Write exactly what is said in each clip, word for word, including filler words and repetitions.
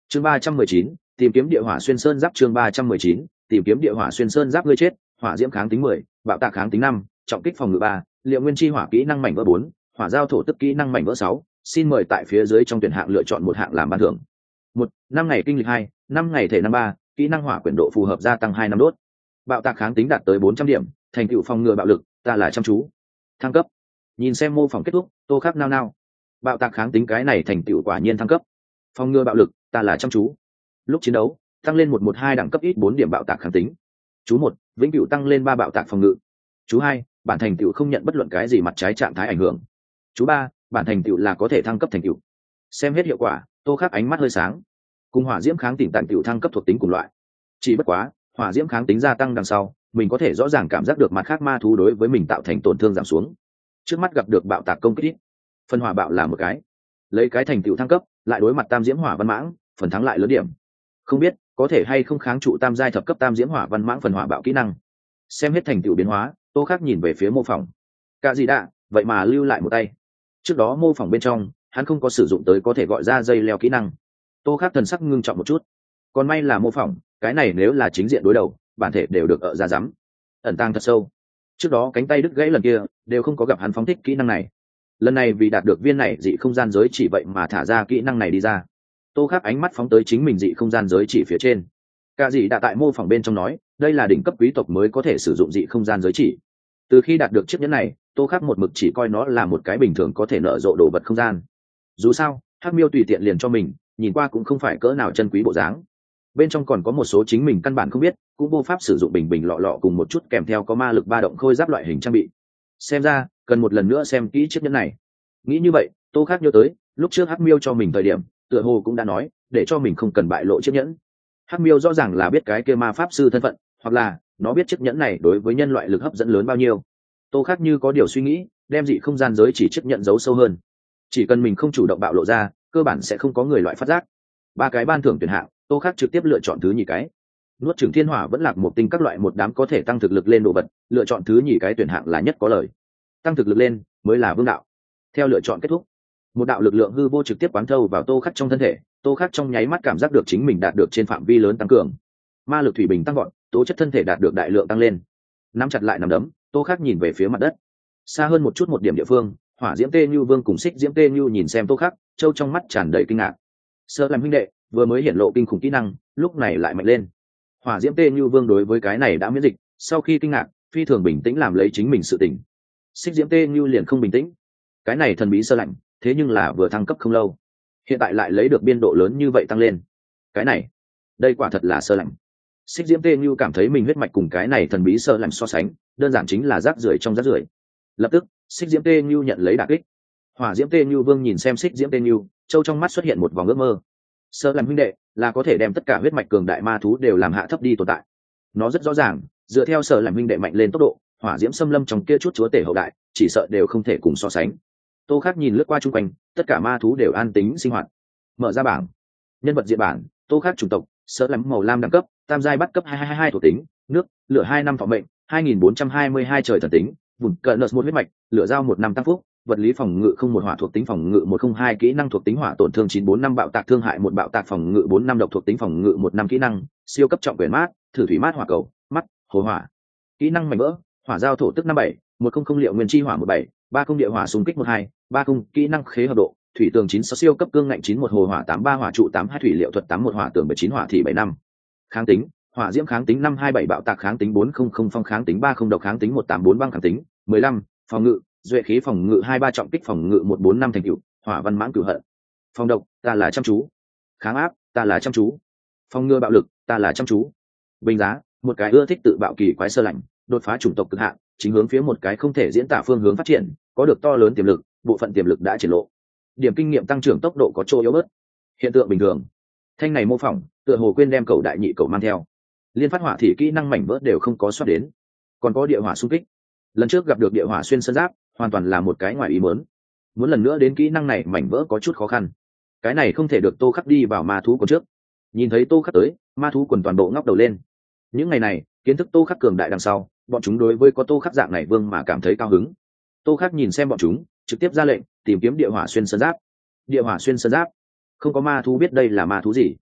chương ba trăm mười chín tìm kiếm địa hỏa xuyên sơn giáp. chương ba trăm mười chín tìm kiếm địa hỏa xuyên sơn giáp. Ngươi chết. Hỏa diễm kháng tính mười, bạo tạc kháng tính năm, trọng kích phòng ngự ba, liệu nguyên chi hỏa kỹ năng mảnh vỡ bốn, hỏa giao thổ tức kỹ năng mảnh vỡ sáu. Xin mời tại phía dưới trong tuyển hạng lựa chọn một hạng làm ban thưởng. Một, năm ngày kinh lịch hai, năm ngày thể năm ba, kỹ năng hỏa quyển độ phù hợp gia tăng hai năm đốt. Bạo tạc kháng tính đạt tới bốn trăm điểm, thành tựu phòng ngừa bạo lực, ta là chăm chú. Thăng cấp. Nhìn xem mô phỏng kết thúc, Tô Khắc nao nao. Bạo tạc kháng tính cái này thành tựu quả nhiên thăng cấp. Phòng ngừa bạo lực, ta là chăm chú. Lúc chiến đấu, tăng lên một một hai đẳng cấp ít bốn điểm bạo tạc kháng tính. Chú một, vĩnh cửu tăng lên ba bạo tạc phòng ngự. Chú hai, bản thành tựu không nhận bất luận cái gì mặt trái trạng thái ảnh hưởng. Chú ba, bản thành tựu là có thể thăng cấp thành tựu. Xem hết hiệu quả, Tô Khắc ánh mắt hơi sáng. Cùng hỏa diễm kháng tính tạm tựu thăng cấp thuộc tính cùng loại. Chỉ bất quá, hỏa diễm kháng tính gia tăng đằng sau, mình có thể rõ ràng cảm giác được mặt khác ma thú đối với mình tạo thành tổn thương giảm xuống. Trước mắt gặp được bạo tạc công kích ít, phần hỏa bạo là một cái. Lấy cái thành tựu thăng cấp, lại đối mặt tam diễm hỏa văn mãng, phần thắng lại lớn điểm. Không biết có thể hay không kháng trụ tam giai thập cấp tam diễm hỏa văn mãng phần hỏa bạo kỹ năng. Xem hết thành tựu biến hóa, Tô Khắc nhìn về phía mô phỏng. Cả gì đã, vậy mà lưu lại một tay. Trước đó mô phỏng bên trong, hắn không có sử dụng tới có thể gọi ra dây leo kỹ năng. Tô Khắc thần sắc ngưng trọng một chút. Còn may là mô phỏng, cái này nếu là chính diện đối đầu, bản thể đều được ở ra rắm. Ẩn tàng thật sâu. Trước đó cánh tay đứt gãy lần kia, đều không có gặp hắn phóng thích kỹ năng này. Lần này vì đạt được viên này dị không gian giới chỉ vậy mà thả ra kỹ năng này đi ra. Tô Khắc ánh mắt phóng tới chính mình dị không gian giới chỉ phía trên. Cả dị đã tại mô phỏng bên trong nói, đây là đỉnh cấp quý tộc mới có thể sử dụng dị không gian giới chỉ. Từ khi đạt được chiếc nhẫn này, Tô Khắc một mực chỉ coi nó là một cái bình thường có thể nở rộ đồ vật không gian. Dù sao, Hắc Miêu tùy tiện liền cho mình, nhìn qua cũng không phải cỡ nào chân quý bộ dáng. Bên trong còn có một số chính mình căn bản không biết, cũng vô pháp sử dụng bình bình lọ lọ cùng một chút kèm theo có ma lực ba động khôi giáp loại hình trang bị. Xem ra, cần một lần nữa xem kỹ chiếc nhẫn này. Nghĩ như vậy, Tô Khắc nhớ tới, lúc trước Hắc Miêu cho mình thời điểm, tựa hồ cũng đã nói, để cho mình không cần bại lộ chiếc nhẫn. Hắc Miêu rõ ràng là biết cái kia ma pháp sư thân phận, hoặc là nó biết chiếc nhẫn này đối với nhân loại lực hấp dẫn lớn bao nhiêu. Tô Khắc như có điều suy nghĩ, đem dị không gian giới chỉ chiếc nhẫn giấu sâu hơn. Chỉ cần mình không chủ động bạo lộ ra, cơ bản sẽ không có người loại phát giác. Ba cái ban thưởng tuyển hạng, Tô Khắc trực tiếp lựa chọn thứ nhì cái. Nuốt Chửng Thiên Hỏa vẫn lạc một tinh các loại một đám có thể tăng thực lực lên đồ vật, lựa chọn thứ nhì cái tuyển hạng là nhất có lời. Tăng thực lực lên mới là vương đạo. Theo lựa chọn kết thúc, một đạo lực lượng hư vô trực tiếp quán thâu vào Tô Khắc trong thân thể. Tô Khắc trong nháy mắt cảm giác được chính mình đạt được trên phạm vi lớn tăng cường. Ma lực thủy bình tăng vọt, tố chất thân thể đạt được đại lượng tăng lên. Nắm chặt lại nắm đấm, Tô Khắc nhìn về phía mặt đất. Xa hơn một chút một điểm địa phương, Hỏa Diễm Tê Như Vương cùng Xích Diễm Tê Như nhìn xem Tô Khắc, trâu trong mắt tràn đầy kinh ngạc. Sơ làm huynh đệ, vừa mới hiển lộ kinh khủng kỹ năng, lúc này lại mạnh lên. Hỏa Diễm Tê Như Vương đối với cái này đã miễn dịch, sau khi kinh ngạc, phi thường bình tĩnh làm lấy chính mình sự tỉnh. Xích Diễm Tê Như liền không bình tĩnh. Cái này thần bí sơ lạnh, thế nhưng là vừa thăng cấp không lâu, hiện tại lại lấy được biên độ lớn như vậy tăng lên. Cái này, đây quả thật là sơ lạnh. Xích Diễm Tê Như cảm thấy mình huyết mạch cùng cái này thần bí sơ lạnh so sánh, đơn giản chính là rác rưởi trong rác rưởi. Lập tức, Xích Diễm Tê Như nhận lấy đả kích. Hỏa Diễm Tê Như Vương nhìn xem Xích Diễm Tê Như, châu trong mắt xuất hiện một vòng ước mơ. Sơ lạnh huynh đệ là có thể đem tất cả huyết mạch cường đại ma thú đều làm hạ thấp đi tồn tại. Nó rất rõ ràng, dựa theo Sơ lạnh huynh đệ mạnh lên tốc độ, Hỏa Diễm Xâm Lâm trong kia chút chúa tể hậu đại, chỉ sợ đều không thể cùng so sánh. Tô Khắc nhìn lướt qua chung quanh, tất cả ma thú đều an tính sinh hoạt. Mở ra bảng, nhân vật diện bảng, Tô Khắc chủng tộc, Sơ lạnh màu lam đẳng cấp, tam giai bắt cấp hai hai hai thuộc tính, nước, lửa hai năm thọ mệnh, hai nghìn bốn trăm hai mươi hai trời thần tính, vùng cận nợ một huyết mạch, lửa dao một năm tăng phúc, vật lý phòng ngự không một hỏa thuộc tính phòng ngự một không hai kỹ năng thuộc tính hỏa tổn thương chín bốn năm bạo tạc thương hại một bạo tạc phòng ngự bốn năm độc thuộc tính phòng ngự một năm kỹ năng, siêu cấp trọng quyền mát, thử thủy mát hỏa cầu, mắt, hồ hỏa. Kỹ năng mảnh vỡ, hỏa giao thổ tức năm bảy, một không không liệu nguyên chi hỏa một bảy, ba không địa hỏa xung kích một hai, ba không kỹ năng khế hợp độ, thủy tường chín sáu siêu cấp cương ngạnh chín một hồ hỏa tám ba hỏa trụ tám hai thủy liệu thuật tám một hỏa tường bảy chín hỏa thị bảy năm. Kháng tính, hỏa diễm kháng tính năm hai bảy bạo tạc kháng tính bốn không không phong kháng tính ba không độc kháng tính một tám bốn băng kháng tính mười lăm, phòng ngự, duệ khí phòng ngự hai ba trọng kích phòng ngự một bốn năm thành tựu, hỏa văn mãng cửu hận. Phòng độc, ta là chăm chú. Kháng áp, ta là chăm chú. Phòng ngừa bạo lực, ta là chăm chú. Bình giá, một cái ưa thích tự bạo kỳ quái sơ lạnh, đột phá chủng tộc cực hạn, chính hướng phía một cái không thể diễn tả phương hướng phát triển, có được to lớn tiềm lực, bộ phận tiềm lực đã triển lộ. Điểm kinh nghiệm tăng trưởng tốc độ có chỗ yếu bớt. Hiện tượng bình thường. Thanh này mô phỏng, tựa hồ quên đem cầu đại nhị cầu mang theo. Liên phát hỏa thì kỹ năng mảnh vỡ đều không có soát đến. Còn có địa hỏa xung kích. Lần trước gặp được địa hỏa xuyên sơn giáp, hoàn toàn là một cái ngoài ý muốn. Muốn lần nữa đến kỹ năng này mảnh vỡ có chút khó khăn. Cái này không thể được Tô Khắc đi vào ma thú quần trước. Nhìn thấy Tô Khắc tới, ma thú quần toàn bộ ngóc đầu lên. Những ngày này, kiến thức Tô Khắc cường đại đằng sau, bọn chúng đối với có Tô Khắc dạng này vương mà cảm thấy cao hứng. Tô Khắc nhìn xem bọn chúng, trực tiếp ra lệnh tìm kiếm địa hỏa xuyên sơn giáp. Địa hỏa xuyên sơn giáp, không có ma thú biết đây là ma thú gì.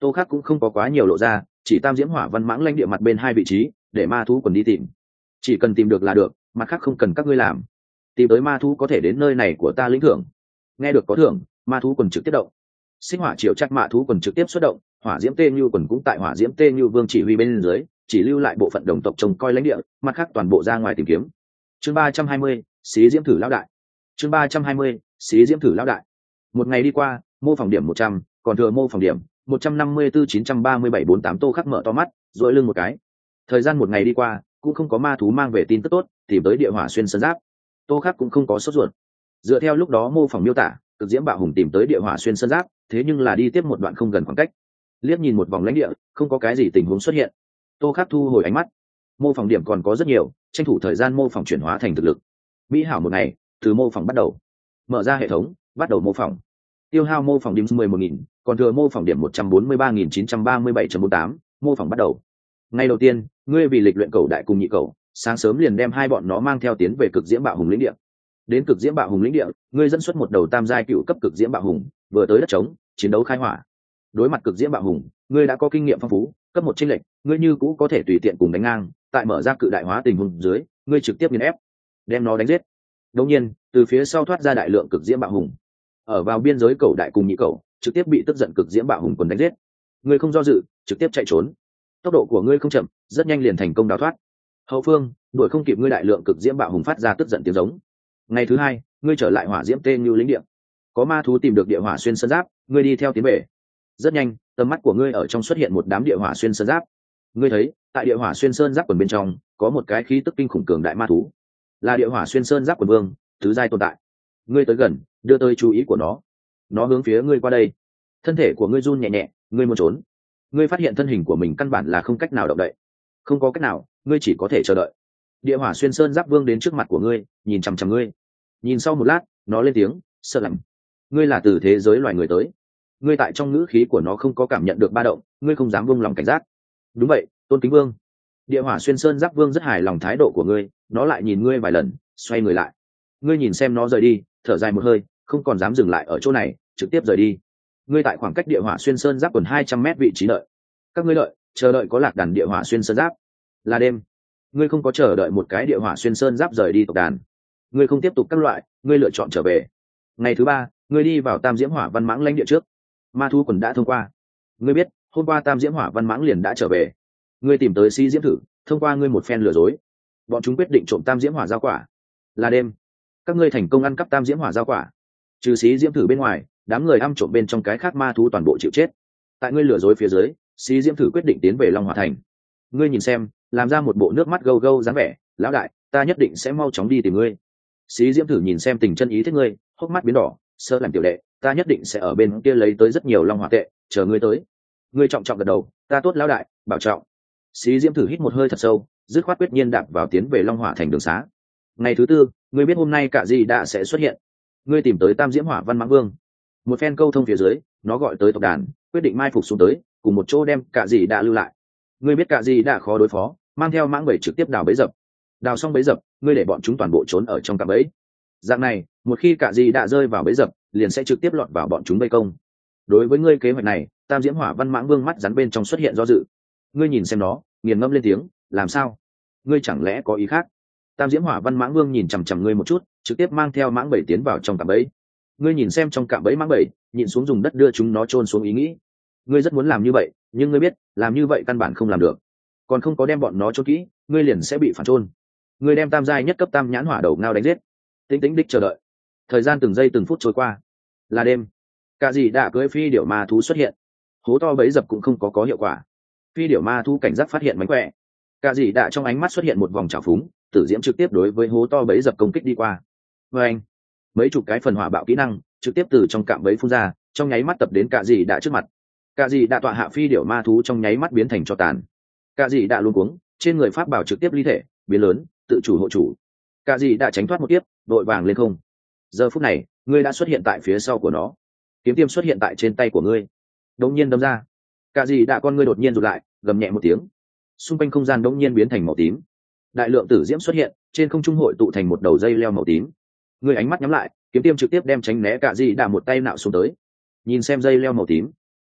Tô Khắc cũng không có quá nhiều lộ ra, chỉ tam diễm hỏa văn mãng lãnh địa mặt bên hai vị trí để ma thú quần đi tìm, chỉ cần tìm được là được, mặt khác không cần các ngươi làm. Tìm tới ma thú có thể đến nơi này của ta lĩnh thưởng. Nghe được có thưởng, ma thú quần trực tiếp động. Sinh hỏa triệu chắc mạ thú quần trực tiếp xuất động, hỏa diễm tê như quần cũng tại hỏa diễm tê như vương chỉ huy bên dưới, chỉ lưu lại bộ phận đồng tộc trông coi lãnh địa, mặt khác toàn bộ ra ngoài tìm kiếm. Chương ba trăm hai mươi, xí diễm thử lão đại. Chương ba trăm hai mươi, xí diễm thử lão đại. Một ngày đi qua, mô phỏng điểm một trăm, còn thừa mô phỏng điểm một trăm năm mươi tư chín trăm ba mươi bảy bốn tám. Tô Khắc mở to mắt, duỗi lưng một cái. Thời gian một ngày đi qua, cũng không có ma thú mang về tin tức tốt, tìm tới địa hỏa xuyên sơn giáp. Tô Khắc cũng không có sốt ruột. Dựa theo lúc đó mô phỏng miêu tả, cực diễm bạo hùng tìm tới địa hỏa xuyên sơn giáp, thế nhưng là đi tiếp một đoạn không gần khoảng cách. Liếc nhìn một vòng lãnh địa, không có cái gì tình huống xuất hiện. Tô Khắc thu hồi ánh mắt. Mô phỏng điểm còn có rất nhiều, tranh thủ thời gian mô phỏng chuyển hóa thành thực lực. Mỹ hảo một ngày, từ mô phỏng bắt đầu. Mở ra hệ thống, bắt đầu mô phỏng. Tiêu hao mô phỏng điểm mười một nghìn, còn thừa mô phỏng điểm một trăm bốn mươi ba nghìn chín trăm ba mươi bảy chấm bốn tám. Mô phỏng bắt đầu. Ngày đầu tiên, ngươi vì lịch luyện cầu đại cùng nhị cầu, sáng sớm liền đem hai bọn nó mang theo tiến về cực diễm bạo hùng lĩnh địa. Đến cực diễm bạo hùng lĩnh địa, ngươi dẫn xuất một đầu tam giai cựu cấp cực diễm bạo hùng, vừa tới đất trống, chiến đấu khai hỏa. Đối mặt cực diễm bạo hùng, ngươi đã có kinh nghiệm phong phú, cấp một chênh lệch, ngươi như cũ có thể tùy tiện cùng đánh ngang, tại mở ra cự đại hóa tình huống dưới, ngươi trực tiếp nghiền ép, đem nó đánh giết. Đương nhiên, từ phía sau thoát ra đại lượng cực diễm bạo hùng. Ở vào biên giới cầu đại cùng nhị cầu, trực tiếp bị tức giận cực diễm bạo hùng quần đánh giết. Ngươi không do dự, trực tiếp chạy trốn. Tốc độ của ngươi không chậm, rất nhanh liền thành công đào thoát. Hậu phương, đuổi không kịp ngươi đại lượng cực diễm bạo hùng phát ra tức giận tiếng giống. Ngày thứ hai, ngươi trở lại hỏa diễm tên như lĩnh địa. Có ma thú tìm được địa hỏa xuyên sơn giáp, ngươi đi theo tiến về. Rất nhanh, tầm mắt của ngươi ở trong xuất hiện một đám địa hỏa xuyên sơn giáp. Ngươi thấy, tại địa hỏa xuyên sơn giáp quần bên trong, có một cái khí tức kinh khủng cường đại ma thú, là địa hỏa xuyên sơn giáp quần vương, thứ giai tồn tại. Ngươi tới gần, đưa tới chú ý của nó. Nó hướng phía ngươi qua đây. Thân thể của ngươi run nhẹ nhẹ, ngươi muốn trốn. Ngươi phát hiện thân hình của mình căn bản là không cách nào động đậy. Không có cách nào, ngươi chỉ có thể chờ đợi. Địa hỏa xuyên sơn giáp vương đến trước mặt của ngươi, nhìn chằm chằm ngươi. Nhìn sau một lát, nó lên tiếng, sợ lạnh. Ngươi là từ thế giới loài người tới. Ngươi tại trong ngữ khí của nó không có cảm nhận được ba động, ngươi không dám buông lòng cảnh giác. Đúng vậy, tôn kính vương. Địa hỏa xuyên sơn giáp vương rất hài lòng thái độ của ngươi, nó lại nhìn ngươi vài lần, xoay người lại. Ngươi nhìn xem nó rời đi, thở dài một hơi, không còn dám dừng lại ở chỗ này, trực tiếp rời đi. Ngươi tại khoảng cách địa hỏa xuyên sơn giáp quần hai trăm mét vị trí đợi. Các ngươi đợi, chờ đợi có lạc đàn địa hỏa xuyên sơn giáp. Là đêm. Ngươi không có chờ đợi một cái địa hỏa xuyên sơn giáp rời đi tộc đàn. Ngươi không tiếp tục các loại, ngươi lựa chọn trở về. Ngày thứ ba, ngươi đi vào tam diễm hỏa văn mãng lãnh địa trước. Ma thú quần đã thông qua. Ngươi biết, hôm qua tam diễm hỏa văn mãng liền đã trở về. Ngươi tìm tới si diễm thử, thông qua ngươi một phen lừa dối, bọn chúng quyết định trộm tam diễm hỏa giao quả. Là đêm. Các ngươi thành công ăn cắp tam diễm hỏa giao quả. Trừ xí diễm thử bên ngoài, đám người ăn trộm bên trong cái khác ma thú toàn bộ chịu chết. Tại ngươi lừa dối phía dưới, xí diễm thử quyết định tiến về long hỏa thành. Ngươi nhìn xem, làm ra một bộ nước mắt gâu gâu dáng vẻ, lão đại, ta nhất định sẽ mau chóng đi tìm ngươi. Xí diễm thử nhìn xem tình chân ý thích ngươi, hốc mắt biến đỏ, sơ làm tiểu đệ, ta nhất định sẽ ở bên kia lấy tới rất nhiều long hỏa tệ, chờ ngươi tới. Ngươi trọng trọng gật đầu, ta tốt lão đại, bảo trọng. Xí diễm thử hít một hơi thật sâu, dứt khoát quyết nhiên đạp vào tiến về long hỏa thành đường xá. Ngày thứ tư, ngươi biết hôm nay cả gì đã sẽ xuất hiện. Ngươi tìm tới tam diễm hỏa văn mãng vương. Một phen câu thông phía dưới, nó gọi tới tộc đàn, quyết định mai phục xuống tới, cùng một chỗ đem cả gì đã lưu lại. Ngươi biết cả gì đã khó đối phó, mang theo mãng bầy trực tiếp đào bẫy dập. Đào xong bẫy dập, ngươi để bọn chúng toàn bộ trốn ở trong cạm bẫy. Dạng này, một khi cả gì đã rơi vào bẫy dập, liền sẽ trực tiếp lọt vào bọn chúng vây công. Đối với ngươi kế hoạch này, tam diễm hỏa văn mãng vương mắt rắn bên trong xuất hiện do dự. Ngươi nhìn xem nó, nghiền ngẫm lên tiếng, làm sao? Ngươi chẳng lẽ có ý khác? Tam diễm hỏa văn mãng vương nhìn chằm chằm ngươi một chút, trực tiếp mang theo mãng bầy tiến vào trong cạm bẫy. Ngươi nhìn xem trong cạm bẫy mãng bầy, nhịn xuống dùng đất đưa chúng nó chôn xuống ý nghĩ. Ngươi rất muốn làm như vậy, nhưng ngươi biết, làm như vậy căn bản không làm được. Còn không có đem bọn nó chôn kỹ, ngươi liền sẽ bị phản chôn. Ngươi đem tam giai nhất cấp tam nhãn hỏa đầu ngao đánh giết. Tĩnh tĩnh đích chờ đợi. Thời gian từng giây từng phút trôi qua. Là đêm. Cả gì đã cưỡi phi điểu ma thú xuất hiện. Hố to bẫy dập cũng không có có hiệu quả. Phi điểu ma thú cảnh giác phát hiện mánh khỏe. Cả gì đã trong ánh mắt xuất hiện một vòng trào phúng, tử diễm trực tiếp đối với hố to bẫy dập công kích đi qua. Và anh, mấy chục cái phần hỏa bạo kỹ năng trực tiếp từ trong cạm bẫy phun ra, trong nháy mắt tập đến cả gì đã trước mặt. Cả gì đã tọa hạ phi điểu ma thú trong nháy mắt biến thành tro tàn. Cả gì đã luống cuống, trên người pháp bảo trực tiếp ly thể, biến lớn, tự chủ hộ chủ. Cả gì đã tránh thoát một tiếp, đội vàng lên không. Giờ phút này, ngươi đã xuất hiện tại phía sau của nó. Kiếm tiêm xuất hiện tại trên tay của ngươi. Đống nhiên đâm ra. Cả gì đã con ngươi đột nhiên rụt lại, gầm nhẹ một tiếng. Xung quanh không gian đống nhiên biến thành màu tím. Đại lượng tử diễm xuất hiện, trên không trung hội tụ thành một đầu dây leo màu tím. Ngươi ánh mắt nhắm lại, kiếm tiêm trực tiếp đem tránh né cả gì đã một tay nạo xuống tới. Nhìn xem dây leo màu tím,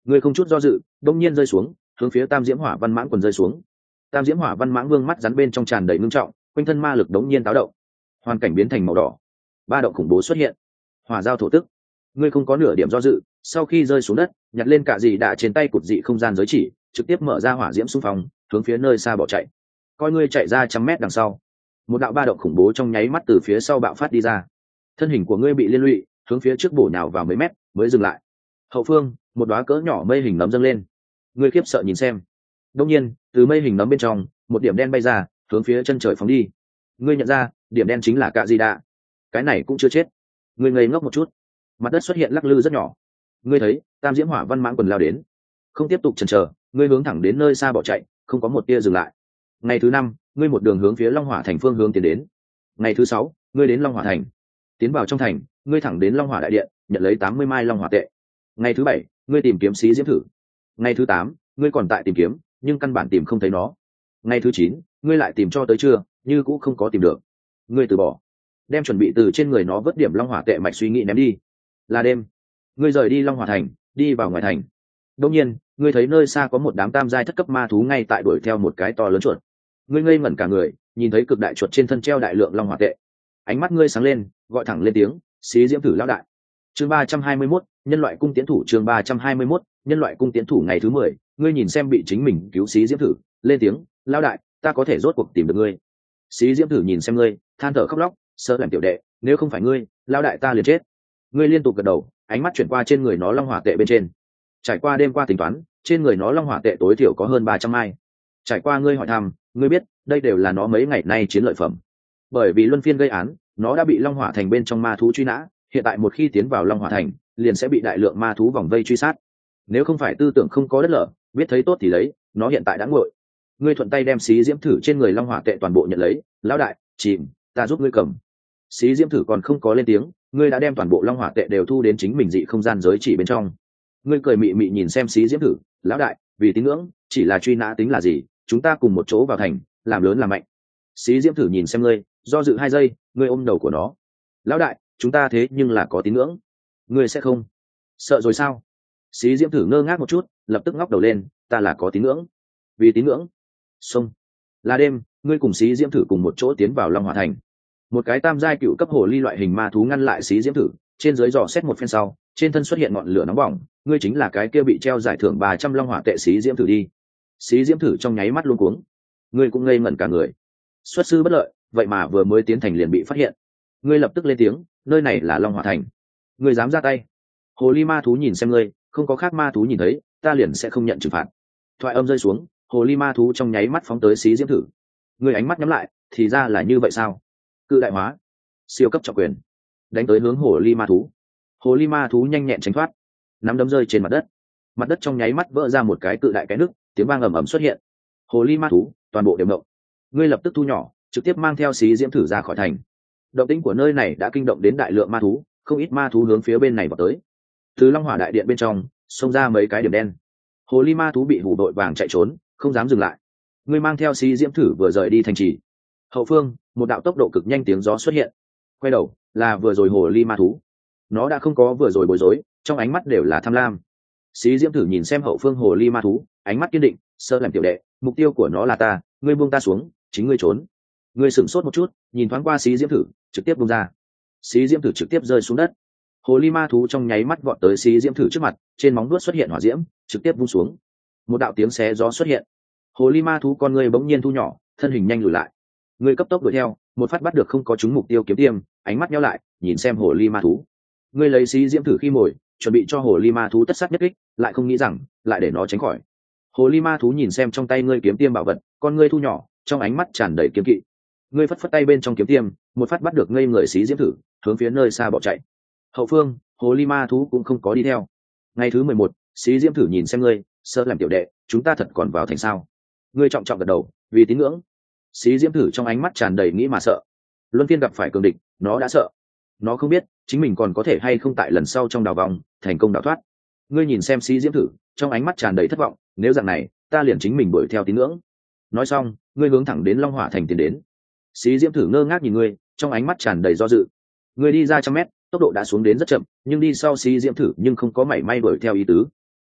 Ngươi không chút do dự đông nhiên rơi xuống, hướng phía tam diễm hỏa văn mãng quần rơi xuống. Tam diễm hỏa văn mãng vương mắt rắn bên trong tràn đầy ngưng trọng, quanh thân ma lực đống nhiên táo động, hoàn cảnh biến thành màu đỏ, ba động khủng bố xuất hiện. Hỏa giao thổ tức. Ngươi không có nửa điểm do dự, sau khi rơi xuống đất nhặt lên cả gì đã trên tay cụt dị không gian giới chỉ, trực tiếp mở ra hỏa diễm xung phong, hướng phía nơi xa bỏ chạy. Coi ngươi chạy ra trăm mét đằng sau, một đạo ba động khủng bố trong nháy mắt từ phía sau bạo phát đi ra, thân hình của ngươi bị liên lụy, hướng phía trước bổ nhào vào mấy mét mới dừng lại. Hậu phương một đóa cỡ nhỏ mây hình nấm dâng lên, ngươi khiếp sợ nhìn xem. Đông nhiên từ mây hình nấm bên trong một điểm đen bay ra, hướng phía chân trời phóng đi. Ngươi nhận ra điểm đen chính là cạ di đạ. Cái này cũng chưa chết. Ngươi ngây ngốc một chút, mặt đất xuất hiện lắc lư rất nhỏ. Ngươi thấy tam diễm hỏa văn mãng quần lao đến, không tiếp tục chần chờ, ngươi hướng thẳng đến nơi xa bỏ chạy, không có một tia dừng lại. Ngày thứ năm ngươi một đường hướng phía long hỏa thành phương hướng tiến đến. Ngày thứ sáu ngươi đến long hỏa thành, tiến vào trong thành ngươi thẳng đến long hỏa đại điện, nhận lấy tám mươi mai long hỏa tệ. Ngày thứ bảy ngươi tìm kiếm xí diễm thử. Ngày thứ tám ngươi còn tại tìm kiếm, nhưng căn bản tìm không thấy nó. Ngày thứ chín ngươi lại tìm cho tới trưa, như cũng không có tìm được. Ngươi từ bỏ, đem chuẩn bị từ trên người nó vớt điểm long hỏa tệ mạch suy nghĩ ném đi. Là đêm, ngươi rời đi long hỏa thành, đi vào ngoài thành. Đột nhiên ngươi thấy nơi xa có một đám tam giai thất cấp ma thú ngay tại đuổi theo một cái to lớn chuột. Ngươi ngây ngẩn cả người, nhìn thấy cực đại chuột trên thân treo đại lượng long hỏa tệ, ánh mắt ngươi sáng lên, gọi thẳng lên tiếng, xí diễm thử lão đại. Chương ba trăm hai mươi mốt, nhân loại cung tiến thủ. Chương ba trăm hai mươi mốt, nhân loại cung tiến thủ. Ngày thứ mười ngươi nhìn xem bị chính mình cứu xí diễm thử, lên tiếng, lão đại, ta có thể rốt cuộc tìm được ngươi. Xí diễm thử nhìn xem ngươi, than thở khóc lóc, sợ làm tiểu đệ, nếu không phải ngươi, lão đại ta liền chết. Ngươi liên tục gật đầu, ánh mắt chuyển qua trên người nó long hỏa tệ bên trên. Trải qua đêm qua tính toán, trên người nó long hỏa tệ tối thiểu có hơn ba trăm mai. Trải qua ngươi hỏi thăm, ngươi biết đây đều là nó mấy ngày nay chiến lợi phẩm. Bởi vì luân phiên gây án, nó đã bị long hỏa thành bên trong ma thú truy nã, hiện tại một khi tiến vào long hỏa thành liền sẽ bị đại lượng ma thú vòng vây truy sát. Nếu không phải tư tưởng không có đất lở, biết thấy tốt thì lấy, nó hiện tại đã nguội. Ngươi thuận tay đem xí diễm thử trên người long hỏa tệ toàn bộ nhận lấy. Lão đại, chìm, ta giúp ngươi cầm. Xí diễm thử còn không có lên tiếng, ngươi đã đem toàn bộ long hỏa tệ đều thu đến chính mình dị không gian giới chỉ bên trong. Ngươi cười mị mị nhìn xem xí diễm thử, lão đại, vì tín ngưỡng chỉ là truy nã tính là gì, chúng ta cùng một chỗ vào thành, làm lớn làm mạnh. Xí diễm thử nhìn xem ngươi, do dự hai giây, ngươi ôm đầu của nó. Lão đại, chúng ta thế nhưng là có tín ngưỡng, ngươi sẽ không sợ rồi sao? Xí diễm thử ngơ ngác một chút, lập tức ngóc đầu lên, ta là có tín ngưỡng, vì tín ngưỡng. Xông. Là đêm, ngươi cùng xí diễm thử cùng một chỗ tiến vào long hỏa thành. Một cái tam giai cựu cấp hồ ly loại hình ma thú ngăn lại xí diễm thử, trên dưới dò xét một phen sau, trên thân xuất hiện ngọn lửa nóng bỏng. Ngươi chính là cái kia bị treo giải thưởng ba trăm long hỏa tệ xí diễm thử đi. Xí diễm thử trong nháy mắt luống cuống, ngươi cũng ngây ngẩn cả người. Xuất sư bất lợi, vậy mà vừa mới tiến thành liền bị phát hiện. Ngươi lập tức lên tiếng, nơi này là long hỏa thành, ngươi dám ra tay? Hồ ly ma thú nhìn xem ngươi, không có khác ma thú nhìn thấy, ta liền sẽ không nhận trừng phạt. Thoại âm rơi xuống, hồ ly ma thú trong nháy mắt phóng tới xí diễm thử. Ngươi ánh mắt nhắm lại, thì ra là như vậy sao? Cự đại hóa, siêu cấp trọng quyền, đánh tới hướng hồ ly ma thú. Hồ ly ma thú nhanh nhẹn tránh thoát, nắm đấm rơi trên mặt đất. Mặt đất trong nháy mắt vỡ ra một cái cự đại cái nứt, tiếng vang ầm ầm xuất hiện. Hồ ly ma thú toàn bộ đều động. Ngươi lập tức thu nhỏ, trực tiếp mang theo xí diễm thử ra khỏi thành. Động tĩnh của nơi này đã kinh động đến đại lượng ma thú, không ít ma thú hướng phía bên này vào tới. Từ long hỏa đại điện bên trong xông ra mấy cái điểm đen. Hồ ly ma thú bị hủ đội vàng chạy trốn, không dám dừng lại. Ngươi mang theo xí diễm thử vừa rời đi thành trì. Hậu phương một đạo tốc độ cực nhanh tiếng gió xuất hiện. Quay đầu là vừa rồi hồ ly ma thú, nó đã không có vừa rồi bối rối, trong ánh mắt đều là tham lam. Xí diễm thử nhìn xem hậu phương hồ ly ma thú, ánh mắt kiên định, sơ làm tiểu đệ, mục tiêu của nó là ta, ngươi buông ta xuống, chính ngươi trốn. Ngươi sửng sốt một chút, nhìn thoáng qua xí diễm thử, trực tiếp buông ra. Xí diễm thử trực tiếp rơi xuống đất. Hồ ly ma thú trong nháy mắt vọt tới xí diễm thử trước mặt, trên móng vuốt xuất hiện hỏa diễm, trực tiếp vung xuống. Một đạo tiếng xé gió xuất hiện. Hồ ly ma thú con ngươi bỗng nhiên thu nhỏ, thân hình nhanh lùi lại. Ngươi cấp tốc đuổi theo, một phát bắt được không có trúng mục tiêu kiếm tiêm, ánh mắt nheo lại, nhìn xem hồ ly ma thú. Ngươi lấy xí diễm thử khi mồi, chuẩn bị cho hồ ly ma thú tất sát nhất kích, lại không nghĩ rằng lại để nó tránh khỏi. Hồ ly ma thú nhìn xem trong tay ngươi kiếm tiêm bảo vật, con ngươi thu nhỏ, trong ánh mắt tràn đầy kiếm kỵ. Ngươi phất phất tay bên trong kiếm tiêm, một phát bắt được ngây người xí diễm thử, hướng phía nơi xa bỏ chạy. Hậu phương hồ ly ma thú cũng không có đi theo. Ngày thứ mười một, xí diễm thử nhìn xem ngươi, sơ làm tiểu đệ, chúng ta thật còn vào thành sao? Ngươi trọng trọng gật đầu, vì tín ngưỡng. Xí diễm thử trong ánh mắt tràn đầy nghĩ mà sợ. Luân phiên gặp phải cường địch, nó đã sợ. Nó không biết chính mình còn có thể hay không tại lần sau trong đào vòng thành công đào thoát. Ngươi nhìn xem xí diễm thử, trong ánh mắt tràn đầy thất vọng, nếu dạng này ta liền chính mình đuổi theo tín ngưỡng. Nói xong ngươi hướng thẳng đến long hỏa thành tiến đến. Xí diễm thử ngơ ngác nhìn ngươi, trong ánh mắt tràn đầy do dự. Ngươi đi ra trăm mét, tốc độ đã xuống đến rất chậm, nhưng đi sau xí diễm thử nhưng không có mảy may đuổi theo ý tứ.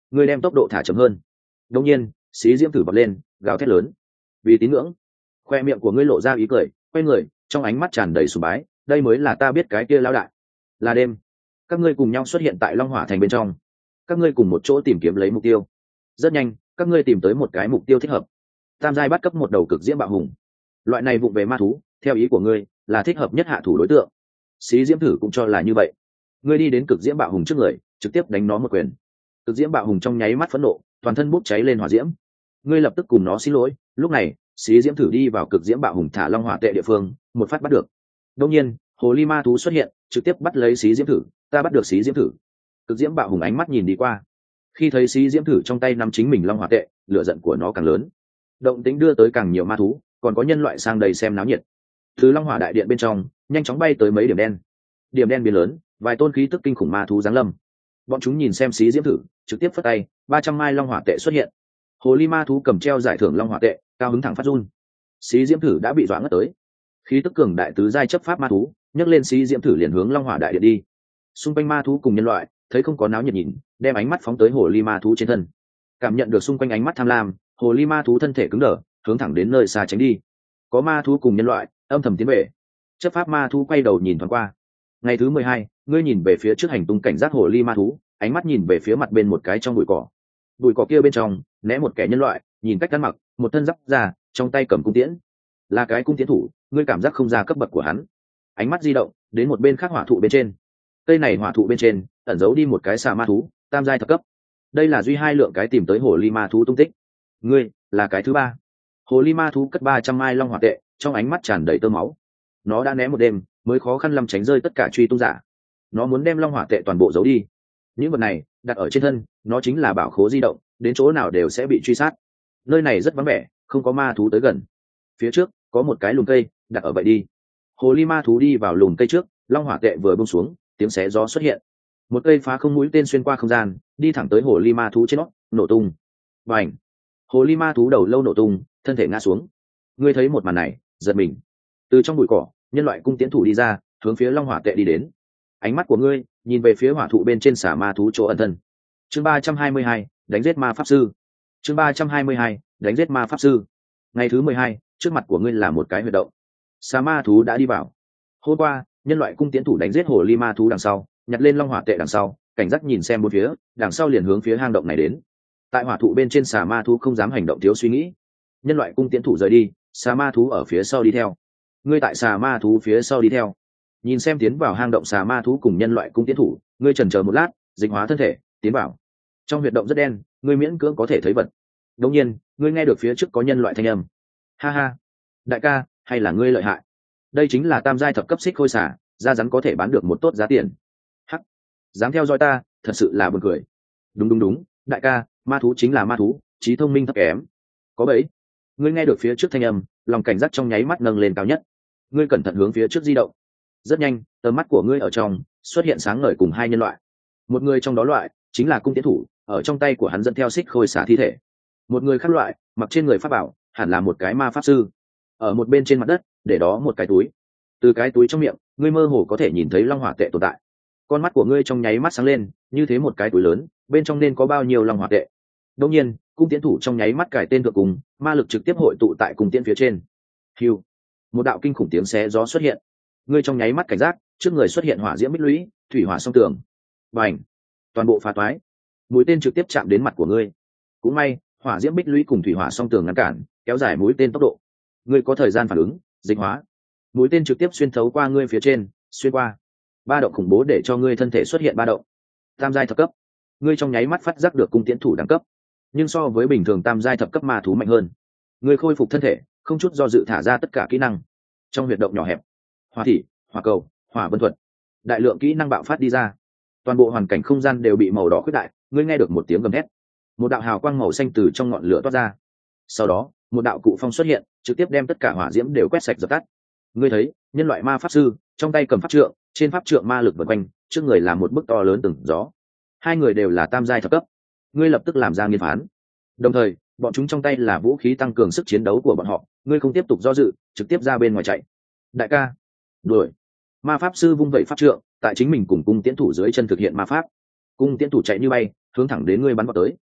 ngươi đem tốc độ thả chậm hơn. Đột nhiên xí diễm thử bật lên gào thét lớn, vì tín ngưỡng. Khoe miệng của ngươi lộ ra ý cười, quay người, trong ánh mắt tràn đầy sùng bái, đây mới là ta biết cái kia lão đại. Là đêm, các ngươi cùng nhau xuất hiện tại Long Hỏa thành bên trong, các ngươi cùng một chỗ tìm kiếm lấy mục tiêu. Rất nhanh các ngươi tìm tới một cái mục tiêu thích hợp, tam giai bắt cấp một đầu cực diễm bạo hùng. Loại này vụng về ma thú theo ý của ngươi là thích hợp nhất hạ thủ đối tượng. Xí diễm thử cũng cho là như vậy. Ngươi đi đến cực diễm bạo hùng trước người, trực tiếp đánh nó một quyền. Cực diễm bạo hùng trong nháy mắt phẫn nộ, toàn thân bốc cháy lên hỏa diễm. Ngươi lập tức cùng nó xin lỗi. Lúc này xí diễm thử đi vào cực diễm bạo hùng thả long hỏa tệ địa phương, một phát bắt được. Đương nhiên hồ ly ma thú xuất hiện, trực tiếp bắt lấy xí diễm thử. Ta bắt được xí diễm thử. Cực diễm bạo hùng ánh mắt nhìn đi qua, khi thấy xí diễm thử trong tay nắm chính mình long hỏa tệ, lửa giận của nó càng lớn. Động tính đưa tới càng nhiều ma thú, còn có nhân loại sang đây xem náo nhiệt. Từ long hỏa đại điện bên trong nhanh chóng bay tới mấy điểm đen. Điểm đen biến lớn, vài tôn khí tức kinh khủng ma thú giáng lâm. Bọn chúng nhìn xem xí diễm thử, trực tiếp phất tay, ba trăm mai long hỏa tệ xuất hiện. Hồ ly ma thú cầm treo giải thưởng long hỏa tệ, cao hứng thẳng phát run. Xí diễm thử đã bị dọa ngất tới. Khí tức cường đại tứ giai chấp pháp ma thú nhấc lên xí diễm thử liền hướng long hỏa đại điện đi. Xung quanh ma thú cùng nhân loại thấy không có náo nhiệt nhìn, đem ánh mắt phóng tới hồ ly ma thú trên thân. Cảm nhận được xung quanh ánh mắt tham lam, hồ ly ma thú thân thể cứng đờ, hướng thẳng đến nơi xa tránh đi. Có ma thú cùng nhân loại âm thầm tiến về. Chấp pháp ma thú quay đầu nhìn thoáng qua. Ngày thứ mười hai, ngươi nhìn về phía trước hành tung cảnh giác hồ ly ma thú, ánh mắt nhìn về phía mặt bên một cái trong bụi cỏ. Bụi cỏ kia bên trong né một kẻ nhân loại, nhìn cách ăn mặc, một thân giáp ra, trong tay cầm cung tiễn. Là cái cung tiễn thủ, ngươi cảm giác không ra cấp bậc của hắn. Ánh mắt di động đến một bên khác hỏa thụ bên trên. Cây này hỏa thụ bên trên ẩn giấu đi một cái xà ma thú, tam giai thập cấp. Đây là duy hai lượng cái tìm tới hồ ly ma thú tung tích. Ngươi là cái thứ ba. Hồ ly ma thú cất ba trăm mai long hỏa tệ, trong ánh mắt tràn đầy tơ máu. Nó đã né một đêm mới khó khăn lắm tránh rơi tất cả truy tung giả. Nó muốn đem long hỏa tệ toàn bộ giấu đi. Những vật này đặt ở trên thân, nó chính là bảo khố di động, đến chỗ nào đều sẽ bị truy sát. Nơi này rất vắng vẻ, không có ma thú tới gần. Phía trước có một cái lùm cây, đặt ở vậy đi. Hồ ly ma thú đi vào lùm cây trước, long hỏa tệ vừa buông xuống, tiếng xé gió xuất hiện. Một cây phá không mũi tên xuyên qua không gian, đi thẳng tới hồ ly ma thú trên nó, nổ tung. Bành! Hồ ly ma thú đầu lâu nổ tung, thân thể ngã xuống. Ngươi thấy một màn này, giật mình. Từ trong bụi cỏ, nhân loại cung tiễn thủ đi ra, hướng phía long hỏa tệ đi đến. Ánh mắt của ngươi nhìn về phía hỏa thụ bên trên xả ma thú chỗ ẩn thân. Chương ba trăm hai mươi hai, đánh giết ma pháp sư. Chương ba trăm hai mươi hai, đánh giết ma pháp sư. Ngày thứ mười hai, trước mặt của ngươi là một cái huyệt động. Xà ma thú đã đi vào. Hôm qua, nhân loại cung tiễn thủ đánh giết hồ ly ma thú đằng sau, nhặt lên long hỏa tệ đằng sau, cảnh giác nhìn xem bốn phía, đằng sau liền hướng phía hang động này đến. Tại hỏa thụ bên trên xà ma thú không dám hành động thiếu suy nghĩ. Nhân loại cung tiễn thủ rời đi, xà ma thú ở phía sau đi theo. Ngươi tại xà ma thú phía sau đi theo. Nhìn xem tiến vào hang động xà ma thú cùng nhân loại cung tiễn thủ, ngươi chần chờ một lát, dịch hóa thân thể, tiến vào. Trong huyệt động rất đen, ngươi miễn cưỡng có thể thấy vật. Đột nhiên, ngươi nghe được phía trước có nhân loại thanh âm. Ha ha, đại ca, hay là ngươi lợi hại. Đây chính là tam giai thập cấp xích khôi xà, da rắn có thể bán được một tốt giá tiền. Hắc, dám theo dõi ta, thật sự là buồn cười. Đúng đúng đúng, đại ca, ma thú chính là ma thú, trí thông minh thấp kém. Có bẫy. Ngươi nghe được phía trước thanh âm, lòng cảnh giác trong nháy mắt nâng lên cao nhất. Ngươi cẩn thận hướng phía trước di động. Rất nhanh, tầm mắt của ngươi ở trong xuất hiện sáng ngời cùng hai nhân loại. Một người trong đó loại chính là cung tiến thủ, ở trong tay của hắn dẫn theo xích khôi xả thi thể. Một người khác loại mặc trên người pháp bảo, hẳn là một cái ma pháp sư. Ở một bên trên mặt đất để đó một cái túi. Từ cái túi trong miệng, ngươi mơ hồ có thể nhìn thấy long hỏa tệ tồn tại. Con mắt của ngươi trong nháy mắt sáng lên, như thế một cái túi lớn, bên trong nên có bao nhiêu long hỏa tệ. Đương nhiên, cung tiến thủ trong nháy mắt cải tên thượng cùng, ma lực trực tiếp hội tụ tại cung tiễn phía trên. Hưu, một đạo kinh khủng tiếng xé gió xuất hiện. Ngươi trong nháy mắt cảnh giác, trước người xuất hiện hỏa diễm bích lũy, thủy hỏa song tường. Bành, toàn bộ phá toái. Mũi tên trực tiếp chạm đến mặt của ngươi. Cũng may, hỏa diễm bích lũy cùng thủy hỏa song tường ngăn cản, kéo dài mũi tên tốc độ. Ngươi có thời gian phản ứng, dịch hóa. Mũi tên trực tiếp xuyên thấu qua ngươi phía trên, xuyên qua. Ba động khủng bố để cho ngươi thân thể xuất hiện ba động. Tam giai thập cấp. Ngươi trong nháy mắt phát giác được cung tiễn thủ đẳng cấp, nhưng so với bình thường tam giai thập cấp ma thú mạnh hơn. Ngươi khôi phục thân thể, không chút do dự thả ra tất cả kỹ năng. Trong huyệt động nhỏ hẹp, hỏa thị, hỏa cầu, hỏa vân thuật, đại lượng kỹ năng bạo phát đi ra. Toàn bộ hoàn cảnh không gian đều bị màu đỏ khuyết đại. Ngươi nghe được một tiếng gầm thét, một đạo hào quang màu xanh từ trong ngọn lửa toát ra. Sau đó, một đạo cụ phong xuất hiện, trực tiếp đem tất cả hỏa diễm đều quét sạch dập tắt. Ngươi thấy nhân loại ma pháp sư trong tay cầm pháp trượng, trên pháp trượng ma lực vần quanh, trước người là một bức to lớn từng gió. Hai người đều là tam giai thập cấp. Ngươi lập tức làm ra nghiên phán. Đồng thời, bọn chúng trong tay là vũ khí tăng cường sức chiến đấu của bọn họ. Ngươi không tiếp tục do dự, trực tiếp ra bên ngoài chạy. Đại ca, đuổi! Ma pháp sư vung vẩy pháp trượng, tại chính mình cùng cung tiễn thủ dưới chân thực hiện ma pháp. Cung tiễn thủ chạy như bay, hướng thẳng đến ngươi bắn vào tới.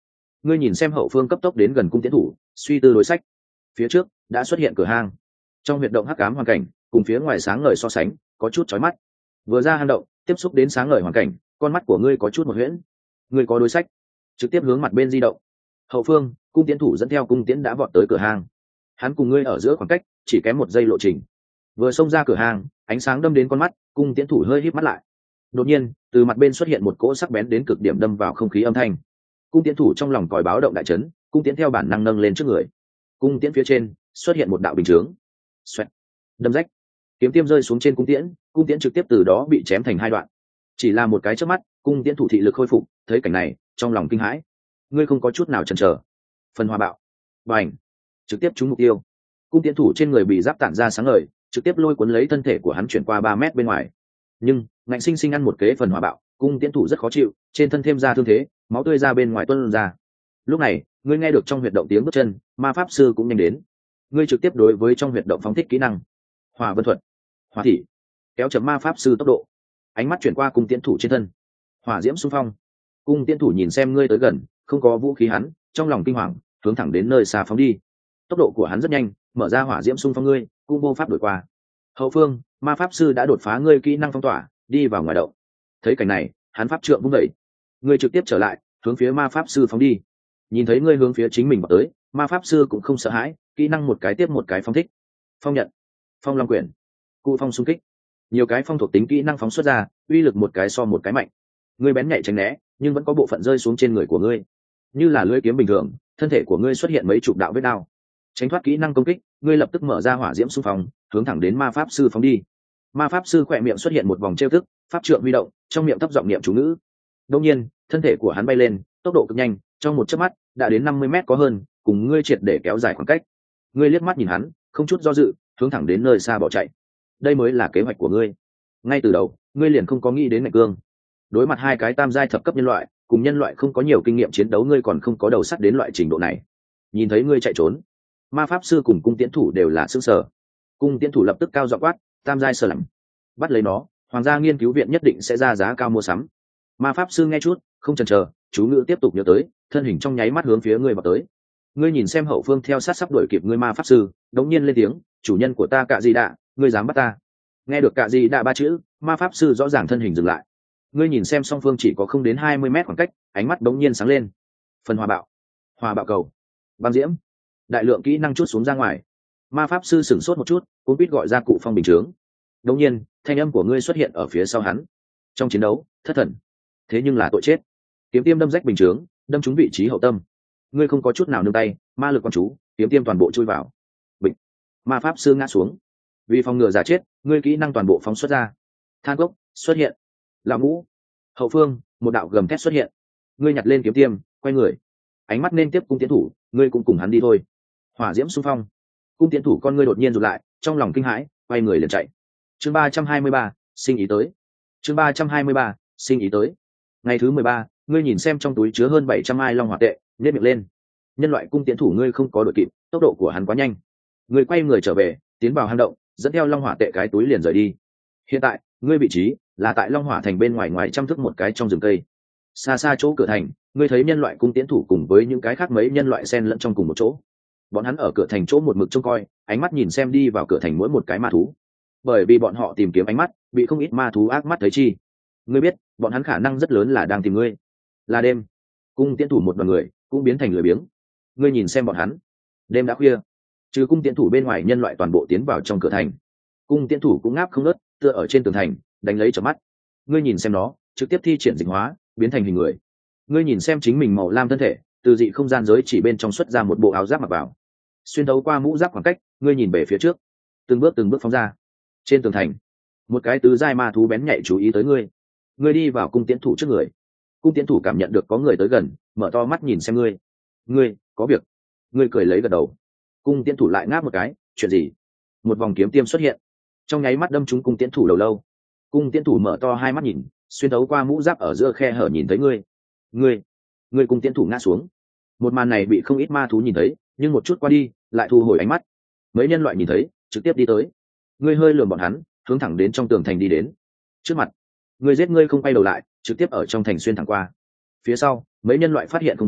ngươi nhìn xem hậu phương cấp tốc đến gần cung tiến thủ, suy tư đối sách. Phía trước đã xuất hiện cửa hang, trong huyệt động hắc ám hoàn cảnh cùng phía ngoài sáng ngời so sánh có chút chói mắt. Vừa ra hang động tiếp xúc đến sáng ngời hoàn cảnh, con mắt của ngươi có chút một huyễn. Ngươi có đối sách, trực tiếp hướng mặt bên di động. Hậu phương cung tiến thủ dẫn theo cung tiễn đã vọt tới cửa hang, hắn cùng ngươi ở giữa khoảng cách chỉ kém một giây lộ trình. Vừa xông ra cửa hang, ánh sáng đâm đến con mắt, cung tiễn thủ hơi híp mắt lại. Đột nhiên từ mặt bên xuất hiện một cỗ sắc bén đến cực điểm đâm vào không khí âm thanh. Cung tiễn thủ trong lòng còi báo động đại chấn, cung tiễn theo bản năng nâng lên trước người. Cung tiễn phía trên xuất hiện một đạo bình chướng, xoẹt, đâm rách, kiếm tiêm rơi xuống trên cung tiễn, cung tiễn trực tiếp từ đó bị chém thành hai đoạn. Chỉ là một cái chớp mắt, cung tiễn thủ thị lực khôi phục, thấy cảnh này trong lòng kinh hãi. Ngươi không có chút nào chần chờ, phần hòa bạo, bành, trực tiếp trúng mục tiêu. Cung tiễn thủ trên người bị giáp tản ra sáng ngời, trực tiếp lôi cuốn lấy thân thể của hắn chuyển qua ba mét bên ngoài. Nhưng ngạnh sinh sinh ăn một kế phần hòa bạo, cung tiễn thủ rất khó chịu, trên thân thêm ra thương thế, máu tươi ra bên ngoài tuôn ra. Lúc này ngươi nghe được trong huyệt động tiếng bước chân, ma pháp sư cũng nhanh đến. Ngươi trực tiếp đối với trong huyệt động phóng thích kỹ năng hòa vân thuật, hỏa thị, kéo chậm ma pháp sư tốc độ. Ánh mắt chuyển qua cung tiễn thủ trên thân, hỏa diễm xung phong. Cung tiễn thủ nhìn xem ngươi tới gần, không có vũ khí hắn trong lòng kinh hoàng, hướng thẳng đến nơi xa phóng đi. Tốc độ của hắn rất nhanh, mở ra hỏa diễm xung phong ngươi cũng vô pháp đuổi qua. Hậu phương ma pháp sư đã đột phá ngươi kỹ năng phong tỏa, đi vào ngoài động. Thấy cảnh này hắn pháp trượng vung đẩy, ngươi trực tiếp trở lại, hướng phía ma pháp sư phóng đi. Nhìn thấy ngươi hướng phía chính mình vào tới, ma pháp sư cũng không sợ hãi, kỹ năng một cái tiếp một cái phóng thích. Phong nhận, phong long quyển, cụ phong xung kích, nhiều cái phong thuộc tính kỹ năng phóng xuất ra, uy lực một cái so một cái mạnh. Ngươi bén nhạy tránh né, nhưng vẫn có bộ phận rơi xuống trên người của ngươi, như là lưỡi kiếm bình thường, thân thể của ngươi xuất hiện mấy chục đạo vết đao. Tránh thoát kỹ năng công kích, ngươi lập tức mở ra hỏa diễm xung phong, hướng thẳng đến ma pháp sư phóng đi. Ma pháp sư khỏe miệng xuất hiện một vòng trêu thức, pháp trượng huy động, trong miệng thấp giọng niệm chú ngữ. Đột nhiên thân thể của hắn bay lên, tốc độ cực nhanh, trong một chớp mắt đã đến năm mươi mét có hơn, cùng ngươi triệt để kéo dài khoảng cách. Ngươi liếc mắt nhìn hắn, không chút do dự, hướng thẳng đến nơi xa bỏ chạy. Đây mới là kế hoạch của ngươi. Ngay từ đầu ngươi liền không có nghĩ đến ngạch cương. Đối mặt hai cái tam giai thập cấp nhân loại, cùng nhân loại không có nhiều kinh nghiệm chiến đấu, ngươi còn không có đầu sắt đến loại trình độ này. Nhìn thấy ngươi chạy trốn, ma pháp sư cùng cung tiễn thủ đều là sững sờ. Cung tiễn thủ lập tức cao giọng quát, tam giai sờ lắm, bắt lấy nó, hoàng gia nghiên cứu viện nhất định sẽ ra giá cao mua sắm. Ma pháp sư nghe chút không chần chờ, chú ngữ tiếp tục nhớ tới, thân hình trong nháy mắt hướng phía ngươi vào tới. Ngươi nhìn xem hậu phương theo sát sắp đuổi kịp ngươi ma pháp sư, đống nhiên lên tiếng, chủ nhân của ta cạ gì đạ, ngươi dám bắt ta? Nghe được cạ gì đạ ba chữ, ma pháp sư rõ ràng thân hình dừng lại. Ngươi nhìn xem song phương chỉ có không đến hai mươi mét khoảng cách, ánh mắt đống nhiên sáng lên. Phần hòa bạo, hòa bạo cầu, băng diễm, đại lượng kỹ năng chút xuống ra ngoài. Ma pháp sư sửng sốt một chút, cũng biết gọi ra cụ phong bình chướng. Đống nhiên thanh âm của ngươi xuất hiện ở phía sau hắn. Trong chiến đấu thất thần, thế nhưng là tội chết. Kiếm tiêm đâm rách bình chướng, đâm trúng vị trí hậu tâm. Ngươi không có chút nào nương tay, ma lực quan chú, kiếm tiêm toàn bộ chui vào. Bịch, ma pháp sư ngã xuống. Vì phòng ngừa giả chết, ngươi kỹ năng toàn bộ phóng xuất ra. Than gốc xuất hiện, lão ngũ. Hậu phương một đạo gầm thét xuất hiện. Ngươi nhặt lên kiếm tiêm, quay người, ánh mắt nên tiếp cung tiến thủ, ngươi cũng cùng hắn đi thôi. Hỏa diễm xung phong. Cung tiến thủ con ngươi đột nhiên rụt lại, trong lòng kinh hãi, quay người liền chạy. Chương ba trăm hai mươi ba, sinh ý tới. Chương ba trăm hai mươi ba, sinh ý tới. Ngày thứ mười ba, ngươi nhìn xem trong túi chứa hơn bảy trăm ai long hỏa tệ, nhếch miệng lên. Nhân loại cung tiến thủ ngươi không có đội kịp, tốc độ của hắn quá nhanh. Ngươi quay người trở về, tiến vào hang động, dẫn theo long hỏa tệ cái túi liền rời đi. Hiện tại ngươi vị trí là tại long hỏa thành bên ngoài ngoài trăm thước một cái trong rừng cây. Xa xa chỗ cửa thành, ngươi thấy nhân loại cung tiến thủ cùng với những cái khác mấy nhân loại xen lẫn trong cùng một chỗ. Bọn hắn ở cửa thành chỗ một mực trông coi, ánh mắt nhìn xem đi vào cửa thành mỗi một cái ma thú. Bởi vì bọn họ tìm kiếm ánh mắt, bị không ít ma thú ác mắt thấy chi. Ngươi biết, bọn hắn khả năng rất lớn là đang tìm ngươi. Là đêm, cung tiến thủ một đoàn người cũng biến thành lười biếng. Ngươi nhìn xem bọn hắn, đêm đã khuya, trừ cung tiến thủ bên ngoài nhân loại toàn bộ tiến vào trong cửa thành. Cung tiến thủ cũng ngáp không nớt, tựa ở trên tường thành, đánh lấy chớp mắt. Ngươi nhìn xem nó, trực tiếp thi triển dịch hóa, biến thành hình người. Ngươi nhìn xem chính mình màu lam thân thể, từ dị không gian giới chỉ bên trong xuất ra một bộ áo giáp mặc vào, xuyên thấu qua mũ giáp khoảng cách, ngươi nhìn về phía trước, từng bước từng bước phóng ra. Trên tường thành, một cái tứ giai ma thú bén nhạy chú ý tới ngươi. Ngươi đi vào cung tiến thủ trước người. Cung tiến thủ cảm nhận được có người tới gần, mở to mắt nhìn xem ngươi. Ngươi có việc? Ngươi cười lấy gật đầu. Cung tiến thủ lại ngáp một cái, chuyện gì? Một vòng kiếm tiêm xuất hiện, trong nháy mắt đâm trúng cung tiến thủ đầu lâu. Cung tiến thủ mở to hai mắt nhìn, xuyên thấu qua mũ giáp ở giữa khe hở nhìn thấy ngươi. Ngươi, ngươi cung tiến thủ ngã xuống. Một màn này bị không ít ma thú nhìn thấy, nhưng một chút qua đi, lại thu hồi ánh mắt. Mấy nhân loại nhìn thấy, trực tiếp đi tới. Ngươi hơi lườm bọn hắn, hướng thẳng đến trong tường thành đi đến. Trước mặt, ngươi giết ngươi không quay đầu lại, trực tiếp ở trong thành xuyên thẳng qua. Phía sau mấy nhân loại phát hiện không đúng,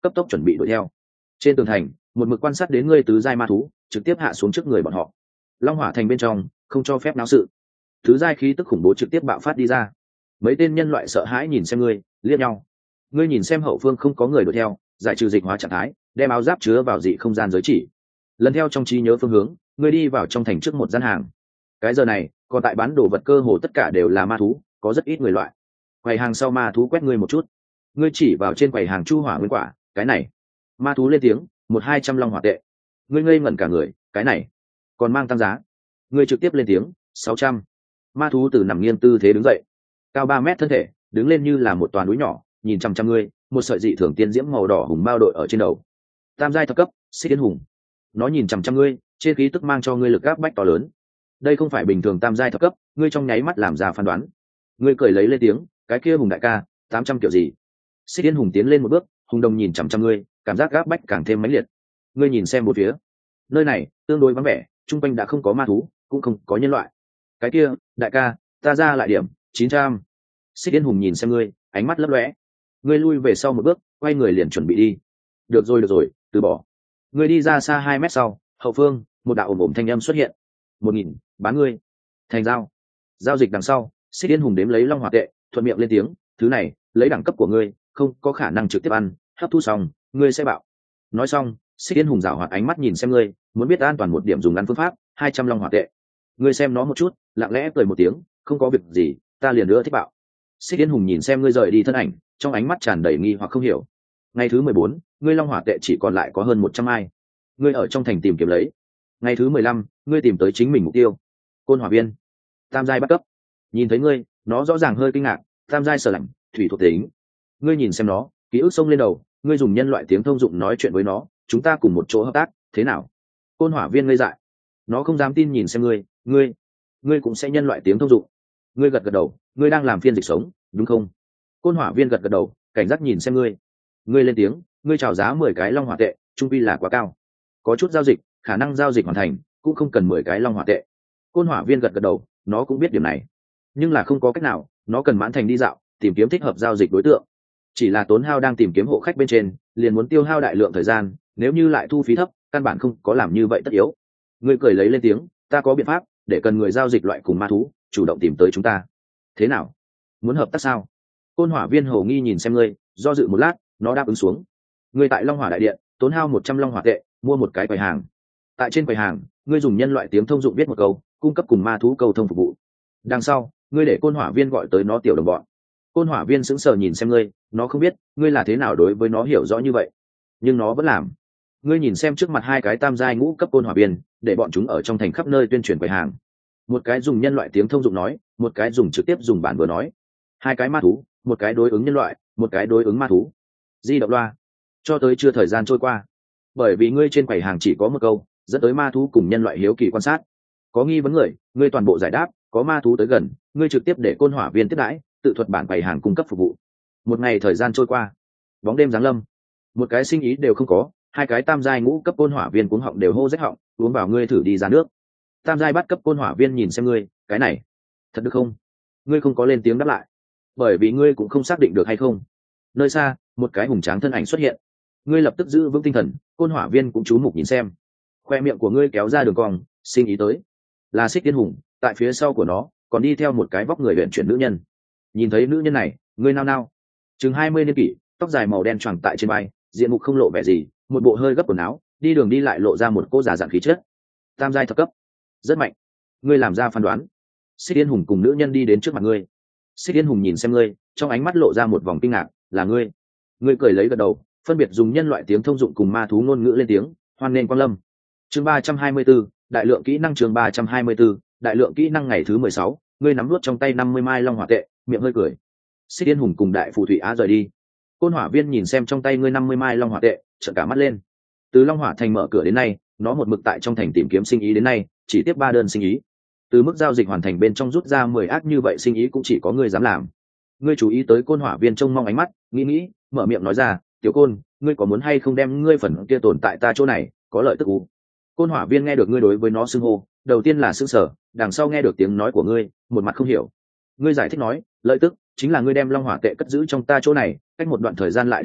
cấp tốc chuẩn bị đuổi theo. Trên tường thành, một mực quan sát đến ngươi tứ giai ma thú trực tiếp hạ xuống trước người bọn họ. Long hỏa thành bên trong không cho phép náo sự, tứ giai khí tức khủng bố trực tiếp bạo phát đi ra. Mấy tên nhân loại sợ hãi nhìn xem ngươi, liếc nhau. Ngươi nhìn xem hậu phương không có người đuổi theo, giải trừ dịch hóa trạng thái, đem áo giáp chứa vào dị không gian giới chỉ. Lần theo trong trí nhớ phương hướng, ngươi đi vào trong thành trước một gian hàng. Cái giờ này, còn tại bán đồ vật cơ hồ tất cả đều là ma thú, có rất ít người loại. Quầy hàng sau ma thú quét ngươi một chút, ngươi chỉ vào trên quầy hàng chu hỏa nguyên quả, cái này. Ma thú lên tiếng, một hai trăm long hỏa tệ. Ngươi ngây ngẩn cả người, cái này còn mang tăng giá. Ngươi trực tiếp lên tiếng, sáu trăm. Ma thú từ nằm nghiêng tư thế đứng dậy, cao ba mét thân thể, đứng lên như là một toàn núi nhỏ, nhìn chăm chăm ngươi, một sợi dị thường tiên diễm màu đỏ hùng bao đội ở trên đầu. Tam giai thập cấp, Xích Yên hùng. Nó nhìn chăm chăm ngươi, trên khí tức mang cho ngươi lực áp bách to lớn. Đây không phải bình thường tam giai thập cấp, ngươi trong nháy mắt làm ra phán đoán. Ngươi cười lấy lên tiếng, cái kia hùng đại ca, tám trăm kiểu gì? Xích Yên hùng tiến lên một bước, hùng đồng nhìn chăm chăm ngươi, cảm giác áp bách càng thêm mãnh liệt. Ngươi nhìn xem một phía, nơi này tương đối vắng vẻ, trung quanh đã không có ma thú, cũng không có nhân loại. Cái kia, đại ca, ta ra lại điểm, chín trăm. Xích Yên hùng nhìn xem ngươi, ánh mắt lấp lóe. Ngươi lui về sau một bước, quay người liền chuẩn bị đi. Được rồi được rồi, từ bỏ. Ngươi đi ra xa hai mét sau, hậu phương, một đạo ồm ồm thanh âm xuất hiện. Một nghìn, bán ngươi. Thành giao. Giao dịch đằng sau, Xích Yên hùng đếm lấy long hỏa tệ, thuận miệng lên tiếng, thứ này, lấy đẳng cấp của ngươi, không có khả năng trực tiếp ăn, hấp thu xong, ngươi sẽ bạo. Nói xong, Xích Yên hùng rảo hoạt ánh mắt nhìn xem ngươi, muốn biết an toàn một điểm dùng ăn phương pháp, hai trăm long hỏa tệ. Ngươi xem nó một chút, lặng lẽ cười một tiếng, không có việc gì, ta liền nữa thích bạo. Xích Yên hùng nhìn xem ngươi rời đi thân ảnh, trong ánh mắt tràn đầy nghi hoặc không hiểu. Ngày thứ mười bốn, ngươi long hỏa tệ chỉ còn lại có hơn một trăm ai. Ngươi ở trong thành tìm kiếm lấy. Ngày thứ mười lăm, ngươi tìm tới chính mình mục tiêu. Côn hỏa viên, tam giai bắt cấp. Nhìn thấy ngươi, nó rõ ràng hơi kinh ngạc, tam giai sở lạnh, thủy thuộc tính. Ngươi nhìn xem nó, ký ức xông lên đầu, ngươi dùng nhân loại tiếng thông dụng nói chuyện với nó, chúng ta cùng một chỗ hợp tác, thế nào? Côn hỏa viên ngây dại, nó không dám tin nhìn xem ngươi, ngươi, ngươi cũng sẽ nhân loại tiếng thông dụng. Ngươi gật gật đầu, ngươi đang làm phiên dịch sống, đúng không? Côn hỏa viên gật gật đầu, cảnh giác nhìn xem ngươi. Ngươi lên tiếng, ngươi chào giá mười cái long hỏa tệ, trung quy là quá cao. Có chút giao dịch, khả năng giao dịch hoàn thành, cũng không cần mười cái long hỏa tệ. Côn hỏa viên gật gật đầu, nó cũng biết điểm này, nhưng là không có cách nào, nó cần mãn thành đi dạo, tìm kiếm thích hợp giao dịch đối tượng. Chỉ là tốn hao đang tìm kiếm hộ khách bên trên, liền muốn tiêu hao đại lượng thời gian, nếu như lại thu phí thấp, căn bản không có làm như vậy tất yếu. Ngươi cười lấy lên tiếng, ta có biện pháp, để cần người giao dịch loại cùng ma thú, chủ động tìm tới chúng ta. Thế nào? Muốn hợp tác sao? Côn hỏa viên hồ nghi nhìn xem ngươi, do dự một lát, nó đáp ứng xuống. Ngươi tại Long Hỏa đại điện, tốn hao một trăm long hỏa tệ, mua một cái quầy hàng. Tại trên quầy hàng, ngươi dùng nhân loại tiếng thông dụng viết một câu, cung cấp cùng ma thú câu thông phục vụ. Đằng sau, ngươi để côn hỏa viên gọi tới nó tiểu đồng bọn. Côn hỏa viên sững sờ nhìn xem ngươi, nó không biết ngươi là thế nào đối với nó hiểu rõ như vậy, nhưng nó vẫn làm. Ngươi nhìn xem trước mặt hai cái tam giai ngũ cấp côn hỏa viên, để bọn chúng ở trong thành khắp nơi tuyên truyền quầy hàng. Một cái dùng nhân loại tiếng thông dụng nói, một cái dùng trực tiếp dùng bản vừa nói. Hai cái ma thú, một cái đối ứng nhân loại, một cái đối ứng ma thú. Di động loa. Cho tới chưa thời gian trôi qua, bởi vì ngươi trên quầy hàng chỉ có một câu, dẫn tới ma thú cùng nhân loại hiếu kỳ quan sát. Có nghi vấn người, ngươi toàn bộ giải đáp, có ma thú tới gần, ngươi trực tiếp để côn hỏa viên tiếp đãi, tự thuật bản quầy hàng cung cấp phục vụ. Một ngày thời gian trôi qua, bóng đêm giáng lâm, một cái sinh ý đều không có, hai cái tam giai ngũ cấp côn hỏa viên cuống họng đều hô rách họng, uống vào ngươi thử đi ra nước. Tam giai bắt cấp côn hỏa viên nhìn xem ngươi, cái này thật được không? Ngươi không có lên tiếng đáp lại, bởi vì ngươi cũng không xác định được hay không. Nơi xa, một cái hùng tráng thân ảnh xuất hiện, ngươi lập tức giữ vững tinh thần, côn hỏa viên cũng chú mục nhìn xem. Khoe miệng của ngươi kéo ra đường cong, sinh ý tới. Là Xích Tiên hùng, tại phía sau của nó còn đi theo một cái vóc người luyện chuyển nữ nhân. Nhìn thấy nữ nhân này, ngươi nao nao. Chừng hai mươi niên kỷ, tóc dài màu đen choàng tại trên vai, diện mục không lộ vẻ gì, một bộ hơi gấp quần áo, đi đường đi lại lộ ra một cô già dặn khí chất. Tam giai thập cấp, rất mạnh. Ngươi làm ra phán đoán. Xích Tiên hùng cùng nữ nhân đi đến trước mặt ngươi. Xích Tiên hùng nhìn xem ngươi, trong ánh mắt lộ ra một vòng kinh ngạc, là ngươi. Ngươi cười lấy gật đầu, phân biệt dùng nhân loại tiếng thông dụng cùng ma thú ngôn ngữ lên tiếng, hoan nghênh quang lâm. Chương ba trăm hai mươi 34, đại lượng kỹ năng chương ba trăm hai mươi 34, đại lượng kỹ năng ngày thứ mười sáu, ngươi nắm nuốt trong tay năm mươi mai long hỏa tệ, miệng hơi cười. Xích Tiên hùng cùng đại phù thủy á rời đi. Côn hỏa viên nhìn xem trong tay ngươi năm mươi mai long hỏa tệ, trợn cả mắt lên. Từ Long Hỏa thành mở cửa đến nay, nó một mực tại trong thành tìm kiếm sinh ý đến nay, chỉ tiếp ba đơn sinh ý. Từ mức giao dịch hoàn thành bên trong rút ra mười ác như vậy sinh ý cũng chỉ có ngươi dám làm. Ngươi chú ý tới côn hỏa viên trông mong ánh mắt, nghĩ nghĩ, mở miệng nói ra, "Tiểu Côn, ngươi có muốn hay không đem ngươi phần kia tồn tại ta chỗ này, có lợi tức u?" Côn hỏa viên nghe được ngươi đối với nó xưng hô, đầu tiên là sững sờ, đằng sau nghe được tiếng nói của ngươi, một mặt không hiểu. Ngươi giải thích nói, "Lợi tức chính là ngươi đem long hỏa tệ cất giữ trong ta chỗ này, cách một đoạn thời gian lại đến lấy,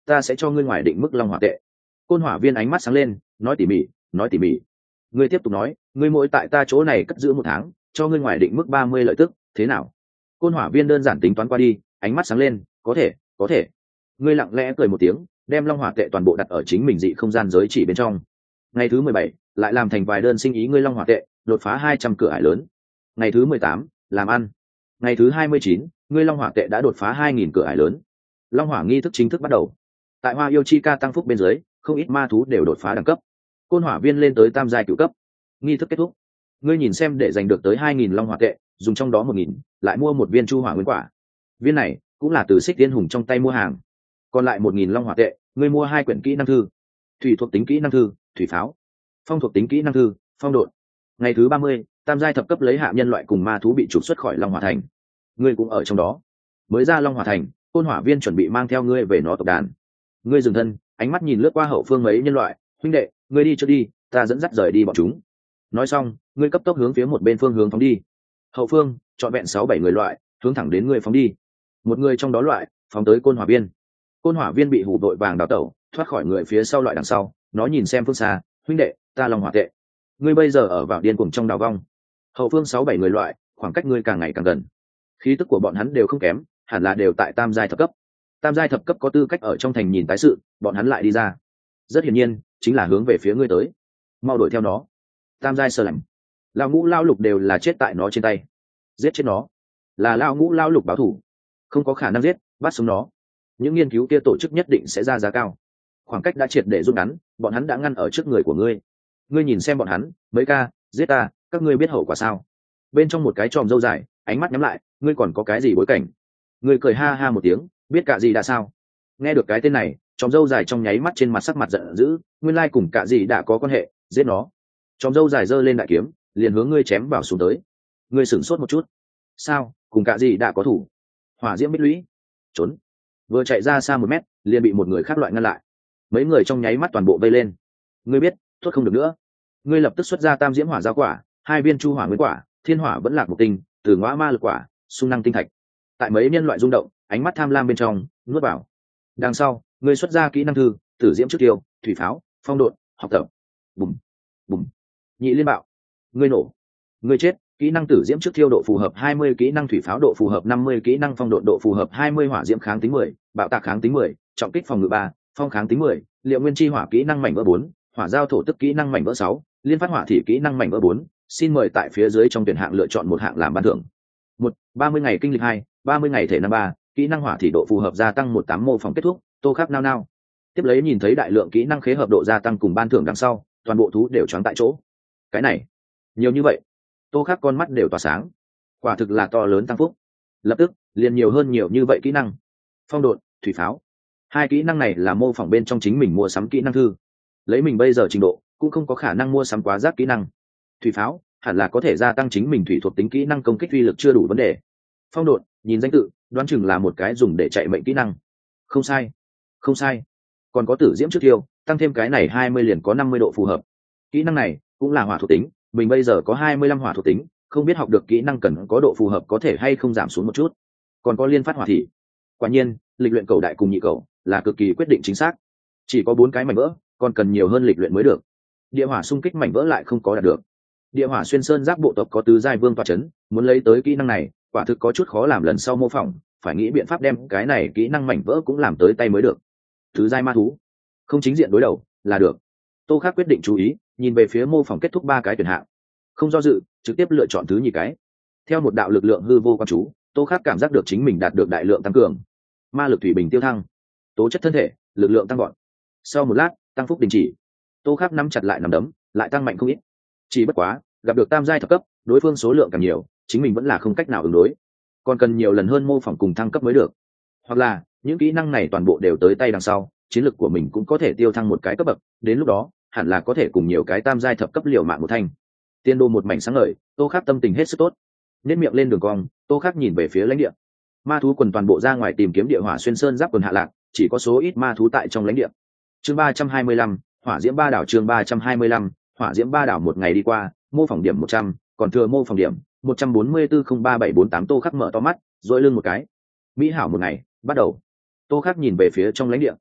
ta sẽ cho ngươi ngoài định mức long hỏa tệ. Côn hỏa viên ánh mắt sáng lên, nói tỉ mỉ, nói tỉ mỉ. Ngươi tiếp tục nói, ngươi mỗi tại ta chỗ này cất giữ một tháng, cho ngươi ngoài định mức ba mươi lợi tức, thế nào? Côn hỏa viên đơn giản tính toán qua đi, ánh mắt sáng lên, có thể, có thể. Ngươi lặng lẽ cười một tiếng, đem long hỏa tệ toàn bộ đặt ở chính mình dị không gian giới chỉ bên trong. Ngày thứ mười bảy, lại làm thành vài đơn sinh ý ngươi long hỏa tệ, đột phá hai trăm cửa ải lớn. Ngày thứ mười tám, làm ăn. Ngày thứ hai mươi chín, ngươi long hỏa tệ đã đột phá hai nghìn cửa ải lớn. Long hỏa nghi thức chính thức bắt đầu. Tại Hoa Yêu Chi Ca tăng phúc bên dưới, không ít ma thú đều đột phá đẳng cấp. Côn hỏa viên lên tới tam giai cửu cấp. Nghi thức kết thúc. Ngươi nhìn xem, để giành được tới hai nghìn long hỏa tệ, dùng trong đó một nghìn, lại mua một viên chu hỏa nguyên quả. Viên này cũng là từ Xích Tiên Hùng trong tay mua hàng. Còn lại một nghìn long hỏa tệ, ngươi mua hai quyển kỹ năng thư. Thủy thuộc tính kỹ năng thư, thủy pháo. Phong thuộc tính kỹ năng thư, phong độn. Ngày thứ ba mươi, tam giai thập cấp lấy hạ nhân loại cùng ma thú bị trục xuất khỏi long hỏa thành. Ngươi cũng ở trong đó. Mới ra long hỏa thành, Côn hỏa viên chuẩn bị mang theo ngươi về nó tộc đàn. Ngươi dừng thân, ánh mắt nhìn lướt qua hậu phương mấy nhân loại, huynh đệ, ngươi đi trước đi, ta dẫn dắt rời đi bọn chúng. Nói xong, ngươi cấp tốc hướng phía một bên phương hướng phóng đi. Hậu phương chọn vẹn sáu bảy người loại hướng thẳng đến ngươi phóng đi. Một người trong đó loại phóng tới Côn hỏa viên. Côn hỏa viên bị hủ đội vàng đào tẩu, thoát khỏi người phía sau loại đằng sau, nó nhìn xem phương xa, huynh đệ, ta long hỏa tệ. Ngươi bây giờ ở vào điên cuồng trong đào vong. Hậu phương sáu bảy người loại, khoảng cách ngươi càng ngày càng gần. Khí tức của bọn hắn đều không kém, hẳn là đều tại tam giai thập cấp. Tam giai thập cấp có tư cách ở trong thành nhìn tái sự, bọn hắn lại đi ra. Rất hiển nhiên, chính là hướng về phía ngươi tới. Mau đuổi theo nó. Tam giai sơ lạnh. Lão ngũ lao lục đều là chết tại nó trên tay. Giết chết nó. Là lão ngũ lao lục báo thủ. Không có khả năng giết, bắt sống nó. Những nghiên cứu kia tổ chức nhất định sẽ ra giá cao. Khoảng cách đã triệt để rút ngắn, bọn hắn đã ngăn ở trước người của ngươi. Ngươi nhìn xem bọn hắn, mấy ca, giết ta, các ngươi biết hậu quả sao? Bên trong một cái tròm râu dài, ánh mắt nhắm lại, ngươi còn có cái gì bối cảnh? Ngươi cười ha ha một tiếng, biết cả gì đã sao? Nghe được cái tên này, tròm râu dài trong nháy mắt trên mặt sắc mặt giận dữ, nguyên lai cùng cả gì đã có quan hệ, giết nó. Tròm râu dài giơ lên đại kiếm, liền hướng ngươi chém vào xuống tới. Ngươi sửng sốt một chút. Sao, cùng cả gì đã có thủ? Hỏa diễm bích lũy. Trốn. Vừa chạy ra xa một mét, liền bị một người khác loại ngăn lại. Mấy người trong nháy mắt toàn bộ vây lên. Ngươi biết, thoát không được nữa. Ngươi lập tức xuất ra tam diễm hỏa giao quả, hai viên chu hỏa nguyên quả, thiên hỏa vẫn lạc một tinh, từ ngõa ma lực quả, sung năng tinh thạch. Tại mấy nhân loại rung động, ánh mắt tham lam bên trong nuốt vào. Đằng sau, ngươi xuất ra kỹ năng thư, tử diễm trước tiêu, thủy pháo, phong độn, học tập. Bùm, bùm, nhị liên bạo. Ngươi nổ. Ngươi chết. Kỹ năng tử diễm trước thiêu độ phù hợp hai mươi, kỹ năng thủy pháo độ phù hợp năm mươi, kỹ năng phong độn độ phù hợp hai mươi, hỏa diễm kháng tính mười, bạo tạc kháng tính mười, trọng kích phòng ngự ba, phong kháng tính mười, liệu nguyên chi hỏa kỹ năng mảnh vỡ bốn, hỏa giao thổ tức kỹ năng mảnh vỡ sáu, liên phát hỏa thị kỹ năng mảnh vỡ bốn. Xin mời tại phía dưới trong tuyển hạng lựa chọn một hạng làm ban thưởng. Một, ba mươi ngày kinh lịch hai, ba mươi ngày thể năm ba, kỹ năng hỏa thị độ phù hợp gia tăng một tám mô phỏng kết thúc, tô khắc nao nao. Tiếp lấy nhìn thấy đại lượng kỹ năng khế hợp độ gia tăng cùng ban thưởng đằng sau, toàn bộ thú đều choáng tại chỗ. Cái này, nhiều như vậy. Tô khắc con mắt đều tỏa sáng, quả thực là to lớn tăng phúc. Lập tức liền nhiều hơn nhiều như vậy kỹ năng. Phong độn, thủy pháo, hai kỹ năng này là mô phỏng bên trong chính mình mua sắm kỹ năng thư. Lấy mình bây giờ trình độ cũng không có khả năng mua sắm quá rác kỹ năng. Thủy pháo hẳn là có thể gia tăng chính mình thủy thuộc tính kỹ năng công kích uy lực chưa đủ vấn đề. Phong độn nhìn danh tự đoán chừng là một cái dùng để chạy mệnh kỹ năng. Không sai, không sai. Còn có tử diễm trước tiêu, tăng thêm cái này hai mươi liền có năm mươi độ phù hợp. Kỹ năng này cũng là hỏa thuộc tính, mình bây giờ có hai mươi lăm hỏa thuộc tính, không biết học được kỹ năng cần có độ phù hợp có thể hay không giảm xuống một chút. Còn có liên phát hỏa thị. Quả nhiên, lịch luyện cầu đại cùng nhị cầu là cực kỳ quyết định chính xác. Chỉ có bốn cái mảnh vỡ, còn cần nhiều hơn lịch luyện mới được. Địa hỏa xung kích mảnh vỡ lại không có đạt được. Địa hỏa xuyên sơn giáp bộ tộc có tứ giai vương tọa chấn, muốn lấy tới kỹ năng này, quả thực có chút khó làm, lần sau mô phỏng, phải nghĩ biện pháp đem cái này kỹ năng mảnh vỡ cũng làm tới tay mới được. Tứ giai ma thú, không chính diện đối đầu là được. Tô Khắc quyết định chú ý, nhìn về phía mô phỏng kết thúc ba cái tuyển hạng, không do dự, trực tiếp lựa chọn thứ nhì cái. Theo một đạo lực lượng hư vô quan chú, Tô Khắc cảm giác được chính mình đạt được đại lượng tăng cường. Ma lực thủy bình tiêu thăng, tố chất thân thể, lực lượng tăng gọn. Sau một lát, tăng phúc đình chỉ. Tô Khắc nắm chặt lại nắm đấm, lại tăng mạnh không ít. Chỉ bất quá, gặp được tam giai thập cấp, đối phương số lượng càng nhiều, chính mình vẫn là không cách nào ứng đối, còn cần nhiều lần hơn mô phỏng cùng thăng cấp mới được. Hoặc là những kỹ năng này toàn bộ đều tới tay đằng sau, chiến lực của mình cũng có thể tiêu thăng một cái cấp bậc, đến lúc đó hẳn là có thể cùng nhiều cái tam giai thập cấp liều mạng một thanh. Tiên đô một mảnh sáng ngời, Tô Khắc tâm tình hết sức tốt. Nhếch miệng lên đường cong, Tô Khắc nhìn về phía lãnh địa. Ma thú quần toàn bộ ra ngoài tìm kiếm địa hỏa xuyên sơn giáp quần hạ lạc, chỉ có số ít ma thú tại trong lãnh địa. Chương ba trăm hai mươi lăm, hỏa diễm ba đảo. Chương ba trăm hai mươi lăm, hỏa diễm ba đảo. Một ngày đi qua, mô phỏng điểm một trăm, còn thừa mô phỏng điểm một trăm bốn mươi tư không ba bảy bốn tám. Tô Khắc mở to mắt, dội lưng một cái. Mỹ hảo một ngày bắt đầu. Tô Khắc nhìn về phía trong lãnh địa.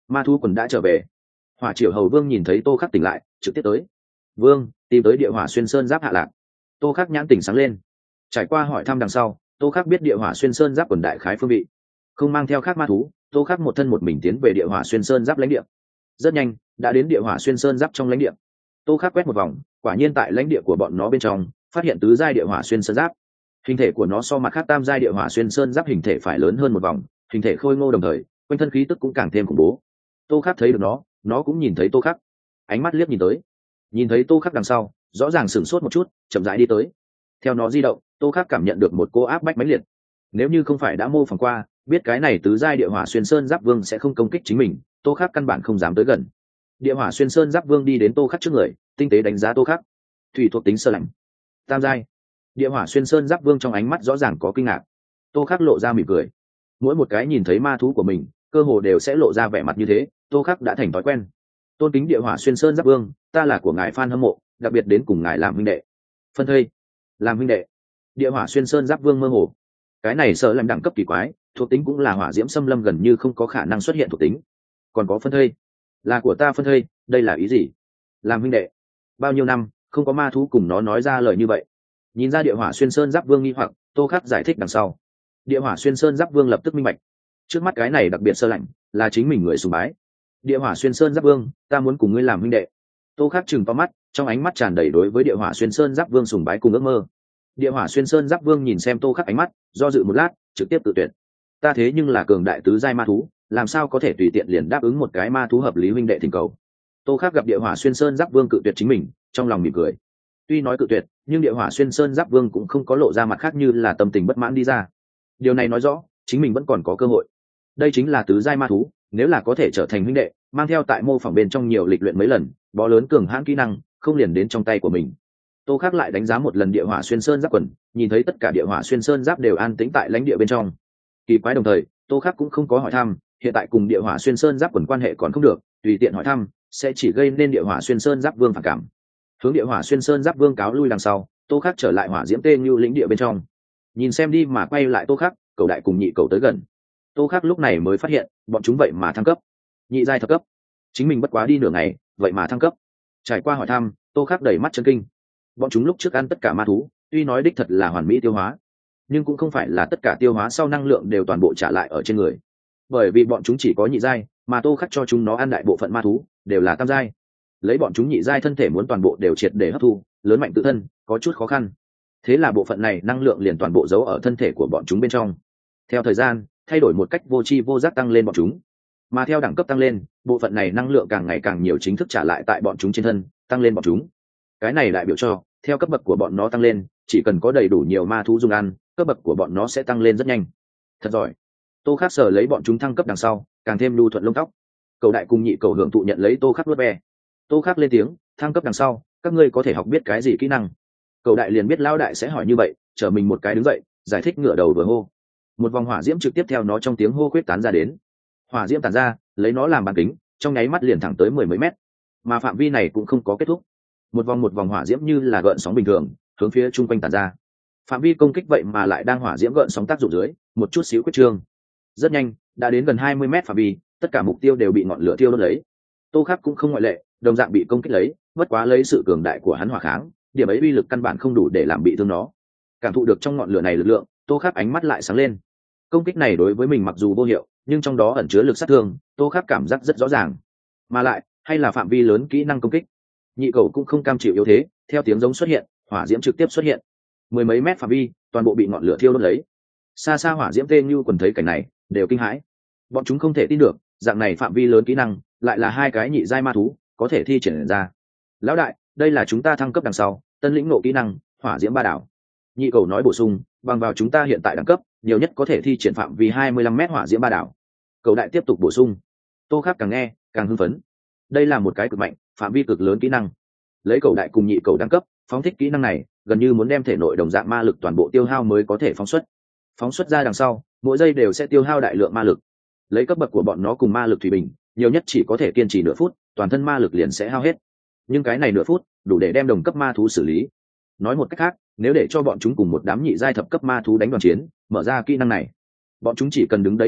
ma thú quần đã trở về. Hỏa triều hầu vương nhìn thấy tô khắc tỉnh lại trực tiếp tới. Vương tìm tới địa hỏa xuyên sơn giáp hạ lạc. Tô khắc nhãn tỉnh sáng lên. Trải qua hỏi thăm đằng sau, tô khắc biết địa hỏa xuyên sơn giáp quần đại khái phương vị, không mang theo khác ma thú. Tô khắc một thân một mình tiến về địa hỏa xuyên sơn giáp lãnh địa. Rất nhanh đã đến địa hỏa xuyên sơn giáp trong lãnh địa. Tô khắc quét một vòng, quả nhiên tại lãnh địa của bọn nó bên trong phát hiện tứ giai địa hỏa xuyên sơn giáp. Hình thể của nó so mặt khác tam giai địa hỏa xuyên sơn giáp hình thể phải lớn hơn một vòng, hình thể khôi ngô đồng thời quanh thân khí tức cũng càng thêm khủng bố. Tô khắc thấy được nó, nó cũng nhìn thấy tô khắc, ánh mắt liếc nhìn tới. Nhìn thấy tô khắc đằng sau, rõ ràng sửng sốt một chút, chậm rãi đi tới. Theo nó di động, tô khắc cảm nhận được một cô áp bách mãnh liệt. Nếu như không phải đã mô phỏng qua, biết cái này tứ giai địa hỏa xuyên sơn giáp vương sẽ không công kích chính mình, tô khắc căn bản không dám tới gần. Địa hỏa xuyên sơn giáp vương đi đến tô khắc trước người, tinh tế đánh giá tô khắc. Thủy thuộc tính sơ lạnh, tam giai. Địa hỏa xuyên sơn giáp vương trong ánh mắt rõ ràng có kinh ngạc. Tô khắc lộ ra mỉm cười. Mỗi một cái nhìn thấy ma thú của mình, cơ hồ đều sẽ lộ ra vẻ mặt như thế, tô khắc đã thành thói quen. Tôn kính địa hỏa xuyên sơn giáp vương, ta là của ngài fan hâm mộ, đặc biệt đến cùng ngài làm huynh đệ. Phân thây, làm huynh đệ. Địa hỏa xuyên sơn giáp vương mơ hồ. Cái này sợ làm đẳng cấp kỳ quái, thuộc tính cũng là hỏa diễm xâm lâm, gần như không có khả năng xuất hiện thuộc tính. Còn có phân thây, là của ta phân thây, đây là ý gì? Làm huynh đệ, bao nhiêu năm không có ma thú cùng nó nói ra lời như vậy. Nhìn ra địa hỏa xuyên sơn giáp vương nghi hoặc, tô khắc giải thích đằng sau. Địa hỏa xuyên sơn giáp vương lập tức minh bạch, trước mắt cái này đặc biệt sơ lạnh là chính mình người sùng bái. Địa hỏa xuyên sơn giáp vương, ta muốn cùng ngươi làm huynh đệ. Tô khắc chừng to mắt, trong ánh mắt tràn đầy đối với địa hỏa xuyên sơn giáp vương sùng bái cùng ước mơ. Địa hỏa xuyên sơn giáp vương nhìn xem tô khắc ánh mắt, do dự một lát, trực tiếp tự tuyệt. Ta thế nhưng là cường đại tứ giai ma thú, làm sao có thể tùy tiện liền đáp ứng một cái ma thú hợp lý huynh đệ thỉnh cầu. Tô khắc gặp địa hỏa xuyên sơn giáp vương cự tuyệt chính mình, trong lòng mỉm cười. Tuy nói cự tuyệt, nhưng địa hỏa xuyên sơn giáp vương cũng không có lộ ra mặt khác như là tâm tình bất mãn đi ra. Điều này nói rõ chính mình vẫn còn có cơ hội. Đây chính là tứ giai ma thú, nếu là có thể trở thành huynh đệ, mang theo tại mô phỏng bên trong nhiều lịch luyện mấy lần, bó lớn cường hãn kỹ năng không liền đến trong tay của mình. Tô khắc lại đánh giá một lần địa hỏa xuyên sơn giáp quần, nhìn thấy tất cả địa hỏa xuyên sơn giáp đều an tĩnh tại lãnh địa bên trong. Kỳ quái, đồng thời tô khắc cũng không có hỏi thăm, hiện tại cùng địa hỏa xuyên sơn giáp quần quan hệ còn không được, tùy tiện hỏi thăm sẽ chỉ gây nên địa hỏa xuyên sơn giáp vương phản cảm. Hướng địa hỏa xuyên sơn giáp vương cáo lui đằng sau, tô khắc trở lại hỏa diễm tê như lĩnh địa bên trong. Nhìn xem đi mà quay lại tô khắc, cầu đại cùng nhị cầu tới gần. Tô khắc lúc này mới phát hiện bọn chúng vậy mà thăng cấp nhị giai thập cấp, chính mình bất quá đi nửa ngày vậy mà thăng cấp. Trải qua hỏi thăm, tô khắc đầy mắt chấn kinh. Bọn chúng lúc trước ăn tất cả ma thú, tuy nói đích thật là hoàn mỹ tiêu hóa, nhưng cũng không phải là tất cả tiêu hóa sau năng lượng đều toàn bộ trả lại ở trên người, bởi vì bọn chúng chỉ có nhị giai, mà tô khắc cho chúng nó ăn đại bộ phận ma thú đều là tam giai. Lấy bọn chúng nhị giai thân thể muốn toàn bộ đều triệt để hấp thu lớn mạnh tự thân có chút khó khăn, thế là bộ phận này năng lượng liền toàn bộ giấu ở thân thể của bọn chúng bên trong. Theo thời gian thay đổi một cách vô tri vô giác tăng lên bọn chúng, mà theo đẳng cấp tăng lên, bộ phận này năng lượng càng ngày càng nhiều chính thức trả lại tại bọn chúng trên thân, tăng lên bọn chúng. Cái này đại biểu cho theo cấp bậc của bọn nó tăng lên, chỉ cần có đầy đủ nhiều ma thú dùng ăn, cấp bậc của bọn nó sẽ tăng lên rất nhanh. Thật giỏi. Tô khắc sở lấy bọn chúng thăng cấp đằng sau càng thêm lưu thuận lông tóc. Cầu đại cùng nhị cầu hưởng thụ nhận lấy tô khắc vớt ve. Tô khắc lên tiếng, thăng cấp đằng sau các ngươi có thể học biết cái gì kỹ năng? Cầu đại liền biết lão đại sẽ hỏi như vậy, trở mình một cái đứng dậy, giải thích ngửa đầu vừa hô. Một vòng hỏa diễm trực tiếp theo nó trong tiếng hô quyết tán ra đến. Hỏa diễm tản ra, lấy nó làm bàn kính, trong nháy mắt liền thẳng tới mười mấy mét, mà phạm vi này cũng không có kết thúc. Một vòng một vòng hỏa diễm như là gợn sóng bình thường hướng phía chung quanh tản ra. Phạm vi công kích vậy mà lại đang hỏa diễm gợn sóng tác dụng dưới một chút xíu quyết trương. Rất nhanh đã đến gần hai mươi mét phạm vi, tất cả mục tiêu đều bị ngọn lửa thiêu đốt lấy. Tô khắc cũng không ngoại lệ, đồng dạng bị công kích lấy, bất quá lấy sự cường đại của hắn hỏa kháng, điểm ấy uy lực căn bản không đủ để làm bị thương nó. Cảm thụ được trong ngọn lửa này lực lượng, tô khắc ánh mắt lại sáng lên. Công kích này đối với mình mặc dù vô hiệu, nhưng trong đó ẩn chứa lực sát thương, tô khắc cảm giác rất rõ ràng. Mà lại hay là phạm vi lớn kỹ năng công kích. Nhị cầu cũng không cam chịu yếu thế, theo tiếng giống xuất hiện, hỏa diễm trực tiếp xuất hiện. Mười mấy mét phạm vi toàn bộ bị ngọn lửa thiêu đốt lấy. Xa xa hỏa diễm tê như quần thấy cảnh này đều kinh hãi. Bọn chúng không thể tin được, dạng này phạm vi lớn kỹ năng lại là hai cái nhị giai ma thú có thể thi triển ra. Lão đại, đây là chúng ta thăng cấp đằng sau tân lĩnh ngộ kỹ năng hỏa diễm ba đảo. Nhị cầu nói bổ sung, bằng vào chúng ta hiện tại đẳng cấp nhiều nhất có thể thi triển phạm vi hai mươi lăm mét hỏa diễm ba đảo. Cầu đại tiếp tục bổ sung. Tô khắc càng nghe càng hưng phấn. Đây là một cái cực mạnh phạm vi cực lớn kỹ năng. Lấy cầu đại cùng nhị cầu đẳng cấp phóng thích kỹ năng này, gần như muốn đem thể nội đồng dạng ma lực toàn bộ tiêu hao mới có thể phóng xuất. Phóng xuất ra đằng sau mỗi giây đều sẽ tiêu hao đại lượng ma lực. Lấy cấp bậc của bọn nó cùng ma lực thủy bình, nhiều nhất chỉ có thể kiên trì nửa phút, toàn thân ma lực liền sẽ hao hết. Nhưng cái này nửa phút đủ để đem đồng cấp ma thú xử lý. Nói một cách khác, nếu để cho bọn chúng cùng một đám nhị giai thập cấp ma thú đánh đoàn chiến, mở ra kỹ năng này, bọn chúng chỉ cần đứng đấy bất động,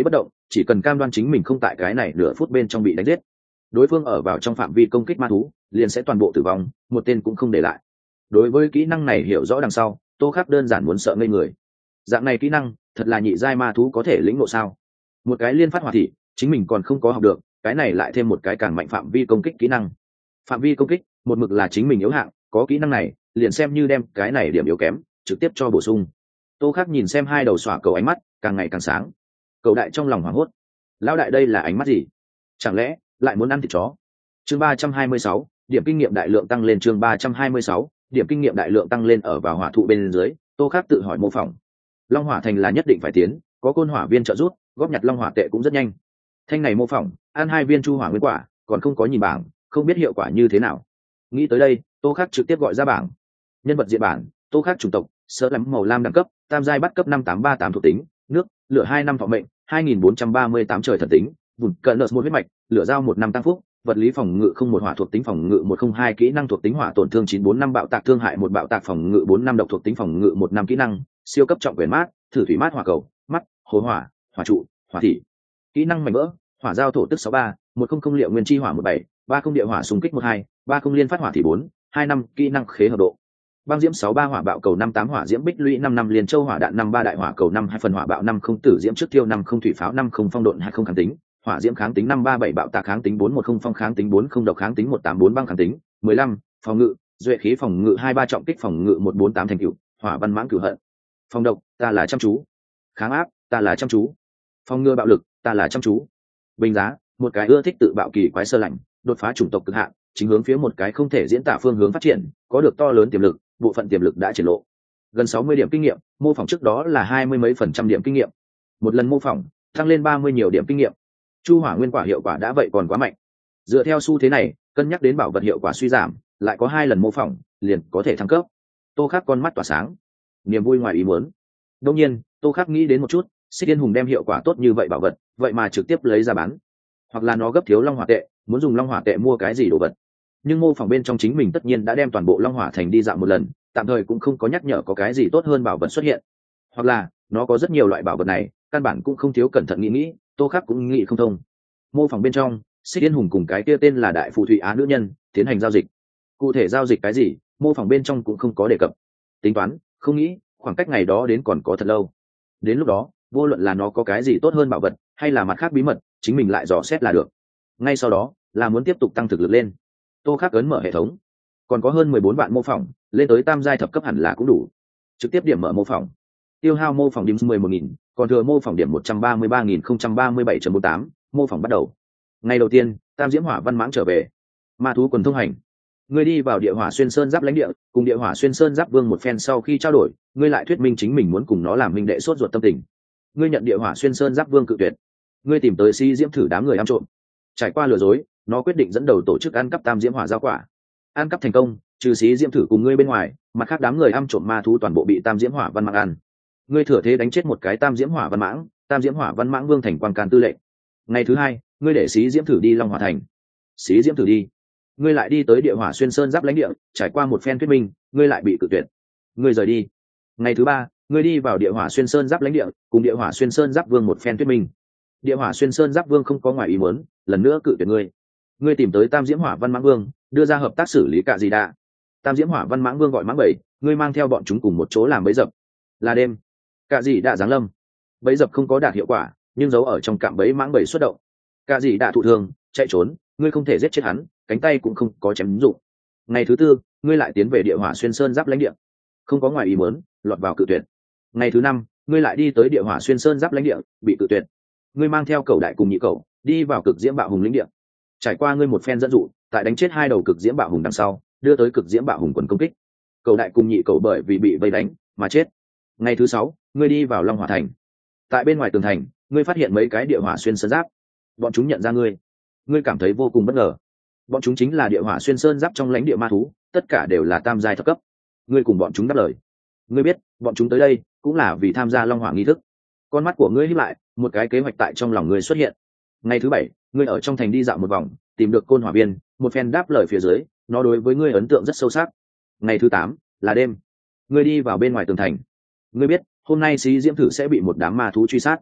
chỉ cần cam đoan chính mình không tại cái này nửa phút bên trong bị đánh giết, đối phương ở vào trong phạm vi công kích ma thú liền sẽ toàn bộ tử vong, một tên cũng không để lại. Đối với kỹ năng này hiểu rõ đằng sau, Tô Khắc đơn giản muốn sợ ngây người. Dạng này kỹ năng thật là nhị giai ma thú có thể lĩnh ngộ sao? Một cái liên phát hỏa thị chính mình còn không có học được, cái này lại thêm một cái càng mạnh phạm vi công kích kỹ năng. Phạm vi công kích một mực là chính mình yếu hạng, có kỹ năng này liền xem như đem cái này điểm yếu kém trực tiếp cho bổ sung. Tô Khắc nhìn xem hai đầu xỏa cầu ánh mắt càng ngày càng sáng. Cầu đại trong lòng hoảng hốt, lão đại đây là ánh mắt gì? Chẳng lẽ lại muốn ăn thịt chó? Chương ba trăm hai mươi sáu, điểm kinh nghiệm đại lượng tăng lên. Chương ba trăm hai mươi sáu, điểm kinh nghiệm đại lượng tăng lên. Ở vào hỏa thụ bên dưới, Tô Khắc tự hỏi mô phỏng. Long hỏa thành là nhất định phải tiến, có côn hỏa viên trợ giúp, góp nhặt long hỏa tệ cũng rất nhanh. Thanh này mô phỏng, ăn hai viên chu hỏa nguyên quả, còn không có nhìn bảng, không biết hiệu quả như thế nào. Nghĩ tới đây, Tô Khắc trực tiếp gọi ra bảng. Nhân vật diện bản, Tô Khắc chủng tộc, sở lắm màu lam đẳng cấp, tam giai bắt cấp năm tám ba tám thuộc tính, nước, lửa hai năm thọ mệnh, hai nghìn bốn trăm ba mươi tám trời thần tính, vùng cận nợ một huyết mạch, lửa dao một năm tăng phúc, vật lý phòng ngự không một hỏa thuộc tính phòng ngự một không hai kỹ năng thuộc tính hỏa tổn thương chín bốn năm bạo tạc thương hại một bạo tạc phòng ngự bốn năm độc thuộc tính phòng ngự một năm kỹ năng, siêu cấp trọng quyền mát, thử thủy mát hỏa cầu, mắt, hồ hỏa, hỏa trụ, hỏa thị. Kỹ năng mảnh vỡ, hỏa giao thổ tức sáu ba, một không không liệu nguyên chi hỏa một bảy, ba không địa hỏa xung kích một hai, ba không liên phát hỏa thị bốn, hai năm kỹ năng khế hợp độ. Băng diễm sáu ba hỏa bạo cầu năm tám hỏa diễm bích lũy năm năm liền châu hỏa đạn năm ba đại hỏa cầu năm hai phần hỏa bạo năm không tử diễm trước tiêu năm không thủy pháo năm không phong độn hai không kháng tính, hỏa diễm kháng tính năm ba bảy bạo tạc kháng tính bốn một không phong kháng tính bốn không độc kháng tính một tám bốn băng kháng tính mười lăm phòng ngự duệ khí phòng ngự hai ba trọng kích phòng ngự một bốn tám thành cựu hỏa văn mãng cửu hận. Phòng độc ta là chăm chú, kháng áp ta là chăm chú, phòng ngừa bạo lực ta là chăm chú. Bình giá một cái ưa thích tự bạo kỳ quái sơ lạnh, đột phá chủng tộc cực hạn, chính hướng phía một cái không thể diễn tả phương hướng phát triển, có được to lớn tiềm lực, bộ phận tiềm lực đã triển lộ. Gần sáu mươi điểm kinh nghiệm, mô phỏng trước đó là hai mươi mấy phần trăm điểm kinh nghiệm. Một lần mô phỏng, tăng lên ba mươi nhiều điểm kinh nghiệm. Chu hỏa nguyên quả hiệu quả đã vậy còn quá mạnh. Dựa theo xu thế này, cân nhắc đến bảo vật hiệu quả suy giảm, lại có hai lần mô phỏng, liền có thể thăng cấp. Tô Khắc con mắt tỏa sáng, niềm vui ngoài ý muốn. Đương nhiên, Tô Khắc nghĩ đến một chút, Xích Yên Hùng đem hiệu quả tốt như vậy bảo vật, vậy mà trực tiếp lấy ra bán, hoặc là nó gấp thiếu long hỏa tệ, muốn dùng long hỏa tệ mua cái gì đồ vật. Nhưng mô phỏng bên trong chính mình tất nhiên đã đem toàn bộ long hỏa thành đi dạo một lần, tạm thời cũng không có nhắc nhở có cái gì tốt hơn bảo vật xuất hiện, hoặc là nó có rất nhiều loại bảo vật này, căn bản cũng không thiếu cẩn thận nghĩ nghĩ, Tô Khắc cũng nghĩ không thông. Mô phỏng bên trong, Xích Yên Hùng cùng cái kia tên là Đại Phù Thủy Á nữ nhân tiến hành giao dịch. Cụ thể giao dịch cái gì, mô phỏng bên trong cũng không có đề cập. Tính toán, không nghĩ, khoảng cách ngày đó đến còn có thật lâu. Đến lúc đó, vô luận là nó có cái gì tốt hơn bảo vật, hay là mặt khác bí mật, chính mình lại dò xét là được. Ngay sau đó, là muốn tiếp tục tăng thực lực lên. Tô Khắc ấn mở hệ thống, còn có hơn mười bốn vạn mô phỏng, lên tới tam giai thập cấp hẳn là cũng đủ. Trực tiếp điểm mở mô phỏng, tiêu hao mô phỏng điểm mười một nghìn, còn thừa mô phỏng điểm một trăm ba mươi ba nghìn không trăm ba mươi bảy chấm bốn tám. Mô phỏng bắt đầu. Ngày đầu tiên, tam diễm hỏa văn mãng trở về. Ma thú quần thông hành. Ngươi đi vào địa hỏa xuyên sơn giáp lãnh địa, cùng địa hỏa xuyên sơn giáp vương một phen sau khi trao đổi, ngươi lại thuyết minh chính mình muốn cùng nó làm minh đệ sốt ruột tâm tình. Ngươi nhận địa hỏa xuyên sơn giáp vương cự tuyệt. Ngươi tìm tới Si Diễm thử đám người ăn trộm. Trải qua lừa dối, nó quyết định dẫn đầu tổ chức ăn cắp tam diễm hỏa giao quả. Ăn cắp thành công, trừ xí diễm thử cùng ngươi bên ngoài, mặt khác đám người ăn trộm ma thú toàn bộ bị tam diễm hỏa văn mãng ăn. Ngươi thừa thế đánh chết một cái tam diễm hỏa văn mãng, tam diễm hỏa văn mãng vương thành quan can tư lệnh. Ngày thứ hai, ngươi để xí diễm thử đi long hỏa thành. Xí diễm thử đi. Ngươi lại đi tới địa hỏa xuyên sơn giáp lãnh địa, trải qua một phen thuyết minh, ngươi lại bị cự tuyệt. Ngươi rời đi. Ngày thứ ba, ngươi đi vào địa hỏa xuyên sơn giáp lãnh địa, cùng địa hỏa xuyên sơn giáp vương một phen thuyết minh. Địa hỏa xuyên sơn giáp vương không có ngoài ý muốn, lần nữa cự tuyệt ngươi. Ngươi tìm tới tam diễm hỏa văn mãng vương, đưa ra hợp tác xử lý cả gì đã. Tam diễm hỏa văn mãng vương gọi mãng bảy, ngươi mang theo bọn chúng cùng một chỗ làm bẫy dập. Là đêm, cả gì đã giáng lâm. Bẫy dập không có đạt hiệu quả, nhưng giấu ở trong cạm bẫy mãng bảy xuất động. Cả gì đã thụ thương, chạy trốn, ngươi không thể giết chết hắn, cánh tay cũng không có chém dụng. Ngày thứ tư, ngươi lại tiến về địa hỏa xuyên sơn giáp lãnh địa, không có ngoài ý muốn, lọt vào cự tuyệt. Ngày thứ năm, ngươi lại đi tới địa hỏa xuyên sơn giáp lãnh địa, bị cự tuyệt. Ngươi mang theo cẩu đại cùng nhị cẩu đi vào cực diễm bạo hùng lĩnh địa. Trải qua ngươi một phen dẫn dụ, tại đánh chết hai đầu cực diễm bạo hùng đằng sau, đưa tới cực diễm bạo hùng quần công kích. Cẩu đại cùng nhị cẩu bởi vì bị vây đánh mà chết. Ngày thứ sáu, ngươi đi vào long hỏa thành. Tại bên ngoài tường thành, ngươi phát hiện mấy cái địa hỏa xuyên sơn giáp. Bọn chúng nhận ra ngươi. Ngươi cảm thấy vô cùng bất ngờ. Bọn chúng chính là địa hỏa xuyên sơn giáp trong lãnh địa ma thú, tất cả đều là tam giai thập cấp. Ngươi cùng bọn chúng đáp lời. Ngươi biết, bọn chúng tới đây cũng là vì tham gia long hỏa nghi thức. Con mắt của ngươi híp lại, một cái kế hoạch tại trong lòng ngươi xuất hiện. Ngày thứ bảy, ngươi ở trong thành đi dạo một vòng, tìm được côn hỏa viên, một phen đáp lời phía dưới, nó đối với ngươi ấn tượng rất sâu sắc. Ngày thứ tám, là đêm. Ngươi đi vào bên ngoài tường thành. Ngươi biết, hôm nay xí diễm thử sẽ bị một đám ma thú truy sát.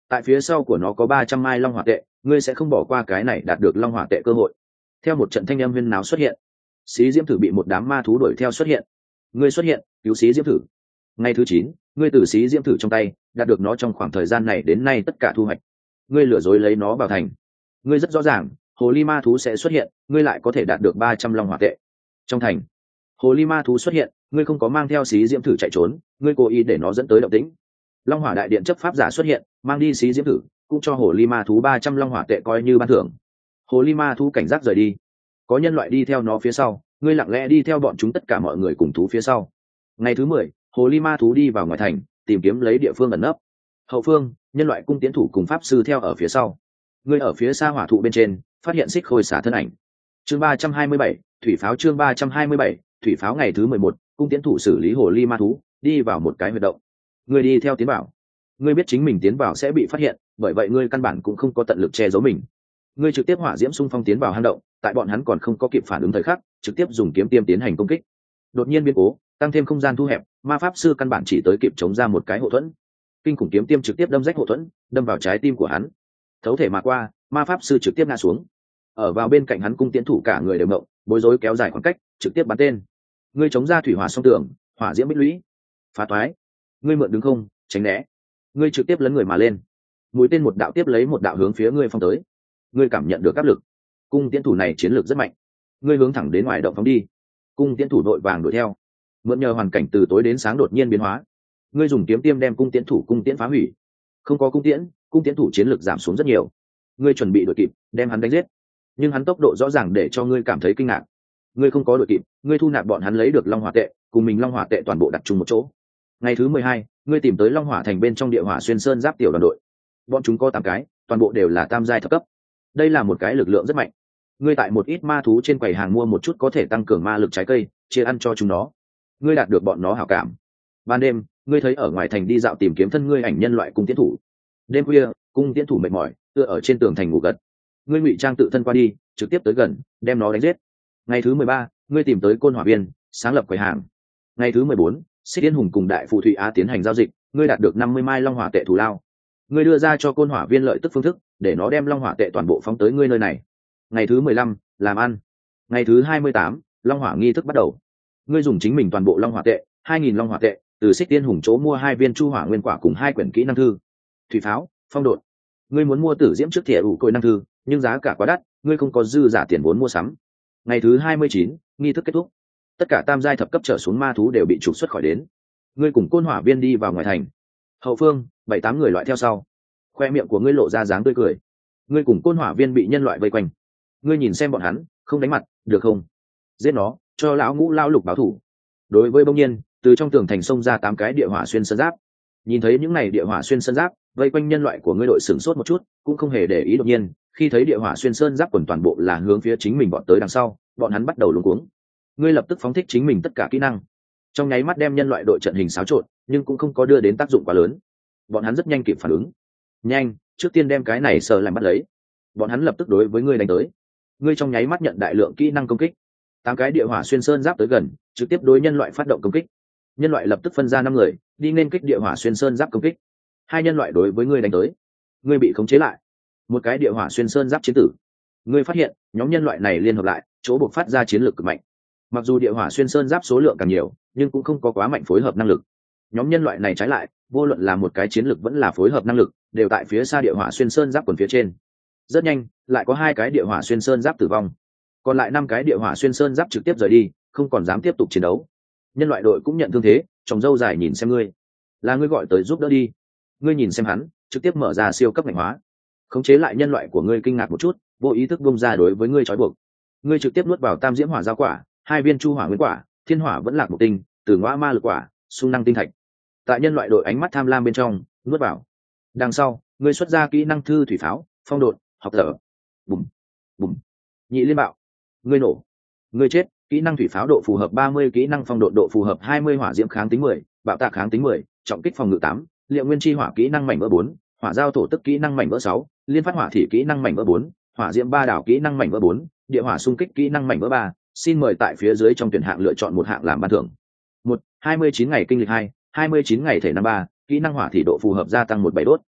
tại phía sau của nó có ba trăm mai long hỏa tệ, ngươi sẽ không bỏ qua cái này đạt được long hỏa tệ cơ hội. Theo một trận thanh âm huyên náo xuất hiện, xí diễm thử bị một đám ma thú đuổi theo xuất hiện. Ngươi xuất hiện cứu xí diễm thử. Ngày thứ chín, ngươi từ xí diễm thử trong tay đạt được nó trong khoảng thời gian này đến nay tất cả thu hoạch. Ngươi lừa dối lấy nó vào thành. Ngươi rất rõ ràng hồ ly ma thú sẽ xuất hiện, ngươi lại có thể đạt được ba trăm long hỏa tệ. Trong thành hồ ly ma thú xuất hiện, ngươi không có mang theo xí diễm thử chạy trốn, ngươi cố ý để nó dẫn tới động tĩnh. Long hỏa đại điện chấp pháp giả xuất hiện, mang đi xí diễm thử, cũng cho hồ ly ma thú ba trăm long hỏa tệ coi như ban thưởng. Hồ ly ma thú cảnh giác rời đi. Có nhân loại đi theo nó phía sau, ngươi lặng lẽ đi theo bọn chúng tất cả mọi người cùng thú phía sau. Ngày thứ mười, hồ ly ma thú đi vào ngoài thành, tìm kiếm lấy địa phương ẩn nấp. Hậu phương, nhân loại cung tiến thủ cùng pháp sư theo ở phía sau. Ngươi ở phía xa hỏa thụ bên trên, phát hiện xích khôi xả thân ảnh. Chương ba trăm hai mươi bảy, thủy pháo chương ba trăm hai mươi bảy, thủy pháo ngày thứ mười một, cung tiến thủ xử lý hồ ly ma thú, đi vào một cái huyệt động. Ngươi đi theo tiến vào. Ngươi biết chính mình tiến vào sẽ bị phát hiện, bởi vậy ngươi căn bản cũng không có tận lực che giấu mình. Ngươi trực tiếp hỏa diễm xung phong tiến vào hang động, tại bọn hắn còn không có kịp phản ứng thời khắc, trực tiếp dùng kiếm tiêm tiến hành công kích. Đột nhiên biến cố, tăng thêm không gian thu hẹp, ma pháp sư căn bản chỉ tới kịp chống ra một cái hộ thuẫn. Kinh khủng kiếm tiêm trực tiếp đâm rách hộ thuẫn, đâm vào trái tim của hắn. Thấu thể mà qua, ma pháp sư trực tiếp ngã xuống. Ở vào bên cạnh hắn cung tiến thủ cả người đều ngộng, bối rối kéo dài khoảng cách, trực tiếp bắn tên. Ngươi chống ra thủy hỏa song tường, hỏa diễm bích lũy, phá toái. Ngươi mượn đứng không, tránh né. Ngươi trực tiếp lấn người mà lên. Mũi tên một đạo tiếp lấy một đạo hướng phía ngươi phong tới. Ngươi cảm nhận được áp lực. Cung tiến thủ này chiến lược rất mạnh. Ngươi hướng thẳng đến ngoài động phóng đi. Cung tiến thủ đội vàng đuổi theo. Mượn nhờ hoàn cảnh từ tối đến sáng đột nhiên biến hóa. Ngươi dùng kiếm tiêm đem cung tiến thủ cung tiễn phá hủy. Không có cung tiễn, cung tiến thủ chiến lược giảm xuống rất nhiều. Ngươi chuẩn bị đuổi kịp, đem hắn đánh giết. Nhưng hắn tốc độ rõ ràng để cho ngươi cảm thấy kinh ngạc. Ngươi không có đuổi kịp, ngươi thu nạp bọn hắn lấy được long hỏa tệ, cùng mình long hỏa tệ toàn bộ đặt chung một chỗ. Ngày thứ mười hai, ngươi tìm tới long hỏa thành bên trong địa hỏa xuyên sơn giáp tiểu đoàn đội. Bọn chúng có tám cái, toàn bộ đều là tam giai thập cấp. Đây là một cái lực lượng rất mạnh. Ngươi tại một ít ma thú trên quầy hàng mua một chút có thể tăng cường ma lực trái cây, chia ăn cho chúng nó. Ngươi đạt được bọn nó hảo cảm. Ban đêm, ngươi thấy ở ngoài thành đi dạo tìm kiếm thân ngươi ảnh nhân loại cung tiến thủ. Đêm khuya, cung tiến thủ mệt mỏi, tựa ở trên tường thành ngủ gật. Ngươi ngụy trang tự thân qua đi, trực tiếp tới gần, đem nó đánh giết. Ngày thứ mười ba, ngươi tìm tới côn hỏa viên, sáng lập quầy hàng. Ngày thứ mười bốn, Xích Yên Hùng cùng Đại Phù Thụy Á tiến hành giao dịch, ngươi đạt được năm mươi mai long hỏa tệ thù lao. Ngươi đưa ra cho côn hỏa viên lợi tức phương thức, để nó đem long hỏa tệ toàn bộ phóng tới ngươi nơi này. Ngày thứ mười lăm, làm ăn. Ngày thứ hai mươi tám, long hỏa nghi thức bắt đầu. Ngươi dùng chính mình toàn bộ long hỏa tệ, hai nghìn long hỏa tệ, từ Xích Yên Hùng chỗ mua hai viên chu hỏa nguyên quả cùng hai quyển kỹ năng thư. Thủy pháo, phong độn. Ngươi muốn mua tử diễm trước thìa ủ côi năng thư, nhưng giá cả quá đắt, ngươi không có dư giả tiền vốn mua sắm. Ngày thứ hai mươi chín, nghi thức kết thúc. Tất cả tam giai thập cấp trở xuống ma thú đều bị trục xuất khỏi đến. Ngươi cùng côn hỏa viên đi vào ngoài thành. Hậu phương, bảy tám người loại theo sau. Khoe miệng của ngươi lộ ra dáng tươi cười. Ngươi cùng côn hỏa viên bị nhân loại vây quanh. Ngươi nhìn xem bọn hắn, không đánh mặt, được không? Giết nó, cho lão ngũ lao lục báo thủ. Đối với bỗng nhiên, từ trong tường thành xông ra tám cái địa hỏa xuyên sơn giáp. Nhìn thấy những này địa hỏa xuyên sơn giáp, vây quanh nhân loại của ngươi đội sửng sốt một chút, cũng không hề để ý. Đột nhiên, khi thấy địa hỏa xuyên sơn giáp quần toàn bộ là hướng phía chính mình bọn tới đằng sau, bọn hắn bắt đầu luống cuống. Ngươi lập tức phóng thích chính mình tất cả kỹ năng, trong nháy mắt đem nhân loại đội trận hình xáo trộn, nhưng cũng không có đưa đến tác dụng quá lớn. Bọn hắn rất nhanh kịp phản ứng. Nhanh, trước tiên đem cái này sờ làm bắt lấy. Bọn hắn lập tức đối với ngươi đánh tới. Ngươi trong nháy mắt nhận đại lượng kỹ năng công kích. Tám cái địa hỏa xuyên sơn giáp tới gần, trực tiếp đối nhân loại phát động công kích. Nhân loại lập tức phân ra năm người, đi nên kích địa hỏa xuyên sơn giáp công kích. Hai nhân loại đối với ngươi đánh tới. Ngươi bị khống chế lại. Một cái địa hỏa xuyên sơn giáp chiến tử. Ngươi phát hiện, nhóm nhân loại này liên hợp lại, chỗ buộc phát ra chiến lược cực mạnh. Mặc dù địa hỏa xuyên sơn giáp số lượng càng nhiều, nhưng cũng không có quá mạnh phối hợp năng lực. Nhóm nhân loại này trái lại, vô luận là một cái chiến lược vẫn là phối hợp năng lực, đều tại phía xa địa hỏa xuyên sơn giáp quần phía trên. Rất nhanh, lại có hai cái địa hỏa xuyên sơn giáp tử vong. Còn lại năm cái địa hỏa xuyên sơn giáp trực tiếp rời đi, không còn dám tiếp tục chiến đấu. Nhân loại đội cũng nhận thương thế, tròng dâu dài nhìn xem ngươi. Là ngươi gọi tới giúp đỡ đi. Ngươi nhìn xem hắn, trực tiếp mở ra siêu cấp mạnh hóa. Khống chế lại nhân loại của ngươi kinh ngạc một chút, vô ý thức bung ra đối với ngươi trói buộc. Ngươi trực tiếp nuốt vào tam diễm hỏa giao quả, hai viên chu hỏa nguyên quả, thiên hỏa vẫn lạc một tinh, từ ngõa ma lực quả, sung năng tinh thạch. Tại nhân loại đội ánh mắt tham lam bên trong, nuốt vào. Đằng sau, ngươi xuất ra kỹ năng thư thủy pháo, phong độn, học thở. Bùm, bùm, nhị liên bạo. Ngươi nổ. Ngươi chết. Kỹ năng thủy pháo độ phù hợp ba mươi, kỹ năng phong độn độ phù hợp hai mươi, hỏa diễm kháng tính mười, bạo tạc kháng tính mười, trọng kích phòng ngự tám, liệu nguyên chi hỏa kỹ năng mảnh vỡ bốn, hỏa giao thổ tức kỹ năng mảnh vỡ sáu, liên phát hỏa thị kỹ năng mảnh vỡ bốn, hỏa diễm ba đảo kỹ năng mảnh vỡ bốn, địa hỏa xung kích kỹ năng mảnh vỡ ba. Xin mời tại phía dưới trong tuyển hạng lựa chọn một hạng làm ban thưởng. Một, hai mươi chín ngày kinh lịch hai, hai mươi chín ngày thể năm ba, kỹ năng hỏa thị độ phù hợp gia tăng một bảy đốt.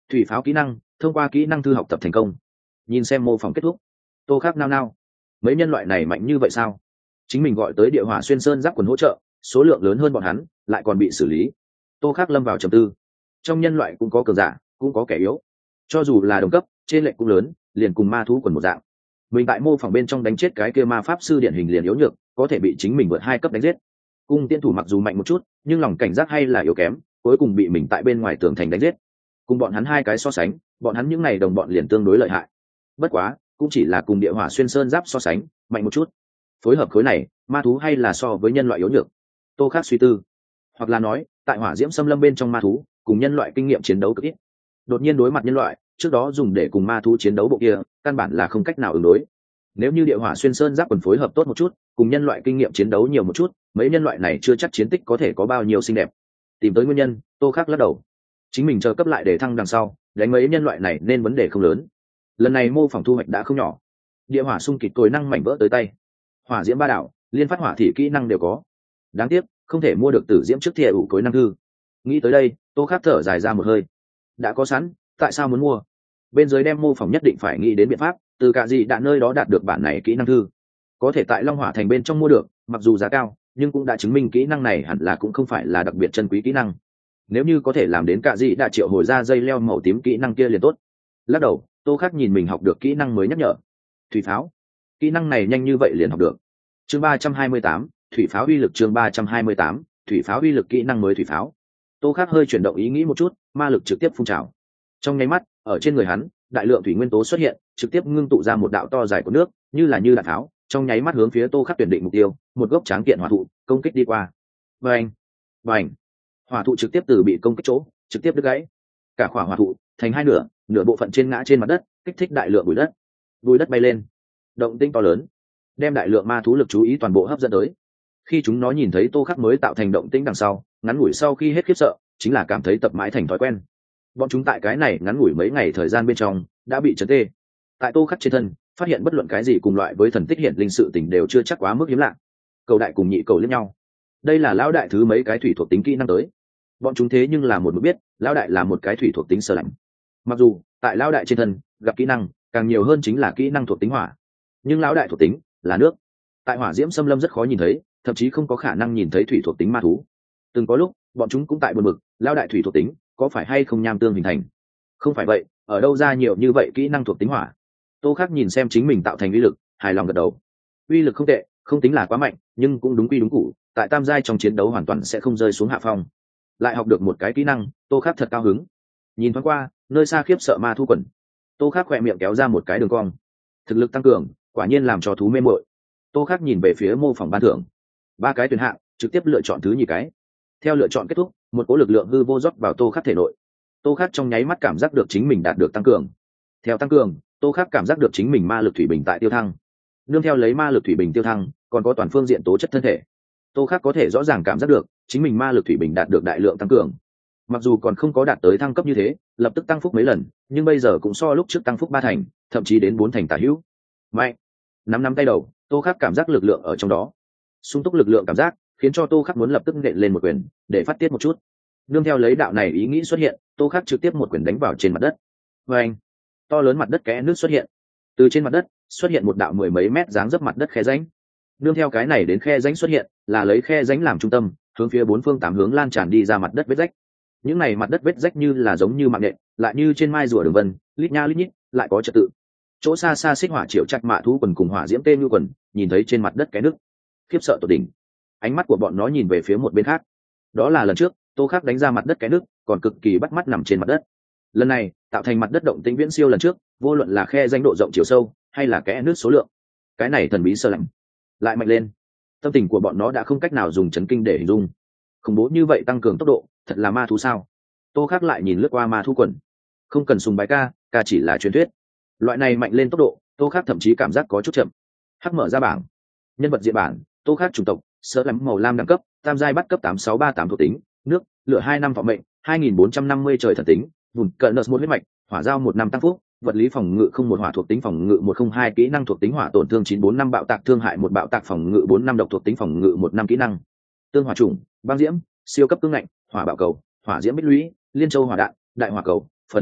Thủy pháo kỹ năng thông qua kỹ năng thư học tập thành công. Nhìn xem mô phỏng kết thúc, tô khắc nao nao, mấy nhân loại này mạnh như vậy sao? Chính mình gọi tới địa hỏa xuyên sơn giáp quần hỗ trợ, số lượng lớn hơn bọn hắn lại còn bị xử lý. Tô khắc lâm vào trầm tư. Trong nhân loại cũng có cường giả, cũng có kẻ yếu, cho dù là đồng cấp trên lệnh cũng lớn, liền cùng ma thú quần một dạng. Mình tại mô phỏng bên trong đánh chết cái kia ma pháp sư điển hình liền yếu nhược, có thể bị chính mình vượt hai cấp đánh giết. Cung tiên thủ mặc dù mạnh một chút, nhưng lòng cảnh giác hay là yếu kém, cuối cùng bị mình tại bên ngoài tường thành đánh giết. Cùng bọn hắn hai cái so sánh, bọn hắn những này đồng bọn liền tương đối lợi hại. Bất quá cũng chỉ là cùng địa hỏa xuyên sơn giáp so sánh mạnh một chút, phối hợp khối này ma thú hay là so với nhân loại yếu nhược. Tô khắc suy tư, hoặc là nói tại hỏa diễm xâm lâm bên trong ma thú cùng nhân loại kinh nghiệm chiến đấu cực ít, đột nhiên đối mặt nhân loại trước đó dùng để cùng ma thú chiến đấu bộ kia căn bản là không cách nào ứng đối. Nếu như địa hỏa xuyên sơn giáp quần phối hợp tốt một chút, cùng nhân loại kinh nghiệm chiến đấu nhiều một chút, mấy nhân loại này chưa chắc chiến tích có thể có bao nhiêu xinh đẹp. Tìm tới nguyên nhân, tô khắc lắc đầu, chính mình chờ cấp lại để thăng đằng sau đánh mấy nhân loại này nên vấn đề không lớn. Lần này mô phỏng thu hoạch đã không nhỏ, địa hỏa xung kích tối năng mảnh vỡ tới tay, hỏa diễm ba đạo liên phát hỏa thị kỹ năng đều có. Đáng tiếc không thể mua được tử diễm trước thìa ủ cối năng thư. Nghĩ tới đây tô khắc thở dài ra một hơi, đã có sẵn tại sao muốn mua? Bên dưới đem mô phỏng nhất định phải nghĩ đến biện pháp từ cả gì đã nơi đó đạt được bản này kỹ năng thư. Có thể tại long hỏa thành bên trong mua được, mặc dù giá cao nhưng cũng đã chứng minh kỹ năng này hẳn là cũng không phải là đặc biệt chân quý kỹ năng. Nếu như có thể làm đến cả gì đã triệu hồi ra dây leo màu tím kỹ năng kia liền tốt. Lắc đầu tô khắc nhìn mình học được kỹ năng mới nhắc nhở, thủy pháo. Kỹ năng này nhanh như vậy liền học được. Chương ba trăm hai mươi tám, thủy pháo uy lực. Chương ba trăm hai mươi tám, thủy pháo uy lực. Kỹ năng mới thủy pháo. Tô khắc hơi chuyển động ý nghĩ một chút, ma lực trực tiếp phun trào. Trong nháy mắt ở trên người hắn đại lượng thủy nguyên tố xuất hiện, trực tiếp ngưng tụ ra một đạo to dài của nước, như là như đạn tháo, trong nháy mắt hướng phía tô khắc tuyển định mục tiêu, một gốc tráng kiện hỏa thụ công kích đi qua. Bành bành, hỏa thụ trực tiếp từ bị công kích chỗ trực tiếp đứt gãy, cả khỏa hỏa thụ thành hai nửa, nửa bộ phận trên ngã trên mặt đất, kích thích đại lượng bụi đất. Bụi đất bay lên, động tĩnh to lớn, đem đại lượng ma thú lực chú ý toàn bộ hấp dẫn tới. Khi chúng nó nhìn thấy tô khắc mới tạo thành động tĩnh đằng sau, ngắn ngủi sau khi hết khiếp sợ chính là cảm thấy tập mãi thành thói quen. Bọn chúng tại cái này ngắn ngủi mấy ngày thời gian bên trong đã bị chấn tê. Tại tô khắc trên thân phát hiện bất luận cái gì cùng loại với thần tích hiện linh sự tình đều chưa chắc quá mức hiếm lạ. Cầu đại cùng nhị cầu liếc nhau, đây là lão đại thứ mấy cái thủy thuộc tính kỹ năng tới. Bọn chúng thế nhưng là một mức biết lão đại là một cái thủy thuộc tính sơ lạnh. Mặc dù tại lão đại trên thân gặp kỹ năng càng nhiều hơn chính là kỹ năng thuộc tính hỏa, nhưng lão đại thuộc tính là nước. Tại hỏa diễm xâm lâm rất khó nhìn thấy, thậm chí không có khả năng nhìn thấy thủy thuộc tính ma thú. Từng có lúc bọn chúng cũng tại buồn bực lão đại thủy thuộc tính có phải hay không nham tương hình thành. Không phải vậy, ở đâu ra nhiều như vậy kỹ năng thuộc tính hỏa? Tô khắc nhìn xem chính mình tạo thành uy lực, hài lòng gật đầu. Uy lực không tệ, không tính là quá mạnh, nhưng cũng đúng quy đúng củ, tại tam giai trong chiến đấu hoàn toàn sẽ không rơi xuống hạ phong. Lại học được một cái kỹ năng, tô khắc thật cao hứng. Nhìn thoáng qua nơi xa khiếp sợ ma thu quần, tô khắc khỏe miệng kéo ra một cái đường cong. Thực lực tăng cường quả nhiên làm cho thú mê mội. Tô khắc nhìn về phía mô phỏng ban thưởng, ba cái tuyển hạng trực tiếp lựa chọn thứ nhì cái. Theo lựa chọn kết thúc, một cỗ lực lượng hư vô rót vào tô khắc thể nội. Tô khắc trong nháy mắt cảm giác được chính mình đạt được tăng cường. Theo tăng cường, tô khắc cảm giác được chính mình ma lực thủy bình tại tiêu thăng. Nương theo lấy ma lực thủy bình tiêu thăng, còn có toàn phương diện tố chất thân thể. Tô khắc có thể rõ ràng cảm giác được chính mình ma lực thủy bình đạt được đại lượng tăng cường. Mặc dù còn không có đạt tới thăng cấp như thế lập tức tăng phúc mấy lần, nhưng bây giờ cũng so lúc trước tăng phúc ba thành, thậm chí đến bốn thành tả hữu. Mạnh. Nắm nắm tay đầu, tô khắc cảm giác lực lượng ở trong đó. Sung túc lực lượng cảm giác khiến cho tô khắc muốn lập tức nện lên một quyền để phát tiết một chút. Nương theo lấy đạo này ý nghĩ xuất hiện, tô khắc trực tiếp một quyền đánh vào trên mặt đất. Và anh, to lớn mặt đất kẽ nước xuất hiện, từ trên mặt đất xuất hiện một đạo mười mấy mét dáng dấp mặt đất khe rãnh. Nương theo cái này đến khe rãnh xuất hiện, là lấy khe rãnh làm trung tâm, hướng phía bốn phương tám hướng lan tràn đi ra mặt đất vết rách. Những này mặt đất vết rách như là giống như mạng nện, lại như trên mai rùa đường vân, lít nha lít nhít, lại có trật tự. Chỗ xa xa xích hỏa triệu chặt mạ thú quần cùng hỏa diễm tê như quần, nhìn thấy trên mặt đất cái nước, khiếp sợ tột đỉnh. Ánh mắt của bọn nó nhìn về phía một bên khác. Đó là lần trước tô khắc đánh ra mặt đất cái nước còn cực kỳ bắt mắt nằm trên mặt đất. Lần này tạo thành mặt đất động tĩnh viễn siêu lần trước, vô luận là khe danh độ rộng chiều sâu hay là kẽ nước số lượng. Cái này thần bí sơ lạnh lại mạnh lên. Tâm tình của bọn nó đã không cách nào dùng chấn kinh để hình dung. Khủng bố như vậy tăng cường tốc độ, thật là ma thú sao? Tô khắc lại nhìn lướt qua ma thú quần, không cần sùng bái ca, ca chỉ là truyền thuyết. Loại này mạnh lên tốc độ, tô khắc thậm chí cảm giác có chút chậm. Hắc mở ra bảng, nhân vật diện bản, tô khắc chủng tộc sơ lắm màu lam đẳng cấp, tam giai bắt cấp tám sáu ba tám thuộc tính, nước, lửa hai năm vọng mệnh, hai nghìn bốn trăm năm mươi trời thần tính, vùng cận nợ một huyết mạch, hỏa giao một năm tăng phúc, vật lý phòng ngự không một hỏa thuộc tính phòng ngự một không hai kỹ năng thuộc tính hỏa tổn thương chín bốn năm bạo tạc thương hại một bạo tạc phòng ngự bốn năm độc thuộc tính phòng ngự một năm kỹ năng tương hỏa trùng băng diễm siêu cấp cương ngạnh hỏa bạo cầu hỏa diễm bích lũy liên châu hỏa đạn đại hỏa cầu phần hỏa bạo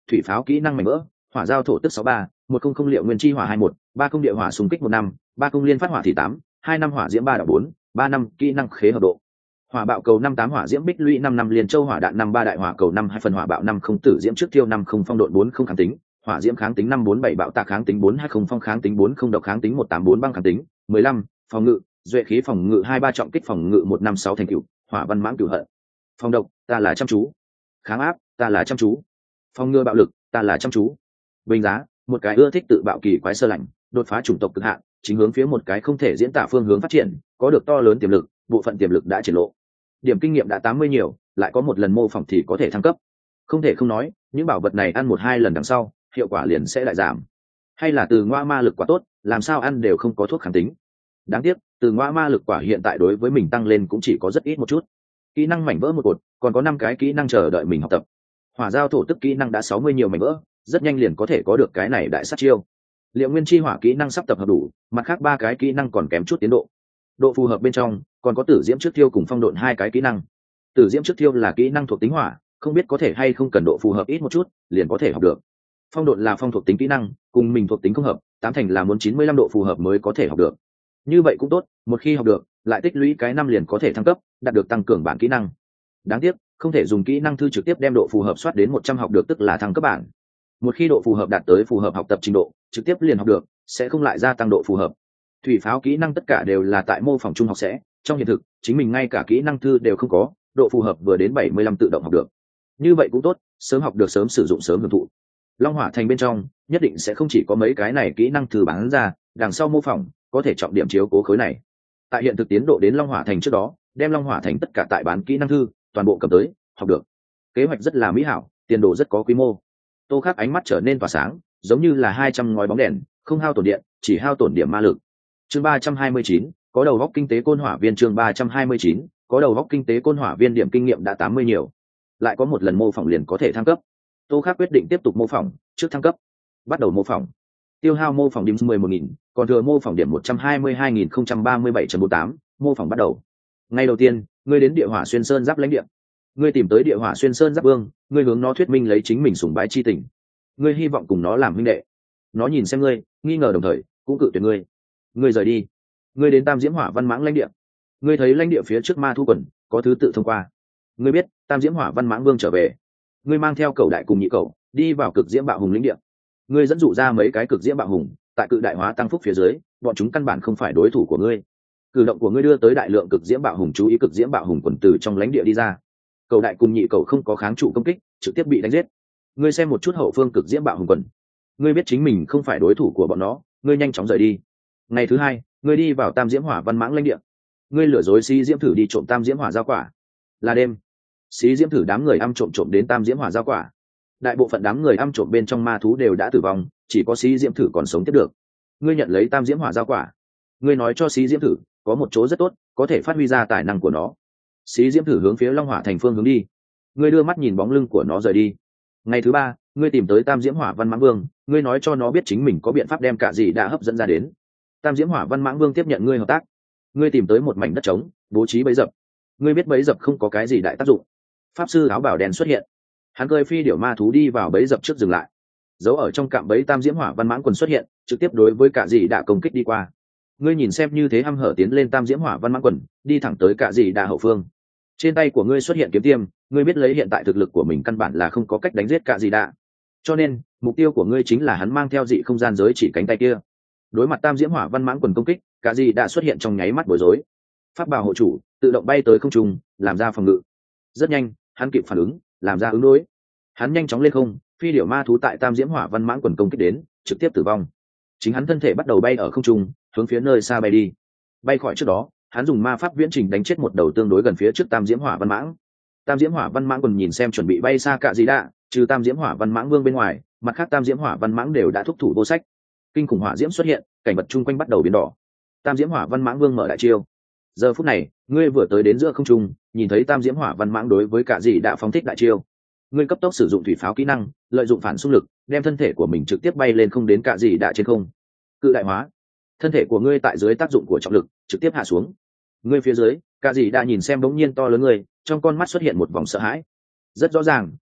thủy pháo kỹ năng mảnh vỡ, hỏa giao thổ tức sáu ba, một không không liệu nguyên chi hỏa hai một, ba không địa hỏa xung kích một năm, ba không liên phát hỏa thì tám, hai năm hỏa diễm ba đạo bốn, ba năm kỹ năng khế hợp độ. Hỏa bạo cầu năm tám hỏa diễm bích lũy năm năm liền châu hỏa đạn năm ba đại hỏa cầu năm hai phần hỏa bạo năm không tử diễm trước tiêu năm không phong độn bốn không kháng tính, hỏa diễm kháng tính năm bốn bảy bạo tạc kháng tính bốn hai không phong kháng tính bốn không độc kháng tính một tám bốn băng kháng tính mười lăm phòng ngự duệ khí phòng ngự hai ba trọng kích phòng ngự một năm sáu thành cửu hỏa văn mãng cửu hận. Phòng độc ta là chăm chú, kháng áp ta là chăm chú, phòng ngừa bạo lực ta là chăm chú. Bình giá một cái ưa thích tự bạo kỳ quái sơ lạnh, đột phá chủng tộc cực hạn, chính hướng phía một cái không thể diễn tả phương hướng phát triển, có được to lớn tiềm lực, bộ phận tiềm lực đã triển lộ. Điểm kinh nghiệm đã tám mươi nhiều, lại có một lần mô phỏng thì có thể thăng cấp. Không thể không nói, những bảo vật này ăn một hai lần đằng sau, hiệu quả liền sẽ lại giảm. Hay là từ ngoa ma lực quả tốt, làm sao ăn đều không có thuốc kháng tính. Đáng tiếc, từ ngoa ma lực quả hiện tại đối với mình tăng lên cũng chỉ có rất ít một chút. Kỹ năng mảnh vỡ một cột, còn có năm cái kỹ năng chờ đợi mình học tập. Hỏa giao thổ tức kỹ năng đã sáu mươi nhiều mảnh vỡ, rất nhanh liền có thể có được cái này đại sát chiêu. Liệu nguyên chi hỏa kỹ năng sắp tập hợp đủ, mặt khác ba cái kỹ năng còn kém chút tiến độ. Độ phù hợp bên trong còn có tử diễm trước thiêu cùng phong độn hai cái kỹ năng. Tử diễm trước thiêu là kỹ năng thuộc tính hỏa, không biết có thể hay không cần độ phù hợp ít một chút liền có thể học được. Phong độn là phong thuộc tính kỹ năng, cùng mình thuộc tính không hợp, tám thành là muốn chín mươi lăm độ phù hợp mới có thể học được. Như vậy cũng tốt, một khi học được lại tích lũy cái năm liền có thể thăng cấp, đạt được tăng cường bản kỹ năng. Đáng tiếc không thể dùng kỹ năng thư trực tiếp đem độ phù hợp soát đến một trăm học được, tức là thăng cấp bản. Một khi độ phù hợp đạt tới phù hợp học tập trình độ, trực tiếp liền học được, sẽ không lại gia tăng độ phù hợp. Thủy pháo kỹ năng tất cả đều là tại mô phỏng trung học sẽ, trong hiện thực chính mình ngay cả kỹ năng thư đều không có, độ phù hợp vừa đến bảy mươi lăm tự động học được. Như vậy cũng tốt, sớm học được sớm sử dụng sớm hưởng thụ. Long hỏa thành bên trong nhất định sẽ không chỉ có mấy cái này kỹ năng thư bán ra, đằng sau mô phỏng có thể trọng điểm chiếu cố khối này. Tại hiện thực tiến độ đến Long hỏa thành trước đó, đem Long hỏa thành tất cả tại bán kỹ năng thư toàn bộ cầm tới học được. Kế hoạch rất là mỹ hảo, tiền đồ rất có quy mô. Tô Khắc ánh mắt trở nên tỏa sáng, giống như là hai trăm ngói bóng đèn, không hao tổn điện, chỉ hao tổn điểm ma lực. Chương ba trăm hai mươi chín, có đầu góc kinh tế côn hỏa viên. Chương ba trăm hai mươi chín, có đầu góc kinh tế côn hỏa viên. Điểm kinh nghiệm đã tám mươi nhiều, lại có một lần mô phỏng liền có thể thăng cấp. Tô Khắc quyết định tiếp tục mô phỏng, trước thăng cấp. Bắt đầu mô phỏng. Tiêu hao mô phỏng điểm mười một nghìn, còn thừa mô phỏng điểm một trăm hai mươi hai nghìn không trăm ba mươi bảy chấm bốn tám. Mô phỏng bắt đầu. Ngày đầu tiên, ngươi đến địa hỏa xuyên sơn giáp lãnh địa. Ngươi tìm tới địa hỏa xuyên sơn giáp vương, ngươi hướng nó thuyết minh lấy chính mình sùng bái chi tình. Ngươi hy vọng cùng nó làm huynh đệ. Nó nhìn xem ngươi, nghi ngờ đồng thời cũng cự tuyệt ngươi. Ngươi rời đi. Ngươi đến tam diễm hỏa văn mãng lãnh địa. Ngươi thấy lãnh địa phía trước ma thu quần có thứ tự thông qua. Ngươi biết tam diễm hỏa văn mãng vương trở về. Ngươi mang theo cậu đại cùng nhị cậu đi vào cực diễm bạo hùng lãnh địa. Ngươi dẫn dụ ra mấy cái cực diễm bạo hùng, tại cự đại hóa tăng phúc phía dưới, bọn chúng căn bản không phải đối thủ của ngươi. Cử động của ngươi đưa tới đại lượng cực diễm bạo hùng chú ý, cực diễm bạo hùng quần từ trong lãnh địa đi ra. Cậu đại cùng nhị cậu không có kháng trụ công kích, trực tiếp bị đánh giết. Ngươi xem một chút hậu phương cực diễm bạo hùng quần. Ngươi biết chính mình không phải đối thủ của bọn nó, ngươi nhanh chóng rời đi. Ngày thứ hai, ngươi đi vào tam diễm hỏa văn mãng lãnh địa. Ngươi lừa dối xí diễm thử đi trộm tam diễm hỏa giao quả. Là đêm, xí diễm thử đám người ăn trộm trộm đến tam diễm hỏa giao quả. Đại bộ phận đám người ăn trộm bên trong ma thú đều đã tử vong, chỉ có xí diễm thử còn sống tiếp được. Ngươi nhận lấy tam diễm hỏa giao quả. Ngươi nói cho xí diễm thử có một chỗ rất tốt, có thể phát huy ra tài năng của nó. Xí diễm thử hướng phía Long hỏa thành phương hướng đi. Ngươi đưa mắt nhìn bóng lưng của nó rời đi. Ngày thứ ba, ngươi tìm tới tam diễm hỏa văn mãng vương, ngươi nói cho nó biết chính mình có biện pháp đem cả gì đã hấp dẫn ra đến. Tam diễm hỏa văn mãng vương tiếp nhận ngươi hợp tác. Ngươi tìm tới một mảnh đất trống, bố trí bẫy dập. Ngươi biết bẫy dập không có cái gì đại tác dụng. Pháp sư áo bào đen xuất hiện, hắn cơi phi điểu ma thú đi vào bẫy dập trước dừng lại. Giấu ở trong cạm bẫy tam diễm hỏa văn mãng quần xuất hiện, trực tiếp đối với cả gì đã công kích đi qua. Ngươi nhìn xem như thế hăm hở tiến lên tam diễm hỏa văn mãng quần, đi thẳng tới cả gì đã hậu phương. Trên tay của ngươi xuất hiện kiếm tiêm, ngươi biết lấy hiện tại thực lực của mình căn bản là không có cách đánh giết cả gì đã. Cho nên mục tiêu của ngươi chính là hắn mang theo dị không gian giới chỉ cánh tay kia. Đối mặt tam diễm hỏa văn mãng quần công kích, cả gì đã xuất hiện trong nháy mắt bối rối. Pháp bảo hộ chủ tự động bay tới không trung, làm ra phòng ngự. Rất nhanh, hắn kịp phản ứng, làm ra ứng đối. Hắn nhanh chóng lên không, phi điểu ma thú tại tam diễm hỏa văn mãng quần công kích đến, trực tiếp tử vong. Chính hắn thân thể bắt đầu bay ở không trung, hướng phía nơi xa bay đi. Bay khỏi trước đó, hắn dùng ma pháp viễn trình đánh chết một đầu tương đối gần phía trước tam diễm hỏa văn mãng. Tam diễm hỏa văn mãng còn nhìn xem chuẩn bị bay xa cả gì đã, trừ tam diễm hỏa văn mãng vương bên ngoài, mặt khác tam diễm hỏa văn mãng đều đã thúc thủ vô sách. Kinh khủng hỏa diễm xuất hiện, cảnh vật chung quanh bắt đầu biến đỏ. Tam diễm hỏa văn mãng vương mở đại chiêu. Giờ phút này, ngươi vừa tới đến giữa không trung, nhìn thấy tam diễm hỏa văn mãng đối với cả gì đã phóng thích đại chiêu. Ngươi cấp tốc sử dụng thủy pháo kỹ năng, lợi dụng phản xung lực, đem thân thể của mình trực tiếp bay lên không đến cả gì đã trên không. Cự đại hóa. Thân thể của ngươi tại dưới tác dụng của trọng lực, trực tiếp hạ xuống. Ngươi phía dưới, cả gì đã nhìn xem bỗng nhiên to lớn người, trong con mắt xuất hiện một vòng sợ hãi. Rất rõ ràng,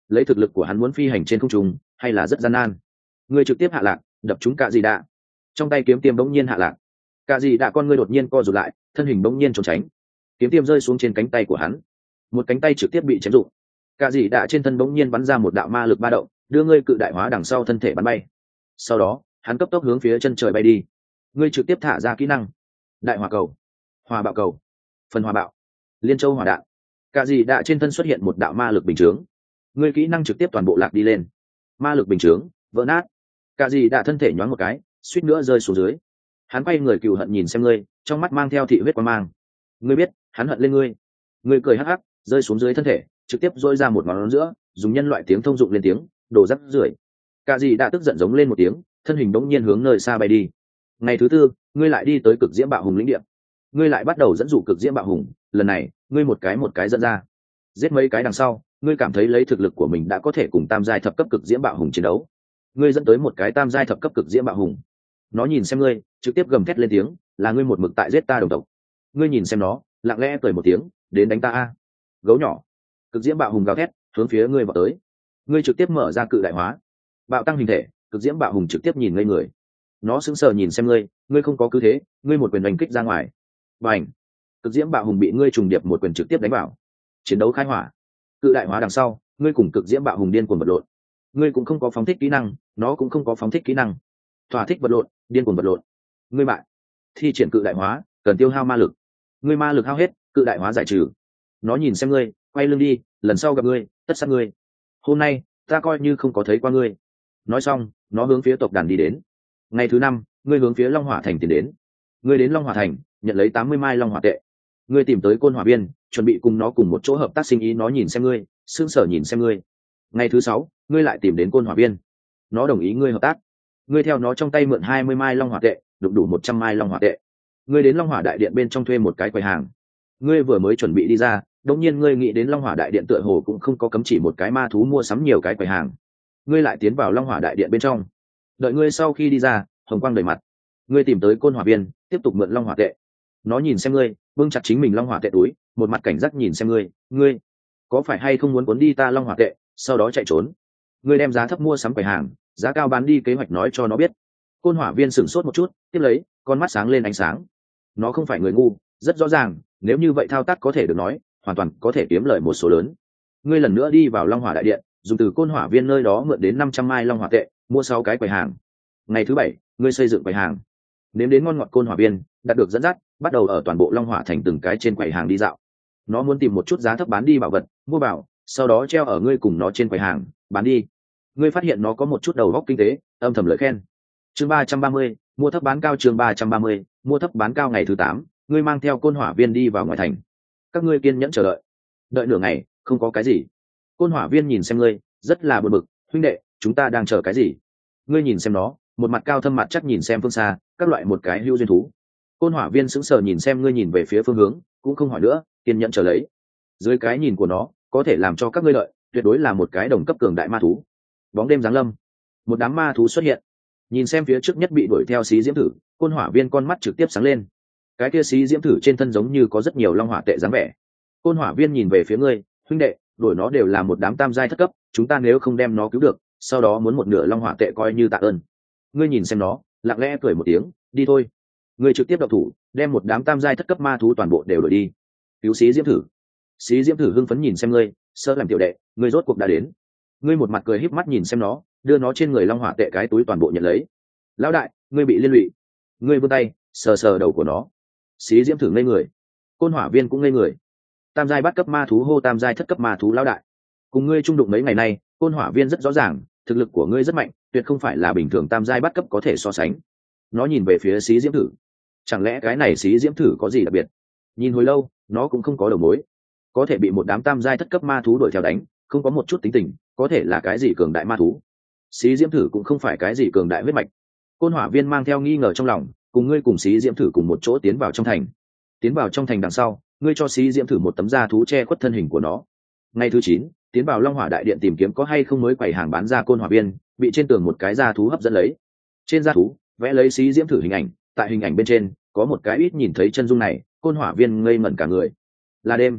lấy thực lực của hắn muốn phi hành trên không trung hay là rất gian nan. Ngươi trực tiếp hạ lạc, đập trúng Cạ Dị Đạ. Trong tay kiếm tiêm bỗng nhiên hạ lạc. Cạ Dị Đạ con ngươi đột nhiên co rụt lại, thân hình bỗng nhiên trốn tránh. Kiếm tiêm rơi xuống trên cánh tay của hắn, một cánh tay trực tiếp bị chém rụng. Cạ Dị Đạ trên thân bỗng nhiên bắn ra một đạo ma lực ba động, đưa ngươi cự đại hóa đằng sau thân thể bắn bay. Sau đó, hắn cấp tốc hướng phía chân trời bay đi. Ngươi trực tiếp thả ra kỹ năng: Đại hỏa cầu, Hỏa bạo cầu, Phần hỏa bạo, Liên châu hỏa đạn. Cạ Dị Đạ trên thân xuất hiện một đạo ma lực bình chướng. Ngươi kỹ năng trực tiếp toàn bộ lạc đi lên. Ma lực bình chướng vỡ nát. Cạ Dị Đạ thân thể nhoáng một cái, suýt nữa rơi xuống dưới. Hắn quay người cừu hận nhìn xem ngươi, trong mắt mang theo thị huyết quan mang. Ngươi biết hắn hận lên ngươi. Ngươi cười hắc hắc, rơi xuống dưới thân thể, trực tiếp dỗi ra một ngón giữa, dùng nhân loại tiếng thông dụng lên tiếng: đồ rắc rưởi. Cạ Dị Đạ tức giận giống lên một tiếng, thân hình đống nhiên hướng nơi xa bay đi. Ngày thứ tư, ngươi lại đi tới cực diễm bạo hùng lĩnh địa. Ngươi lại bắt đầu dẫn dụ cực diễm bạo hùng, lần này ngươi một cái một cái dẫn ra, giết mấy cái đằng sau, ngươi cảm thấy lấy thực lực của mình đã có thể cùng tam giai thập cấp cực diễm bạo hùng chiến đấu. Ngươi dẫn tới một cái tam giai thập cấp cực diễm bạo hùng, nó nhìn xem ngươi, trực tiếp gầm thét lên tiếng: là ngươi một mực tại giết ta đồng tộc. Ngươi nhìn xem nó, lặng lẽ cười một tiếng: đến đánh ta a, gấu nhỏ. Cực diễm bạo hùng gào thét hướng phía ngươi vào tới. Ngươi trực tiếp mở ra cự đại hóa, bạo tăng hình thể. Cực diễm bạo hùng trực tiếp nhìn ngây người, nó sững sờ nhìn xem ngươi, ngươi không có cứ thế, ngươi một quyền đánh kích ra ngoài, và ảnh. Cực diễm bạo hùng bị ngươi trùng điệp một quyền trực tiếp đánh vào. Chiến đấu khai hỏa. Cự đại hóa đằng sau, ngươi cùng cực diễm bạo hùng điên cuồng vật lộn. Ngươi cũng không có phóng thích kỹ năng, nó cũng không có phóng thích kỹ năng, thỏa thích vật lộn, điên cuồng vật lộn. Ngươi bại. Thi triển cự đại hóa cần tiêu hao ma lực, ngươi ma lực hao hết, cự đại hóa giải trừ. Nó nhìn xem ngươi, quay lưng đi, lần sau gặp ngươi tất sát ngươi. Hôm nay ta coi như không có thấy qua ngươi. Nói xong, nó hướng phía tộc đàn đi đến. Ngày thứ năm, ngươi hướng phía Long Hỏa Thành tiến đến. Ngươi đến Long Hỏa Thành, nhận lấy tám mươi mai Long Hỏa tệ. Ngươi tìm tới Côn Hỏa Biên, chuẩn bị cùng nó cùng một chỗ hợp tác sinh ý. Nó nhìn xem ngươi, sững sờ nhìn xem ngươi. Ngày thứ sáu, ngươi lại tìm đến Côn Hỏa Biên, nó đồng ý ngươi hợp tác. Ngươi theo nó trong tay mượn hai mươi mai Long Hỏa tệ, đụng đủ một trăm mai Long Hỏa tệ. Ngươi đến Long Hỏa Đại Điện bên trong thuê một cái quầy hàng. Ngươi vừa mới chuẩn bị đi ra, đột nhiên ngươi nghĩ đến Long Hỏa Đại Điện tựa hồ cũng không có cấm chỉ một cái ma thú mua sắm nhiều cái quầy hàng. Ngươi lại tiến vào Long Hỏa Đại Điện bên trong. Đợi ngươi sau khi đi ra, hồng quang đầy mặt. Ngươi tìm tới Côn Hỏa Biên, tiếp tục mượn Long Hỏa tệ. Nó nhìn xem ngươi, bưng chặt chính mình Long Hỏa tệ túi, một mặt cảnh giác nhìn xem ngươi, ngươi có phải hay không muốn cuốn đi ta Long Hỏa tệ, sau đó chạy trốn. Ngươi đem giá thấp mua sắm quầy hàng, giá cao bán đi kế hoạch nói cho nó biết. Côn Hỏa Viên sửng sốt một chút, tiếp lấy, con mắt sáng lên ánh sáng. Nó không phải người ngu, rất rõ ràng, nếu như vậy thao tác có thể được nói, hoàn toàn có thể kiếm lợi một số lớn. Ngươi lần nữa đi vào Long Hỏa Đại Điện, dùng từ Côn Hỏa Viên nơi đó mượn đến năm trăm mai Long Hỏa tệ, mua sáu cái quầy hàng. Ngày thứ bảy, ngươi xây dựng quầy hàng, nếm đến ngon ngọt Côn Hỏa Viên, đạt được dẫn dắt, bắt đầu ở toàn bộ Long Hỏa Thành từng cái trên quầy hàng đi dạo. Nó muốn tìm một chút giá thấp bán đi bảo vật, mua bảo, sau đó treo ở ngươi cùng nó trên quầy hàng, bán đi. Ngươi phát hiện nó có một chút đầu óc kinh tế, âm thầm lời khen. Chương ba trăm ba mươi, mua thấp bán cao. Chương ba trăm ba mươi, mua thấp bán cao. Ngày thứ tám, ngươi mang theo Côn Hỏa Viên đi vào ngoài thành. Các ngươi kiên nhẫn chờ đợi, đợi nửa ngày, không có cái gì. Côn Hỏa Viên nhìn xem ngươi, rất là buồn bực, huynh đệ, chúng ta đang chờ cái gì? Ngươi nhìn xem nó, một mặt cao thâm mặt chắc nhìn xem phương xa, các loại một cái hưu duyên thú. Côn Hỏa Viên sững sờ nhìn xem ngươi, nhìn về phía phương hướng, cũng không hỏi nữa, kiên nhẫn chờ lấy. Dưới cái nhìn của nó, có thể làm cho các ngươi đợi, tuyệt đối là một cái đồng cấp cường đại ma thú. Bóng đêm giáng lâm, một đám ma thú xuất hiện. Nhìn xem phía trước nhất bị đuổi theo xí diễm thử, Côn Hỏa Viên con mắt trực tiếp sáng lên. Cái kia xí diễm thử trên thân giống như có rất nhiều long hỏa tệ dáng vẻ. Côn Hỏa Viên nhìn về phía ngươi, huynh đệ, đuổi nó đều là một đám tam giai thất cấp, chúng ta nếu không đem nó cứu được, sau đó muốn một nửa long hỏa tệ coi như tạ ơn. Ngươi nhìn xem nó, lặng lẽ cười một tiếng, đi thôi. Ngươi trực tiếp động thủ, đem một đám tam giai thất cấp ma thú toàn bộ đều đuổi đi. Cứu xí diễm thử. Xí diễm thử hưng phấn nhìn xem ngươi, sơ làm tiểu đệ, ngươi rốt cuộc đã đến. Ngươi một mặt cười híp mắt nhìn xem nó, đưa nó trên người long hỏa tệ cái túi toàn bộ nhận lấy. Lão đại, ngươi bị liên lụy. Ngươi vươn tay, sờ sờ đầu của nó. Xí diễm thử ngây người. Côn Hỏa Viên cũng ngây người. Tam giai bắt cấp ma thú hô tam giai thất cấp ma thú lão đại. Cùng ngươi chung đụng mấy ngày nay, Côn Hỏa Viên rất rõ ràng, thực lực của ngươi rất mạnh, tuyệt không phải là bình thường tam giai bắt cấp có thể so sánh. Nó nhìn về phía xí diễm thử. Chẳng lẽ cái này xí diễm thử có gì đặc biệt? Nhìn hồi lâu, nó cũng không có đầu mối. Có thể bị một đám tam giai thất cấp ma thú đuổi theo đánh, không có một chút tính tình, có thể là cái gì cường đại ma thú? Xí diễm thử cũng không phải cái gì cường đại huyết mạch. Côn Hỏa Viên mang theo nghi ngờ trong lòng, cùng ngươi cùng xí diễm thử cùng một chỗ tiến vào trong thành. Tiến vào trong thành đằng sau, ngươi cho xí diễm thử một tấm da thú che khuất thân hình của nó. Ngày thứ chín, tiến vào Long Hỏa Đại Điện tìm kiếm có hay không mới quầy hàng bán ra Côn Hỏa Viên, bị trên tường một cái da thú hấp dẫn lấy. Trên da thú vẽ lấy xí diễm thử hình ảnh, tại hình ảnh bên trên có một cái ít nhìn thấy chân dung này, Côn Hỏa Viên ngây ngẩn cả người. Là đêm,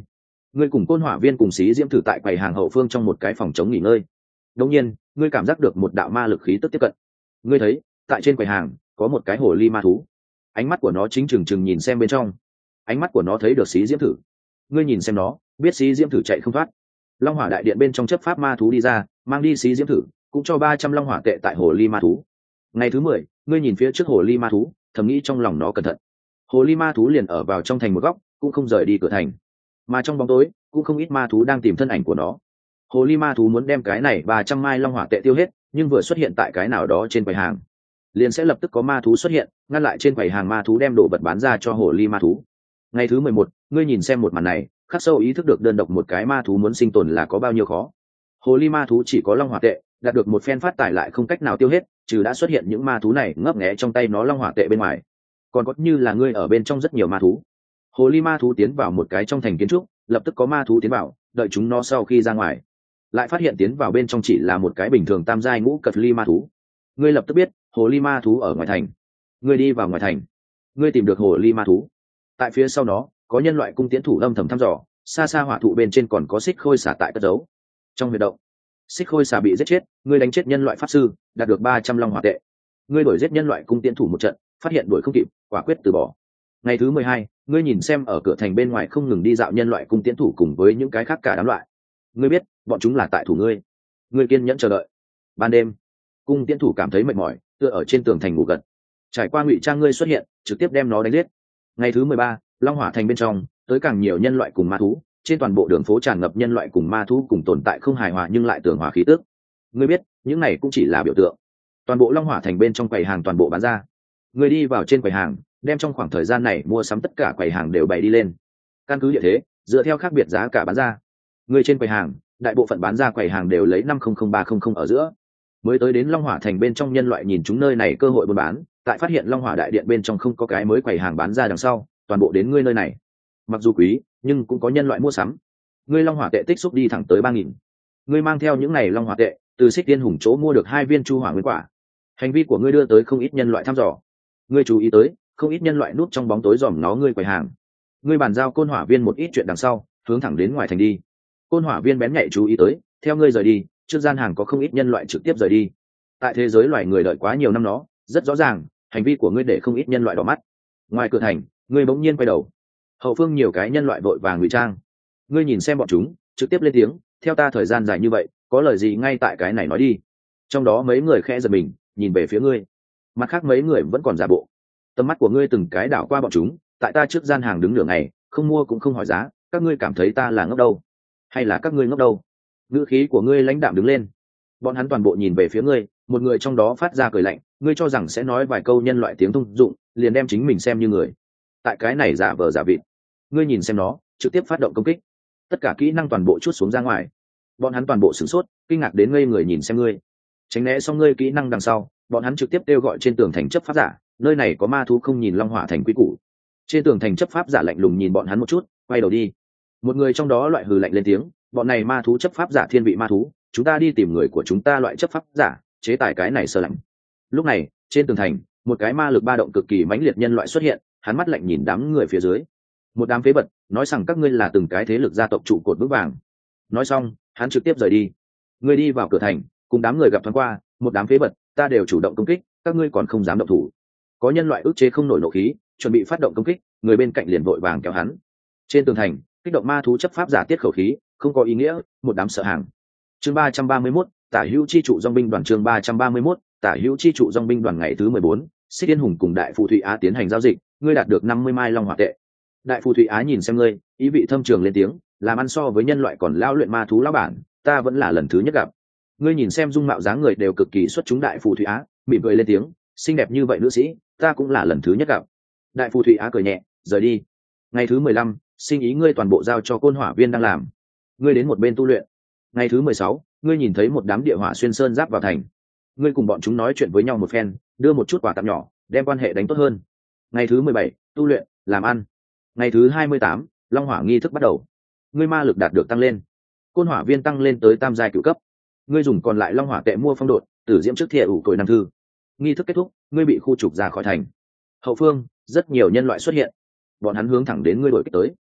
Ngươi cùng côn hỏa viên cùng xí diễm thử tại quầy hàng hậu phương trong một cái phòng chống nghỉ ngơi. Đột nhiên ngươi cảm giác được một đạo ma lực khí tức tiếp cận. Ngươi thấy tại trên quầy hàng có một cái hồ ly ma thú, ánh mắt của nó chính trừng trừng nhìn xem bên trong. Ánh mắt của nó thấy được xí diễm thử. Ngươi nhìn xem nó, biết xí diễm thử chạy không thoát. Long hỏa đại điện bên trong chấp pháp ma thú đi ra, mang đi xí diễm thử, cũng cho ba trăm long hỏa tệ tại hồ ly ma thú. Ngày thứ mười, ngươi nhìn phía trước hồ ly ma thú, thầm nghĩ trong lòng nó cẩn thận. Hồ ly ma thú liền ở vào trong thành một góc, cũng không rời đi cửa thành. Mà trong bóng tối cũng không ít ma thú đang tìm thân ảnh của nó. Hồ ly ma thú muốn đem cái này ba trăm mai long hỏa tệ tiêu hết, nhưng vừa xuất hiện tại cái nào đó trên quầy hàng, liền sẽ lập tức có ma thú xuất hiện, ngăn lại trên quầy hàng ma thú đem đồ vật bán ra cho hồ ly ma thú. Ngày thứ mười một, ngươi nhìn xem một màn này, khắc sâu ý thức được đơn độc một cái ma thú muốn sinh tồn là có bao nhiêu khó. Hồ ly ma thú chỉ có long hỏa tệ, đạt được một phen phát tài lại không cách nào tiêu hết, trừ đã xuất hiện những ma thú này ngấp nghé trong tay nó long hỏa tệ bên ngoài, còn có như là ngươi ở bên trong rất nhiều ma thú. Hồ ly ma thú tiến vào một cái trong thành kiến trúc, lập tức có ma thú tiến vào, đợi chúng nó sau khi ra ngoài, lại phát hiện tiến vào bên trong chỉ là một cái bình thường tam giai ngũ cật ly ma thú. Ngươi lập tức biết hồ ly ma thú ở ngoài thành. Ngươi đi vào ngoài thành, ngươi tìm được hồ ly ma thú. Tại phía sau nó có nhân loại cung tiễn thủ âm thầm thăm dò, xa xa hỏa thụ bên trên còn có xích khôi xả tại cất giấu. Trong huyệt động, xích khôi xả bị giết chết, ngươi đánh chết nhân loại pháp sư, đạt được ba trăm long hỏa tệ. Ngươi đuổi giết nhân loại cung tiễn thủ một trận, phát hiện đuổi không kịp, quả quyết từ bỏ. Ngày thứ mười hai, ngươi nhìn xem ở cửa thành bên ngoài không ngừng đi dạo nhân loại cung tiễn thủ cùng với những cái khác cả đám loại. Ngươi biết bọn chúng là tại thủ ngươi. Ngươi kiên nhẫn chờ đợi. Ban đêm, cung tiễn thủ cảm thấy mệt mỏi, tựa ở trên tường thành ngủ gật. Trải qua ngụy trang ngươi xuất hiện, trực tiếp đem nó đánh giết. Ngày thứ mười ba, long hỏa thành bên trong tới càng nhiều nhân loại cùng ma thú, trên toàn bộ đường phố tràn ngập nhân loại cùng ma thú cùng tồn tại không hài hòa nhưng lại tường hòa khí tức. Ngươi biết những này cũng chỉ là biểu tượng. Toàn bộ long hỏa thành bên trong quầy hàng toàn bộ bán ra. Ngươi đi vào trên quầy hàng, đem trong khoảng thời gian này mua sắm tất cả quầy hàng đều bày đi lên. Căn cứ địa thế, dựa theo khác biệt giá cả bán ra. Ngươi trên quầy hàng, đại bộ phận bán ra quầy hàng đều lấy năm không không ba không không ở giữa. Mới tới đến long hỏa thành bên trong nhân loại nhìn chúng nơi này cơ hội buôn bán, tại phát hiện long hỏa đại điện bên trong không có cái mới quầy hàng bán ra đằng sau, toàn bộ đến ngươi nơi này. Mặc dù quý, nhưng cũng có nhân loại mua sắm. Ngươi long hỏa tệ tích xúc đi thẳng tới ba nghìn. Ngươi mang theo những này long hỏa tệ, từ Xích Tiên Hùng chỗ mua được hai viên chu hỏa nguyên quả. Hành vi của ngươi đưa tới không ít nhân loại thăm dò. Ngươi chú ý tới, không ít nhân loại núp trong bóng tối dòm ngó ngươi quầy hàng. Ngươi bàn giao côn hỏa viên một ít chuyện đằng sau, hướng thẳng đến ngoài thành đi. Côn hỏa viên bén nhạy chú ý tới, theo ngươi rời đi, trước gian hàng có không ít nhân loại trực tiếp rời đi. Tại thế giới loài người đợi quá nhiều năm nó, rất rõ ràng, hành vi của ngươi để không ít nhân loại đỏ mắt. Ngoài cửa thành, ngươi bỗng nhiên quay đầu. Hậu phương nhiều cái nhân loại vội vàng ngụy trang. Ngươi nhìn xem bọn chúng, trực tiếp lên tiếng, theo ta thời gian dài như vậy, có lời gì ngay tại cái này nói đi. Trong đó mấy người khẽ giật mình, nhìn về phía ngươi. Mặt khác mấy người vẫn còn giả bộ. Tầm mắt của ngươi từng cái đảo qua bọn chúng, tại ta trước gian hàng đứng nửa ngày, không mua cũng không hỏi giá, các ngươi cảm thấy ta là ngốc đâu? Hay là các ngươi ngốc đâu? Ngữ khí của ngươi lãnh đạm đứng lên. Bọn hắn toàn bộ nhìn về phía ngươi, một người trong đó phát ra cười lạnh, ngươi cho rằng sẽ nói vài câu nhân loại tiếng thông dụng, liền đem chính mình xem như người. Tại cái này giả vờ giả vịt. Ngươi nhìn xem nó, trực tiếp phát động công kích. Tất cả kỹ năng toàn bộ chuốt xuống ra ngoài. Bọn hắn toàn bộ sửng sốt, kinh ngạc đến ngây người nhìn xem ngươi. Tránh né xong ngươi kỹ năng đằng sau, bọn hắn trực tiếp kêu gọi trên tường thành chấp pháp giả, nơi này có ma thú không nhìn long hỏa thành quy củ. Trên tường thành chấp pháp giả lạnh lùng nhìn bọn hắn một chút, quay đầu đi. Một người trong đó loại hừ lạnh lên tiếng, bọn này ma thú chấp pháp giả thiên vị ma thú, chúng ta đi tìm người của chúng ta loại chấp pháp giả, chế tài cái này sơ lạnh. Lúc này, trên tường thành, một cái ma lực ba động cực kỳ mãnh liệt nhân loại xuất hiện, hắn mắt lạnh nhìn đám người phía dưới. Một đám phế vật, nói rằng các ngươi là từng cái thế lực gia tộc trụ cột vững vàng. Nói xong, hắn trực tiếp rời đi. Ngươi đi vào cửa thành, cùng đám người gặp thoáng qua, một đám phế vật, ta đều chủ động công kích, các ngươi còn không dám động thủ. Có nhân loại ức chế không nổi nộ khí, chuẩn bị phát động công kích, người bên cạnh liền vội vàng kéo hắn. Trên tường thành, kích động ma thú chấp pháp giả tiết khẩu khí, không có ý nghĩa, một đám sợ hàng. Chương ba trăm ba mươi mốt, Tả Hữu chi trụ dòng binh đoàn. Chương ba trăm ba mươi mốt, Tả Hữu chi trụ dòng binh đoàn. Ngày thứ mười bốn, Xích Tiên Hùng cùng Đại Phù Thụy Á tiến hành giao dịch, ngươi đạt được năm mươi mai long hỏa tệ. Đại Phù Thụy Á nhìn xem ngươi, ý vị thâm trường lên tiếng, làm ăn so với nhân loại còn lao luyện ma thú lão bản, ta vẫn là lần thứ nhất gặp. Ngươi nhìn xem dung mạo dáng người đều cực kỳ xuất chúng. Đại Phù Thụy Á mỉm cười lên tiếng, xinh đẹp như vậy nữ sĩ, ta cũng là lần thứ nhất gặp. Đại Phù Thụy Á cười nhẹ, rời đi. Ngày thứ mười lăm, sinh ý ngươi toàn bộ giao cho côn hỏa viên đang làm, ngươi đến một bên tu luyện. Ngày thứ mười sáu, ngươi nhìn thấy một đám địa hỏa xuyên sơn giáp vào thành, ngươi cùng bọn chúng nói chuyện với nhau một phen, đưa một chút quà tặng nhỏ, đem quan hệ đánh tốt hơn. Ngày thứ mười bảy, tu luyện, làm ăn. Ngày thứ hai mươi tám, long hỏa nghi thức bắt đầu, ngươi ma lực đạt được tăng lên, côn hỏa viên tăng lên tới tam giai cửu cấp. Ngươi dùng còn lại long hỏa tệ mua phong độn, tử diễm trước thiệ ủ cội năm thư. Nghi thức kết thúc, ngươi bị khu trục ra khỏi thành. Hậu phương rất nhiều nhân loại xuất hiện, bọn hắn hướng thẳng đến ngươi đuổi kích tới.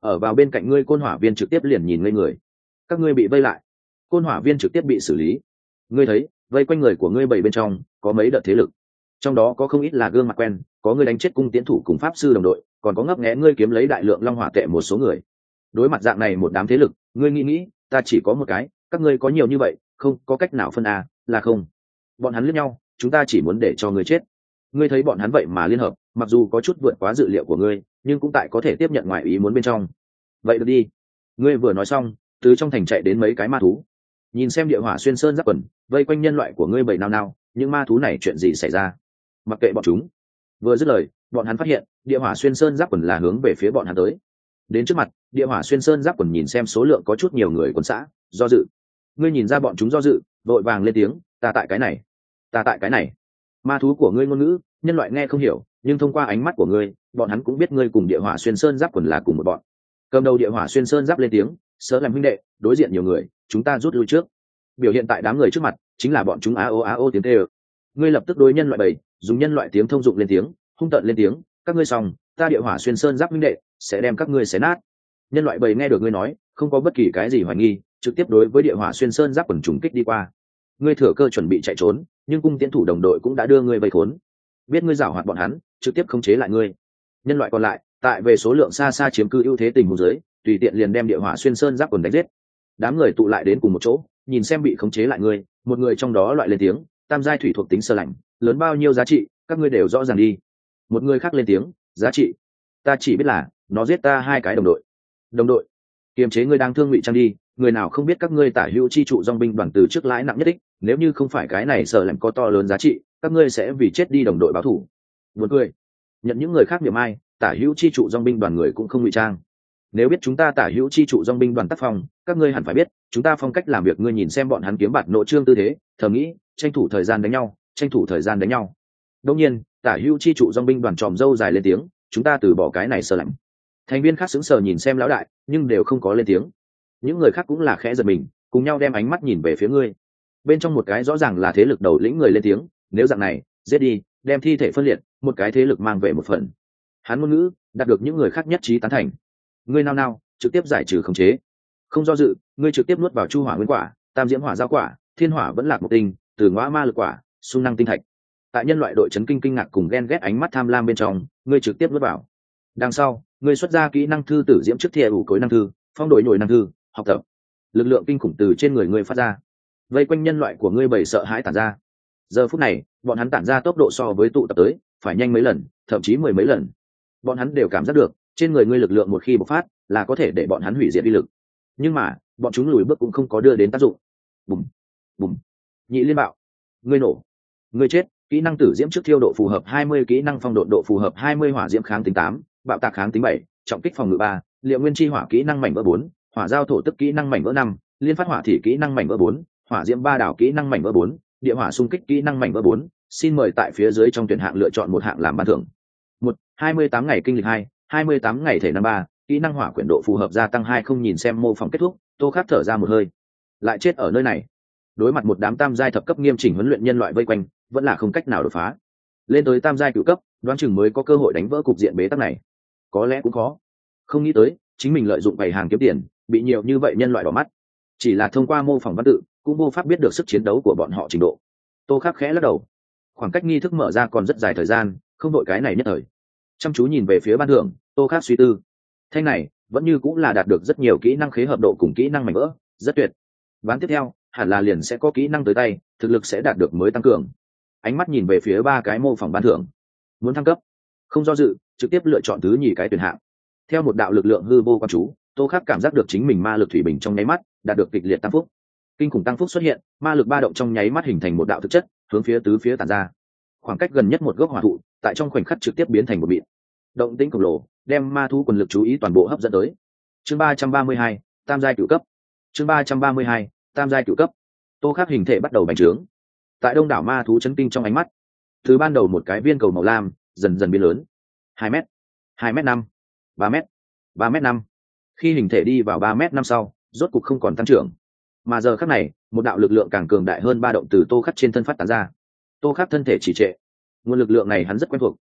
ở vào bên cạnh ngươi côn hỏa viên trực tiếp liền nhìn ngây người. Các ngươi bị vây lại, côn hỏa viên trực tiếp bị xử lý. Ngươi thấy vây quanh người của ngươi bảy bên trong có mấy đợt thế lực, trong đó có không ít là gương mặt quen, có ngươi đánh chết cung tiến thủ cùng pháp sư đồng đội, còn có ngấp nghé ngươi kiếm lấy đại lượng long hỏa tệ một số người. Đối mặt dạng này một đám thế lực, ngươi nghĩ nghĩ, ta chỉ có một cái, các ngươi có nhiều như vậy, không có cách nào phân à, là không? Bọn hắn liếc nhau, chúng ta chỉ muốn để cho ngươi chết. Ngươi thấy bọn hắn vậy mà liên hợp, mặc dù có chút vượt quá dự liệu của ngươi, nhưng cũng tại có thể tiếp nhận ngoài ý muốn bên trong. Vậy được đi. Ngươi vừa nói xong, từ trong thành chạy đến mấy cái ma thú, nhìn xem địa hỏa xuyên sơn giáp quần vây quanh nhân loại của ngươi bảy nào nào, những ma thú này chuyện gì xảy ra? Mặc kệ bọn chúng. Vừa dứt lời, bọn hắn phát hiện địa hỏa xuyên sơn giáp quần là hướng về phía bọn hắn tới. Đến trước mặt, địa hỏa xuyên sơn giáp quần nhìn xem số lượng có chút nhiều người quân xã, do dự. Ngươi nhìn ra bọn chúng do dự, vội vàng lên tiếng, ta tại cái này, ta tại cái này. Ma thú của ngươi ngôn ngữ, nhân loại nghe không hiểu, nhưng thông qua ánh mắt của ngươi, bọn hắn cũng biết ngươi cùng địa hỏa xuyên sơn giáp quần là cùng một bọn. Cầm đầu địa hỏa xuyên sơn giáp lên tiếng, sớ làm huynh đệ, đối diện nhiều người, chúng ta rút lui trước. Biểu hiện tại đám người trước mặt, chính là bọn chúng á ô á ô tiếng tê. Ngươi lập tức đối nhân loại bầy, dùng nhân loại tiếng thông dụng lên tiếng, hung tợn lên tiếng, các ngươi xong, ta địa hỏa xuyên sơn giáp huynh đệ sẽ đem các ngươi xé nát. Nhân loại bầy nghe được ngươi nói, không có bất kỳ cái gì hoài nghi, trực tiếp đối với địa hỏa xuyên sơn giáp quần trùng kích đi qua. Ngươi thừa cơ chuẩn bị chạy trốn, nhưng cung tiến thủ đồng đội cũng đã đưa ngươi vây khốn. Biết ngươi giảo hoạt bọn hắn, trực tiếp khống chế lại ngươi. Nhân loại còn lại, tại về số lượng xa xa chiếm cư ưu thế tình huống dưới, tùy tiện liền đem địa hỏa xuyên sơn giáp quần đánh giết. Đám người tụ lại đến cùng một chỗ, nhìn xem bị khống chế lại ngươi, một người trong đó loại lên tiếng, tam giai thủy thuộc tính sơ lạnh, lớn bao nhiêu giá trị, các ngươi đều rõ ràng đi. Một người khác lên tiếng, giá trị, ta chỉ biết là nó giết ta hai cái đồng đội. Đồng đội, kiềm chế ngươi đang thương ngụy trang đi, người nào không biết các ngươi tả hữu chi trụ dòng binh đoàn từ trước lãi nặng nhất định, nếu như không phải cái này sợ lạnh có to lớn giá trị, các ngươi sẽ vì chết đi đồng đội báo thủ. Buồn cười, nhận những người khác niệm ai, tả hữu chi trụ dòng binh đoàn người cũng không ngụy trang. Nếu biết chúng ta tả hữu chi trụ dòng binh đoàn tác phong, các ngươi hẳn phải biết chúng ta phong cách làm việc. Ngươi nhìn xem bọn hắn kiếm bạt nội trương tư thế, thầm nghĩ tranh thủ thời gian đánh nhau, tranh thủ thời gian đánh nhau. Đương nhiên, tả hữu chi trụ dòng binh đoàn tròm dâu dài lên tiếng, chúng ta từ bỏ cái này sơ lạnh. Thành viên khác sững sờ nhìn xem lão đại, nhưng đều không có lên tiếng. Những người khác cũng là khẽ giật mình, cùng nhau đem ánh mắt nhìn về phía ngươi. Bên trong một cái rõ ràng là thế lực đầu lĩnh người lên tiếng, nếu dạng này, giết đi, đem thi thể phân liệt, một cái thế lực mang về một phần. Hắn ngôn ngữ đạt được những người khác nhất trí tán thành. Ngươi nao nao, trực tiếp giải trừ khống chế, không do dự, ngươi trực tiếp nuốt vào chu hỏa nguyên quả, tam diễm hỏa giao quả, thiên hỏa vẫn lạc một tinh, từ ngõa ma lực quả, xung năng tinh thạch. Tại nhân loại đội chấn kinh kinh ngạc cùng ghen ghét ánh mắt tham lam bên trong, ngươi trực tiếp nuốt vào. Đằng sau, ngươi xuất ra kỹ năng thư tử diễm trước thiệ ủ cối năng thư, phong đổi nổi năng thư, học tập. Lực lượng kinh khủng từ trên người ngươi phát ra, vây quanh nhân loại của ngươi bầy sợ hãi tản ra. Giờ phút này, bọn hắn tản ra tốc độ so với tụ tập tới phải nhanh mấy lần, thậm chí mười mấy lần. Bọn hắn đều cảm giác được trên người ngươi lực lượng một khi bộc phát là có thể để bọn hắn hủy diệt uy lực, nhưng mà bọn chúng lùi bước cũng không có đưa đến tác dụng. Bùm bùm, nhị liên bạo, ngươi nổ, ngươi chết. Kỹ năng tử diễm trước thiêu độ phù hợp hai mươi, kỹ năng phong độn độ phù hợp hai mươi, hỏa diễm kháng tính tám, bạo tạc kháng tính bảy, trọng kích phòng ngự ba, liệu nguyên chi hỏa kỹ năng mảnh vỡ bốn, hỏa giao thổ tức kỹ năng mảnh vỡ năm, liên phát hỏa thị kỹ năng mảnh vỡ bốn, hỏa diễm ba đảo kỹ năng mảnh vỡ bốn, địa hỏa xung kích kỹ năng mảnh vỡ bốn. Xin mời tại phía dưới trong tuyển hạng lựa chọn một hạng làm ban thưởng. Một, hai mươi tám ngày kinh lịch hai, hai mươi tám ngày thể năng ba, kỹ năng hỏa quyển độ phù hợp gia tăng hai. Không nhìn xem mô phỏng kết thúc, Tô Khắc thở ra một hơi, lại chết ở nơi này. Đối mặt một đám tam giai thập cấp nghiêm chỉnh huấn luyện nhân loại vây quanh, vẫn là không cách nào đột phá. Lên tới tam giai cửu cấp, đoán chừng mới có cơ hội đánh vỡ cục diện bế tắc này. Có lẽ cũng khó. Không nghĩ tới, chính mình lợi dụng bày hàng kiếm tiền, bị nhiều như vậy nhân loại đỏ mắt. Chỉ là thông qua mô phỏng văn tự, cũng vô pháp biết được sức chiến đấu của bọn họ trình độ. Tô Khắc khẽ lắc đầu. Khoảng cách nghi thức mở ra còn rất dài thời gian, không đội cái này nhất thời. Chăm chú nhìn về phía ban thưởng, Tô Khắc suy tư. Thanh này, vẫn như cũng là đạt được rất nhiều kỹ năng khế hợp độ cùng kỹ năng mảnh vỡ, rất tuyệt. Ván tiếp theo, hẳn là liền sẽ có kỹ năng tới tay, thực lực sẽ đạt được mới tăng cường. Ánh mắt nhìn về phía ba cái mô phỏng ban thưởng, muốn thăng cấp, không do dự, trực tiếp lựa chọn thứ nhì cái tuyển hạng. Theo một đạo lực lượng hư vô quan chú, Tô Khắc cảm giác được chính mình ma lực thủy bình trong nháy mắt đạt được kịch liệt tăng phúc. Kinh khủng tăng phúc xuất hiện, ma lực ba động trong nháy mắt hình thành một đạo thực chất, hướng phía tứ phía tản ra. Khoảng cách gần nhất một gốc hỏa thụ, tại trong khoảnh khắc trực tiếp biến thành một mịn. Động tĩnh khổng lồ, đem ma thú quần lực chú ý toàn bộ hấp dẫn tới. Chương ba trăm ba mươi hai, tam giai cửu cấp. Chương ba trăm ba mươi hai, tam giai cửu cấp. Tô Khắc hình thể bắt đầu bành trướng. Tại đông đảo ma thú chấn kinh trong ánh mắt, từ ban đầu một cái viên cầu màu lam, dần dần biến lớn. hai mét, hai mét năm, ba mét, ba mét năm. Khi hình thể đi vào ba mét năm sau, rốt cục không còn tăng trưởng. Mà giờ khắc này, một đạo lực lượng càng cường đại hơn ba động từ Tô Khắc trên thân phát tán ra. Tô Khắc thân thể trì trệ. Nguồn lực lượng này hắn rất quen thuộc,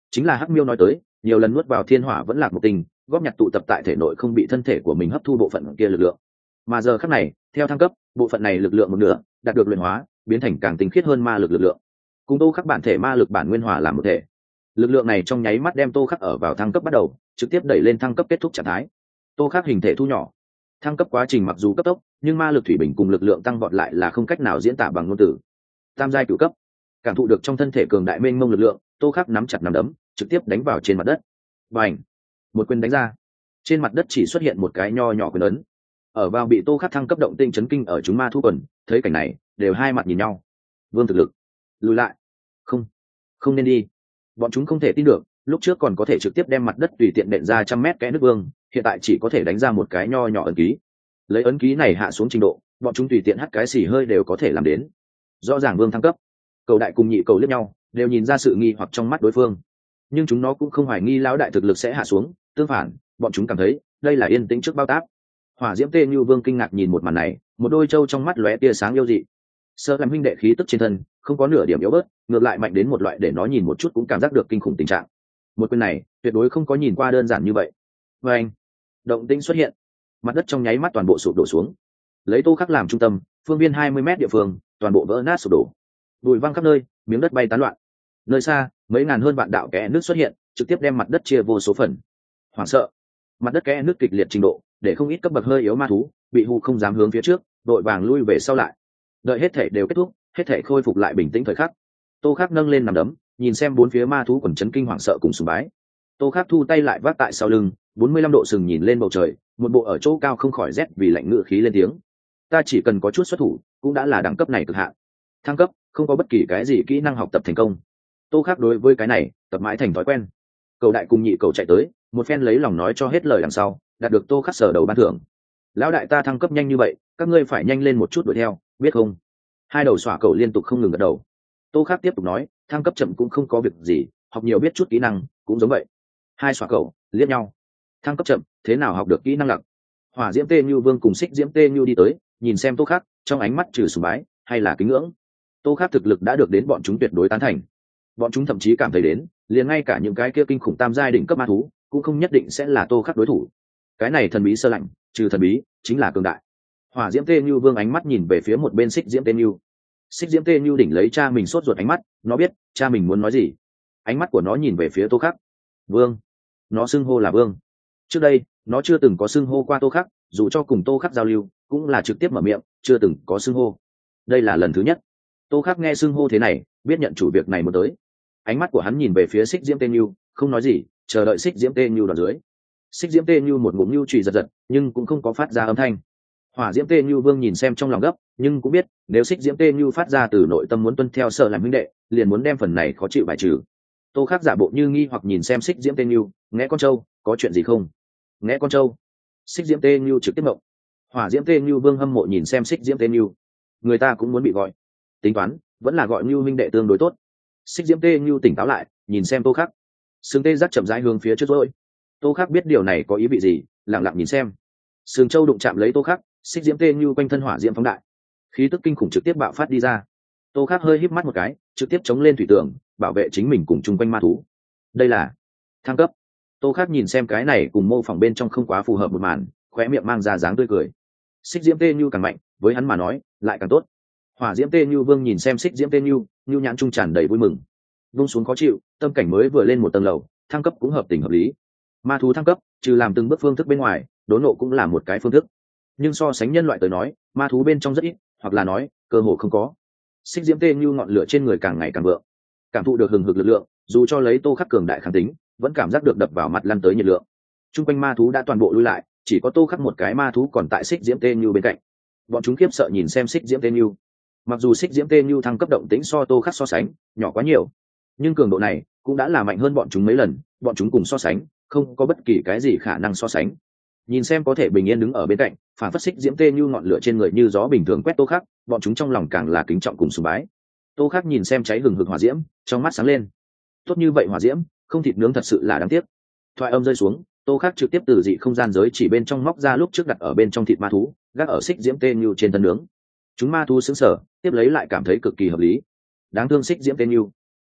chính là hắc miêu nói tới, nhiều lần nuốt vào thiên hỏa vẫn lạc một tình, góp nhặt tụ tập tại thể nội không bị thân thể của mình hấp thu bộ phận kia lực lượng. Mà giờ khắc này, theo thăng cấp, bộ phận này lực lượng một nửa đạt được luyện hóa, biến thành càng tinh khiết hơn ma lực lực lượng. Cùng Tô Khắc bản thể ma lực bản nguyên hòa làm một thể. Lực lượng này trong nháy mắt đem Tô Khắc ở vào thăng cấp bắt đầu, trực tiếp đẩy lên thăng cấp kết thúc trạng thái. Tô Khắc hình thể thu nhỏ. Thăng cấp quá trình mặc dù cấp tốc, nhưng ma lực thủy bình cùng lực lượng tăng vọt lại là không cách nào diễn tả bằng ngôn từ. Tam giai cửu cấp, cảm thụ được trong thân thể cường đại mênh mông lực lượng, Tô Khắc nắm chặt nắm đấm, trực tiếp đánh vào trên mặt đất. Bành! Một quyền đánh ra, trên mặt đất chỉ xuất hiện một cái nho nhỏ quyền ấn. Ở vào bị Tô Khắc thăng cấp động tinh chấn kinh ở chúng ma thú quần, thấy cảnh này, đều hai mặt nhìn nhau. Vương thực lực, lùi lại. Không, không nên đi. Bọn chúng không thể tin được, lúc trước còn có thể trực tiếp đem mặt đất tùy tiện đệm ra trăm mét kẽ nước vương, hiện tại chỉ có thể đánh ra một cái nho nhỏ ấn ký. Lấy ấn ký này hạ xuống trình độ, bọn chúng tùy tiện hắt cái xì hơi đều có thể làm đến. Rõ ràng vương thăng cấp. Cầu đại cùng nhị cầu liếc nhau, đều nhìn ra sự nghi hoặc trong mắt đối phương. Nhưng chúng nó cũng không hoài nghi lão đại thực lực sẽ hạ xuống, tương phản, bọn chúng cảm thấy đây là yên tĩnh trước bao táp. Hỏa diễm tê như vương kinh ngạc nhìn một màn này, một đôi trâu trong mắt lóe tia sáng yêu dị. Sơ làm huynh đệ khí tức trên thân, không có nửa điểm yếu bớt, ngược lại mạnh đến một loại để nó nhìn một chút cũng cảm giác được kinh khủng tình trạng. Một quyền này, tuyệt đối không có nhìn qua đơn giản như vậy. Và anh, động tĩnh xuất hiện, mặt đất trong nháy mắt toàn bộ sụp đổ xuống. Lấy Tô Khắc làm trung tâm, phương viên hai mươi mét địa phương, toàn bộ vỡ nát sụp đổ. Bụi văng khắp nơi, miếng đất bay tán loạn. Nơi xa, mấy ngàn hơn vạn đạo kẽ nước xuất hiện, trực tiếp đem mặt đất chia vô số phần. Hoảng sợ, mặt đất kẽ nước kịch liệt trình độ, để không ít cấp bậc hơi yếu ma thú bị hù không dám hướng phía trước, đội vàng lui về sau lại. Đợi hết thể đều kết thúc, hết thể khôi phục lại bình tĩnh thời khắc. Tô Khắc nâng lên nằm đấm, nhìn xem bốn phía ma thú quần chấn kinh hoảng sợ cùng sùng bái. Tô Khắc thu tay lại vác tại sau lưng, bốn mươi lăm độ sừng nhìn lên bầu trời, một bộ ở chỗ cao không khỏi rét vì lạnh ngựa khí lên tiếng. Ta chỉ cần có chút xuất thủ, cũng đã là đẳng cấp này cực hạn. Thăng cấp, không có bất kỳ cái gì kỹ năng học tập thành công. Tô Khắc đối với cái này, tập mãi thành thói quen. Cầu đại cùng nhị cầu chạy tới, một phen lấy lòng nói cho hết lời đằng sau, đạt được Tô Khắc sở đầu ban thưởng. Lão đại ta thăng cấp nhanh như vậy, các ngươi phải nhanh lên một chút đuổi theo, biết không? Hai đầu xỏa cầu liên tục không ngừng gật đầu. Tô Khắc tiếp tục nói, thăng cấp chậm cũng không có việc gì, học nhiều biết chút kỹ năng cũng giống vậy. Hai xỏa cầu liếc nhau. Thăng cấp chậm, thế nào học được kỹ năng lặc? Hỏa diễm tê như vương cùng xích diễm tê như đi tới, nhìn xem Tô Khắc, trong ánh mắt trừ sùng bái hay là kính ngưỡng. Tô Khắc thực lực đã được đến bọn chúng tuyệt đối tán thành. Bọn chúng thậm chí cảm thấy đến, liền ngay cả những cái kia kinh khủng tam giai đỉnh cấp ma thú, cũng không nhất định sẽ là Tô Khắc đối thủ. Cái này thần bí sơ lạnh, trừ thần bí, chính là cường đại. Hỏa diễm tê như vương ánh mắt nhìn về phía một bên xích diễm tê như. Xích diễm tê như đỉnh lấy cha mình sốt ruột ánh mắt, nó biết cha mình muốn nói gì. Ánh mắt của nó nhìn về phía Tô Khắc. Vương, nó xưng hô là vương. Trước đây nó chưa từng có xưng hô qua Tô Khắc, dù cho cùng Tô Khắc giao lưu cũng là trực tiếp mở miệng, chưa từng có xưng hô. Đây là lần thứ nhất Tô Khắc nghe xưng hô thế này, biết nhận chủ việc này muốn tới. Ánh mắt của hắn nhìn về phía xích diễm tê như, không nói gì, chờ đợi xích diễm tê như đoạn dưới. Xích diễm tê như một ngụm như chùy giật giật, nhưng cũng không có phát ra âm thanh. Hỏa diễm tê như vương nhìn xem trong lòng gấp, nhưng cũng biết nếu xích diễm tê như phát ra từ nội tâm muốn tuân theo sợ làm huynh đệ, liền muốn đem phần này khó chịu bài trừ. Tô Khắc giả bộ như nghi hoặc nhìn xem xích diễm tê như, nghe con trâu, có chuyện gì không? Nghe con trâu. Xích diễm tê như trực tiếp mộng. Hỏa diễm tê như vương hâm mộ nhìn xem xích diễm tê như, người ta cũng muốn bị gọi, tính toán vẫn là gọi như huynh đệ tương đối tốt. Xích diễm tê như tỉnh táo lại, nhìn xem Tô Khắc, sừng tê giác chậm rãi hướng phía trước rồi. Tô Khắc biết điều này có ý vị gì, lặng lặng nhìn xem. Sừng châu đụng chạm lấy Tô Khắc, xích diễm tê như quanh thân hỏa diễm phóng đại, khí tức kinh khủng trực tiếp bạo phát đi ra. Tô Khắc hơi híp mắt một cái, trực tiếp chống lên thủy tường, bảo vệ chính mình cùng chung quanh ma thú. Đây là thăng cấp. Tô Khắc nhìn xem cái này cùng mô phỏng bên trong không quá phù hợp một màn, khóe miệng mang ra dáng tươi cười. Xích diễm tê như càng mạnh, với hắn mà nói lại càng tốt. Hỏa diễm tê như vương nhìn xem xích diễm tê như, như nhãn trung tràn đầy vui mừng. Vung xuống khó chịu, tâm cảnh mới vừa lên một tầng lầu, thăng cấp cũng hợp tình hợp lý. Ma thú thăng cấp, trừ làm từng bước phương thức bên ngoài, đốn nộ cũng là một cái phương thức. Nhưng so sánh nhân loại tới nói, ma thú bên trong rất ít, hoặc là nói cơ hồ không có. Xích diễm tê như ngọn lửa trên người càng ngày càng vượng, cảm thụ được hừng hực lực lượng, dù cho lấy Tô Khắc cường đại kháng tính, vẫn cảm giác được đập vào mặt lăn tới nhiệt lượng. Trung quanh ma thú đã toàn bộ lui lại, chỉ có Tô Khắc một cái ma thú còn tại xích diễm tê như bên cạnh. Bọn chúng khiếp sợ nhìn xem xích diễm tê như. Mặc dù xích diễm tê như thăng cấp động tĩnh so Tô Khắc so sánh nhỏ quá nhiều, nhưng cường độ này cũng đã là mạnh hơn bọn chúng mấy lần. Bọn chúng cùng so sánh, không có bất kỳ cái gì khả năng so sánh. Nhìn xem có thể bình yên đứng ở bên cạnh, phản phất xích diễm tê như ngọn lửa trên người như gió bình thường quét Tô Khắc, bọn chúng trong lòng càng là kính trọng cùng sùng bái. Tô Khắc nhìn xem cháy hừng hực hỏa diễm, trong mắt sáng lên. Tốt như vậy hỏa diễm, không thịt nướng thật sự là đáng tiếc. Thoại âm rơi xuống, Tô Khắc trực tiếp từ dị không gian giới chỉ bên trong móc ra lúc trước đặt ở bên trong thịt ma thú, gác ở xích diễm tê như trên thân nướng. Chúng ma thú sững sờ, tiếp lấy lại cảm thấy cực kỳ hợp lý. Đáng thương xích diễm tê như.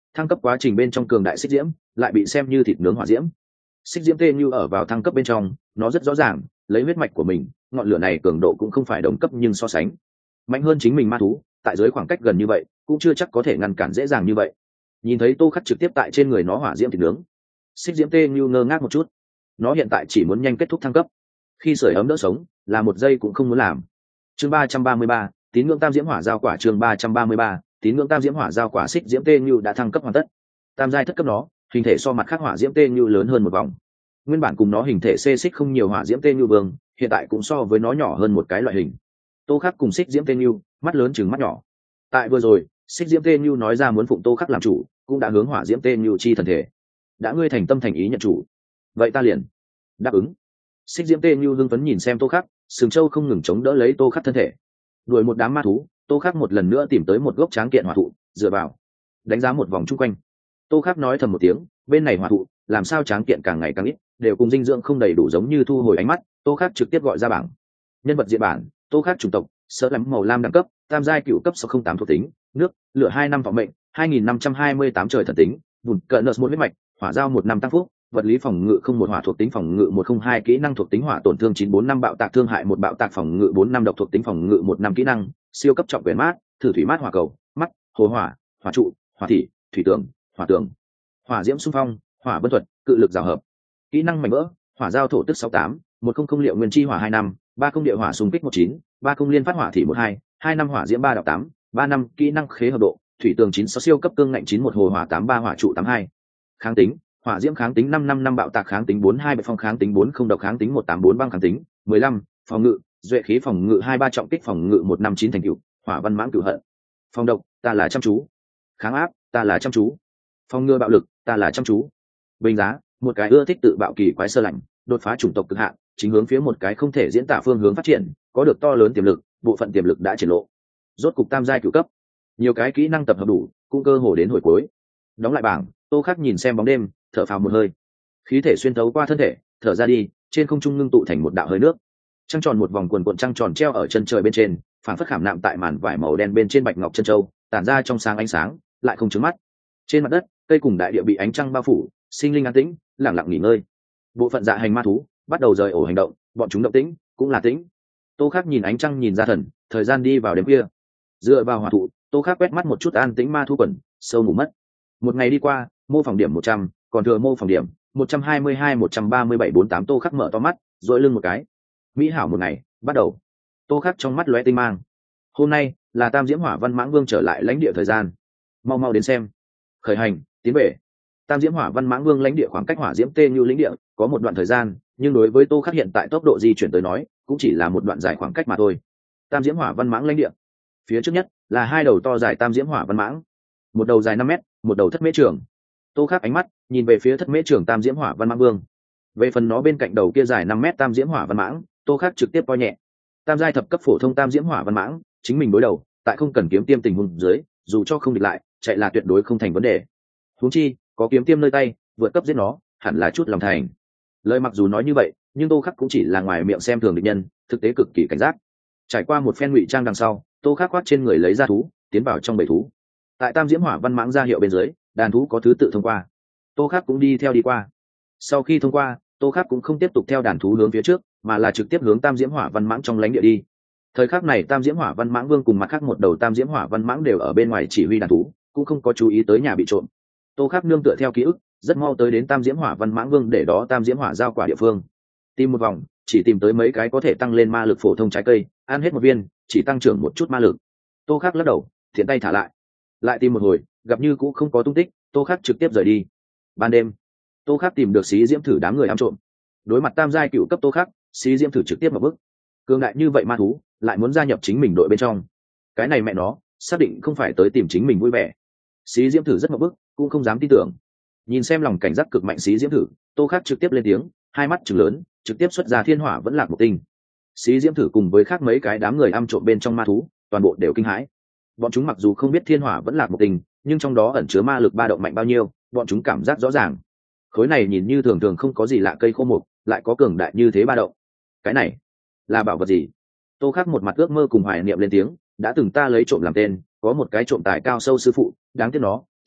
Thăng cấp quá trình bên trong cường đại xích diễm lại bị xem như thịt nướng hỏa diễm. Xích diễm tê như ở vào thăng cấp bên trong, nó rất rõ ràng lấy huyết mạch của mình, ngọn lửa này cường độ cũng không phải đồng cấp, nhưng so sánh mạnh hơn chính mình ma thú tại dưới khoảng cách gần như vậy cũng chưa chắc có thể ngăn cản dễ dàng như vậy. Nhìn thấy tô khắc trực tiếp tại trên người nó hỏa diễm thịt nướng, xích diễm tê như ngơ ngác một chút. Nó hiện tại chỉ muốn nhanh kết thúc thăng cấp, khi sưởi ấm đỡ sống là một giây cũng không muốn làm. Chương ba trăm ba mươi ba, tín ngưỡng tam diễm hỏa giao quả. Chương ba trăm ba mươi ba, tín ngưỡng tam diễm hỏa giao quả. Xích diễm tê như đã thăng cấp hoàn tất, tam giai thất cấp. Nó hình thể so mặt khác hỏa diễm tê như lớn hơn một vòng. Nguyên bản cùng nó hình thể xê xích không nhiều hỏa diễm tê như vương hiện tại cũng so với nó nhỏ hơn một cái loại hình. Tô khắc cùng xích diễm tê như mắt lớn chừng mắt nhỏ. Tại vừa rồi xích diễm tê như nói ra muốn phụng tô khắc làm chủ, cũng đã hướng hỏa diễm tê như chi thần thể. Đã ngươi thành tâm thành ý nhận chủ, vậy ta liền đáp ứng. Xích diễm tê như hưng phấn nhìn xem tô khắc, sừng châu không ngừng chống đỡ lấy tô khắc thân thể. Đuổi một đám ma thú, tô khắc một lần nữa tìm tới một gốc tráng kiện hỏa thụ, dựa vào đánh giá một vòng chung quanh. Tô khắc nói thầm một tiếng, bên này hỏa thụ làm sao tráng kiện càng ngày càng ít, đều cùng dinh dưỡng không đầy đủ, giống như thu hồi ánh mắt. Tô khắc trực tiếp gọi ra bảng nhân vật diện bản. Tô khắc chủng tộc sợ lắm màu lam đẳng cấp, tam giai cựu cấp sáu không tám thuộc tính nước, lửa hai năm vọng mệnh hai nghìn năm trăm hai mươi tám trời thần tính, bùn cận nợ một huyết mạch, hỏa giao một năm tăng phúc, vật lý phòng ngự không một, hỏa thuộc tính phòng ngự một không hai, kỹ năng thuộc tính hỏa tổn thương chín bốn năm, bạo tạc thương hại một, bạo tạc phòng ngự bốn năm, độc thuộc tính phòng ngự một năm, kỹ năng siêu cấp trọng quyền mát, thử thủy mát hỏa cầu, mắt hồ hỏa, hỏa trụ, hỏa thị, thủy tường, hỏa tường, hỏa diễm xung phong, hỏa vân thuật, cự lực rào hợp, kỹ năng mảnh vỡ, hỏa giao thổ tức sáu tám, một không không liệu nguyên chi hỏa hai năm, ba không địa hỏa xung kích một chín, ba không liên phát hỏa thị một hai, hai năm hỏa diễm ba đạo tám, ba năm kỹ năng khế hợp độ, thủy tường chín sáu, siêu cấp cương ngạnh chín một, hồ hỏa tám ba, hỏa trụ tám hai. Kháng tính hỏa diễm kháng tính năm năm năm, bạo tạc kháng tính bốn hai, bệ phong kháng tính bốn không, độc kháng tính một tám bốn, băng kháng tính mười lăm, phòng ngự duệ khí phòng ngự hai ba, trọng kích phòng ngự một năm chín, thành cựu hỏa văn mãng cửu hận. Phòng độc ta là chăm chú, kháng áp ta là chăm chú, phòng ngừa bạo lực ta là chăm chú. Bình giá một cái ưa thích tự bạo kỳ quái sơ lạnh, đột phá chủng tộc cực hạn, chính hướng phía một cái không thể diễn tả phương hướng phát triển, có được to lớn tiềm lực, bộ phận tiềm lực đã triển lộ. Rốt cục tam giai cửu cấp, nhiều cái kỹ năng tập hợp đủ, cũng cơ hồ đến hồi cuối. Đóng lại bảng, Tô khắc nhìn xem bóng đêm, thở phào một hơi, khí thể xuyên thấu qua thân thể, thở ra đi, trên không trung ngưng tụ thành một đạo hơi nước. Trăng tròn một vòng quần quần trăng tròn treo ở chân trời bên trên, phản phất khảm nạm tại màn vải màu đen bên trên bạch ngọc chân châu, tản ra trong sáng ánh sáng, lại không chướng mắt. Trên mặt đất, cây cùng đại địa bị ánh trăng bao phủ, sinh linh an tĩnh, lặng lặng nghỉ ngơi. Bộ phận dạ hành ma thú bắt đầu rời ổ hành động, bọn chúng động tĩnh cũng là tĩnh. Tô khắc nhìn ánh trăng nhìn ra thần, thời gian đi vào đêm khuya. Dựa vào hỏa thụ, Tô khắc quét mắt một chút an tĩnh ma thú quần, sâu ngủ mất. Một ngày đi qua, mô phỏng điểm một trăm, còn thừa mô phỏng điểm một trăm hai mươi hai, một trăm ba mươi bảy, bốn tám. Tô khắc mở to mắt, duỗi lưng một cái. Mỹ hảo một ngày bắt đầu. Tô khắc trong mắt lóe tinh mang. Hôm nay là tam diễm hỏa văn mãng vương trở lại lãnh địa thời gian, mau mau đến xem. Khởi hành, tiến về. Tam diễm hỏa văn mãng vương lãnh địa khoảng cách hỏa diễm tê như lãnh địa có một đoạn thời gian, nhưng đối với Tô khắc hiện tại tốc độ di chuyển tới nói cũng chỉ là một đoạn dài khoảng cách mà thôi. Tam diễm hỏa văn mãng lãnh địa, phía trước nhất là hai đầu to dài tam diễm hỏa văn mãng, một đầu dài năm mét, một đầu thất mễ trường. Tô khắc ánh mắt nhìn về phía thất mễ trường tam diễm hỏa văn mãng vương. Về phần nó bên cạnh đầu kia dài năm mét tam diễm hỏa văn mãng, Tô khắc trực tiếp coi nhẹ. Tam giai thập cấp phổ thông tam diễm hỏa văn mãng, chính mình đối đầu, tại không cần kiếm tiêm tình huống dưới, dù cho không địch lại, chạy là tuyệt đối không thành vấn đề. Huống chi có kiếm tiêm nơi tay, vượt cấp giết nó hẳn là chút lòng thành. Lời mặc dù nói như vậy, nhưng Tô khắc cũng chỉ là ngoài miệng xem thường địch nhân, thực tế cực kỳ cảnh giác. Trải qua một phen ngụy trang đằng sau, Tô khắc khoác trên người lấy ra thú, tiến vào trong bầy thú. Tại tam diễm hỏa văn mãng ra hiệu bên dưới, đàn thú có thứ tự thông qua. Tô khắc cũng đi theo đi qua. Sau khi thông qua, Tô khắc cũng không tiếp tục theo đàn thú hướng phía trước, mà là trực tiếp hướng tam diễm hỏa văn mãng trong lãnh địa đi. Thời khắc này tam diễm hỏa văn mãng vương cùng mặt khác một đầu tam diễm hỏa văn mãng đều ở bên ngoài chỉ huy đàn thú, cũng không có chú ý tới nhà bị trộm. Tô khắc nương tựa theo ký ức, rất mau tới đến tam diễm hỏa văn mãng vương để đó tam diễm hỏa giao quả địa phương. Tìm một vòng, chỉ tìm tới mấy cái có thể tăng lên ma lực phổ thông trái cây, ăn hết một viên, chỉ tăng trưởng một chút ma lực. Tô khắc lắc đầu, thiện tay thả lại. Lại tìm một hồi, gặp như cũng không có tung tích, Tô khắc trực tiếp rời đi. Ban đêm, Tô khắc tìm được xí diễm thử đám người ám trộm. Đối mặt tam giai cựu cấp Tô khắc, xí diễm thử trực tiếp một bước. Cường đại như vậy ma thú, lại muốn gia nhập chính mình đội bên trong. Cái này mẹ nó, xác định không phải tới tìm chính mình vui vẻ. Xí diễm thử rất một bước, cũng không dám tin tưởng. Nhìn xem lòng cảnh giác cực mạnh xí diễm thử, Tô khắc trực tiếp lên tiếng, hai mắt trừng lớn, trực tiếp xuất ra thiên hỏa vẫn lạc một tinh. Xí diễm thử cùng với khác mấy cái đám người ám trộm bên trong ma thú, toàn bộ đều kinh hãi. Bọn chúng mặc dù không biết thiên hỏa vẫn lạc một tinh, nhưng trong đó ẩn chứa ma lực ba động mạnh bao nhiêu, bọn chúng cảm giác rõ ràng. Khối này nhìn như thường thường không có gì lạ cây khô mục, lại có cường đại như thế ba động. Cái này là bảo vật gì? Tô khắc một mặt ước mơ cùng hoài niệm lên tiếng, đã từng ta lấy trộm làm tên, có một cái trộm tài cao sâu sư phụ, đáng tiếc nó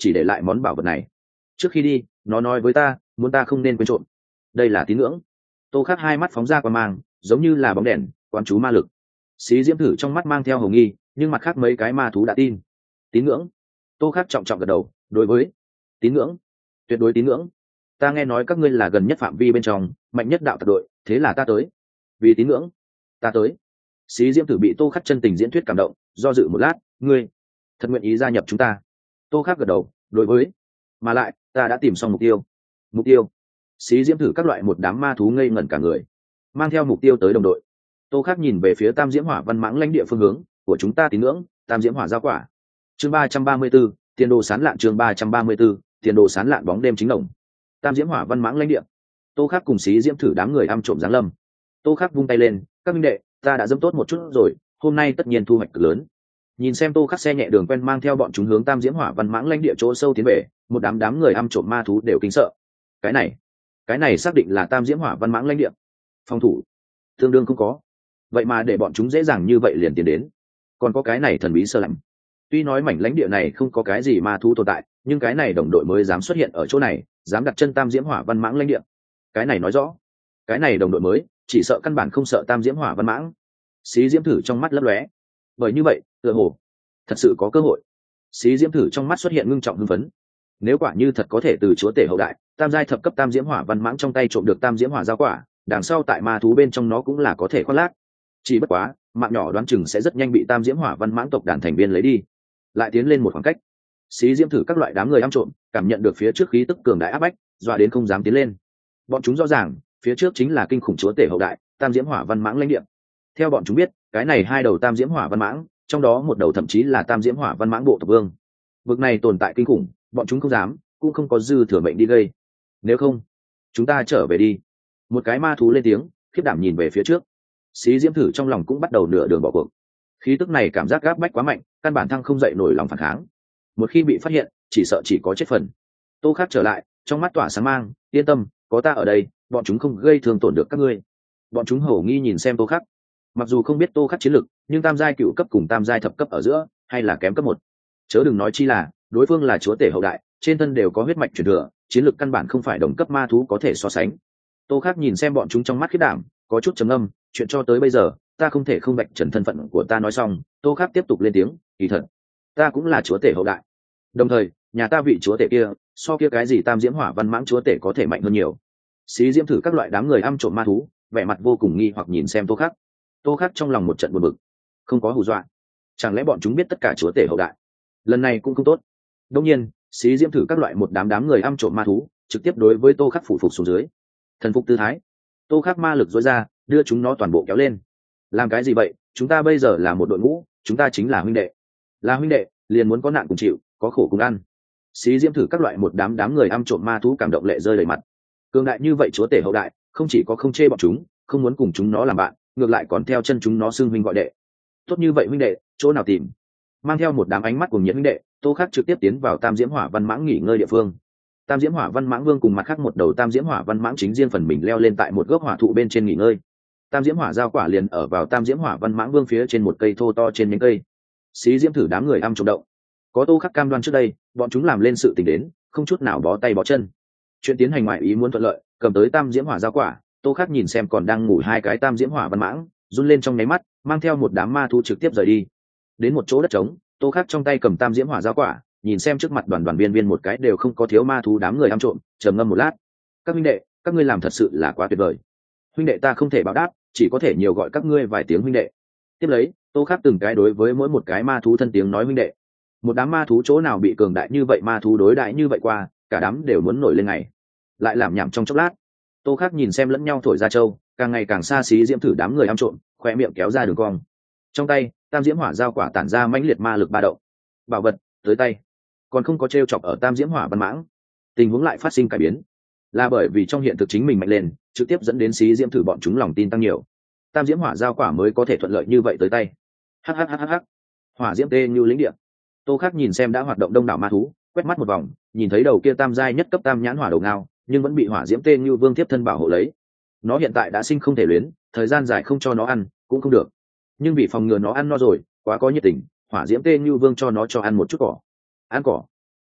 chỉ để lại món bảo vật này. Trước khi đi nó nói với ta muốn ta không nên quên trộm. Đây là tín ngưỡng. Tô Khắc hai mắt phóng ra quang mang giống như là bóng đèn quán chú ma lực. Xí Diễm Thử trong mắt mang theo hồng nghi, nhưng mặt khác mấy cái ma thú đã tin. Tín ngưỡng. Tô Khắc trọng trọng gật đầu, đối với tín ngưỡng, tuyệt đối tín ngưỡng. Ta nghe nói các ngươi là gần nhất phạm vi bên trong mạnh nhất đạo tặc đội, thế là ta tới. Vì tín ngưỡng ta tới. Xí Diễm Thử bị Tô Khắc chân tình diễn thuyết cảm động, do dự một lát, ngươi thật nguyện ý gia nhập chúng ta? Tô Khắc gật đầu, đối với mà lại ta đã tìm xong mục tiêu. Mục tiêu? Xí Diễm Thử các loại một đám ma thú ngây ngẩn cả người, mang theo mục tiêu tới đồng đội. Tô Khắc nhìn về phía Tam Diễm Hỏa Văn Mãng lãnh địa phương hướng của chúng ta tín ngưỡng, Tam Diễm Hỏa giao quả. Chương ba trăm ba mươi 34, tiền đồ sán lạn. Chương ba trăm ba mươi 34, tiền đồ sán lạn. Bóng đêm chính đồng, Tam Diễm Hỏa Văn Mãng lãnh địa. Tô Khắc cùng Xí Diễm Thử đám người âm trộm giáng lâm. Tô Khắc vung tay lên, các minh đệ, ta đã dâm tốt một chút rồi, hôm nay tất nhiên thu hoạch cực lớn. Nhìn xem Tô Khắc xe nhẹ đường quen mang theo bọn chúng hướng Tam Diễm Hỏa Văn Mãng lãnh địa chỗ sâu tiến về, một đám đám người âm trộm ma thú đều kinh sợ. Cái này, cái này xác định là Tam Diễm Hỏa Văn Mãng lãnh địa. Phòng thủ tương đương không có, vậy mà để bọn chúng dễ dàng như vậy liền tiến đến. Còn có cái này thần bí sơ lạnh. Tuy nói mảnh lãnh địa này không có cái gì ma thú tồn tại, nhưng cái này đồng đội mới dám xuất hiện ở chỗ này, dám đặt chân Tam Diễm Hỏa Văn Mãng lãnh địa. Cái này nói rõ, cái này đồng đội mới chỉ sợ căn bản không sợ Tam Diễm Hỏa Văn Mãng. Xí Diễm Thử trong mắt lấp lóe, bởi như vậy tựa hồ thật sự có cơ hội. Xí Diễm Thử trong mắt xuất hiện ngưng trọng hưng phấn. Nếu quả như thật có thể từ chúa tể hậu đại tam giai thập cấp Tam Diễm Hỏa Văn Mãng trong tay trộm được Tam Diễm Hỏa giao quả, đằng sau tại ma thú bên trong nó cũng là có thể khoác lác. Chỉ bất quá mạng nhỏ đoán chừng sẽ rất nhanh bị Tam Diễm Hỏa Văn Mãng tộc đàn thành viên lấy đi, lại tiến lên một khoảng cách. Xí Diễm Thử các loại đám người ăn trộm cảm nhận được phía trước khí tức cường đại áp bách, dọa đến không dám tiến lên. Bọn chúng rõ ràng phía trước chính là kinh khủng chúa tể hậu đại Tam Diễm Hỏa Văn Mãng lãnh địa. Theo bọn chúng biết, cái này hai đầu Tam Diễm Hỏa Văn Mãng, trong đó một đầu thậm chí là Tam Diễm Hỏa Văn Mãng bộ tộc vương. Vực này tồn tại kinh khủng, bọn chúng không dám, cũng không có dư thừa mệnh đi gây. Nếu không, chúng ta trở về đi. Một cái ma thú lên tiếng, khiếp đảm nhìn về phía trước. Xí Diễm Thử trong lòng cũng bắt đầu nửa đường bỏ cuộc. Khí tức này cảm giác gáp bách quá mạnh, căn bản thăng không dậy nổi lòng phản kháng. Một khi bị phát hiện, chỉ sợ chỉ có chết phần. Tô Khắc trở lại, trong mắt tỏa sáng mang, yên tâm, có ta ở đây, bọn chúng không gây thương tổn được các ngươi. Bọn chúng hổ nghi nhìn xem Tô Khắc. Mặc dù không biết Tô Khắc chiến lực, nhưng tam giai cựu cấp cùng tam giai thập cấp ở giữa, hay là kém cấp một. Chớ đừng nói chi là, đối phương là chúa tể hậu đại, trên thân đều có huyết mạch truyền thừa, chiến lực căn bản không phải đồng cấp ma thú có thể so sánh. Tô Khắc nhìn xem bọn chúng trong mắt khiếp đảm, có chút trầm ngâm, chuyện cho tới bây giờ, ta không thể không vạch trần thân phận của ta. Nói xong, Tô Khắc tiếp tục lên tiếng, kỳ thật, ta cũng là chúa tể hậu đại. Đồng thời, nhà ta vị chúa tể kia, so kia cái gì Tam Diễm Hỏa Văn Mãng chúa tể có thể mạnh hơn nhiều. Xí Diễm Thử các loại đám người âm trộm ma thú, vẻ mặt vô cùng nghi hoặc nhìn xem Tô Khắc. Tô Khắc trong lòng một trận buồn bực, không có hù dọa, chẳng lẽ bọn chúng biết tất cả chúa tể hậu đại? Lần này cũng không tốt. Đương nhiên, Xí Diễm Thử các loại một đám đám người âm trộm ma thú, trực tiếp đối với Tô Khắc phủ phục xuống dưới. Thần phục tư thái. Tô Khắc ma lực dối ra, đưa chúng nó toàn bộ kéo lên. Làm cái gì vậy? Chúng ta bây giờ là một đội ngũ, chúng ta chính là huynh đệ. Là huynh đệ, liền muốn có nạn cùng chịu, có khổ cùng ăn. Xí Diễm Thử các loại một đám đám người âm trộm ma thú cảm động lệ rơi đầy mặt. Cường đại như vậy chúa tể hậu đại, không chỉ có không chê bọn chúng, không muốn cùng chúng nó làm bạn, ngược lại còn theo chân chúng nó xưng huynh gọi đệ. Tốt như vậy huynh đệ, chỗ nào tìm? Mang theo một đám ánh mắt cùng nhiệt huynh đệ, Tô Khắc trực tiếp tiến vào Tam Diễm Hỏa Văn Mãng nghỉ ngơi địa phương. Tam Diễm Hỏa Văn Mãng vương cùng mặt khác một đầu Tam Diễm Hỏa Văn Mãng chính riêng phần mình leo lên tại một gốc hỏa thụ bên trên nghỉ ngơi. Tam Diễm Hỏa giao quả liền ở vào Tam Diễm Hỏa Văn Mãng vương phía trên một cây thô to trên nhánh cây. Xí Diễm Thử đám người âm trộm động. Có Tô Khắc cam đoan trước đây, bọn chúng làm lên sự tình đến, không chút nào bó tay bó chân. Chuyện tiến hành ngoại ý muốn thuận lợi, cầm tới Tam Diễm Hỏa giao quả, Tô Khắc nhìn xem còn đang ngủ hai cái Tam Diễm Hỏa Văn Mãng, run lên trong nháy mắt, mang theo một đám ma thú trực tiếp rời đi. Đến một chỗ đất trống, Tô Khắc trong tay cầm Tam Diễm Hỏa giao quả, nhìn xem trước mặt đoàn đoàn viên viên một cái đều không có thiếu ma thú đám người ăn trộm, trầm ngâm một lát. Các huynh đệ, các ngươi làm thật sự là quá tuyệt vời. Huynh đệ ta không thể báo đáp, chỉ có thể nhiều gọi các ngươi vài tiếng huynh đệ. Tiếp lấy, Tô Khắc từng cái đối với mỗi một cái ma thú thân tiếng nói huynh đệ. Một đám ma thú chỗ nào bị cường đại như vậy ma thú đối đại như vậy qua, cả đám đều muốn nổi lên ngày. Lại làm nhảm trong chốc lát, Tô Khắc nhìn xem lẫn nhau thổi ra châu, càng ngày càng xa xí Diễm Thử đám người ăn trộm, khoe miệng kéo ra đường cong. Trong tay, Tam Diễm Hỏa giao quả tản ra mãnh liệt ma lực ba động. Bảo vật tới tay, còn không có trêu chọc ở Tam Diễm Hỏa Văn Mãng, tình huống lại phát sinh cải biến. Là bởi vì trong hiện thực chính mình mạnh lên, trực tiếp dẫn đến xí Diễm Thử bọn chúng lòng tin tăng nhiều. Tam Diễm Hỏa giao quả mới có thể thuận lợi như vậy tới tay. Hhhhh. Hỏa Diễm Tê Như lĩnh địa. Tô Khắc nhìn xem đã hoạt động đông đảo ma thú, quét mắt một vòng, nhìn thấy đầu kia tam giai nhất cấp tam nhãn hỏa đầu ngao, nhưng vẫn bị Hỏa Diễm Tê Như vương tiếp thân bảo hộ lấy. Nó hiện tại đã sinh không thể luyến, thời gian dài không cho nó ăn cũng không được, nhưng vì phòng ngừa nó ăn no rồi quá có nhiệt tình, Hỏa Diễm Tê Như vương cho nó cho ăn một chút cỏ. Ăn cỏ.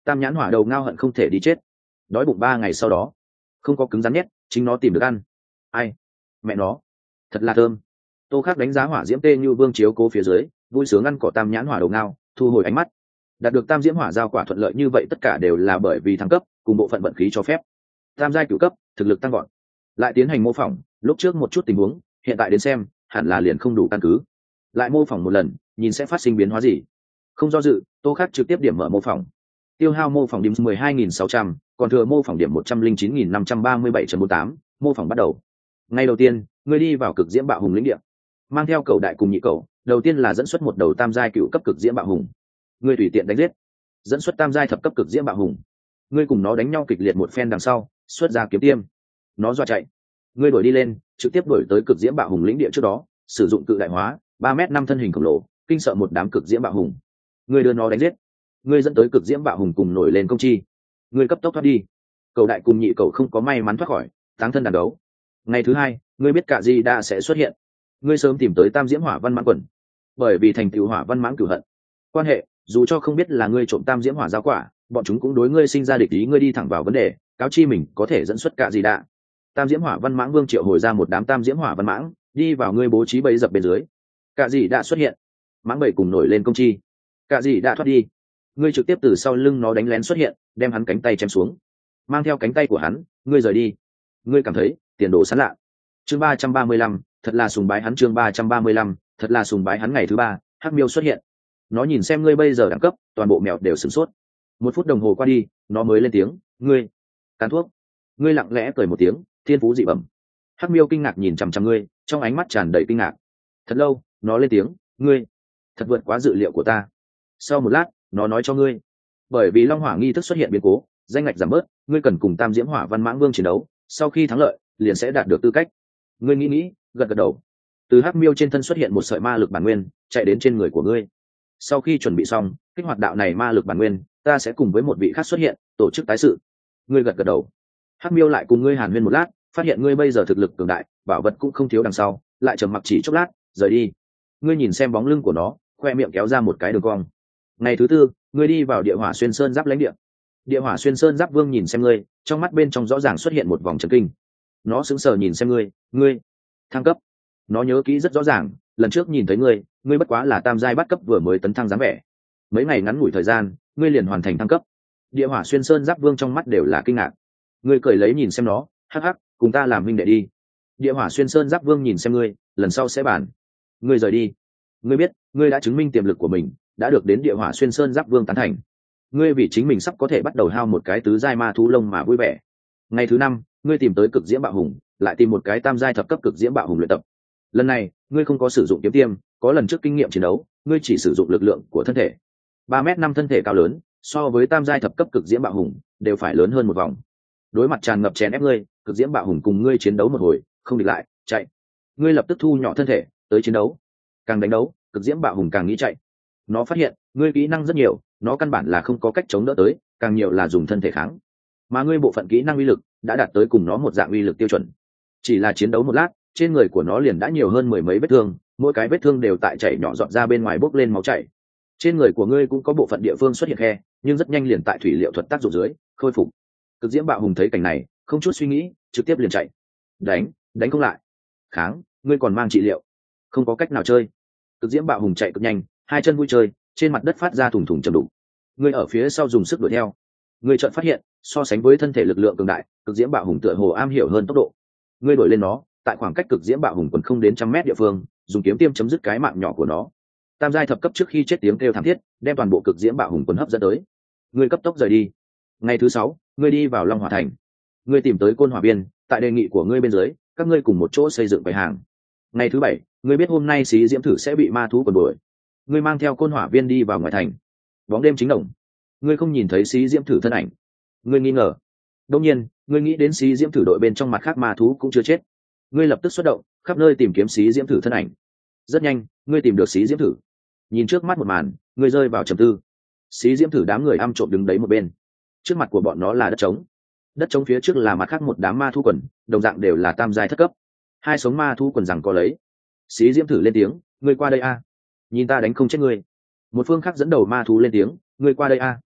Tam nhãn hỏa đầu ngao hận không thể đi chết. Đói bụng ba ngày sau đó không có cứng rắn nhét, chính nó tìm được ăn. Ai? Mẹ nó, thật là thơm. Tô Khắc đánh giá hỏa diễm tê như vương chiếu cố phía dưới, vui sướng ăn cỏ tam nhãn hỏa đầu ngao, thu hồi ánh mắt. Đạt được tam diễm hỏa giao quả thuận lợi như vậy tất cả đều là bởi vì thăng cấp cùng bộ phận vận khí cho phép. Tam giai cửu cấp, thực lực tăng gọn. Lại tiến hành mô phỏng, lúc trước một chút tình huống, hiện tại đến xem, hẳn là liền không đủ căn cứ. Lại mô phỏng một lần, nhìn sẽ phát sinh biến hóa gì. Không do dự, Tô Khắc trực tiếp điểm mở mô phỏng. Tiêu hao mô phỏng điểm mười hai nghìn sáu trăm, còn thừa mô phỏng điểm một trăm linh chín nghìn năm trăm ba mươi bảy chấm bốn tám, mô phỏng bắt đầu. Ngày đầu tiên, ngươi đi vào cực diễm bạo hùng lĩnh địa, mang theo cầu đại cùng nhị cầu, đầu tiên là dẫn xuất một đầu tam giai cựu cấp cực diễm bạo hùng. Ngươi tùy tiện đánh giết, dẫn xuất tam giai thập cấp cực diễm bạo hùng. Ngươi cùng nó đánh nhau kịch liệt một phen đằng sau, xuất ra kiếm tiêm. Nó dọa chạy. Ngươi đuổi đi lên, trực tiếp đuổi tới cực diễm bạo hùng lĩnh địa trước đó, sử dụng cự đại hóa, ba mét năm thân hình khổng lồ, kinh sợ một đám cực diễm bạo hùng. Ngươi đưa nó đánh giết. Ngươi dẫn tới cực diễm bạo hùng cùng nổi lên công chi. Ngươi cấp tốc thoát đi. Cầu đại cùng nhị cầu không có may mắn thoát khỏi, táng thân đàn đấu. Ngày thứ hai, ngươi biết cả gì đã sẽ xuất hiện. Ngươi sớm tìm tới tam diễm hỏa văn mãng quần, bởi vì thành tựu hỏa văn mãng cửu hận quan hệ, dù cho không biết là ngươi trộm tam diễm hỏa giao quả, bọn chúng cũng đối ngươi sinh ra địch ý. Ngươi đi thẳng vào vấn đề, cáo chi mình có thể dẫn xuất cả gì đã. Tam diễm hỏa văn mãng vương triệu hồi ra một đám tam diễm hỏa văn mãng, đi vào ngươi bố trí bẫy dập bên dưới. Cả gì đã xuất hiện, mãng bầy cùng nổi lên công chi. Cả gì đã thoát đi. Ngươi trực tiếp từ sau lưng nó đánh lén xuất hiện, đem hắn cánh tay chém xuống, mang theo cánh tay của hắn, ngươi rời đi. Ngươi cảm thấy tiền đồ sán lạ. Chương ba trăm ba mươi lăm, thật là sùng bái hắn. Chương ba trăm ba mươi lăm, thật là sùng bái hắn. Ngày thứ ba, hắc miêu xuất hiện. Nó nhìn xem ngươi bây giờ đẳng cấp, toàn bộ mèo đều sửng sốt. Một phút đồng hồ qua đi, nó mới lên tiếng, ngươi cán thuốc. Ngươi lặng lẽ cười một tiếng, thiên phú dị bẩm. Hắc miêu kinh ngạc nhìn chằm chằm ngươi, trong ánh mắt tràn đầy kinh ngạc. Thật lâu, nó lên tiếng, ngươi thật vượt quá dự liệu của ta. Sau một lát, nó nói cho ngươi, bởi vì long hỏa nghi thức xuất hiện biến cố, danh ngạch giảm bớt, ngươi cần cùng tam diễm hỏa văn mãng vương chiến đấu, sau khi thắng lợi liền sẽ đạt được tư cách. Ngươi nghĩ nghĩ, gật gật đầu. Từ hắc miêu trên thân xuất hiện một sợi ma lực bản nguyên, chạy đến trên người của ngươi. Sau khi chuẩn bị xong, kích hoạt đạo này ma lực bản nguyên, ta sẽ cùng với một vị khác xuất hiện, tổ chức tái sự. Ngươi gật gật đầu. Hắc miêu lại cùng ngươi hàn huyên một lát, phát hiện ngươi bây giờ thực lực cường đại, bảo vật cũng không thiếu đằng sau, lại trầm mặc chỉ chốc lát, rời đi. Ngươi nhìn xem bóng lưng của nó, khoe miệng kéo ra một cái đường cong. Ngày thứ tư, ngươi đi vào địa hỏa xuyên sơn giáp lãnh địa. Địa hỏa xuyên sơn giáp vương nhìn xem ngươi, trong mắt bên trong rõ ràng xuất hiện một vòng chấn kinh. Nó sững sờ nhìn xem ngươi, ngươi thăng cấp. Nó nhớ kỹ rất rõ ràng, lần trước nhìn thấy ngươi, ngươi bất quá là tam giai bắt cấp vừa mới tấn thăng dáng vẻ. Mấy ngày ngắn ngủi thời gian, ngươi liền hoàn thành thăng cấp. Địa hỏa xuyên sơn giáp vương trong mắt đều là kinh ngạc. Ngươi cười lấy nhìn xem nó, hắc hắc, cùng ta làm huynh đệ đi. Địa hỏa xuyên sơn giáp vương nhìn xem ngươi, lần sau sẽ bàn. Ngươi rời đi. Ngươi biết, ngươi đã chứng minh tiềm lực của mình, đã được đến địa hỏa xuyên sơn giáp vương tán thành. Ngươi vì chính mình sắp có thể bắt đầu hao một cái tứ giai ma thú lông mà vui vẻ. Ngày thứ năm, ngươi tìm tới cực diễm bạo hùng, lại tìm một cái tam giai thập cấp cực diễm bạo hùng luyện tập. Lần này, ngươi không có sử dụng kiếm tiêm, có lần trước kinh nghiệm chiến đấu, ngươi chỉ sử dụng lực lượng của thân thể. Ba mét năm thân thể cao lớn, so với tam giai thập cấp cực diễm bạo hùng đều phải lớn hơn một vòng. Đối mặt tràn ngập chèn ép ngươi, cực diễm bạo hùng cùng ngươi chiến đấu một hồi, không địch lại, chạy. Ngươi lập tức thu nhỏ thân thể, tới chiến đấu. Càng đánh đấu, cực diễm bạo hùng càng nghĩ chạy. Nó phát hiện, ngươi kỹ năng rất nhiều, nó căn bản là không có cách chống đỡ tới, càng nhiều là dùng thân thể kháng. Mà ngươi bộ phận kỹ năng uy lực đã đạt tới cùng nó một dạng uy lực tiêu chuẩn. Chỉ là chiến đấu một lát, trên người của nó liền đã nhiều hơn mười mấy vết thương, mỗi cái vết thương đều tại chảy nhỏ giọt ra bên ngoài bốc lên máu chảy. Trên người của ngươi cũng có bộ phận địa phương xuất hiện khe, nhưng rất nhanh liền tại thủy liệu thuật tác dụng dưới khôi phục. Cực diễm bạo hùng thấy cảnh này, không chút suy nghĩ, trực tiếp liền chạy. Đánh, đánh không lại. Kháng, ngươi còn mang trị liệu, không có cách nào chơi. Cực diễm bạo hùng chạy cực nhanh, hai chân vui chơi, trên mặt đất phát ra thủng thủng trầm đục. Ngươi ở phía sau dùng sức đuổi theo. Ngươi chợt phát hiện, so sánh với thân thể lực lượng cường đại, cực diễm bạo hùng tựa hồ am hiểu hơn tốc độ. Ngươi đuổi lên nó, tại khoảng cách cực diễm bạo hùng còn không đến trăm mét địa phương, dùng kiếm tiêm chấm dứt cái mạng nhỏ của nó. Tam giai thập cấp trước khi chết tiếng kêu thảm thiết, đem toàn bộ cực diễm bạo hùng quần hấp dẫn tới. Ngươi cấp tốc rời đi. Ngày thứ sáu, ngươi đi vào Long Hỏa Thành. Ngươi tìm tới Côn Hỏa Biên, tại đề nghị của ngươi bên dưới, các ngươi cùng một chỗ xây dựng bày hàng. Ngày thứ bảy, ngươi biết hôm nay xí diễm thử sẽ bị ma thú quần đuổi. Ngươi mang theo Côn Hỏa Viên đi vào ngoài thành. Bóng đêm chính đồng, ngươi không nhìn thấy xí diễm thử thân ảnh. Ngươi nghi ngờ. Đương nhiên, ngươi nghĩ đến xí diễm thử đội bên trong mặt khác ma thú cũng chưa chết. Ngươi lập tức xuất động, khắp nơi tìm kiếm xí diễm thử thân ảnh. Rất nhanh, ngươi tìm được xí diễm thử. Nhìn trước mắt một màn, ngươi rơi vào trầm tư. Xí diễm thử đám người âm trộm đứng đấy một bên. Trước mặt của bọn nó là đất trống. Đất trống phía trước là mặt khác một đám ma thú quần, đồng dạng đều là tam giai thất cấp. Hai sống ma thú quần rằng có lấy. Xí diễm thử lên tiếng, ngươi qua đây a. Nhìn ta đánh không chết ngươi. Một phương khác dẫn đầu ma thú lên tiếng, ngươi qua đây a.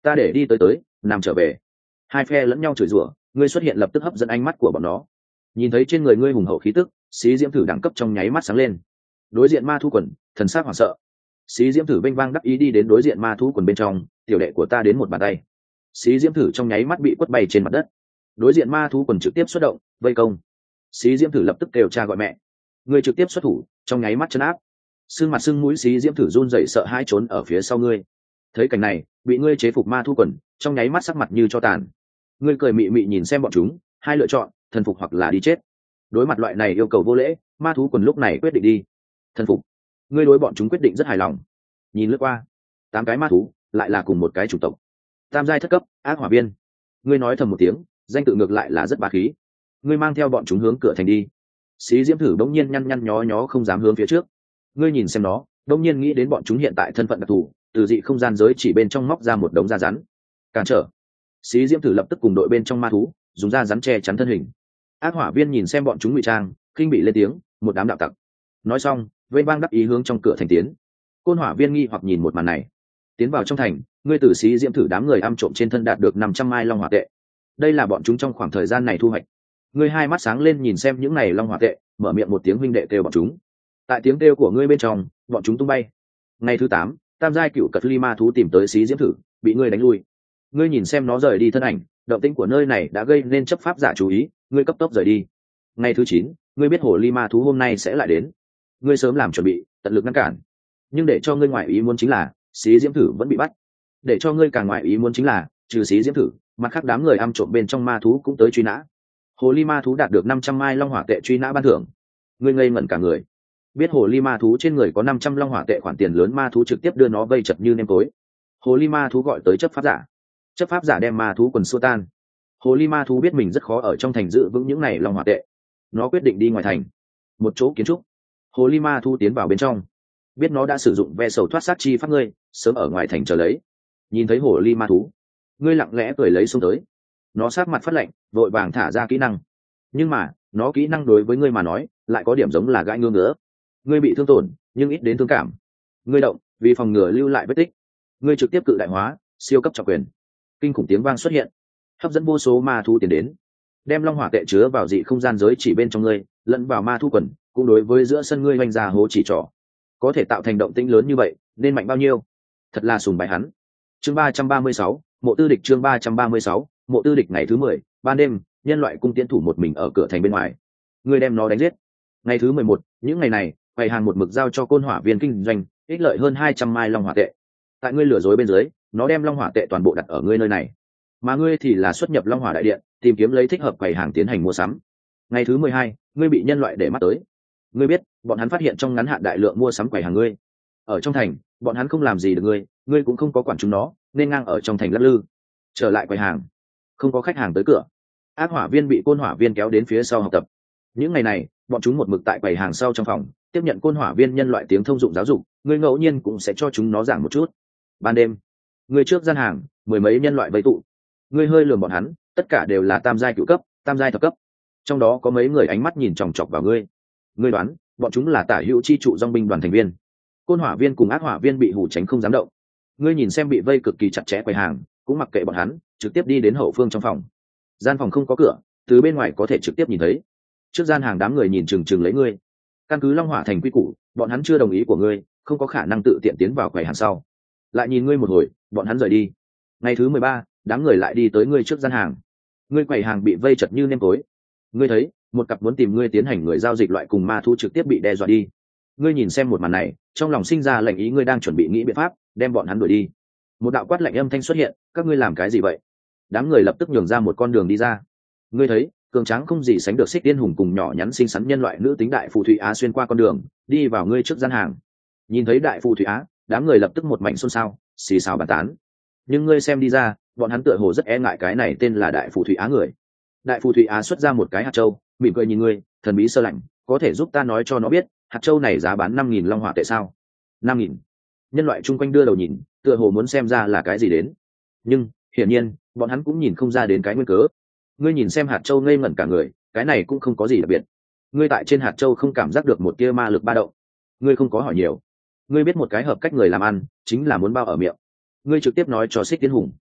ta để đi tới tới nằm trở về. Hai phe lẫn nhau chửi rủa, ngươi xuất hiện lập tức hấp dẫn ánh mắt của bọn nó. Nhìn thấy trên người ngươi hùng hậu khí tức, xí diễm thử đẳng cấp trong nháy mắt sáng lên. Đối diện ma thú quần, thần sắc hoảng sợ. Xí diễm thử vênh vang đắc ý đi đến đối diện ma thú quần bên trong, tiểu đệ của ta đến một bàn tay. Xí diễm thử trong nháy mắt bị quất bay trên mặt đất. Đối diện ma thú quần trực tiếp xuất động, vây công. Xí diễm thử lập tức kêu cha gọi mẹ. Ngươi trực tiếp xuất thủ, trong nháy mắt chấn áp. Sưng mặt sưng mũi xí diễm thử run rẩy sợ hãi trốn ở phía sau ngươi. Thấy cảnh này, bị ngươi chế phục ma thú quần, trong nháy mắt sắc mặt như cho tàn. Ngươi cười mị mị nhìn xem bọn chúng, hai lựa chọn, thần phục hoặc là đi chết. Đối mặt loại này yêu cầu vô lễ, ma thú quần lúc này quyết định đi thần phục. Ngươi đối bọn chúng quyết định rất hài lòng. Nhìn lướt qua, tám cái ma thú lại là cùng một cái chủng tộc, tam giai thất cấp ác hỏa viên. Ngươi nói thầm một tiếng, danh tự ngược lại là rất bá khí. Ngươi mang theo bọn chúng hướng cửa thành đi. Xí diễm thử bỗng nhiên nhăn nhăn nhó nhó không dám hướng phía trước. Ngươi nhìn xem nó, bỗng nhiên nghĩ đến bọn chúng hiện tại thân phận đặc thù, từ dị không gian giới chỉ bên trong móc ra một đống da rắn cản trở. Xí diễm thử lập tức cùng đội bên trong ma thú dùng da rắn che chắn thân hình. Ác hỏa viên nhìn xem bọn chúng ngụy trang, kinh bị lên tiếng, một đám đạo tặc. Nói xong, vây bang đắc ý hướng trong cửa thành tiến. Côn hỏa viên nghi hoặc nhìn một màn này. Tiến vào trong thành, ngươi tử xí diễm thử đám người ăn trộm trên thân đạt được năm trăm mai long hỏa tệ. Đây là bọn chúng trong khoảng thời gian này thu hoạch. Ngươi hai mắt sáng lên nhìn xem những này long hỏa tệ, mở miệng một tiếng huynh đệ kêu bọn chúng. Tại tiếng kêu của ngươi bên trong, bọn chúng tung bay. Ngày thứ tám, tam giai cựu cật ly ma thú tìm tới xí diễm thử, bị ngươi đánh lui. Ngươi nhìn xem nó rời đi thân ảnh, động tĩnh của nơi này đã gây nên chấp pháp giả chú ý, ngươi cấp tốc rời đi. Ngày thứ chín, ngươi biết hồ ly ma thú hôm nay sẽ lại đến. Ngươi sớm làm chuẩn bị, tận lực ngăn cản. Nhưng để cho ngươi ngoại ý muốn chính là, xí diễm thử vẫn bị bắt. Để cho ngươi càng ngoại ý muốn chính là, trừ xí diễm thử, mặt khác đám người ăn trộm bên trong ma thú cũng tới truy nã. Hồ ly ma thú đạt được năm trăm mai long hỏa tệ truy nã ban thưởng. Ngươi ngây ngẩn cả người. Biết hồ ly ma thú trên người có năm trăm long hỏa tệ, khoản tiền lớn, ma thú trực tiếp đưa nó vây chật như nêm tối. Hồ ly ma thú gọi tới chấp pháp giả. Chấp pháp giả đem ma thú quần xua tan. Hồ ly ma thú biết mình rất khó ở trong thành giữ vững những này long hỏa tệ, nó quyết định đi ngoài thành, một chỗ kiến trúc. Hồ ly ma thú tiến vào bên trong, biết nó đã sử dụng ve sầu thoát sát chi pháp, ngươi sớm ở ngoài thành chờ lấy. Nhìn thấy hồ ly ma thú, ngươi lặng lẽ cười lấy xuống tới. Nó sát mặt phát lạnh, vội vàng thả ra kỹ năng. Nhưng mà nó kỹ năng đối với ngươi mà nói lại có điểm giống là gãi ngưỡng nữa. Ngươi bị thương tổn nhưng ít đến thương cảm. Ngươi động vì phòng ngừa lưu lại vết tích, ngươi trực tiếp cự đại hóa siêu cấp trọng quyền. Kinh khủng tiếng vang xuất hiện, hấp dẫn vô số ma thú tiến đến, đem long hỏa tệ chứa vào dị không gian giới chỉ bên trong ngươi, lẫn vào ma thú quần, cũng đối với giữa sân ngươi oanh ra hố chỉ trỏ. Có thể tạo thành động tĩnh lớn như vậy nên mạnh bao nhiêu, thật là sùng bái hắn. Chương ba trăm ba mươi sáu, mộ tư địch. Chương ba trăm ba mươi sáu, mộ tư địch. Ngày thứ mười, ban đêm, nhân loại cung tiến thủ một mình ở cửa thành bên ngoài, ngươi đem nó đánh giết. Ngày thứ mười một, những ngày này quầy hàng một mực giao cho côn hỏa viên kinh doanh, ích lợi hơn hai trăm mai long hỏa tệ. Tại ngươi lừa dối bên dưới, nó đem long hỏa tệ toàn bộ đặt ở ngươi nơi này, mà ngươi thì là xuất nhập long hỏa đại điện, tìm kiếm lấy thích hợp quầy hàng tiến hành mua sắm. Ngày thứ mười hai, ngươi bị nhân loại để mắt tới. Ngươi biết bọn hắn phát hiện trong ngắn hạn đại lượng mua sắm quầy hàng ngươi. Ở trong thành bọn hắn không làm gì được ngươi, ngươi cũng không có quản chúng nó, nên ngang ở trong thành lắc lư. Trở lại quầy hàng, không có khách hàng tới cửa. Ác hỏa viên bị côn hỏa viên kéo đến phía sau học tập. Những ngày này bọn chúng một mực tại quầy hàng sau trong phòng tiếp nhận côn hỏa viên nhân loại tiếng thông dụng giáo dục, ngươi ngẫu nhiên cũng sẽ cho chúng nó giảng một chút. Ban đêm, ngươi trước gian hàng, mười mấy nhân loại vây tụ. Ngươi hơi lườm bọn hắn, tất cả đều là tam giai cửu cấp, tam giai thập cấp. Trong đó có mấy người ánh mắt nhìn chòng chọc vào ngươi. Ngươi đoán bọn chúng là tả hữu chi trụ dòng binh đoàn thành viên. Côn hỏa viên cùng ác hỏa viên bị hù tránh không dám động. Ngươi nhìn xem bị vây cực kỳ chặt chẽ quầy hàng, cũng mặc kệ bọn hắn, trực tiếp đi đến hậu phương trong phòng. Gian phòng không có cửa, từ bên ngoài có thể trực tiếp nhìn thấy. Trước gian hàng đám người nhìn chừng chừng lấy ngươi. Căn cứ long hỏa thành quy củ, bọn hắn chưa đồng ý của ngươi, không có khả năng tự tiện tiến vào quầy hàng sau. Lại nhìn ngươi một hồi, bọn hắn rời đi. Ngày thứ mười ba, đám người lại đi tới ngươi trước gian hàng. Ngươi quầy hàng bị vây chật như nêm tối. Ngươi thấy một cặp muốn tìm ngươi tiến hành người giao dịch loại cùng ma thú trực tiếp bị đe dọa đi. Ngươi nhìn xem một màn này, trong lòng sinh ra lệnh ý, ngươi đang chuẩn bị nghĩ biện pháp đem bọn hắn đuổi đi. Một đạo quát lạnh âm thanh xuất hiện, các ngươi làm cái gì vậy? Đám người lập tức nhường ra một con đường đi ra. Ngươi thấy cường tráng không gì sánh được Xích Tiên Hùng cùng nhỏ nhắn xinh xắn nhân loại nữ tính đại phù thủy Á xuyên qua con đường, đi vào ngươi trước gian hàng. Nhìn thấy đại phù thủy Á, đám người lập tức một mảnh xôn xao, xì xào bàn tán. Nhưng ngươi xem đi ra, bọn hắn tựa hồ rất e ngại cái này tên là đại phù thủy Á người. Đại phù thủy Á xuất ra một cái hạt châu, mỉm cười nhìn ngươi, thần bí sơ lạnh, có thể giúp ta nói cho nó biết hạt châu này giá bán năm nghìn long hỏa tệ sao? Năm nghìn. Nhân loại chung quanh đưa đầu nhìn, tựa hồ muốn xem ra là cái gì đến, nhưng hiển nhiên bọn hắn cũng nhìn không ra đến cái nguyên cớ. Ngươi nhìn xem hạt châu ngây ngẩn cả người, cái này cũng không có gì đặc biệt. Ngươi tại trên hạt châu không cảm giác được một tia ma lực ba động. Ngươi không có hỏi nhiều. Ngươi biết một cái hợp cách người làm ăn chính là muốn bao ở miệng. Ngươi trực tiếp nói cho Xích Tiến Hùng.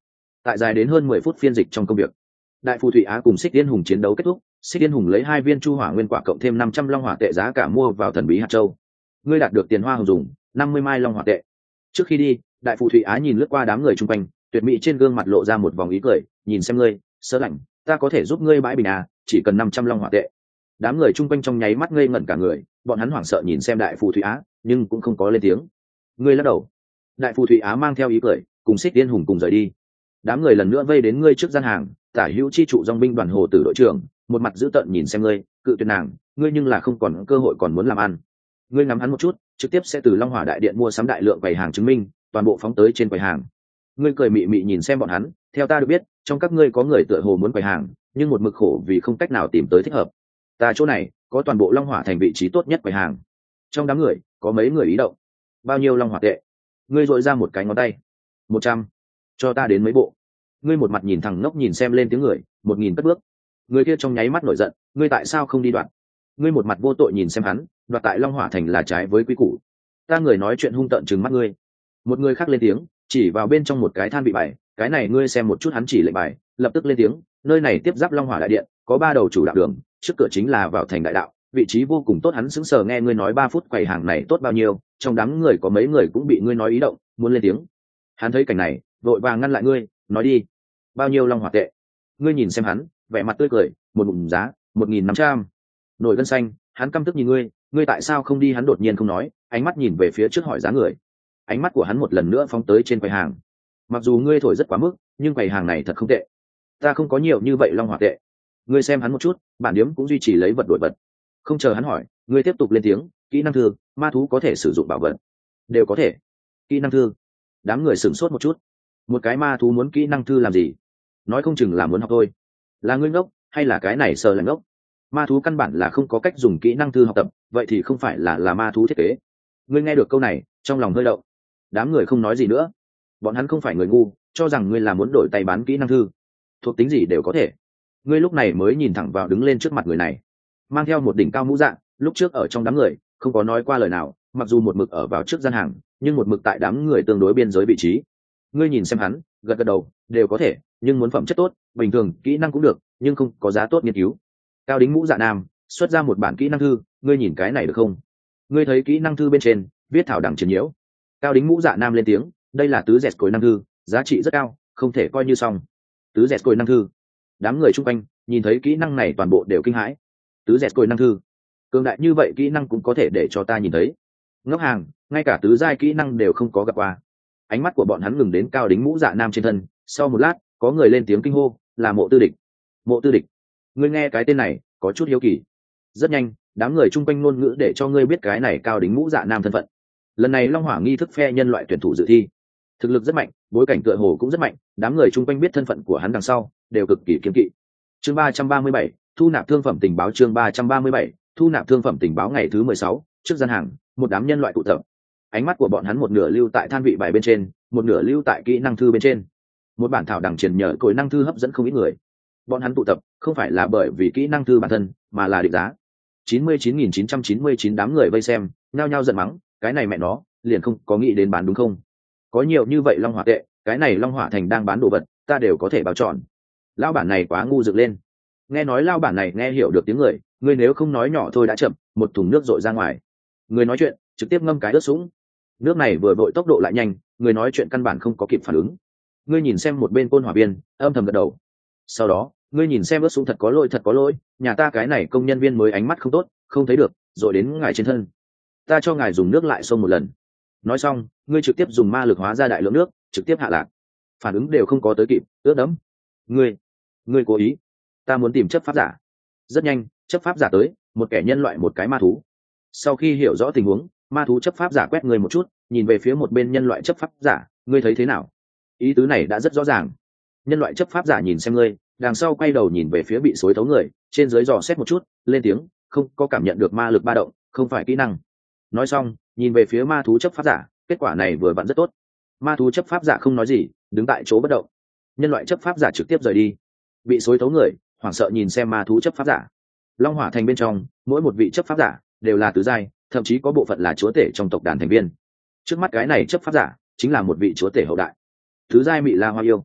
Tại dài đến hơn mười phút phiên dịch trong công việc, đại phù thủy á cùng xích tiên hùng chiến đấu kết thúc. Xích tiên hùng lấy hai viên chu hỏa nguyên quả cộng thêm năm trăm long hỏa tệ giá cả mua vào thần bí hạt châu. Ngươi đạt được tiền hoa hồng dùng năm mươi mai long hỏa tệ. Trước khi đi, đại phù thủy á nhìn lướt qua đám người chung quanh, tuyệt mỹ trên gương mặt lộ ra một vòng ý cười, nhìn xem ngươi, Sơ Lạnh, ta có thể giúp ngươi bãi bình à, chỉ cần năm trăm long hỏa tệ. Đám người chung quanh trong nháy mắt ngây ngẩn cả người, bọn hắn hoảng sợ nhìn xem đại phù thủy á, nhưng cũng không có lên tiếng. Ngươi lắc đầu. Đại phù thủy á mang theo ý cười, cùng xích tiên hùng cùng rời đi. Đám người lần nữa vây đến ngươi trước gian hàng, tả hữu chi trụ dòng binh đoàn hồ tử đội trưởng, một mặt dữ tợn nhìn xem ngươi, cự tuyệt nàng, ngươi nhưng là không còn cơ hội còn muốn làm ăn. Ngươi ngắm hắn một chút, trực tiếp sẽ từ Long Hỏa đại điện mua sắm đại lượng quầy hàng chứng minh, toàn bộ phóng tới trên quầy hàng. Ngươi cười mị mị nhìn xem bọn hắn, theo ta được biết, trong các ngươi có người tựa hồ muốn quầy hàng, nhưng một mực khổ vì không cách nào tìm tới thích hợp. Ta chỗ này có toàn bộ Long Hỏa thành vị trí tốt nhất quầy hàng. Trong đám người có mấy người ý động. Bao nhiêu Long Hỏa tệ? Ngươi dội ra một cái ngón tay. Một trăm. Cho ta đến mấy bộ. Ngươi một mặt nhìn thẳng ngốc nhìn xem lên tiếng người, một nghìn cất bước. Người kia trong nháy mắt nổi giận, ngươi tại sao không đi đoạn? Ngươi một mặt vô tội nhìn xem hắn, đoạt tại Long Hỏa thành là trái với quy củ. Ta người nói chuyện hung tợn trừng mắt ngươi. Một người khác lên tiếng, chỉ vào bên trong một cái than bị bài, cái này ngươi xem một chút. Hắn chỉ lệnh bài, lập tức lên tiếng, nơi này tiếp giáp Long Hỏa đại điện, có ba đầu chủ đạo đường, trước cửa chính là vào thành đại đạo, vị trí vô cùng tốt. Hắn sững sờ nghe ngươi nói ba phút quầy hàng này tốt bao nhiêu, trong đám người có mấy người cũng bị ngươi nói ý động, muốn lên tiếng. Hắn thấy cảnh này, vội vàng ngăn lại ngươi, nói đi, bao nhiêu Long Hỏa tệ? Ngươi nhìn xem hắn, vẻ mặt tươi cười, một ngụm giá, một nghìn năm trăm. Nổi gân xanh, hắn căm tức nhìn ngươi, ngươi tại sao không đi? Hắn đột nhiên không nói, ánh mắt nhìn về phía trước hỏi giá người. Ánh mắt của hắn một lần nữa phóng tới trên quầy hàng. Mặc dù ngươi thổi rất quá mức, nhưng quầy hàng này thật không tệ. Ta không có nhiều như vậy Long Hỏa tệ. Ngươi xem hắn một chút, bản điếm cũng duy trì lấy vật đổi vật. Không chờ hắn hỏi, ngươi tiếp tục lên tiếng, kỹ năng thư, ma thú có thể sử dụng bảo vật, đều có thể. Kỹ năng thư. Đám người sửng sốt một chút. Một cái ma thú muốn kỹ năng thư làm gì? Nói không chừng là muốn học thôi. Là ngươi ngốc, hay là cái này sờ là ngốc? Ma thú căn bản là không có cách dùng kỹ năng thư học tập, vậy thì không phải là là ma thú thiết kế. Ngươi nghe được câu này, trong lòng hơi động. Đám người không nói gì nữa. Bọn hắn không phải người ngu, cho rằng ngươi là muốn đổi tay bán kỹ năng thư. Thuộc tính gì đều có thể. Ngươi lúc này mới nhìn thẳng vào đứng lên trước mặt người này, mang theo một đỉnh cao mũ dạng. Lúc trước ở trong đám người không có nói qua lời nào, mặc dù một mực ở vào trước gian hàng, nhưng một mực tại đám người tương đối biên giới vị trí. Ngươi nhìn xem hắn, gật gật đầu, đều có thể, nhưng muốn phẩm chất tốt, bình thường kỹ năng cũng được, nhưng không có giá tốt nghiên cứu. Cao đính mũ dạ nam xuất ra một bản kỹ năng thư, ngươi nhìn cái này được không? Ngươi thấy kỹ năng thư bên trên viết thảo đẳng triển nhiễu. Cao đính mũ dạ nam lên tiếng, đây là tứ dẹt cối năng thư, giá trị rất cao, không thể coi như xong. Tứ dẹt cối năng thư. Đám người chung quanh nhìn thấy kỹ năng này toàn bộ đều kinh hãi. Tứ dẹt cối năng thư, cường đại như vậy kỹ năng cũng có thể để cho ta nhìn thấy. Ngốc hàng, ngay cả tứ giai kỹ năng đều không có gặp qua. Ánh mắt của bọn hắn ngừng đến cao đính mũ dạ nam trên thân. Sau một lát, có người lên tiếng kinh hô, là Mộ Tư Địch. Mộ Tư Địch. Ngươi nghe cái tên này có chút hiếu kỳ. Rất nhanh, đám người chung quanh ngôn ngữ để cho ngươi biết cái này cao đính mũ dạ nam thân phận. Lần này Long Hỏa nghi thức phe nhân loại tuyển thủ dự thi, thực lực rất mạnh, bối cảnh tựa hồ cũng rất mạnh. Đám người chung quanh biết thân phận của hắn đằng sau đều cực kỳ kiêng kỵ. Chương ba trăm ba mươi bảy, thu nạp thương phẩm tình báo. Chương ba trăm ba mươi bảy, thu nạp thương phẩm tình báo. Ngày thứ mười sáu, trước gian hàng, một đám nhân loại tụ tập. Ánh mắt của bọn hắn một nửa lưu tại than vị bài bên trên, một nửa lưu tại kỹ năng thư bên trên. Một bản thảo đẳng triển nhờ cối năng thư hấp dẫn không ít người. Bọn hắn tụ tập không phải là bởi vì kỹ năng thư bản thân, mà là định giá chín mươi chín nghìn chín trăm chín mươi chín. Đám người vây xem nhao nhao giận mắng, cái này mẹ nó liền không có nghĩ đến bán đúng không? Có nhiều như vậy Long Hỏa tệ, cái này Long Hỏa thành đang bán đồ vật, ta đều có thể bao trọn. Lão bản này quá ngu dựng lên. Nghe nói lão bản này nghe hiểu được tiếng người, ngươi nếu không nói nhỏ thôi đã chậm, một thùng nước dội ra ngoài. Người nói chuyện trực tiếp ngâm cái ướt sũng. Nước này vừa vội tốc độ lại nhanh, người nói chuyện căn bản không có kịp phản ứng. Ngươi nhìn xem một bên côn hỏa viên, âm thầm gật đầu. Sau đó, ngươi nhìn xem ướt sũng, thật có lỗi, thật có lỗi, nhà ta cái này công nhân viên mới ánh mắt không tốt, không thấy được, rồi đến ngài trên thân. Ta cho ngài dùng nước lại xông một lần. Nói xong, ngươi trực tiếp dùng ma lực hóa ra đại lượng nước, trực tiếp hạ lạc. Phản ứng đều không có tới kịp, ướt đẫm. Ngươi, ngươi cố ý. Ta muốn tìm chấp pháp giả. Rất nhanh, chấp pháp giả tới, một kẻ nhân loại một cái ma thú. Sau khi hiểu rõ tình huống, ma thú chấp pháp giả quét người một chút, nhìn về phía một bên nhân loại chấp pháp giả, ngươi thấy thế nào? Ý tứ này đã rất rõ ràng. Nhân loại chấp pháp giả nhìn xem ngươi, đằng sau quay đầu nhìn về phía bị xối thấu người, trên dưới dò xét một chút, lên tiếng, không có cảm nhận được ma lực ba động, không phải kỹ năng. Nói xong, nhìn về phía ma thú chấp pháp giả, kết quả này vừa vặn rất tốt. Ma thú chấp pháp giả không nói gì, đứng tại chỗ bất động. Nhân loại chấp pháp giả trực tiếp rời đi. Bị xối thấu người hoảng sợ nhìn xem ma thú chấp pháp giả. Long Hỏa thành bên trong, mỗi một vị chấp pháp giả đều là tứ giai, thậm chí có bộ phận là chúa tể trong tộc đàn thành viên. Trước mắt cái này chấp pháp giả chính là một vị chúa tể hậu đại, tứ giai Mị La Hoa Yêu.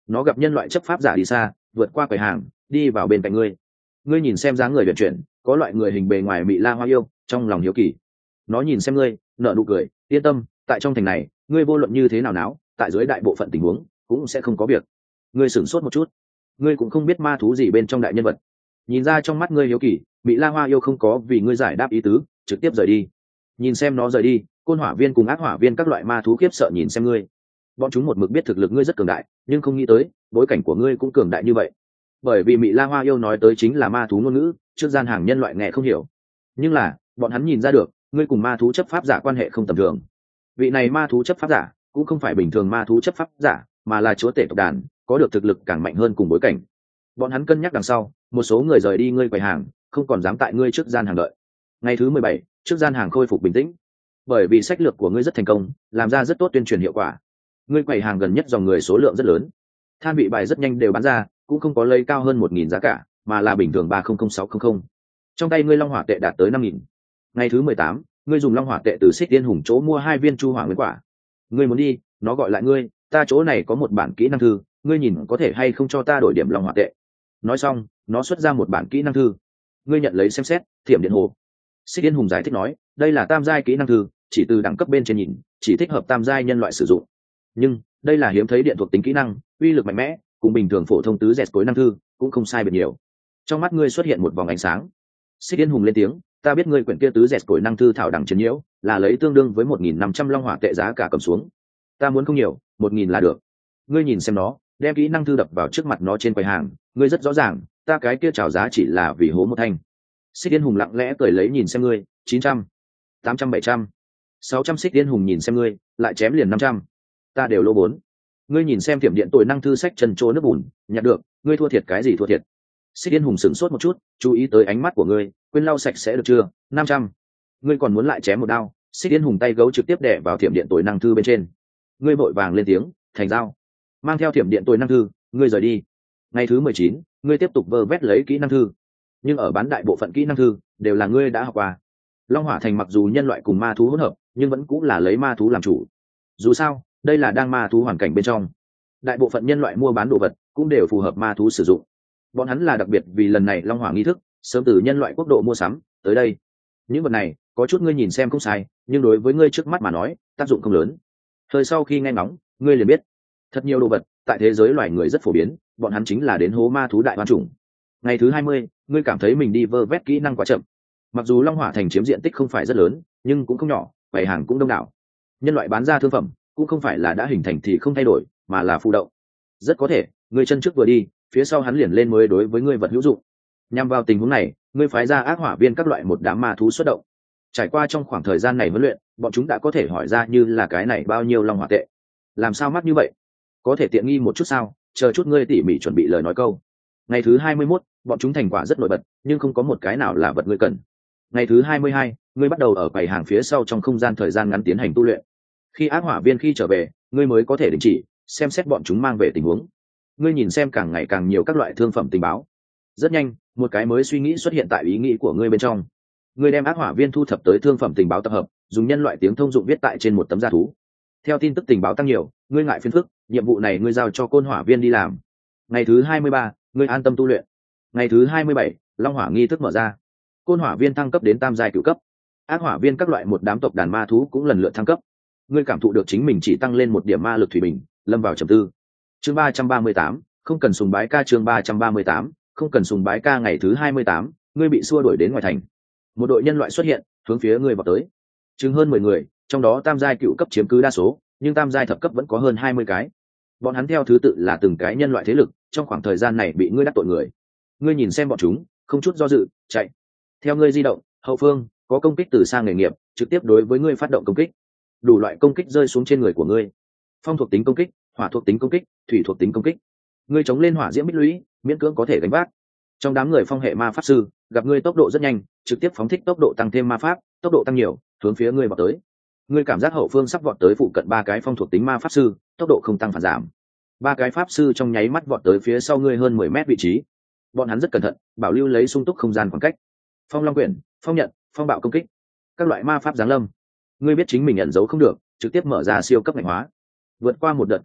nó gặp nhân loại chấp pháp giả đi xa, vượt qua quầy hàng đi vào bên cạnh ngươi. Ngươi nhìn xem dáng người vận chuyển, có loại người hình bề ngoài mị la hoa yêu, trong lòng hiếu kỳ. Nó nhìn xem ngươi, nở nụ cười, yên tâm, tại trong thành này ngươi vô luận như thế nào náo, tại dưới đại bộ phận tình huống cũng sẽ không có việc. Ngươi sửng sốt một chút, ngươi cũng không biết ma thú gì bên trong đại nhân vật. Nhìn ra trong mắt ngươi hiếu kỳ, mị la hoa yêu không có vì ngươi giải đáp ý tứ, trực tiếp rời đi. Nhìn xem nó rời đi, côn hỏa viên cùng ác hỏa viên các loại ma thú khiếp sợ nhìn xem ngươi. Bọn chúng một mực biết thực lực ngươi rất cường đại, nhưng không nghĩ tới bối cảnh của ngươi cũng cường đại như vậy. Bởi vì mị la hoa yêu nói tới chính là ma thú ngôn ngữ, trước gian hàng nhân loại nghe không hiểu, nhưng là bọn hắn nhìn ra được ngươi cùng ma thú chấp pháp giả quan hệ không tầm thường. Vị này ma thú chấp pháp giả cũng không phải bình thường ma thú chấp pháp giả, mà là chúa tể tộc đàn, có được thực lực càng mạnh hơn cùng bối cảnh. Bọn hắn cân nhắc đằng sau, một số người rời đi ngươi quầy hàng, không còn dám tại ngươi trước gian hàng đợi. Ngày thứ mười bảy, trước gian hàng khôi phục bình tĩnh. Bởi vì sách lược của ngươi rất thành công, làm ra rất tốt tuyên truyền hiệu quả. Ngươi quầy hàng gần nhất dòng người số lượng rất lớn, than vị bài rất nhanh đều bán ra, cũng không có lấy cao hơn một nghìn giá cả, mà là bình thường ba không không sáu không không. Trong tay ngươi long hỏa tệ đạt tới năm nghìn. Ngày thứ mười tám, ngươi dùng long hỏa tệ từ Xích Tiên Hùng chỗ mua hai viên chu hỏa nguyên quả. Ngươi muốn đi, nó gọi lại ngươi, ta chỗ này có một bản kỹ năng thư, ngươi nhìn có thể hay không cho ta đổi điểm long hỏa tệ. Nói xong, nó xuất ra một bản kỹ năng thư. Ngươi nhận lấy xem xét, thiểm điện hồ. Xích Tiên Hùng giải thích nói, đây là tam giai kỹ năng thư, chỉ từ đẳng cấp bên trên nhìn, chỉ thích hợp tam giai nhân loại sử dụng. Nhưng đây là hiếm thấy điện thuộc tính kỹ năng, uy lực mạnh mẽ, cùng bình thường phổ thông tứ dẹt cối năng thư cũng không sai biệt nhiều. Trong mắt ngươi xuất hiện một vòng ánh sáng. Xích Tiên Hùng lên tiếng, ta biết ngươi quyển kia tứ dẹt cối năng thư thảo đẳng chiến nhiễu là lấy tương đương với một nghìn năm trăm long hỏa tệ giá cả cầm xuống. Ta muốn không nhiều, một nghìn là được. Ngươi nhìn xem nó, đem kỹ năng thư đập vào trước mặt nó trên quầy hàng, ngươi rất rõ ràng, ta cái kia chào giá chỉ là vì hố một thanh. Xích Tiên Hùng lặng lẽ cười lấy nhìn xem ngươi, chín trăm, tám trăm, bảy trăm, sáu trăm. Xích Tiên Hùng nhìn xem ngươi, lại chém liền năm trăm. Ta đều lô bốn. Ngươi nhìn xem tiệm điện tội năng thư sách chân trô nước bùn, nhặt được, ngươi thua thiệt cái gì thua thiệt. Xích Tiên Hùng sửng sốt một chút, chú ý tới ánh mắt của ngươi, quên lau sạch sẽ được chưa, năm trăm. Ngươi còn muốn lại chém một đao. Xích Tiên Hùng tay gấu trực tiếp đè vào tiệm điện tội năng thư bên trên. Ngươi vội vàng lên tiếng, thành dao. Mang theo tiệm điện tội năng thư, ngươi rời đi. Ngày thứ mười chín, ngươi tiếp tục vơ vét lấy kỹ năng thư, nhưng ở bán đại bộ phận kỹ năng thư đều là ngươi đã học qua. Long Hỏa Thành mặc dù nhân loại cùng ma thú hỗn hợp, nhưng vẫn cũng là lấy ma thú làm chủ. Dù sao, đây là đang ma thú hoàn cảnh bên trong, đại bộ phận nhân loại mua bán đồ vật cũng đều phù hợp ma thú sử dụng. Bọn hắn là đặc biệt vì lần này Long Hỏa nghi thức sớm từ nhân loại quốc độ mua sắm tới đây. Những vật này có chút ngươi nhìn xem không sai, nhưng đối với ngươi trước mắt mà nói tác dụng không lớn. Thời sau khi nghe ngóng, ngươi liền biết thật nhiều đồ vật tại thế giới loài người rất phổ biến, bọn hắn chính là đến hố ma thú đại hoan chủng. Ngày thứ hai mươi, ngươi cảm thấy mình đi vơ vét kỹ năng quá chậm. Mặc dù Long Hỏa Thành chiếm diện tích không phải rất lớn, nhưng cũng không nhỏ, quầy hàng cũng đông đảo. Nhân loại bán ra thương phẩm cũng không phải là đã hình thành thì không thay đổi, mà là phụ động. Rất có thể ngươi chân trước vừa đi, phía sau hắn liền lên mới đối với ngươi vật hữu dụng. Nhằm vào tình huống này, ngươi phái ra ác hỏa viên các loại một đám ma thú xuất động. Trải qua trong khoảng thời gian này huấn luyện, bọn chúng đã có thể hỏi ra như là cái này bao nhiêu long hỏa tệ. Làm sao mắc như vậy? Có thể tiện nghi một chút sao? Chờ chút ngươi tỉ mỉ chuẩn bị lời nói câu. Ngày thứ hai mươi mốt, bọn chúng thành quả rất nổi bật, nhưng không có một cái nào là vật ngươi cần. Ngày thứ hai mươi hai, ngươi bắt đầu ở quầy hàng phía sau trong không gian thời gian ngắn tiến hành tu luyện. Khi ác hỏa viên khi trở về, ngươi mới có thể đình chỉ xem xét bọn chúng mang về tình huống. Ngươi nhìn xem càng ngày càng nhiều các loại thương phẩm tình báo. Rất nhanh, một cái mới suy nghĩ xuất hiện tại ý nghĩ của ngươi bên trong. Ngươi đem ác hỏa viên thu thập tới thương phẩm tình báo tập hợp, dùng nhân loại tiếng thông dụng viết tại trên một tấm da thú. Theo tin tức tình báo tăng nhiều, ngươi ngại phiền phức, nhiệm vụ này ngươi giao cho côn hỏa viên đi làm. Ngày thứ hai mươi ba, ngươi an tâm tu luyện. Ngày thứ hai mươi bảy, long hỏa nghi thức mở ra. Côn hỏa viên thăng cấp đến tam giai cửu cấp. Ác hỏa viên các loại một đám tộc đàn ma thú cũng lần lượt thăng cấp. Ngươi cảm thụ được chính mình chỉ tăng lên một điểm ma lực thủy bình, lâm vào trầm tư. Chương ba trăm ba mươi tám, không cần sùng bái ca. Chương ba trăm ba mươi tám, không cần sùng bái ca. Ngày thứ hai mươi tám, ngươi bị xua đuổi đến ngoài thành. Một đội nhân loại xuất hiện, hướng phía ngươi vào tới. Chừng hơn mười người, trong đó tam giai cựu cấp chiếm cứ đa số, nhưng tam giai thập cấp vẫn có hơn hai mươi cái. Bọn hắn theo thứ tự là từng cái nhân loại thế lực, trong khoảng thời gian này bị ngươi đắc tội người. Ngươi nhìn xem bọn chúng, không chút do dự, chạy. Theo ngươi di động, hậu phương có công kích từ xa nghề nghiệp, trực tiếp đối với ngươi phát động công kích. Đủ loại công kích rơi xuống trên người của ngươi. Phong thuộc tính công kích, hỏa thuộc tính công kích, thủy thuộc tính công kích. Ngươi chống lên hỏa diễm bích lũy, miễn cưỡng có thể gánh vác. Trong đám người phong hệ ma pháp sư, gặp ngươi tốc độ rất nhanh, trực tiếp phóng thích tốc độ tăng thêm ma pháp, tốc độ tăng nhiều, hướng phía ngươi vọt tới. Ngươi cảm giác hậu phương sắp vọt tới phụ cận ba cái phong thuộc tính ma pháp sư, tốc độ không tăng phản giảm. Ba cái pháp sư trong nháy mắt vọt tới phía sau ngươi hơn mười mét vị trí. Bọn hắn rất cẩn thận, bảo lưu lấy sung túc không gian khoảng cách. Phong long quyển, phong nhận, phong bạo công kích, các loại ma pháp giáng lâm. Ngươi biết chính mình nhận dấu không được, trực tiếp mở ra siêu cấp mạnh hóa. Vượt qua một đợt công kích,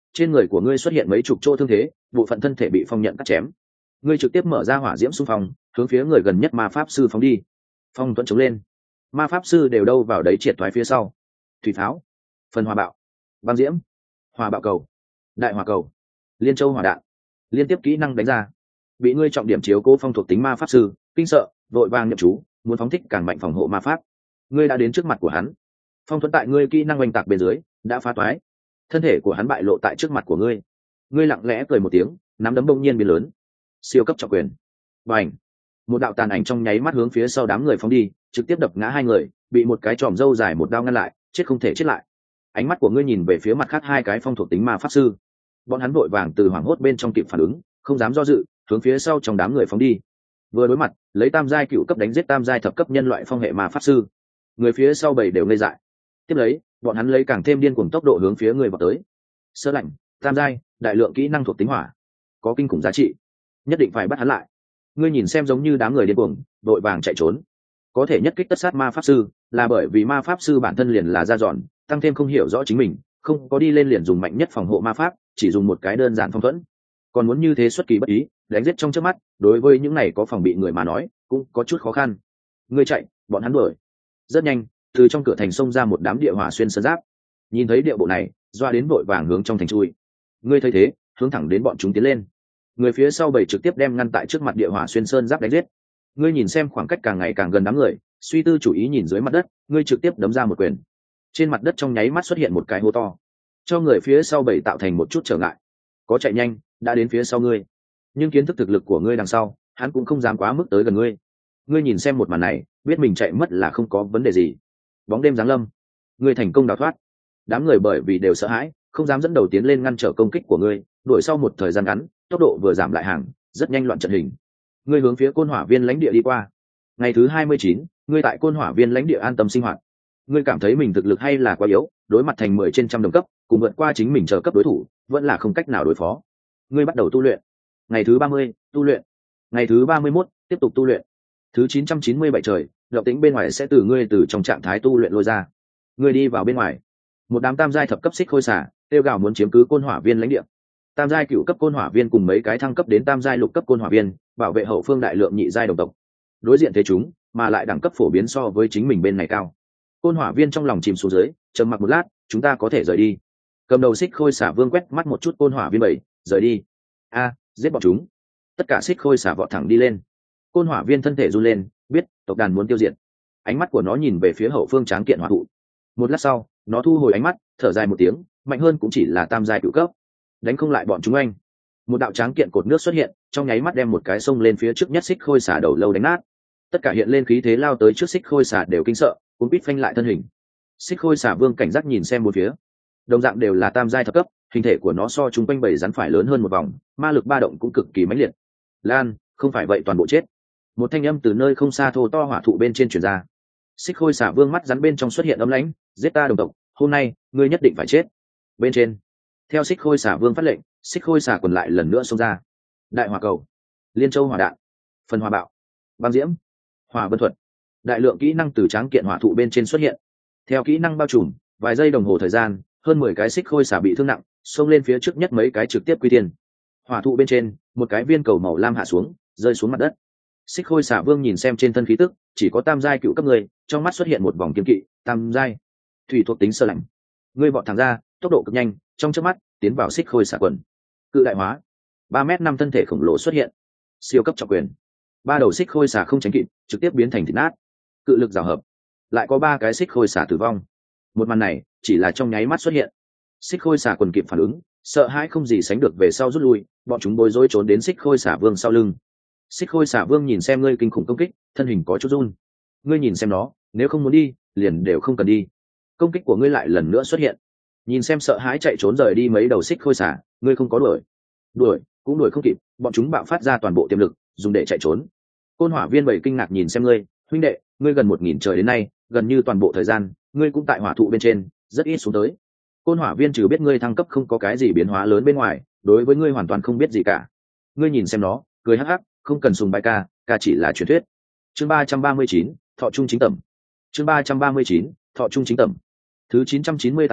trên người của ngươi xuất hiện mấy chục chỗ thương thế, bộ phận thân thể bị phong nhận cắt chém. Ngươi trực tiếp mở ra hỏa diễm xung phong, hướng phía người gần nhất ma pháp sư phóng đi. Phong thuẫn chống lên, ma pháp sư đều đâu vào đấy triệt thoái phía sau. Thủy pháo, phần hỏa bạo, băng diễm, hỏa bạo cầu, đại hỏa cầu, liên châu hỏa đạn, liên tiếp kỹ năng đánh ra. Bị ngươi trọng điểm chiếu cố phong thuộc tính ma pháp sư kinh sợ, vội vàng nhậm chú, muốn phóng thích càng mạnh phòng hộ ma pháp. Ngươi đã đến trước mặt của hắn, phong thuẫn tại ngươi kỹ năng oanh tạc bên dưới đã phá toái, thân thể của hắn bại lộ tại trước mặt của ngươi. Ngươi lặng lẽ cười một tiếng, nắm đấm bỗng nhiên biến lớn, siêu cấp trọng quyền, bành, một đạo tàn ảnh trong nháy mắt hướng phía sau đám người phóng đi, trực tiếp đập ngã hai người, bị một cái chòm râu dài một đao ngăn lại, chết không thể chết lại. Ánh mắt của ngươi nhìn về phía mặt khác hai cái phong thuộc tính ma pháp sư, bọn hắn vội vàng từ hoảng hốt bên trong kịp phản ứng, không dám do dự, hướng phía sau trong đám người phóng đi. Vừa đối mặt, lấy tam giai cựu cấp đánh giết tam giai thập cấp nhân loại phong hệ ma pháp sư, người phía sau bảy đều ngây dại. Tiếp lấy, bọn hắn lấy càng thêm điên cuồng tốc độ hướng phía người vào tới. Sơ lạnh, tam giai, đại lượng kỹ năng thuộc tính hỏa, có kinh khủng giá trị, nhất định phải bắt hắn lại. Ngươi nhìn xem giống như đám người điên cuồng, đội vàng chạy trốn. Có thể nhất kích tất sát ma pháp sư, là bởi vì ma pháp sư bản thân liền là da giòn, tăng thêm không hiểu rõ chính mình, không có đi lên liền dùng mạnh nhất phòng hộ ma pháp, chỉ dùng một cái đơn giản phong thuẫn. Còn muốn như thế xuất kỳ bất ý, đánh giết trong chớp mắt, đối với những này có phòng bị người mà nói, cũng có chút khó khăn. Ngươi chạy, bọn hắn đuổi. Rất nhanh, từ trong cửa thành xông ra một đám địa hỏa xuyên sơn giáp. Nhìn thấy địa bộ này, doa đến vội vàng hướng trong thành chui. Ngươi thấy thế, hướng thẳng đến bọn chúng tiến lên. Người phía sau bảy trực tiếp đem ngăn tại trước mặt địa hỏa xuyên sơn giáp đánh giết. Ngươi nhìn xem khoảng cách càng ngày càng gần đám người, suy tư chủ ý nhìn dưới mặt đất, ngươi trực tiếp đấm ra một quyền. Trên mặt đất trong nháy mắt xuất hiện một cái hố to, cho người phía sau bảy tạo thành một chút trở ngại. Có chạy nhanh, đã đến phía sau ngươi, nhưng kiến thức thực lực của ngươi đằng sau, hắn cũng không dám quá mức tới gần ngươi. Ngươi nhìn xem một màn này, biết mình chạy mất là không có vấn đề gì. Bóng đêm giáng lâm, ngươi thành công đào thoát. Đám người bởi vì đều sợ hãi, không dám dẫn đầu tiến lên ngăn trở công kích của ngươi. Đuổi sau một thời gian ngắn, tốc độ vừa giảm lại hàng, rất nhanh loạn trận hình. Ngươi hướng phía côn hỏa viên lãnh địa đi qua. Ngày thứ hai mươi chín, ngươi tại côn hỏa viên lãnh địa an tâm sinh hoạt. Ngươi cảm thấy mình thực lực hay là quá yếu, đối mặt thành mười trên trăm đồng cấp, cùng vượt qua chính mình chờ cấp đối thủ, vẫn là không cách nào đối phó. Ngươi bắt đầu tu luyện. Ngày thứ ba mươi, tu luyện. Ngày thứ ba mươi mốt, tiếp tục tu luyện. Thứ chín trăm chín mươi bảy trời, động tĩnh bên ngoài sẽ từ ngươi từ trong trạng thái tu luyện lôi ra. Ngươi đi vào bên ngoài. Một đám tam giai thập cấp xích khôi xả, tiêu gào muốn chiếm cứ côn hỏa viên lãnh địa. Tam giai cựu cấp côn hỏa viên cùng mấy cái thăng cấp đến tam giai lục cấp côn hỏa viên, bảo vệ hậu phương đại lượng nhị giai đồng tộc. Đối diện thế chúng, mà lại đẳng cấp phổ biến so với chính mình bên này cao. Côn hỏa viên trong lòng chìm xuống dưới, trầm mặc một lát, chúng ta có thể rời đi. Cầm đầu xích khôi xả vương quét mắt một chút côn hỏa viên bảy, rời đi. A, giết bọn chúng. Tất cả xích khôi xả vọt thẳng đi lên. Côn hỏa viên thân thể run lên, biết tộc đàn muốn tiêu diệt. Ánh mắt của nó nhìn về phía hậu phương tráng kiện hỏa thụ. Một lát sau, nó thu hồi ánh mắt, thở dài một tiếng, mạnh hơn cũng chỉ là tam giai cửu cấp, đánh không lại bọn chúng anh. Một đạo tráng kiện cột nước xuất hiện, trong nháy mắt đem một cái sông lên phía trước nhất xích khôi xả đầu lâu đánh nát. Tất cả hiện lên khí thế lao tới trước xích khôi xả đều kinh sợ, cuốn quýt phanh lại thân hình. Xích khôi xả vương cảnh giác nhìn xem một phía, đồng dạng đều là tam giai thập cấp, hình thể của nó so chúng quanh bảy rắn phải lớn hơn một vòng, ma lực ba động cũng cực kỳ mãnh liệt. Lan, không phải vậy toàn bộ chết. Một thanh âm từ nơi không xa thô to hỏa thụ bên trên truyền ra. Xích khôi xả vương mắt rắn bên trong xuất hiện ấm lãnh, giết ta đồng tộc, hôm nay ngươi nhất định phải chết. Bên trên, theo xích khôi xả vương phát lệnh, xích khôi xả quần lại lần nữa xông ra. Đại hỏa cầu, liên châu hỏa đạn, phần hỏa bạo, băng diễm, hỏa vân thuật, đại lượng kỹ năng từ tráng kiện hỏa thụ bên trên xuất hiện. Theo kỹ năng bao trùm, vài giây đồng hồ thời gian, hơn mười cái xích khôi xả bị thương nặng, xông lên phía trước nhất mấy cái trực tiếp quy tiên. Hỏa thụ bên trên, một cái viên cầu màu lam hạ xuống, rơi xuống mặt đất. Xích khôi xả vương nhìn xem trên thân khí tức, chỉ có tam giai cựu cấp người, trong mắt xuất hiện một vòng kiên kỵ. Tam giai, thủy thuộc tính sơ lạnh. Ngươi vọt thẳng ra, tốc độ cực nhanh, trong chớp mắt tiến vào xích khôi xả quần. Cự đại hóa, ba mét năm thân thể khổng lồ xuất hiện. Siêu cấp trọng quyền, ba đầu xích khôi xả không tránh kịp, trực tiếp biến thành thịt nát. Cự lực rào hợp, lại có ba cái xích khôi xả tử vong. Một màn này chỉ là trong nháy mắt xuất hiện. Xích khôi xả quần kịp phản ứng, sợ hãi không gì sánh được về sau rút lui, bọn chúng bối rối trốn đến xích khôi xả vương sau lưng. Xích khôi xả vương nhìn xem ngươi kinh khủng công kích, thân hình có chút run. Ngươi nhìn xem nó, nếu không muốn đi, liền đều không cần đi. Công kích của ngươi lại lần nữa xuất hiện. Nhìn xem sợ hãi chạy trốn rời đi mấy đầu xích khôi xả, ngươi không có đuổi. Đuổi, cũng đuổi không kịp, bọn chúng bạo phát ra toàn bộ tiềm lực, dùng để chạy trốn. Côn hỏa viên bảy kinh ngạc nhìn xem ngươi, huynh đệ, ngươi gần một nghìn trời đến nay, gần như toàn bộ thời gian, ngươi cũng tại hỏa thụ bên trên, rất ít xuống tới. Côn hỏa viên trừ biết ngươi thăng cấp không có cái gì biến hóa lớn bên ngoài, đối với ngươi hoàn toàn không biết gì cả. Ngươi nhìn xem nó, cười hắc hắc, không cần sùng bái ca, ca chỉ là truyền thuyết. Chương ba trăm ba mươi chín, thọ trung chính tẩm. Chương ba trăm ba mươi chín, thọ trung chính tẩm. Thứ chín trăm chín mươi tám trời,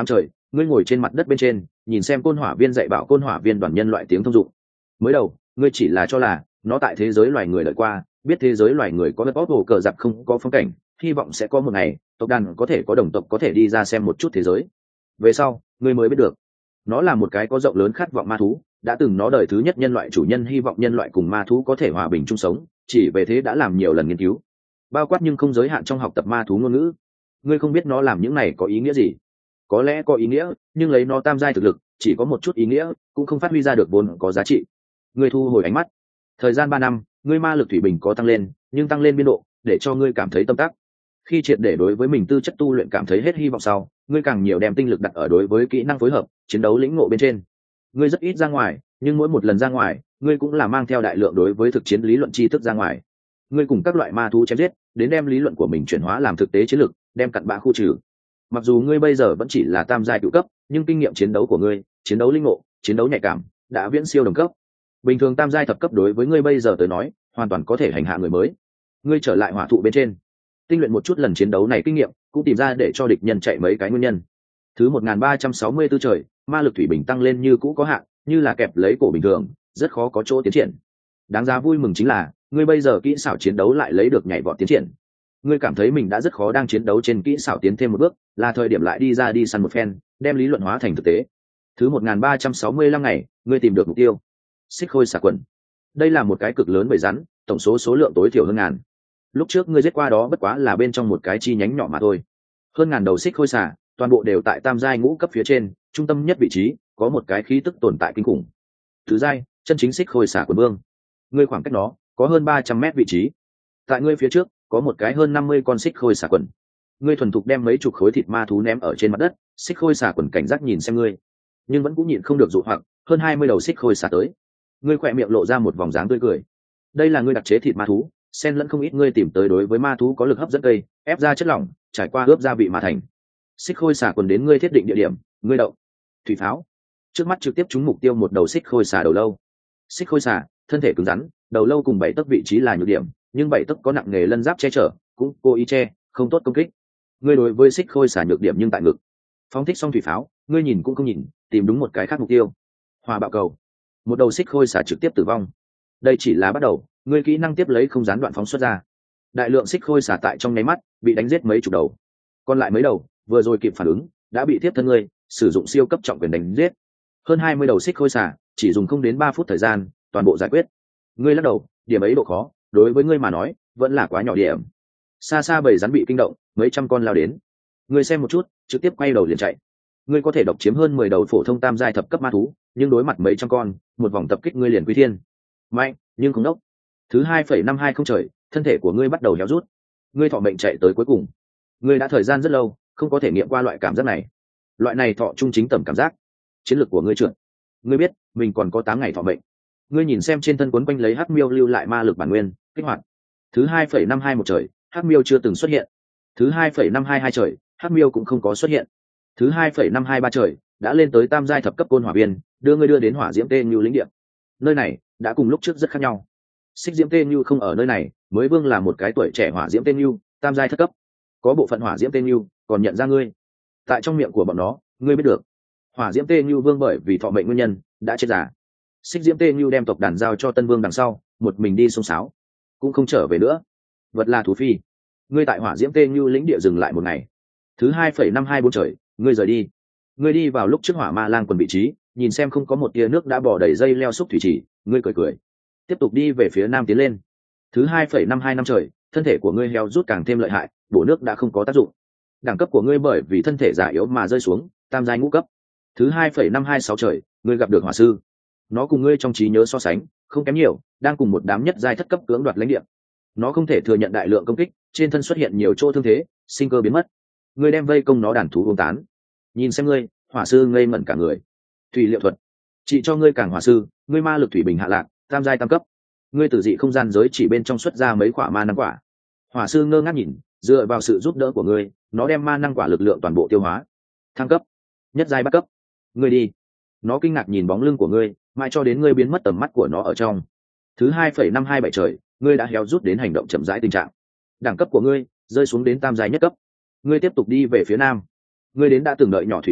ngươi ngồi trên mặt đất bên trên, nhìn xem côn hỏa viên dạy bảo côn hỏa viên đoàn nhân loại tiếng thông dụng. Mới đầu ngươi chỉ là cho là nó tại thế giới loài người đợi qua, biết thế giới loài người có đất bóp hồ cờ giặc không có phong cảnh, hy vọng sẽ có một ngày tộc đàn có thể có đồng tộc có thể đi ra xem một chút thế giới. Về sau ngươi mới biết được nó là một cái có rộng lớn khát vọng ma thú, đã từng nó đời thứ nhất nhân loại chủ nhân hy vọng nhân loại cùng ma thú có thể hòa bình chung sống, chỉ về thế đã làm nhiều lần nghiên cứu, bao quát nhưng không giới hạn trong học tập ma thú ngôn ngữ. Ngươi không biết nó làm những này có ý nghĩa gì, có lẽ có ý nghĩa, nhưng lấy nó tam giai thực lực chỉ có một chút ý nghĩa, cũng không phát huy ra được vốn có giá trị. Ngươi thu hồi ánh mắt. Thời gian ba năm, ngươi ma lực thủy bình có tăng lên, nhưng tăng lên biên độ để cho ngươi cảm thấy tâm tắc. Khi triệt để đối với mình tư chất tu luyện cảm thấy hết hy vọng sau, ngươi càng nhiều đem tinh lực đặt ở đối với kỹ năng phối hợp, chiến đấu lĩnh ngộ bên trên. Ngươi rất ít ra ngoài, nhưng mỗi một lần ra ngoài, ngươi cũng là mang theo đại lượng đối với thực chiến lý luận tri thức ra ngoài. Ngươi cùng các loại ma thú chém giết, đến đem lý luận của mình chuyển hóa làm thực tế chiến lược, đem cặn bã khu trừ. Mặc dù ngươi bây giờ vẫn chỉ là tam giai cửu cấp, nhưng kinh nghiệm chiến đấu của ngươi, chiến đấu linh ngộ, chiến đấu nhạy cảm đã viễn siêu đồng cấp. Bình thường tam giai thập cấp đối với ngươi bây giờ tới nói, hoàn toàn có thể hành hạ người mới. Ngươi trở lại hỏa thụ bên trên, tinh luyện một chút lần chiến đấu này kinh nghiệm, cũng tìm ra để cho địch nhân chạy mấy cái nguyên nhân. Thứ một nghìn ba trăm sáu mươi tư trời, ma lực thủy bình tăng lên như cũ có hạn, như là kẹp lấy cổ bình thường, rất khó có chỗ tiến triển. Đáng giá vui mừng chính là, ngươi bây giờ kỹ xảo chiến đấu lại lấy được nhảy vọt tiến triển. Ngươi cảm thấy mình đã rất khó đang chiến đấu trên kỹ xảo tiến thêm một bước, là thời điểm lại đi ra đi săn một phen, đem lý luận hóa thành thực tế. Thứ một nghìn ba trăm sáu mươi lăm ngày, ngươi tìm được mục tiêu. Xích khôi xà quần. Đây là một cái cực lớn bầy rắn, tổng số số lượng tối thiểu hơn ngàn. Lúc trước ngươi giết qua đó bất quá là bên trong một cái chi nhánh nhỏ mà thôi. Hơn ngàn đầu xích khôi xà, toàn bộ đều tại tam giai ngũ cấp phía trên, trung tâm nhất vị trí có một cái khí tức tồn tại kinh khủng. Thứ giai, chân chính xích khôi xà quần vương. Ngươi khoảng cách nó có hơn ba trăm mét vị trí. Tại ngươi phía trước có một cái hơn năm mươi con xích khôi xà quần. Ngươi thuần thục đem mấy chục khối thịt ma thú ném ở trên mặt đất, xích khôi xà quần cảnh giác nhìn xem ngươi, nhưng vẫn cũng nhịn không được dụ hoặc, hơn hai mươi đầu xích khôi xà tới. Ngươi khỏe miệng lộ ra một vòng dáng tươi cười. Đây là ngươi đặc chế thịt ma thú, xen lẫn không ít ngươi tìm tới đối với ma thú có lực hấp dẫn cây, ép ra chất lỏng, trải qua ướp gia vị mà thành. Xích khôi xà quần đến ngươi thiết định địa điểm, ngươi đậu. Thủy pháo. Trước mắt trực tiếp trúng mục tiêu một đầu xích khôi xà đầu lâu. Xích khôi xà, thân thể cứng rắn, đầu lâu cùng bảy tấc vị trí là nhược điểm, nhưng bảy tấc có nặng nghề lân giáp che chở, cũng cố ý che, không tốt công kích. Ngươi đối với xích khôi xà nhược điểm nhưng tại ngực. Phóng thích xong thủy pháo, ngươi nhìn cũng không nhìn, tìm đúng một cái khác mục tiêu. Hỏa bạo cầu. Một đầu xích khôi xà trực tiếp tử vong. Đây chỉ là bắt đầu, ngươi kỹ năng tiếp lấy không gián đoạn phóng xuất ra. Đại lượng xích khôi xà tại trong nháy mắt bị đánh giết mấy chục đầu. Còn lại mấy đầu, vừa rồi kịp phản ứng, đã bị tiếp thân ngươi sử dụng siêu cấp trọng quyền đánh giết. Hơn hai mươi đầu xích khôi xà, chỉ dùng không đến ba phút thời gian, toàn bộ giải quyết. Ngươi lắc đầu, điểm ấy độ khó, đối với ngươi mà nói, vẫn là quá nhỏ điểm. Xa xa bầy rắn bị kinh động, mấy trăm con lao đến. Ngươi xem một chút, trực tiếp quay đầu liền chạy. Ngươi có thể độc chiếm hơn mười đầu phổ thông tam giai thập cấp ma thú, nhưng đối mặt mấy trăm con, một vòng tập kích ngươi liền quy thiên. Mạnh, nhưng không đốc. Thứ hai phẩy năm hai không trời, thân thể của ngươi bắt đầu héo rút. Ngươi thọ mệnh chạy tới cuối cùng. Ngươi đã thời gian rất lâu không có thể nghiệm qua loại cảm giác này. Loại này thọ trung chính tầm cảm giác. Chiến lược của ngươi trượt. Ngươi biết, mình còn có tám ngày thọ mệnh. Ngươi nhìn xem trên thân quấn quanh lấy hắc miêu lưu lại ma lực bản nguyên, kích hoạt. Thứ hai phẩy năm hai một trời, hắc miêu chưa từng xuất hiện. Thứ hai phẩy năm hai hai trời, hắc miêu cũng không có xuất hiện. Thứ hai phẩy năm hai ba trời, đã lên tới tam giai thập cấp côn hỏa viên, đưa ngươi đưa đến hỏa diễm tê như lĩnh địa. Nơi này đã cùng lúc trước rất khác nhau. Xích diễm tê như không ở nơi này, mới vương là một cái tuổi trẻ hỏa diễm tê như, tam giai thất cấp. Có bộ phận hỏa diễm tê như còn nhận ra ngươi. Tại trong miệng của bọn nó, ngươi biết được, hỏa diễm tê như vương bởi vì thọ mệnh nguyên nhân đã chết già. Xích diễm tê như đem tộc đàn giao cho tân vương đằng sau, một mình đi sông sáo, cũng không trở về nữa. Vật là thú phi. Ngươi tại hỏa diễm tê như lĩnh địa dừng lại một ngày. Thứ hai phẩy năm hai bốn trời, ngươi rời đi. Ngươi đi vào lúc trước hỏa ma lang quần vị trí, nhìn xem không có một tia nước đã bỏ đầy dây leo xúc thủy chỉ, ngươi cười cười, tiếp tục đi về phía nam tiến lên. Thứ hai phẩy năm hai năm trời, thân thể của ngươi heo rút càng thêm lợi hại, bổ nước đã không có tác dụng. Đẳng cấp của ngươi bởi vì thân thể già yếu mà rơi xuống, tam giai ngũ cấp. Thứ hai phẩy năm hai sáu trời, ngươi gặp được hỏa sư. Nó cùng ngươi trong trí nhớ so sánh không kém nhiều, đang cùng một đám nhất giai thất cấp cưỡng đoạt lãnh địa. Nó không thể thừa nhận đại lượng công kích, trên thân xuất hiện nhiều chỗ thương thế, sinh cơ biến mất. Ngươi đem vây công nó đàn thú uống tán. Nhìn xem ngươi, hỏa sư ngây ngẩn cả người. Thủy liệu thuật, chị cho ngươi càng hỏa sư, ngươi ma lực thủy bình hạ lạc, tam giai tam cấp. Ngươi từ dị không gian giới chỉ bên trong xuất ra mấy quả ma năng quả. Hỏa sư ngơ ngác nhìn, dựa vào sự giúp đỡ của ngươi, nó đem ma năng quả lực lượng toàn bộ tiêu hóa. Thăng cấp, nhất giai bắt cấp. Ngươi đi. Nó kinh ngạc nhìn bóng lưng của ngươi, mãi cho đến ngươi biến mất tầm mắt của nó ở trong. Thứ hai phẩy năm hai bảy trời, ngươi đã héo rút đến hành động chậm rãi tình trạng. Đẳng cấp của ngươi rơi xuống đến tam giai nhất cấp. Ngươi tiếp tục đi về phía nam. Ngươi đến đã từng đợi nhỏ thủy khanh,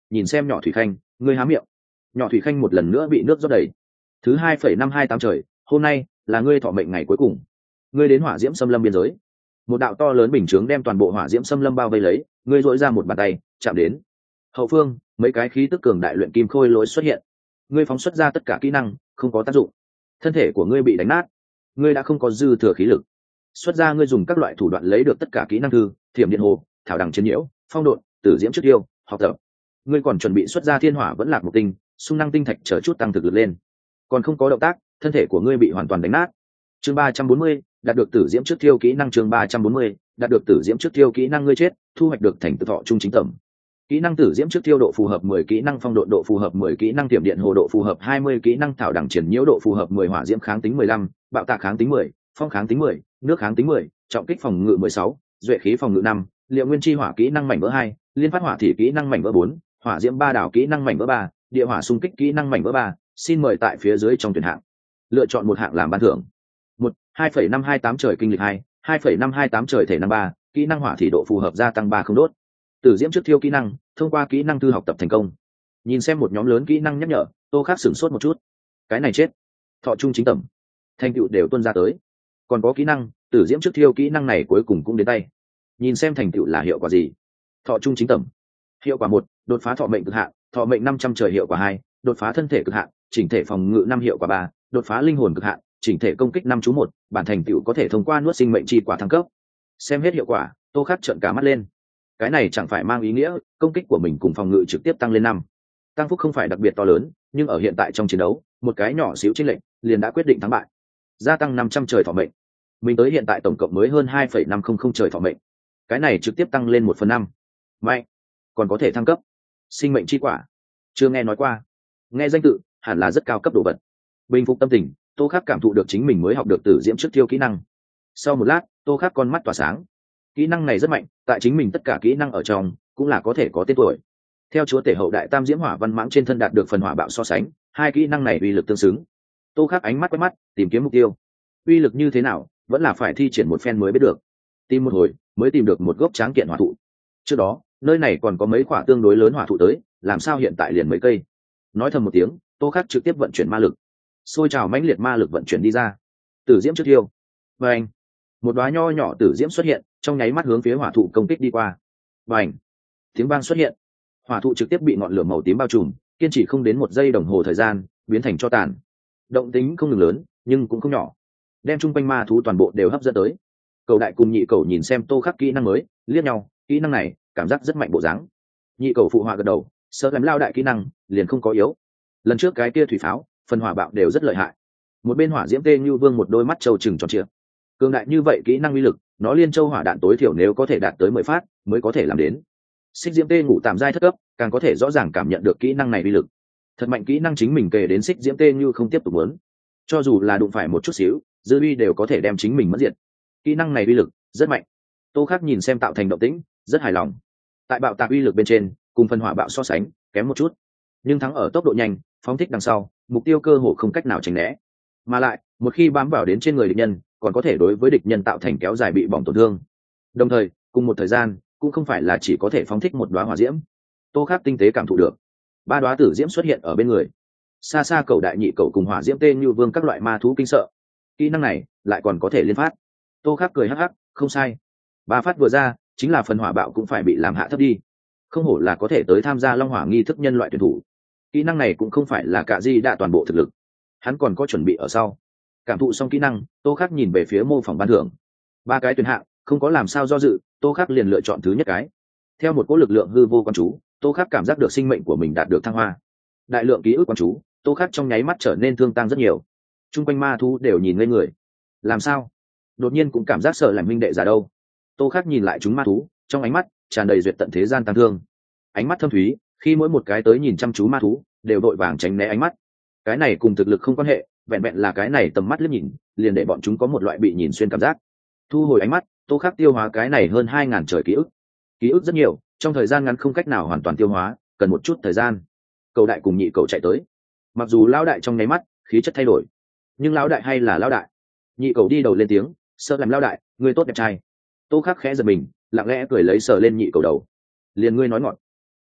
nhìn xem nhỏ thủy khanh, ngươi há miệng. Nhỏ thủy khanh một lần nữa bị nước rót đầy. Thứ hai phẩy năm hai tám trời, hôm nay là ngươi thọ mệnh ngày cuối cùng. Ngươi đến hỏa diễm xâm lâm biên giới. Một đạo to lớn bình chướng đem toàn bộ hỏa diễm xâm lâm bao vây lấy, ngươi dội ra một bàn tay, chạm đến. Hậu phương, mấy cái khí tức cường đại luyện kim khôi lỗi xuất hiện. Ngươi phóng xuất ra tất cả kỹ năng, không có tác dụng. Thân thể của ngươi bị đánh nát, ngươi đã không có dư thừa khí lực. Xuất ra ngươi dùng các loại thủ đoạn lấy được tất cả kỹ năng thư, thiểm điện hồ, thảo đằng chiến nhiễu, phong độn, tử diễm trước yêu, học tập. Ngươi còn chuẩn bị xuất ra thiên hỏa vẫn lạc một tinh, xung năng tinh thạch chờ chút tăng thực lực lên. Còn không có động tác, thân thể của ngươi bị hoàn toàn đánh nát. Chương ba trăm bốn mươi, đạt được tử diễm trước thiêu kỹ năng. Chương ba trăm bốn mươi, đạt được tử diễm trước thiêu kỹ năng. Ngươi chết, thu hoạch được thành tự thọ trung chính tầm. Kỹ năng tử diễm trước thiêu độ phù hợp mười, kỹ năng phong độn độ phù hợp mười, kỹ năng tiềm điện hồ độ phù hợp hai mươi, kỹ năng thảo đẳng triển nhiễu độ phù hợp mười, hỏa diễm kháng tính mười lăm, bạo tạc kháng tính mười, phong kháng tính mười, nước kháng tính mười, trọng kích phòng ngự mười sáu, duệ khí phòng ngự năm, liệu nguyên chi hỏa kỹ năng mảnh vỡ hai, liên phát hỏa thị kỹ năng mảnh vỡ bốn, hỏa diễm ba đảo kỹ năng mảnh vỡ ba, địa hỏa xung kích kỹ năng mảnh vỡ ba. Xin mời tại phía dưới trong tuyển hạng lựa chọn một hạng làm ban thưởng. Một, hai phẩy năm hai tám trời kinh lịch hai, hai phẩy năm hai tám trời thể năng ba, kỹ năng hỏa thị độ phù hợp gia tăng ba không đốt. Tử diễm trước thiêu kỹ năng, thông qua kỹ năng thư học tập thành công. Nhìn xem một nhóm lớn kỹ năng nhắc nhở, Tô Khắc sửng sốt một chút. Cái này chết. Thọ trung chính tầm. Thành tựu đều tuân ra tới. Còn có kỹ năng, tử diễm trước thiêu kỹ năng này cuối cùng cũng đến tay. Nhìn xem thành tựu là hiệu quả gì. Thọ trung chính tầm. Hiệu quả một, đột phá thọ mệnh cực hạn, thọ mệnh năm trăm trời. Hiệu quả hai, đột phá thân thể cực hạn, chỉnh thể phòng ngự năm. Hiệu quả ba, đột phá linh hồn cực hạn, chỉnh thể công kích năm chú một. Bản thành tựu có thể thông qua nuốt sinh mệnh chi quả thăng cấp. Xem hết hiệu quả, Tô Khắc trợn cả mắt lên. Cái này chẳng phải mang ý nghĩa công kích của mình cùng phòng ngự trực tiếp tăng lên năm. Tăng phúc không phải đặc biệt to lớn, nhưng ở hiện tại trong chiến đấu, một cái nhỏ xíu chênh lệch liền đã quyết định thắng bại. Gia tăng năm trăm trời thọ mệnh, mình tới hiện tại tổng cộng mới hơn hai phẩy năm không không trời thọ mệnh. Cái này trực tiếp tăng lên một phần năm. Mạnh, còn có thể thăng cấp. Sinh mệnh chi quả, chưa nghe nói qua. Nghe danh tự, hẳn là rất cao cấp đồ vật. Bình phục tâm tình, Tô Khắc cảm thụ được chính mình mới học được tử diễm trước thiêu kỹ năng. Sau một lát, Tô Khắc con mắt tỏa sáng. Kỹ năng này rất mạnh, tại chính mình tất cả kỹ năng ở trong cũng là có thể có tên tuổi. Theo chúa tể hậu đại tam diễm hỏa văn mãng trên thân đạt được phần hỏa bạo so sánh, hai kỹ năng này uy lực tương xứng. Tô Khắc ánh mắt quét mắt, tìm kiếm mục tiêu. Uy lực như thế nào, vẫn là phải thi triển một phen mới biết được. Tìm một hồi, mới tìm được một gốc tráng kiện hỏa thụ. Trước đó, nơi này còn có mấy quả tương đối lớn hỏa thụ tới, làm sao hiện tại liền mấy cây? Nói thầm một tiếng, Tô Khắc trực tiếp vận chuyển ma lực. Xôi trào mãnh liệt ma lực vận chuyển đi ra. Tử diễm trước thiêu. Và anh, một đóa nho nhỏ tử diễm xuất hiện, trong nháy mắt hướng phía hỏa thụ công kích đi qua. Bành! Tiếng vang xuất hiện. Hỏa thụ trực tiếp bị ngọn lửa màu tím bao trùm, kiên trì không đến một giây đồng hồ thời gian, biến thành tro tàn. Động tính không ngừng lớn, nhưng cũng không nhỏ. Đem chung quanh ma thú toàn bộ đều hấp dẫn tới. Cầu đại cùng nhị cầu nhìn xem Tô Khắc kỹ năng mới, liếc nhau, kỹ năng này, cảm giác rất mạnh bộ dáng. Nhị cầu phụ họa gật đầu, sợ làm lao đại kỹ năng, liền không có yếu. Lần trước cái kia thủy pháo, phần hỏa bạo đều rất lợi hại. Một bên hỏa diễm tê như vương một đôi mắt trâu trừng tròn trịa. Cường đại như vậy kỹ năng uy lực, nó liên châu hỏa đạn tối thiểu nếu có thể đạt tới mười phát mới có thể làm đến. Xích diễm tê ngủ tạm giai thất cấp, càng có thể rõ ràng cảm nhận được kỹ năng này uy lực. Thật mạnh kỹ năng chính mình kể đến xích diễm tê như không tiếp tục muốn, cho dù là đụng phải một chút xíu, dư uy đều có thể đem chính mình mất diệt. Kỹ năng này uy lực rất mạnh. Tô Khắc nhìn xem tạo thành động tĩnh, rất hài lòng. Tại bạo tạc uy lực bên trên, cùng phần hỏa bạo so sánh, kém một chút, nhưng thắng ở tốc độ nhanh, phóng thích đằng sau, mục tiêu cơ hồ không cách nào tránh né. Mà lại, một khi bám vào đến trên người địch nhân, còn có thể đối với địch nhân tạo thành kéo dài bị bỏng tổn thương. Đồng thời, cùng một thời gian, cũng không phải là chỉ có thể phóng thích một đóa hỏa diễm. Tô Khắc tinh tế cảm thụ được, ba đóa tử diễm xuất hiện ở bên người. Xa xa cầu đại nhị cầu cùng hỏa diễm tê như vương các loại ma thú kinh sợ. Kỹ năng này lại còn có thể liên phát. Tô Khắc cười hắc hắc, không sai. Ba phát vừa ra, chính là phần hỏa bạo cũng phải bị làm hạ thấp đi. Không hổ là có thể tới tham gia long hỏa nghi thức nhân loại tuyển thủ. Kỹ năng này cũng không phải là cả di đã toàn bộ thực lực, hắn còn có chuẩn bị ở sau. Cảm thụ xong kỹ năng, Tô Khắc nhìn về phía mô phỏng ban thưởng. Ba cái tuyển hạng, không có làm sao do dự, Tô Khắc liền lựa chọn thứ nhất cái. Theo một cỗ lực lượng hư vô quan chú, Tô Khắc cảm giác được sinh mệnh của mình đạt được thăng hoa. Đại lượng ký ức quan chú, Tô Khắc trong nháy mắt trở nên thương tăng rất nhiều. Trung quanh ma thú đều nhìn ngây người. Làm sao? Đột nhiên cũng cảm giác sợ làm minh đệ già đâu. Tô Khắc nhìn lại chúng ma thú, trong ánh mắt tràn đầy duyệt tận thế gian tăng thương. Ánh mắt thâm thúy, khi mỗi một cái tới nhìn chăm chú ma thú, đều đội vàng tránh né ánh mắt. Cái này cùng thực lực không quan hệ, vẹn vẹn là cái này tầm mắt liếc nhìn, liền để bọn chúng có một loại bị nhìn xuyên cảm giác. Thu hồi ánh mắt, Tô Khắc tiêu hóa cái này hơn hai ngàn trời ký ức. Ký ức rất nhiều, trong thời gian ngắn không cách nào hoàn toàn tiêu hóa, cần một chút thời gian. Cầu đại cùng nhị cầu chạy tới. Mặc dù lão đại trong nháy mắt khí chất thay đổi, nhưng lão đại hay là lão đại. Nhị cầu đi đầu lên tiếng, sợ làm lão đại, ngươi tốt đẹp trai. Tô Khắc khẽ giật mình, lặng lẽ cười lấy sờ lên nhị cầu đầu. Liền ngươi nói ngọt.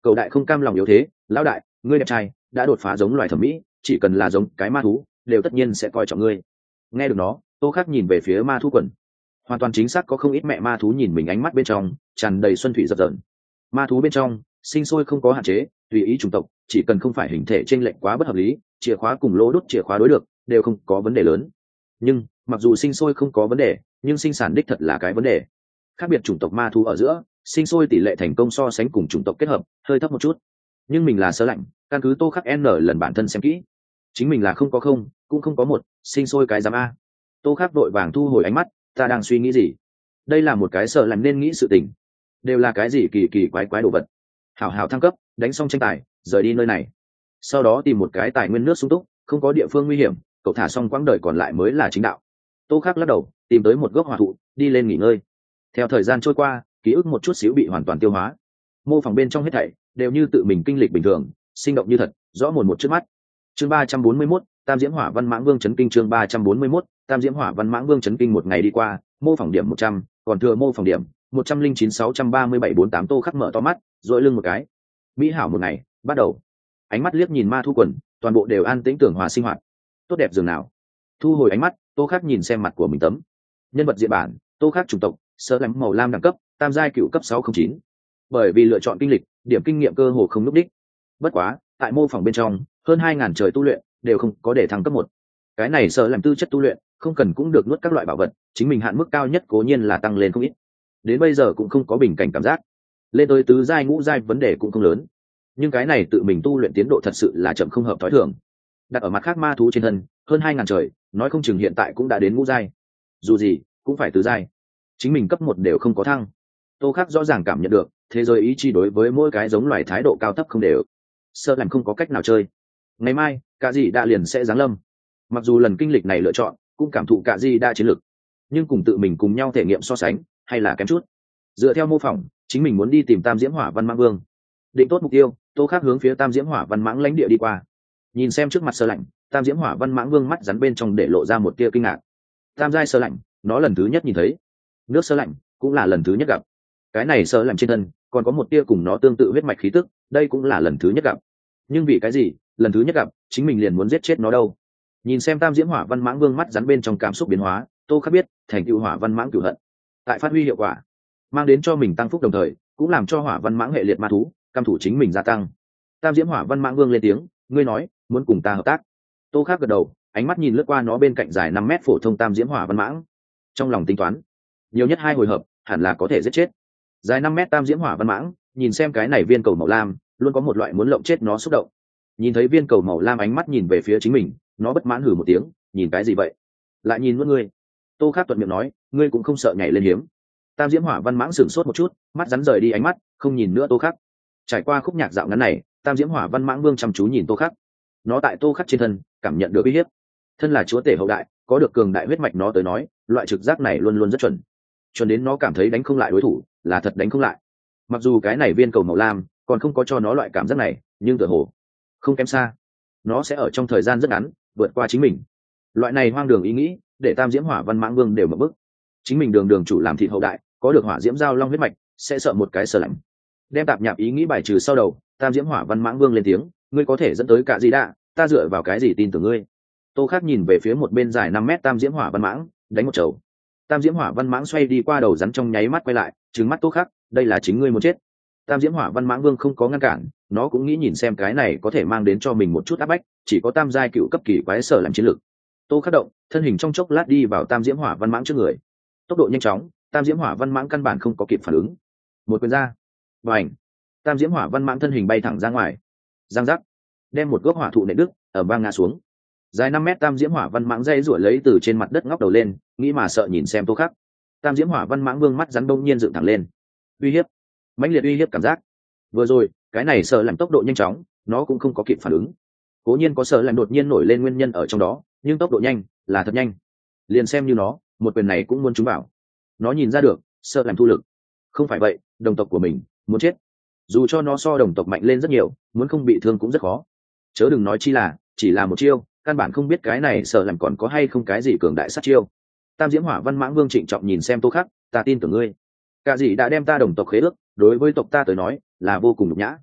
Cầu đại không cam lòng yếu thế, lão đại, ngươi đẹp trai, đã đột phá giống loài thẩm mỹ, chỉ cần là giống cái ma thú, đều tất nhiên sẽ coi trọng ngươi. Nghe được nó, Tô Khắc nhìn về phía ma thú quần. Hoàn toàn chính xác có không ít mẹ ma thú nhìn mình, ánh mắt bên trong tràn đầy xuân thủy dập dờn. Ma thú bên trong sinh sôi không có hạn chế, tùy ý chủng tộc, chỉ cần không phải hình thể chênh lệch quá bất hợp lý, chìa khóa cùng lỗ đốt chìa khóa đối được, đều không có vấn đề lớn. Nhưng mặc dù sinh sôi không có vấn đề, nhưng sinh sản đích thật là cái vấn đề. Khác biệt chủng tộc ma thú ở giữa, sinh sôi tỷ lệ thành công so sánh cùng chủng tộc kết hợp hơi thấp một chút. Nhưng mình là Sơ Lạnh, căn cứ Tô Khắc n lần bản thân xem kỹ, chính mình là không có không cũng không có một, sinh sôi cái giám a. Tô Khắc vội vàng thu hồi ánh mắt, ta đang suy nghĩ gì? Đây là một cái Sơ Lạnh nên nghĩ sự tình, đều là cái gì kỳ kỳ quái quái đồ vật. Hảo hảo thăng cấp, đánh xong tranh tài, rời đi nơi này, sau đó tìm một cái tài nguyên nước sung túc, không có địa phương nguy hiểm, cậu thả xong quãng đời còn lại mới là chính đạo. Tô Khắc lắc đầu, tìm tới một gốc hỏa thụ, đi lên nghỉ ngơi. Theo thời gian trôi qua, ký ức một chút xíu bị hoàn toàn tiêu hóa, mô phỏng bên trong hết thảy đều như tự mình kinh lịch bình thường, sinh động như thật, rõ mồn một trước mắt. Chương ba trăm bốn mươi mốt, Tam Diễm Hỏa Văn Mãng Vương chấn kinh. Chương ba trăm bốn mươi mốt, Tam Diễm Hỏa Văn Mãng Vương chấn kinh. Một ngày đi qua, mô phỏng điểm một trăm, còn thừa mô phỏng điểm một trăm linh chín sáu trăm ba mươi bảy bốn tám. Tô Khắc mở to mắt, dội lưng một cái. Mỹ hảo một ngày bắt đầu. Ánh mắt liếc nhìn ma thu quần, toàn bộ đều an tĩnh tưởng hòa sinh hoạt, tốt đẹp dường nào. Thu hồi ánh mắt, Tô Khắc nhìn xem mặt của mình tấm nhân vật diện bản. Tô Khắc chủng tộc Sơ Lạnh, màu lam đẳng cấp tam giai cựu cấp sáu không chín. Bởi vì lựa chọn kinh lịch, điểm kinh nghiệm cơ hồ không núp đích. Bất quá tại mô phỏng bên trong, hơn hai ngàn trời tu luyện đều không có để thăng cấp một. Cái này Sơ Lạnh tư chất tu luyện không cần cũng được nuốt các loại bảo vật, chính mình hạn mức cao nhất cố nhiên là tăng lên không ít, đến bây giờ cũng không có bình cảnh cảm giác. Lên tới tứ giai ngũ giai vấn đề cũng không lớn, nhưng cái này tự mình tu luyện tiến độ thật sự là chậm không hợp thói thường. Đặt ở mặt khác ma thú trên thân, hơn hai ngàn trời, nói không chừng hiện tại cũng đã đến ngũ giai, dù gì cũng phải tứ giai, chính mình cấp một đều không có thăng. Tô Khắc rõ ràng cảm nhận được thế giới ý chí đối với mỗi cái giống loài thái độ cao thấp không đều. Sơ Lạnh không có cách nào chơi. Ngày mai cả gì đã liền sẽ giáng lâm. Mặc dù lần kinh lịch này lựa chọn cũng cảm thụ cả gì đã chiến lực, nhưng cùng tự mình cùng nhau thể nghiệm so sánh hay là kém chút. Dựa theo mô phỏng, chính mình muốn đi tìm Tam Diễm Hỏa Văn Mãng Vương. Định tốt mục tiêu, Tô Khắc hướng phía Tam Diễm Hỏa Văn Mãng lãnh địa đi qua. Nhìn xem trước mặt Sơ Lạnh, Tam Diễm Hỏa Văn Mãng Vương mắt rắn bên trong để lộ ra một tia kinh ngạc. Tam giai Sơ Lạnh, nó lần thứ nhất nhìn thấy. Nước Sơ Lạnh cũng là lần thứ nhất gặp. Cái này Sơ Lạnh trên thân còn có một tia cùng nó tương tự huyết mạch khí tức, đây cũng là lần thứ nhất gặp. Nhưng vì cái gì lần thứ nhất gặp chính mình liền muốn giết chết nó đâu? Nhìn xem Tam Diễm Hỏa Văn Mãng Vương mắt rắn bên trong cảm xúc biến hóa, Tô Khắc biết thành tựu Hỏa Văn Mãng cửu hận tại phát huy hiệu quả, mang đến cho mình tăng phúc, đồng thời cũng làm cho Hỏa Văn Mãng hệ liệt ma thú cam thủ chính mình gia tăng. Tam Diễm Hỏa Văn Mãng Vương lên tiếng, ngươi nói muốn cùng ta hợp tác? Tô Khắc gật đầu, ánh mắt nhìn lướt qua nó bên cạnh dài năm mét phổ thông Tam Diễm Hỏa Văn Mãng, trong lòng tính toán nhiều nhất hai hồi hợp hẳn là có thể giết chết. Dài năm mét Tam Diễm Hỏa Văn Mãng nhìn xem cái này viên cầu màu lam, luôn có một loại muốn lộng chết nó xúc động. Nhìn thấy viên cầu màu lam ánh mắt nhìn về phía chính mình, nó bất mãn hừ một tiếng, nhìn cái gì vậy? Lại nhìn nuốt ngươi. Tô Khắc thuận miệng nói, ngươi cũng không sợ nhảy lên hiếm? Tam Diễm Hỏa Văn Mãng sửng sốt một chút, mắt rắn rời đi ánh mắt, không nhìn nữa Tô Khắc. Trải qua khúc nhạc dạo ngắn này, Tam Diễm Hỏa Văn Mãng Vương chăm chú nhìn Tô Khắc. Nó tại Tô Khắc trên thân cảm nhận được uy hiếp. Thân là chúa tể hậu đại, có được cường đại huyết mạch, nó tới nói, loại trực giác này luôn luôn rất chuẩn. Chuẩn đến nó cảm thấy đánh không lại đối thủ, là thật đánh không lại. Mặc dù cái này viên cầu màu lam còn không có cho nó loại cảm giác này, nhưng tựa hồ không kém xa. Nó sẽ ở trong thời gian rất ngắn vượt qua chính mình. Loại này hoang đường ý nghĩ để Tam Diễm Hỏa Văn Mãng Vương đều mở bức. Chính mình đường đường chủ làm thịt hậu đại, có được hỏa diễm giao long huyết mạch, sẽ sợ một cái Sơ Lạnh? Đem tạp nhạp ý nghĩ bài trừ sau đầu, Tam Diễm Hỏa Văn Mãng Vương lên tiếng, ngươi có thể dẫn tới cả gì đã, ta dựa vào cái gì tin tưởng ngươi? Tô Khắc nhìn về phía một bên dài năm mét Tam Diễm Hỏa Văn Mãng, đánh một chầu. Tam Diễm Hỏa Văn Mãng xoay đi qua đầu rắn, trong nháy mắt quay lại, trừng mắt Tô Khắc, đây là chính ngươi muốn chết. Tam Diễm Hỏa Văn Mãng Vương không có ngăn cản, nó cũng nghĩ nhìn xem cái này có thể mang đến cho mình một chút áp bách, chỉ có tam giai cựu cấp kỳ quái Sở làm chiến lược. Tô Khắc động, thân hình trong chốc lát đi vào Tam Diễm Hỏa Văn Mãng trước người. Tốc độ nhanh chóng, Tam Diễm Hỏa Văn Mãng căn bản không có kịp phản ứng. Một quyền ra, bành! Tam Diễm Hỏa Văn Mãng thân hình bay thẳng ra ngoài. Giang giác, đem một gốc hỏa thụ nện đứt, ở vang ngã xuống. Dài năm mét Tam Diễm Hỏa Văn Mãng dây rủa lấy từ trên mặt đất ngóc đầu lên, nghĩ mà sợ nhìn xem Tô Khắc. Tam Diễm Hỏa Văn Mãng Vương mắt rắn đông nhiên dựng thẳng lên. Uy hiếp, mãnh liệt uy hiếp cảm giác. Vừa rồi cái này Sở làm tốc độ nhanh chóng, nó cũng không có kịp phản ứng. Cố nhiên có Sở làm đột nhiên nổi lên nguyên nhân ở trong đó, nhưng tốc độ nhanh là thật nhanh. Liền xem như nó một quyền này cũng muốn trúng vào. Nó nhìn ra được Sở làm thu lực. Không phải vậy đồng tộc của mình muốn chết, dù cho nó so đồng tộc mạnh lên rất nhiều, muốn không bị thương cũng rất khó. Chớ đừng nói chi là chỉ là một chiêu, căn bản không biết cái này Sở làm còn có hay không cái gì cường đại sát chiêu. Tam Diễm Hỏa Văn Mãng Vương trịnh trọng nhìn xem Tô Khắc, ta tin tưởng ngươi. Cả gì đã đem ta đồng tộc khế ước, đối với tộc ta tới nói là vô cùng nhục nhã.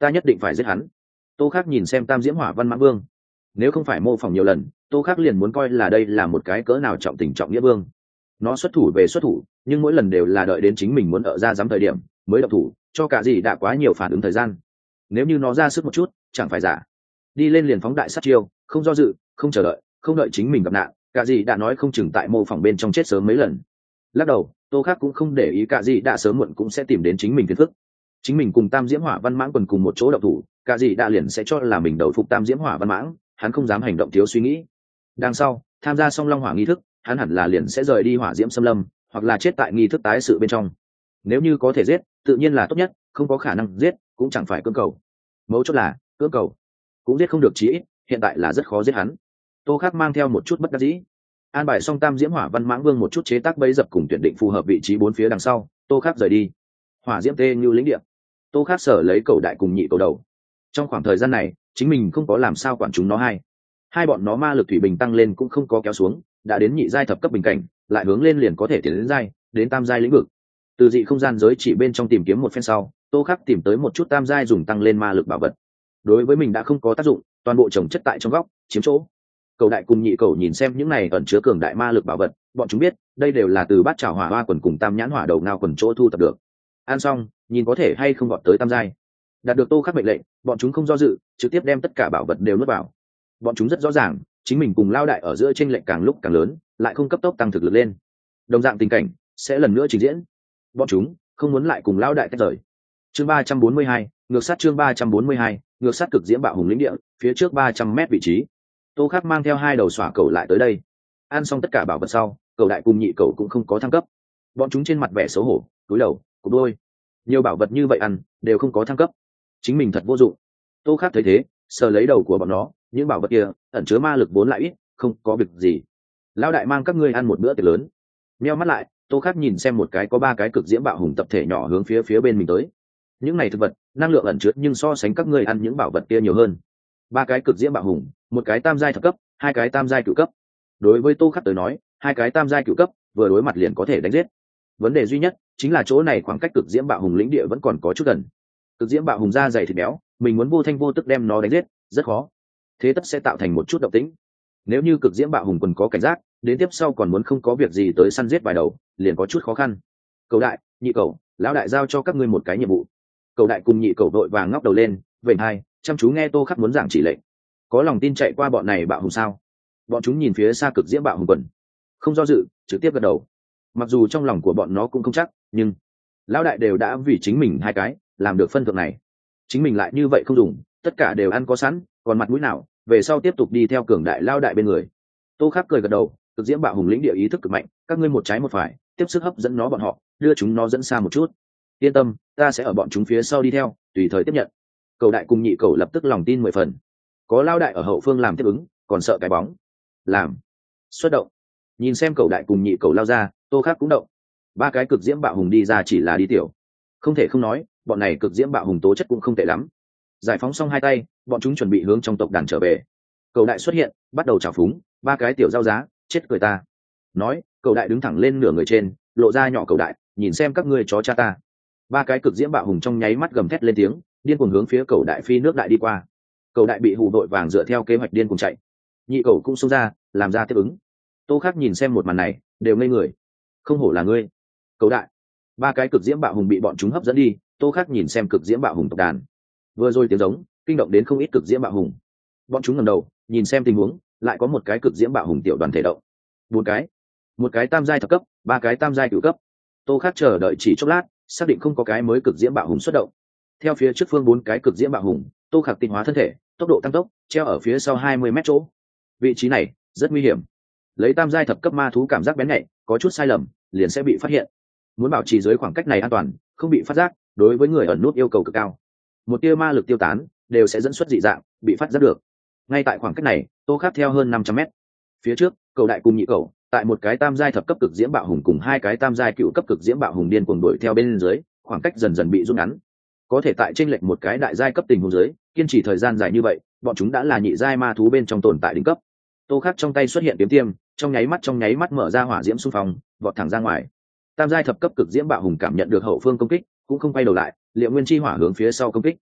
ta nhất định phải giết hắn. Tô Khắc nhìn xem tam diễm hỏa văn mãng vương, nếu không phải mô phỏng nhiều lần, Tô Khắc liền muốn coi là đây là một cái cỡ nào trọng tình trọng nghĩa vương. Nó xuất thủ về xuất thủ, nhưng mỗi lần đều là đợi đến chính mình muốn ở ra dám thời điểm mới động thủ, cho cả gì đã quá nhiều phản ứng thời gian. Nếu như nó ra sức một chút, chẳng phải giả. Đi lên liền phóng đại sát chiêu, không do dự, không chờ đợi, không đợi chính mình gặp nạn, cả gì đã nói không chừng tại mô phỏng bên trong chết sớm mấy lần. Lắc đầu, Tô Khắc cũng không để ý, cả gì đã sớm muộn cũng sẽ tìm đến chính mình phiền phức. Chính mình cùng tam diễm hỏa văn mãng quần cùng một chỗ động thủ, cả gì đã liền sẽ cho là mình đầu phục tam diễm hỏa văn mãng, hắn không dám hành động thiếu suy nghĩ. Đằng sau, tham gia xong long hỏa nghi thức, hắn hẳn là liền sẽ rời đi hỏa diễm xâm lâm, hoặc là chết tại nghi thức tái sự bên trong. Nếu như có thể giết, tự nhiên là tốt nhất, không có khả năng giết, cũng chẳng phải cưỡng cầu. Mấu chốt là, cưỡng cầu cũng giết không được, chí ít hiện tại là rất khó giết hắn. Tô Khắc mang theo một chút bất đắc dĩ, an bài xong tam diễm hỏa văn mãng vương một chút chế tác bẫy dập cùng tuyển định phù hợp vị trí bốn phía đằng sau, Tô Khắc rời đi. Hỏa diễm tê như lĩnh địa, Tô Khắc sở lấy cầu đại cùng nhị cầu đầu. Trong khoảng thời gian này, chính mình không có làm sao quản chúng nó hai. Hai bọn nó ma lực thủy bình tăng lên cũng không có kéo xuống, đã đến nhị giai thập cấp bình cảnh, lại hướng lên liền có thể tiến đến giai, đến tam giai lĩnh vực. Từ dị không gian giới chỉ bên trong tìm kiếm một phen sau, Tô Khắc tìm tới một chút tam giai dùng tăng lên ma lực bảo vật. Đối với mình đã không có tác dụng, toàn bộ trồng chất tại trong góc, chiếm chỗ. Cầu đại cùng nhị cầu nhìn xem những này ẩn chứa cường đại ma lực bảo vật, bọn chúng biết, đây đều là từ bát trảo hỏa hoa quần cùng tam nhãn hỏa đầu ngao quần chỗ thu tập được. Ăn xong, nhìn có thể hay không vọt tới tam giai. Đạt được Tô Khắc mệnh lệnh, bọn chúng không do dự, trực tiếp đem tất cả bảo vật đều nuốt vào. Bọn chúng rất rõ ràng, chính mình cùng Lao đại ở giữa chênh lệch càng lúc càng lớn, lại không cấp tốc tăng thực lực lên. Đồng dạng tình cảnh sẽ lần nữa trình diễn. Bọn chúng không muốn lại cùng Lao đại tách rời. Chương ba trăm bốn mươi hai, ngược sát chương ba trăm bốn mươi hai, ngược sát cực diễm bạo hùng lĩnh địa, phía trước ba trăm mét vị trí. Tô Khắc mang theo hai đầu xỏa cầu lại tới đây. Ăn xong tất cả bảo vật sau, cầu đại cùng nhị cầu cũng không có thăng cấp. Bọn chúng trên mặt vẻ xấu hổ, cúi đầu, cụp đôi. Nhiều bảo vật như vậy ăn, đều không có thăng cấp. Chính mình thật vô dụng. Tô Khắc thấy thế, sờ lấy đầu của bọn nó, những bảo vật kia ẩn chứa ma lực vốn lại ít, không có việc gì. Lão đại mang các ngươi ăn một bữa tiệc lớn. Meo mắt lại, Tô Khắc nhìn xem một cái có ba cái cực diễm bạo hùng tập thể nhỏ hướng phía phía bên mình tới. Những này thực vật, năng lượng ẩn chứa nhưng so sánh các ngươi ăn những bảo vật kia nhiều hơn. Ba cái cực diễm bạo hùng, một cái tam giai thập cấp, hai cái tam giai cửu cấp. Đối với Tô Khắc tới nói, hai cái tam giai cửu cấp vừa đối mặt liền có thể đánh giết. Vấn đề duy nhất chính là chỗ này khoảng cách cực diễm bạo hùng lĩnh địa vẫn còn có chút gần. Cực diễm bạo hùng da dày thịt béo, mình muốn vô thanh vô tức đem nó đánh giết rất khó, thế tất sẽ tạo thành một chút động tĩnh. Nếu như cực diễm bạo hùng quần có cảnh giác, đến tiếp sau còn muốn không có việc gì tới săn giết vài đầu, liền có chút khó khăn. Cầu đại, nhị cầu, lão đại giao cho các ngươi một cái nhiệm vụ. Cầu đại cùng nhị cầu đội vàng ngóc đầu lên, vểnh hai, chăm chú nghe Tô Khắc muốn giảng chỉ lệnh. Có lòng tin chạy qua bọn này bạo hùng sao? Bọn chúng nhìn phía xa cực diễm bạo hùng quần, không do dự, trực tiếp gật đầu. Mặc dù trong lòng của bọn nó cũng không chắc, nhưng lão đại đều đã vì chính mình hai cái làm được phân thượng này, chính mình lại như vậy không dùng, tất cả đều ăn có sẵn, còn mặt mũi nào về sau tiếp tục đi theo cường đại lao đại bên người. Tô Khắc cười gật đầu, cực diễm bạo hùng lĩnh địa ý thức cực mạnh, các ngươi một trái một phải, tiếp sức hấp dẫn nó bọn họ, đưa chúng nó dẫn xa một chút. Yên tâm, ta sẽ ở bọn chúng phía sau đi theo, tùy thời tiếp nhận. Cầu đại cùng nhị cầu lập tức lòng tin mười phần. Có lao đại ở hậu phương làm tiếp ứng, còn sợ cái bóng. Làm. Xuất động. Nhìn xem cầu đại cùng nhị cầu lao ra, Tô Khắc cũng động. Ba cái cực diễm bạo hùng đi ra chỉ là đi tiểu. Không thể không nói, bọn này cực diễm bạo hùng tố chất cũng không tệ lắm. Giải phóng xong hai tay, bọn chúng chuẩn bị hướng trong tộc đàn trở về. Cầu đại xuất hiện, bắt đầu trào phúng, ba cái tiểu giao giá, chết cười ta. Nói, cầu đại đứng thẳng lên nửa người trên, lộ ra nhỏ cầu đại, nhìn xem các ngươi chó cha ta. Ba cái cực diễm bạo hùng trong nháy mắt gầm thét lên tiếng, điên cuồng hướng phía cầu đại phi nước đại đi qua. Cầu đại bị hù đội vàng dựa theo kế hoạch điên cuồng chạy. Nhị cầu cũng xông ra, làm ra tiếp ứng. Tô Khắc nhìn xem một màn này, đều ngây người. Không hổ là ngươi, cầu đại. Ba cái cực diễm bạo hùng bị bọn chúng hấp dẫn đi. Tô Khắc nhìn xem cực diễm bạo hùng tộc đàn, vừa rồi tiếng giống kinh động đến không ít cực diễm bạo hùng. Bọn chúng ngẩng đầu nhìn xem tình huống, lại có một cái cực diễm bạo hùng tiểu đoàn thể động. Bốn cái, một cái tam giai thập cấp, ba cái tam giai cửu cấp. Tô Khắc chờ đợi chỉ chốc lát, xác định không có cái mới cực diễm bạo hùng xuất động. Theo phía trước phương bốn cái cực diễm bạo hùng, Tô Khắc tinh hóa thân thể, tốc độ tăng tốc, treo ở phía sau hai mươi mét chỗ. Vị trí này rất nguy hiểm, lấy tam giai thập cấp ma thú cảm giác bén nhạy, có chút sai lầm liền sẽ bị phát hiện. Muốn bảo trì dưới khoảng cách này an toàn, không bị phát giác, đối với người ẩn nút yêu cầu cực cao. Một tia ma lực tiêu tán đều sẽ dẫn xuất dị dạng, bị phát giác được. Ngay tại khoảng cách này, Tô Khắc theo hơn năm trăm mét. Phía trước, cầu đại cùng nhị cầu, tại một cái tam giai thập cấp cực diễm bạo hùng cùng hai cái tam giai cựu cấp cực diễm bạo hùng điên cuồng đuổi theo bên dưới, khoảng cách dần dần bị rút ngắn. Có thể tại trên lệch một cái đại giai cấp tình huống dưới, kiên trì thời gian dài như vậy, bọn chúng đã là nhị giai ma thú bên trong tồn tại đỉnh cấp. Tô Khắc trong tay xuất hiện kiếm tiêm, trong nháy mắt trong nháy mắt mở ra hỏa diễm xung phong, vọt thẳng ra ngoài. Tam giai thập cấp cực diễm bạo hùng cảm nhận được hậu phương công kích, cũng không quay đầu lại, Liệu Nguyên Chi Hỏa hướng phía sau công kích.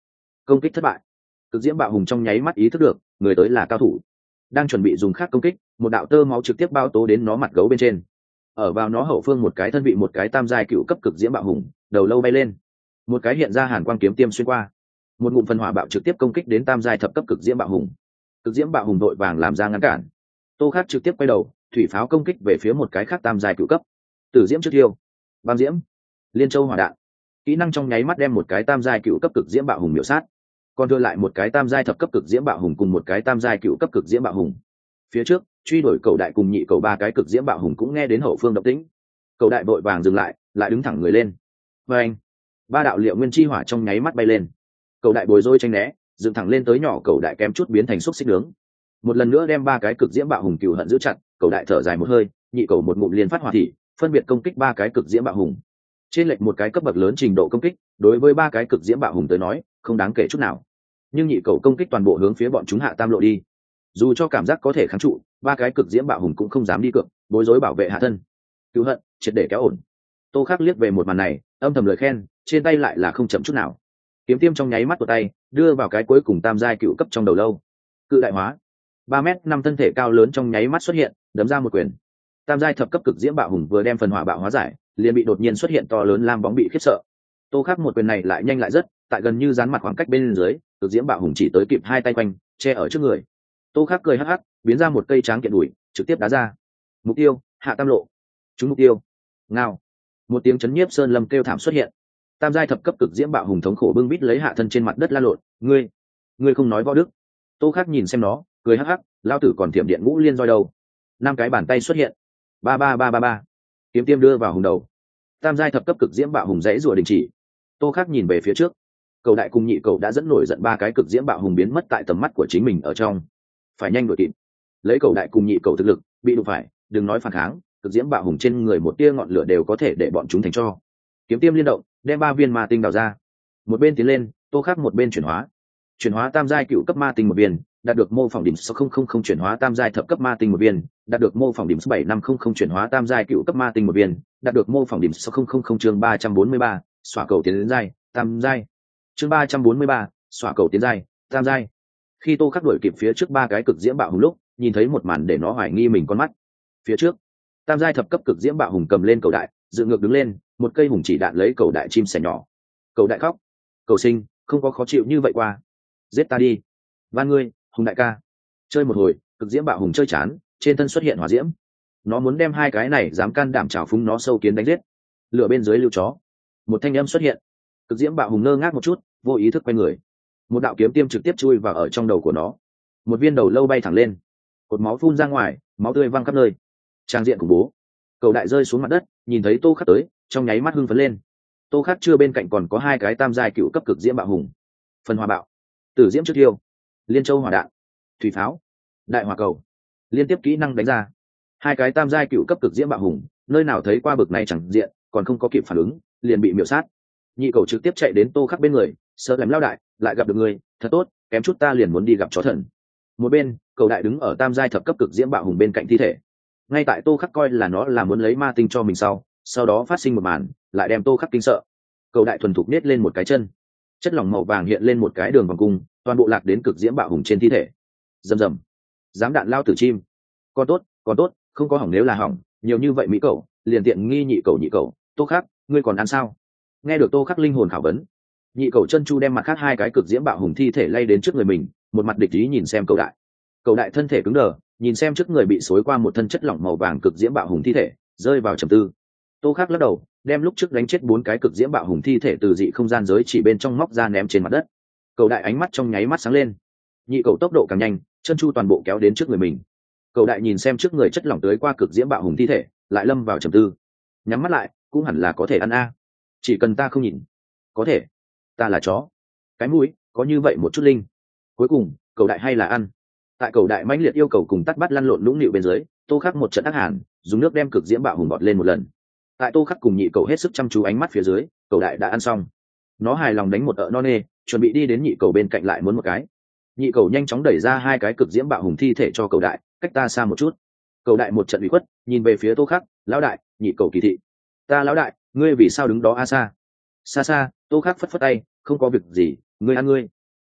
công kích thất bại. Cực diễm bạo hùng trong nháy mắt ý thức được người tới là cao thủ, đang chuẩn bị dùng khác công kích, một đạo tơ máu trực tiếp bao tố đến nó mặt gấu bên trên. Ở vào nó hậu phương một cái thân vị một cái tam giai cựu cấp cực diễm bạo hùng đầu lâu bay lên, một cái hiện ra hàn quang kiếm tiêm xuyên qua, một ngụm phần hỏa bạo trực tiếp công kích đến tam giai thập cấp cực diễm bạo hùng. Cực diễm bạo hùng đội vàng làm ra ngăn cản. Tô Khắc trực tiếp quay đầu, thủy pháo công kích về phía một cái khác tam giai cựu cấp. Tử diễm trước thiêu, băng diễm, liên châu hỏa đạn, kỹ năng trong nháy mắt đem một cái tam giai cựu cấp cực diễm bạo hùng miểu sát, còn đưa lại một cái tam giai thập cấp cực diễm bạo hùng cùng một cái tam giai cựu cấp cực diễm bạo hùng. Phía trước truy đuổi cầu đại cùng nhị cầu ba cái cực diễm bạo hùng cũng nghe đến hậu phương động tĩnh, cầu đại vội vàng dừng lại, lại đứng thẳng người lên. Và anh, ba đạo liệu nguyên chi hỏa trong nháy mắt bay lên, cầu đại bồi rối tranh né, dựng thẳng lên tới nhỏ cầu đại kém chút biến thành xúc xích nướng. Một lần nữa đem ba cái cực diễm bạo hùng cừu hận giữ chặt, cầu đại thở dài một hơi, nhị cầu một ngụm liên phát hỏa thị, phân biệt công kích ba cái cực diễm bạo hùng. Trên lệch một cái cấp bậc lớn trình độ công kích, đối với ba cái cực diễm bạo hùng tới nói, không đáng kể chút nào. Nhưng nhị cầu công kích toàn bộ hướng phía bọn chúng hạ tam lộ đi. Dù cho cảm giác có thể kháng trụ, ba cái cực diễm bạo hùng cũng không dám đi cược, bối rối bảo vệ hạ thân. Cứu hận, triệt để kéo ổn. Tô Khắc liếc về một màn này, âm thầm lời khen, trên tay lại là không chậm chút nào. Kiếm tiêm trong nháy mắt của tay, đưa vào cái cuối cùng tam giai cựu cấp trong đầu lâu. Cự đại hóa, ba mét năm thân thể cao lớn trong nháy mắt xuất hiện, đấm ra một quyền. Tam giai thập cấp cực diễm bạo hùng vừa đem phần hỏa bạo hóa giải, liền bị đột nhiên xuất hiện to lớn lam bóng bị khiếp sợ. Tô Khắc một quyền này lại nhanh lại rất, tại gần như dán mặt khoảng cách bên dưới, cực diễm bạo hùng chỉ tới kịp hai tay quanh, che ở trước người. Tô Khắc cười hắc hắc, biến ra một cây tráng kiện đùi, trực tiếp đá ra. Mục tiêu, hạ tam lộ. Trúng mục tiêu. Ngao. Một tiếng chấn nhiếp sơn lâm kêu thảm xuất hiện. Tam giai thập cấp cực diễm bạo hùng thống khổ bưng bít lấy hạ thân trên mặt đất la lộn, "Ngươi, ngươi không nói võ đức." Tô Khắc nhìn xem nó, cười hắc hắc, lao tử còn thiểm điện ngũ liên roi đầu. Năm cái bàn tay xuất hiện. Ba ba ba ba ba. Kiếm tiêm đưa vào hùng đầu. Tam giai thập cấp cực diễm bạo hùng rẽ rùa đình chỉ. Tô Khắc nhìn về phía trước. Cầu đại cùng nhị cầu đã dẫn nổi giận ba cái cực diễm bạo hùng biến mất tại tầm mắt của chính mình ở trong. Phải nhanh đuổi kịp. Lấy cầu đại cùng nhị cầu thực lực, bị đụng phải, đừng nói phản kháng, cực diễm bạo hùng trên người một tia ngọn lửa đều có thể để bọn chúng thành tro. Kiếm tiêm liên động, đem ba viên ma tinh đào ra. Một bên tiến lên, Tô Khắc một bên chuyển hóa. Chuyển hóa tam giai cựu cấp ma tinh một viên, đạt được mô phỏng điểm sáu không không không chuyển hóa tam giai thập cấp ma tinh một viên, đạt được mô phỏng điểm bảy năm không không chuyển hóa tam giai cựu cấp ma tinh một viên, đạt được mô phỏng điểm sáu không không không chương ba trăm bốn mươi ba, xóa cầu tiến đến giai, tam giai. Chương ba trăm bốn mươi ba, xóa cầu tiến giai, tam giai. Khi Tô Khắc đuổi kịp phía trước ba cái cực diễm bạo hùng lúc, nhìn thấy một màn để nó hoài nghi mình con mắt. Phía trước, tam giai thập cấp cực diễm bạo hùng cầm lên cầu đại, dựng ngược đứng lên, một cây hùng chỉ đạn lấy cầu đại chim sẻ nhỏ. Cầu đại khóc, cầu sinh, không có khó chịu như vậy qua. Giết ta đi, van ngươi, hùng đại ca. Chơi một hồi, cực diễm bạo hùng chơi chán, trên thân xuất hiện hỏa diễm. Nó muốn đem hai cái này dám can đảm trào phúng nó sâu kiến đánh giết. Lửa bên dưới lưu chó. Một thanh âm xuất hiện. Cực diễm bạo hùng ngơ ngác một chút, vô ý thức quay người. Một đạo kiếm tiêm trực tiếp chui vào ở trong đầu của nó. Một viên đầu lâu bay thẳng lên, cột máu phun ra ngoài, máu tươi văng khắp nơi. Trang diện khủng bố. Cầu đại rơi xuống mặt đất, nhìn thấy Tô Khắc tới, trong nháy mắt hưng phấn lên. Tô Khắc chưa bên cạnh còn có hai cái tam giai cựu cấp cực diễm bạo hùng. Phần hỏa bạo, tử diễm trước thiêu, liên châu hỏa đạn, thủy pháo, đại hỏa cầu, liên tiếp kỹ năng đánh ra. Hai cái tam giai cựu cấp cực diễm bạo hùng, nơi nào thấy qua bực này chẳng diện, còn không có kịp phản ứng, liền bị miểu sát. Nhị cầu trực tiếp chạy đến Tô Khắc bên người, sợ làm lao đại, lại gặp được người, thật tốt, kém chút ta liền muốn đi gặp chó thần. Một bên, cầu đại đứng ở tam giai thập cấp cực diễm bạo hùng bên cạnh thi thể. Ngay tại Tô Khắc coi là nó là muốn lấy ma tinh cho mình sau, sau đó phát sinh một màn, lại đem Tô Khắc kinh sợ. Cầu đại thuần thục nết lên một cái chân, chất lỏng màu vàng hiện lên một cái đường vòng cung, toàn bộ lạc đến cực diễm bạo hùng trên thi thể. Rầm rầm, dám đạn lao tử chim, còn tốt, còn tốt, không có hỏng, nếu là hỏng, nhiều như vậy mỹ cậu, liền tiện nghi nhị cậu nhị cậu, Tô Khắc, ngươi còn ăn sao? Nghe được Tô Khắc linh hồn khảo vấn, nhị cậu chân chu đem mặt khác hai cái cực diễm bạo hùng thi thể lay đến trước người mình, một mặt địch ý nhìn xem cầu đại. Cầu đại thân thể cứng đờ, nhìn xem trước người bị xối qua một thân chất lỏng màu vàng cực diễm bạo hùng thi thể, rơi vào trầm tư. Tô Khắc lắc đầu, đem lúc trước đánh chết bốn cái cực diễm bạo hùng thi thể từ dị không gian giới chỉ bên trong móc ra ném trên mặt đất. Cầu đại ánh mắt trong nháy mắt sáng lên. Nhị cầu tốc độ càng nhanh, chân chu toàn bộ kéo đến trước người mình. Cầu đại nhìn xem trước người chất lỏng tới qua cực diễm bạo hùng thi thể, lại lâm vào trầm tư. Nhắm mắt lại, cũng hẳn là có thể ăn a. Chỉ cần ta không nhìn, có thể. Ta là chó, cái mũi có như vậy một chút linh. Cuối cùng, cầu đại hay là ăn. Tại cầu đại mãnh liệt yêu cầu cùng tắt bắt lăn lộn nũng nịu bên dưới, Tô Khắc một trận ác hàn, dùng nước đem cực diễm bạo hùng bọt lên một lần. Tại Tô Khắc cùng nhị cầu hết sức chăm chú ánh mắt phía dưới, cầu đại đã ăn xong. Nó hài lòng đánh một ợ no nê, chuẩn bị đi đến nhị cầu bên cạnh lại muốn một cái. Nhị cầu nhanh chóng đẩy ra hai cái cực diễm bạo hùng thi thể cho cầu đại, cách ta xa một chút. Cầu đại một trận ủy khuất, nhìn về phía Tô Khắc, lão đại, nhị cầu kỳ thị. Ta lão đại, ngươi vì sao đứng đó a xa? Xa xa, Tô Khắc phất phất tay, không có việc gì, ngươi ăn ngươi.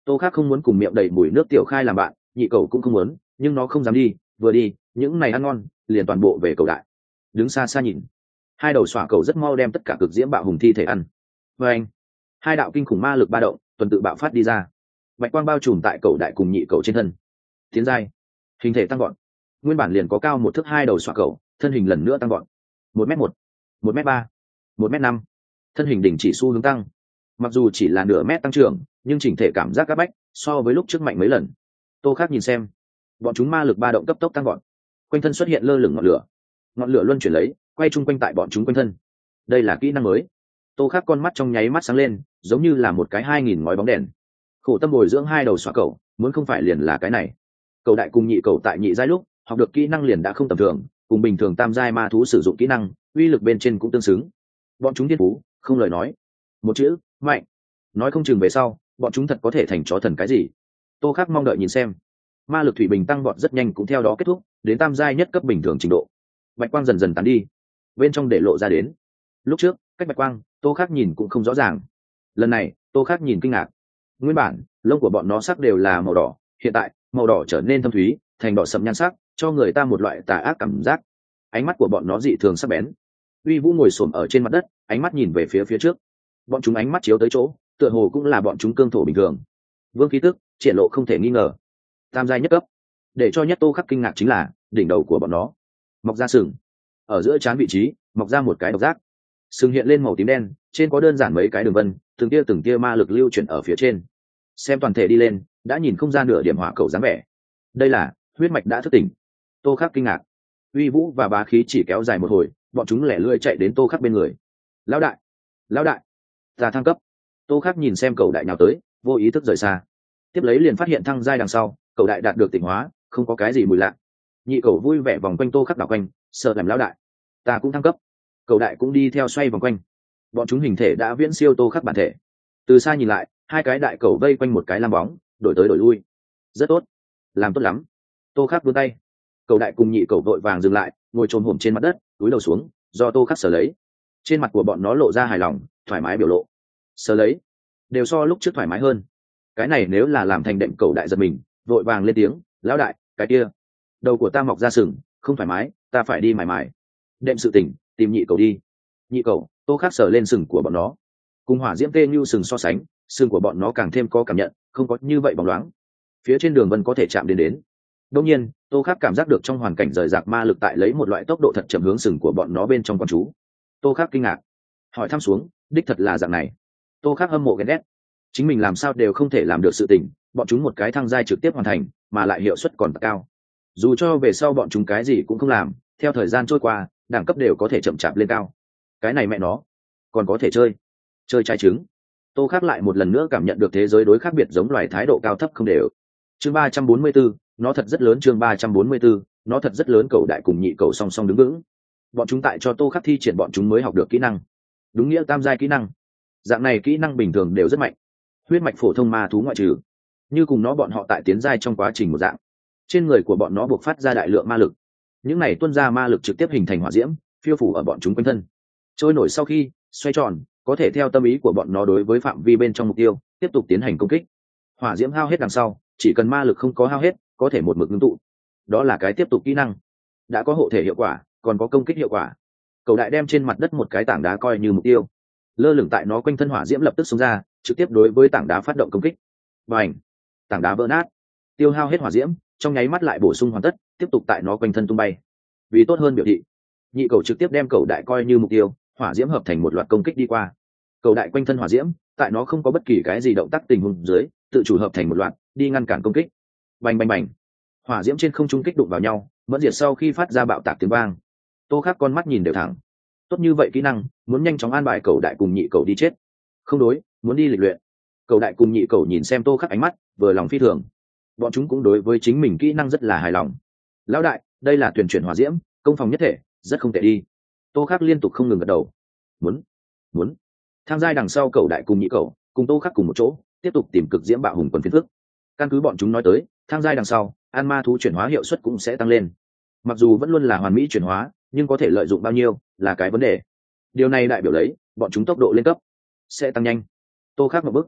Tô Khắc không muốn cùng miệng đầy mùi nước tiểu khai làm bạn, nhị cầu cũng không muốn, nhưng nó không dám đi, vừa đi những này ăn ngon liền toàn bộ về cầu đại. Đứng xa xa nhìn, hai đầu xỏa cầu rất mau đem tất cả cực diễm bạo hùng thi thể ăn. Và anh, hai đạo kinh khủng ma lực ba động tuần tự bạo phát đi ra, bạch quang bao trùm tại cầu đại cùng nhị cầu trên thân. Tiến giai, hình thể tăng gọn, nguyên bản liền có cao một thước hai đầu xỏa cầu thân hình lần nữa tăng gọn, một m một, một m ba, một m năm, thân hình đỉnh chỉ xu hướng tăng. Mặc dù chỉ là nửa mét tăng trưởng, nhưng chỉnh thể cảm giác các bách so với lúc trước mạnh mấy lần. Tô Khắc nhìn xem, bọn chúng ma lực ba động cấp tốc tăng gọn, quanh thân xuất hiện lơ lửng ngọn lửa, ngọn lửa luân chuyển lấy quay chung quanh tại bọn chúng quanh thân. Đây là kỹ năng mới. Tô Khắc con mắt trong nháy mắt sáng lên, giống như là một cái hai nghìn ngói bóng đèn. Khổ tâm bồi dưỡng hai đầu xóa cầu, muốn không phải liền là cái này. Cầu đại cùng nhị cầu tại nhị giai lúc học được kỹ năng liền đã không tầm thường, cùng bình thường tam giai ma thú sử dụng kỹ năng uy lực bên trên cũng tương xứng. Bọn chúng thiên phú không lời nói, một chữ mạnh. Nói không chừng về sau bọn chúng thật có thể thành chó thần cái gì. Tô Khắc mong đợi nhìn xem. Ma lực thủy bình tăng vọt rất nhanh cũng theo đó kết thúc, đến tam giai nhất cấp bình thường trình độ. Bạch quang dần dần tán đi, bên trong để lộ ra đến. Lúc trước cách bạch quang Tô Khắc nhìn cũng không rõ ràng, lần này Tô Khắc nhìn kinh ngạc. Nguyên bản lông của bọn nó sắc đều là màu đỏ, hiện tại màu đỏ trở nên thâm thúy, thành đỏ sậm nhan sắc, cho người ta một loại tà ác cảm giác. Ánh mắt của bọn nó dị thường sắc bén. Uy Vũ ngồi xổm ở trên mặt đất, ánh mắt nhìn về phía phía trước. Bọn chúng ánh mắt chiếu tới chỗ, tựa hồ cũng là bọn chúng cương thổ bình thường. Vương khí tức triển lộ không thể nghi ngờ, tam giai nhất cấp. Để cho nhất Tô Khắc kinh ngạc chính là đỉnh đầu của bọn nó mọc ra sừng, ở giữa trán vị trí mọc ra một cái độc giác, sừng hiện lên màu tím đen, trên có đơn giản mấy cái đường vân, từng tia từng tia ma lực lưu chuyển ở phía trên. Xem toàn thể đi lên đã nhìn không ra nửa điểm hỏa cầu dáng vẻ. Đây là huyết mạch đã thức tỉnh. Tô Khắc kinh ngạc. Uy Vũ và bá khí chỉ kéo dài một hồi, bọn chúng lẻ lươi chạy đến Tô Khắc bên người. Lão đại, lão đại, ta thăng cấp. Tô Khắc nhìn xem cầu đại nào tới, vô ý thức rời xa. Tiếp lấy liền phát hiện thăng giai đằng sau, cầu đại đạt được tỉnh hóa, không có cái gì mùi lạ. Nhị cầu vui vẻ vòng quanh Tô Khắc đảo quanh, sợ làm lão đại. Ta cũng thăng cấp. Cầu đại cũng đi theo xoay vòng quanh. Bọn chúng hình thể đã viễn siêu Tô Khắc bản thể. Từ xa nhìn lại, hai cái đại cầu vây quanh một cái lam bóng, đổi tới đổi lui. Rất tốt, làm tốt lắm. Tô Khắc vươn tay. Cầu đại cùng nhị cầu vội vàng dừng lại, ngồi chồm hổm trên mặt đất, cúi đầu xuống, do Tô Khắc sở lấy. Trên mặt của bọn nó lộ ra hài lòng, thoải mái biểu lộ. Sở lấy, đều so lúc trước thoải mái hơn. Cái này nếu là làm thành đệm cầu đại giật mình, vội vàng lên tiếng, lão đại, cái kia, đầu của ta mọc ra sừng, không thoải mái, ta phải đi mải mải. Đệm sự tỉnh, tìm nhị cầu đi. Nhị cầu, Tô Khắc sờ lên sừng của bọn nó. Cùng hỏa diễm tê như sừng so sánh, sừng của bọn nó càng thêm có cảm nhận, không có như vậy bóng loáng. Phía trên đường vân có thể chạm đến đến. Đương nhiên, Tô Khắc cảm giác được trong hoàn cảnh rời rạc ma lực tại lấy một loại tốc độ thật chậm hướng sừng của bọn nó bên trong con chú. Tô Khắc kinh ngạc, hỏi thăm xuống, đích thật là dạng này. Tô Khắc hâm mộ ghen ghét, chính mình làm sao đều không thể làm được sự tình, bọn chúng một cái thăng giai trực tiếp hoàn thành, mà lại hiệu suất còn cao. Dù cho về sau bọn chúng cái gì cũng không làm, theo thời gian trôi qua, đẳng cấp đều có thể chậm chạp lên cao. Cái này mẹ nó, còn có thể chơi, chơi trái trứng. Tô Khắc lại một lần nữa cảm nhận được thế giới đối khác biệt giống loài thái độ cao thấp không đều. Chương ba trăm bốn mươi bốn, nó thật rất lớn. Chương ba trăm bốn mươi bốn, nó thật rất lớn. Cầu đại cùng nhị cầu song song đứng vững. Bọn chúng tại cho Tô Khắc thi triển bọn chúng mới học được kỹ năng, đúng nghĩa tam giai kỹ năng. Dạng này kỹ năng bình thường đều rất mạnh, huyết mạch phổ thông ma thú ngoại trừ, như cùng nó bọn họ tại tiến giai trong quá trình một dạng. Trên người của bọn nó buộc phát ra đại lượng ma lực, những này tuôn ra ma lực trực tiếp hình thành hỏa diễm, phiêu phủ ở bọn chúng quanh thân, trôi nổi sau khi xoay tròn, có thể theo tâm ý của bọn nó đối với phạm vi bên trong mục tiêu tiếp tục tiến hành công kích. Hỏa diễm hao hết đằng sau, chỉ cần ma lực không có hao hết, có thể một mực ngưng tụ. Đó là cái tiếp tục kỹ năng, đã có hộ thể hiệu quả, còn có công kích hiệu quả. Cầu đại đem trên mặt đất một cái tảng đá coi như mục tiêu, lơ lửng tại nó quanh thân hỏa diễm lập tức xông ra, trực tiếp đối với tảng đá phát động công kích. Bành! Tảng đá vỡ nát, tiêu hao hết hỏa diễm, trong nháy mắt lại bổ sung hoàn tất, tiếp tục tại nó quanh thân tung bay. Vì tốt hơn biểu thị, nhị cầu trực tiếp đem cầu đại coi như mục tiêu, hỏa diễm hợp thành một loạt công kích đi qua. Cầu đại quanh thân hỏa diễm, tại nó không có bất kỳ cái gì động tác tình huống dưới, tự chủ hợp thành một loạt, đi ngăn cản công kích. Bành bành bành! Hỏa diễm trên không trung kích đụng vào nhau, mẫn diệt sau khi phát ra bạo tạc tiếng vang. Tô Khắc con mắt nhìn đều thẳng. Tốt như vậy kỹ năng, muốn nhanh chóng an bài cầu đại cùng nhị cầu đi chết. Không đối, muốn đi lịch luyện. Cầu đại cùng nhị cầu nhìn xem Tô Khắc ánh mắt vừa lòng phi thường. Bọn chúng cũng đối với chính mình kỹ năng rất là hài lòng. Lão đại, đây là tuyển chuyển hỏa diễm, công phòng nhất thể, rất không tệ đi. Tô Khắc liên tục không ngừng gật đầu. Muốn, muốn. Tham gia đằng sau cầu đại cùng nhị cầu, cùng Tô Khắc cùng một chỗ, tiếp tục tìm cực diễm bạo hùng quần phiến phước. Căn cứ bọn chúng nói tới, tham gia đằng sau, an ma thú chuyển hóa hiệu suất cũng sẽ tăng lên. Mặc dù vẫn luôn là hoàn mỹ chuyển hóa, nhưng có thể lợi dụng bao nhiêu là cái vấn đề. Điều này đại biểu lấy bọn chúng tốc độ lên cấp sẽ tăng nhanh. Tô Khắc một bước,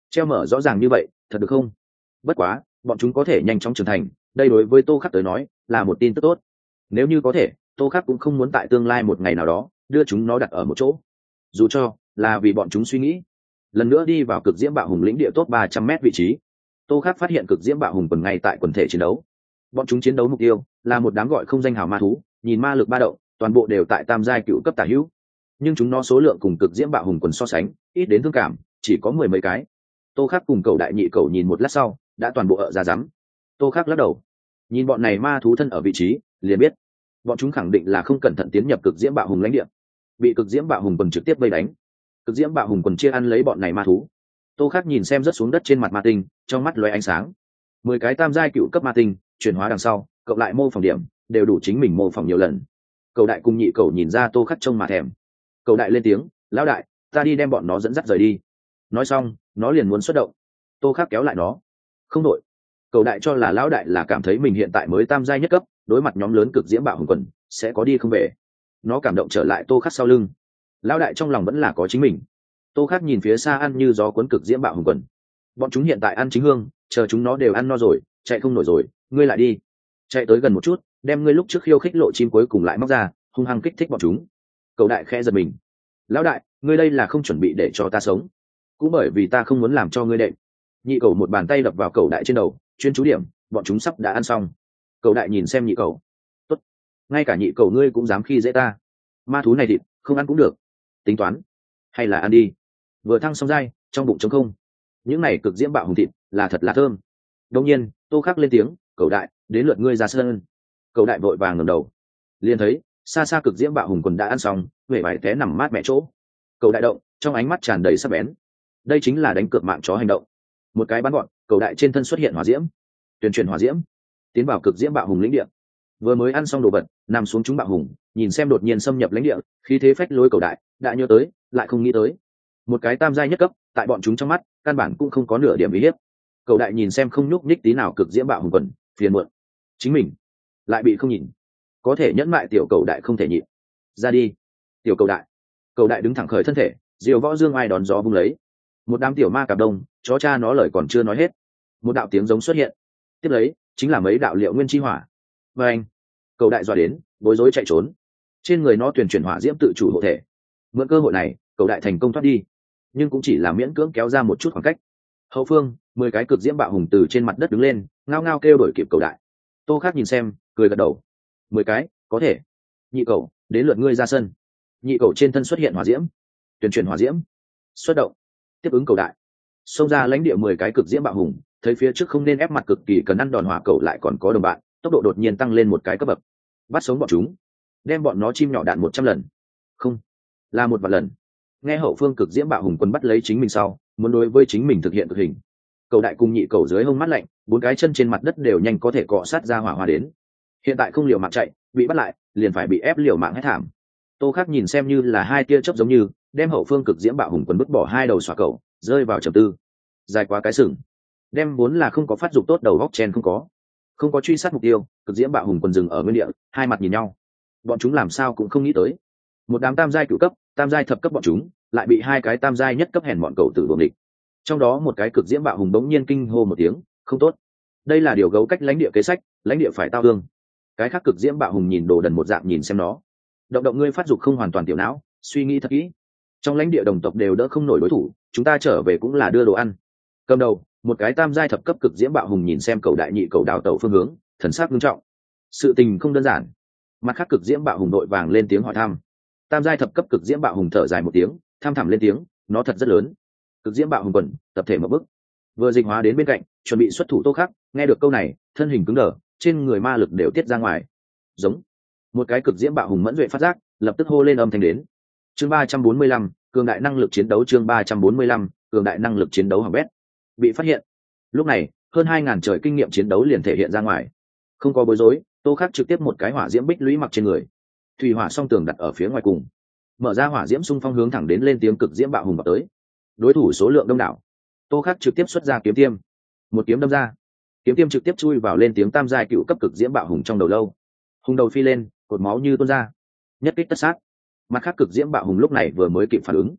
treo mở rõ ràng như vậy thật được không? Bất quá bọn chúng có thể nhanh chóng trưởng thành, đây đối với Tô Khắc tới nói là một tin tức tốt. Nếu như có thể, Tô Khắc cũng không muốn tại tương lai một ngày nào đó đưa chúng nó đặt ở một chỗ, dù cho là vì bọn chúng suy nghĩ. Lần nữa đi vào cực diễm bạo hùng lĩnh địa top ba trăm mét vị trí, Tô Khắc phát hiện cực diễm bạo hùng quần ngay tại quần thể chiến đấu. Bọn chúng chiến đấu mục tiêu là một đám gọi không danh hào ma thú, nhìn ma lực ba động, toàn bộ đều tại tam giai cựu cấp tả hữu, nhưng chúng nó số lượng cùng cực diễm bạo hùng quần so sánh ít đến thương cảm, chỉ có mười mấy cái. Tô Khắc cùng cầu đại nhị cầu nhìn một lát sau đã toàn bộ ở ra rắm. Tô Khắc lắc đầu, nhìn bọn này ma thú thân ở vị trí liền biết bọn chúng khẳng định là không cẩn thận tiến nhập cực diễm bạo hùng lãnh địa, bị cực diễm bạo hùng quần trực tiếp vây đánh. Cực diễm bạo hùng quần chia ăn lấy bọn này ma thú. Tô Khắc nhìn xem rớt xuống đất trên mặt ma tinh, trong mắt lóe ánh sáng. Mười cái tam giai cựu cấp ma tinh chuyển hóa đằng sau cộng lại mô phỏng điểm đều đủ chính mình mô phỏng nhiều lần. Cầu đại cùng nhị cầu nhìn ra Tô Khắc trông mà thèm. Cầu đại lên tiếng, lão đại, ta đi đem bọn nó dẫn dắt rời đi. Nói xong nó liền muốn xuất động. Tô Khắc kéo lại nó, không đội. Cầu đại cho là lão đại là cảm thấy mình hiện tại mới tam giai nhất cấp, đối mặt nhóm lớn cực diễm bạo hùng quần sẽ có đi không về. Nó cảm động trở lại Tô Khắc sau lưng. Lão đại trong lòng vẫn là có chính mình. Tô Khắc nhìn phía xa ăn như gió cuốn cực diễm bạo hùng quần. Bọn chúng hiện tại ăn chính hương, chờ chúng nó đều ăn no rồi, chạy không nổi rồi, ngươi lại đi. Chạy tới gần một chút, đem ngươi lúc trước khiêu khích lộ chim cuối cùng lại móc ra, hung hăng kích thích bọn chúng. Cầu đại khẽ giật mình. Lão đại, ngươi đây là không chuẩn bị để cho ta sống? Cũng bởi vì ta không muốn làm cho ngươi đệm. Nhị cầu một bàn tay đập vào cầu đại trên đầu, chuyên chú điểm, bọn chúng sắp đã ăn xong. Cầu đại nhìn xem nhị cầu, tốt, ngay cả nhị cầu ngươi cũng dám khi dễ ta. Ma thú này thịt không ăn cũng được, tính toán hay là ăn đi. Vừa thăng xong dai, trong bụng trống không. Những này cực diễm bạo hùng thịt là thật là thơm. Đông nhiên Tô Khắc lên tiếng, cầu đại, đến lượt ngươi ra sân. Cầu đại vội vàng ngẩng đầu, liền thấy xa xa cực diễm bạo hùng quần đã ăn xong, huệ vải té nằm mát mẹ chỗ. Cầu đại động, trong ánh mắt tràn đầy sắc bén. Đây chính là đánh cược mạng chó hành động. Một cái bắn gọn, cầu đại trên thân xuất hiện hỏa diễm, tuyển chuyển hỏa diễm, tiến vào cực diễm bạo hùng lĩnh địa. Vừa mới ăn xong đồ vật, nằm xuống chúng bạo hùng, nhìn xem đột nhiên xâm nhập lãnh địa, khí thế phách lối cầu đại, đã nhớ tới, lại không nghĩ tới. Một cái tam giai nhất cấp, tại bọn chúng trong mắt, căn bản cũng không có nửa điểm uy hiếp. Cầu đại nhìn xem không nhúc nhích tí nào cực diễm bạo hùng quần, phiền muộn. Chính mình lại bị không nhìn, có thể nhẫn mại tiểu cầu đại không thể nhịn. Ra đi, tiểu cầu đại. Cầu đại đứng thẳng khởi thân thể, diều võ dương ai đón gió vung lấy. Một đám tiểu ma cạp đông, chó cha nó lời còn chưa nói hết, một đạo tiếng giống xuất hiện, tiếp lấy chính là mấy đạo liệu nguyên chi hỏa. Và anh, cầu đại dọa đến, bối rối chạy trốn. Trên người nó tuyển chuyển hỏa diễm tự chủ hộ thể. Mượn cơ hội này, cầu đại thành công thoát đi, nhưng cũng chỉ là miễn cưỡng kéo ra một chút khoảng cách. Hậu phương, mười cái cực diễm bạo hùng từ trên mặt đất đứng lên, ngao ngao kêu đổi kịp cầu đại. Tô Khắc nhìn xem, cười gật đầu. Mười cái, có thể. Nhị cầu, đến lượt ngươi ra sân. Nhị cầu trên thân xuất hiện hỏa diễm, tuyển chuyển hỏa diễm, xuất động, tiếp ứng cầu đại. Xông ra lãnh địa mười cái cực diễm bạo hùng, thấy phía trước không nên ép mặt cực kỳ cần ăn đòn hỏa cầu lại còn có đồng bạn, tốc độ đột nhiên tăng lên một cái cấp bậc. Bắt sống bọn chúng, đem bọn nó chim nhỏ đạn một trăm lần, không, là một vạn lần. Nghe hậu phương cực diễm bạo hùng quân bắt lấy chính mình sau, muốn đối với chính mình thực hiện cực hình. Cầu đại cùng nhị cầu dưới hông mắt lạnh, bốn cái chân trên mặt đất đều nhanh có thể cọ sát ra hỏa hoa đến. Hiện tại không liều mạng chạy, bị bắt lại, liền phải bị ép liều mạng hết thảm. Tô Khắc nhìn xem như là hai tia chớp giống như, đem hậu phương cực diễm bạo hùng quân vứt bỏ hai đầu xóa cầu, rơi vào trầm tư. Dài quá cái sừng, đem vốn là không có phát dục tốt đầu góc chen không có, không có truy sát mục tiêu, cực diễm bạo hùng quân dừng ở nguyên địa, hai mặt nhìn nhau. Bọn chúng làm sao cũng không nghĩ tới, một đám tam giai cửu cấp, tam giai thập cấp bọn chúng, lại bị hai cái tam giai nhất cấp hèn bọn cầu tử đuổi địch. Trong đó một cái cực diễm bạo hùng đống nhiên kinh hô một tiếng, không tốt, đây là điều gấu cách lãnh địa kế sách, lãnh địa phải tao thương. Cái khác cực diễm bạo hùng nhìn đồ đần một dạng nhìn xem nó. Động động ngươi phát dục không hoàn toàn tiểu não, suy nghĩ thật kỹ. Trong lãnh địa đồng tộc đều đỡ không nổi đối thủ, chúng ta trở về cũng là đưa đồ ăn. Cầm đầu, một cái tam giai thập cấp cực diễm bạo hùng nhìn xem cầu đại nhị cầu đào tẩu phương hướng, thần sắc nghiêm trọng. Sự tình không đơn giản. Mặt khác cực diễm bạo hùng đội vàng lên tiếng hỏi thăm. Tam giai thập cấp cực diễm bạo hùng thở dài một tiếng, tham thẳm lên tiếng, nó thật rất lớn. Cực diễm bạo hùng quần tập thể một bước, vừa dịch hóa đến bên cạnh, chuẩn bị xuất thủ. Tô Khắc nghe được câu này, thân hình cứng đờ, trên người ma lực đều tiết ra ngoài. Giống một cái cực diễm bạo hùng mẫn duệ phát giác, lập tức hô lên âm thanh đến. Chương ba trăm bốn mươi lăm, cường đại năng lực chiến đấu. Chương ba trăm bốn mươi lăm, cường đại năng lực chiến đấu hỏng bét. Bị phát hiện. Lúc này, hơn hai ngàn trời kinh nghiệm chiến đấu liền thể hiện ra ngoài. Không có bối rối, Tô Khắc trực tiếp một cái hỏa diễm bích lũy mặc trên người. Thủy hỏa song tường đặt ở phía ngoài cùng. Mở ra hỏa diễm xung phong hướng thẳng đến lên tiếng cực diễm bạo hùng vào tới. Đối thủ số lượng đông đảo. Tô Khắc trực tiếp xuất ra kiếm tiêm. Một kiếm đâm ra. Kiếm tiêm trực tiếp chui vào lên tiếng tam giai cựu cấp cực diễm bạo hùng trong đầu lâu. Hùng đầu phi lên, cột máu như tuôn ra. Nhất kích tất sát. Mặt khác cực diễm bạo hùng lúc này vừa mới kịp phản ứng.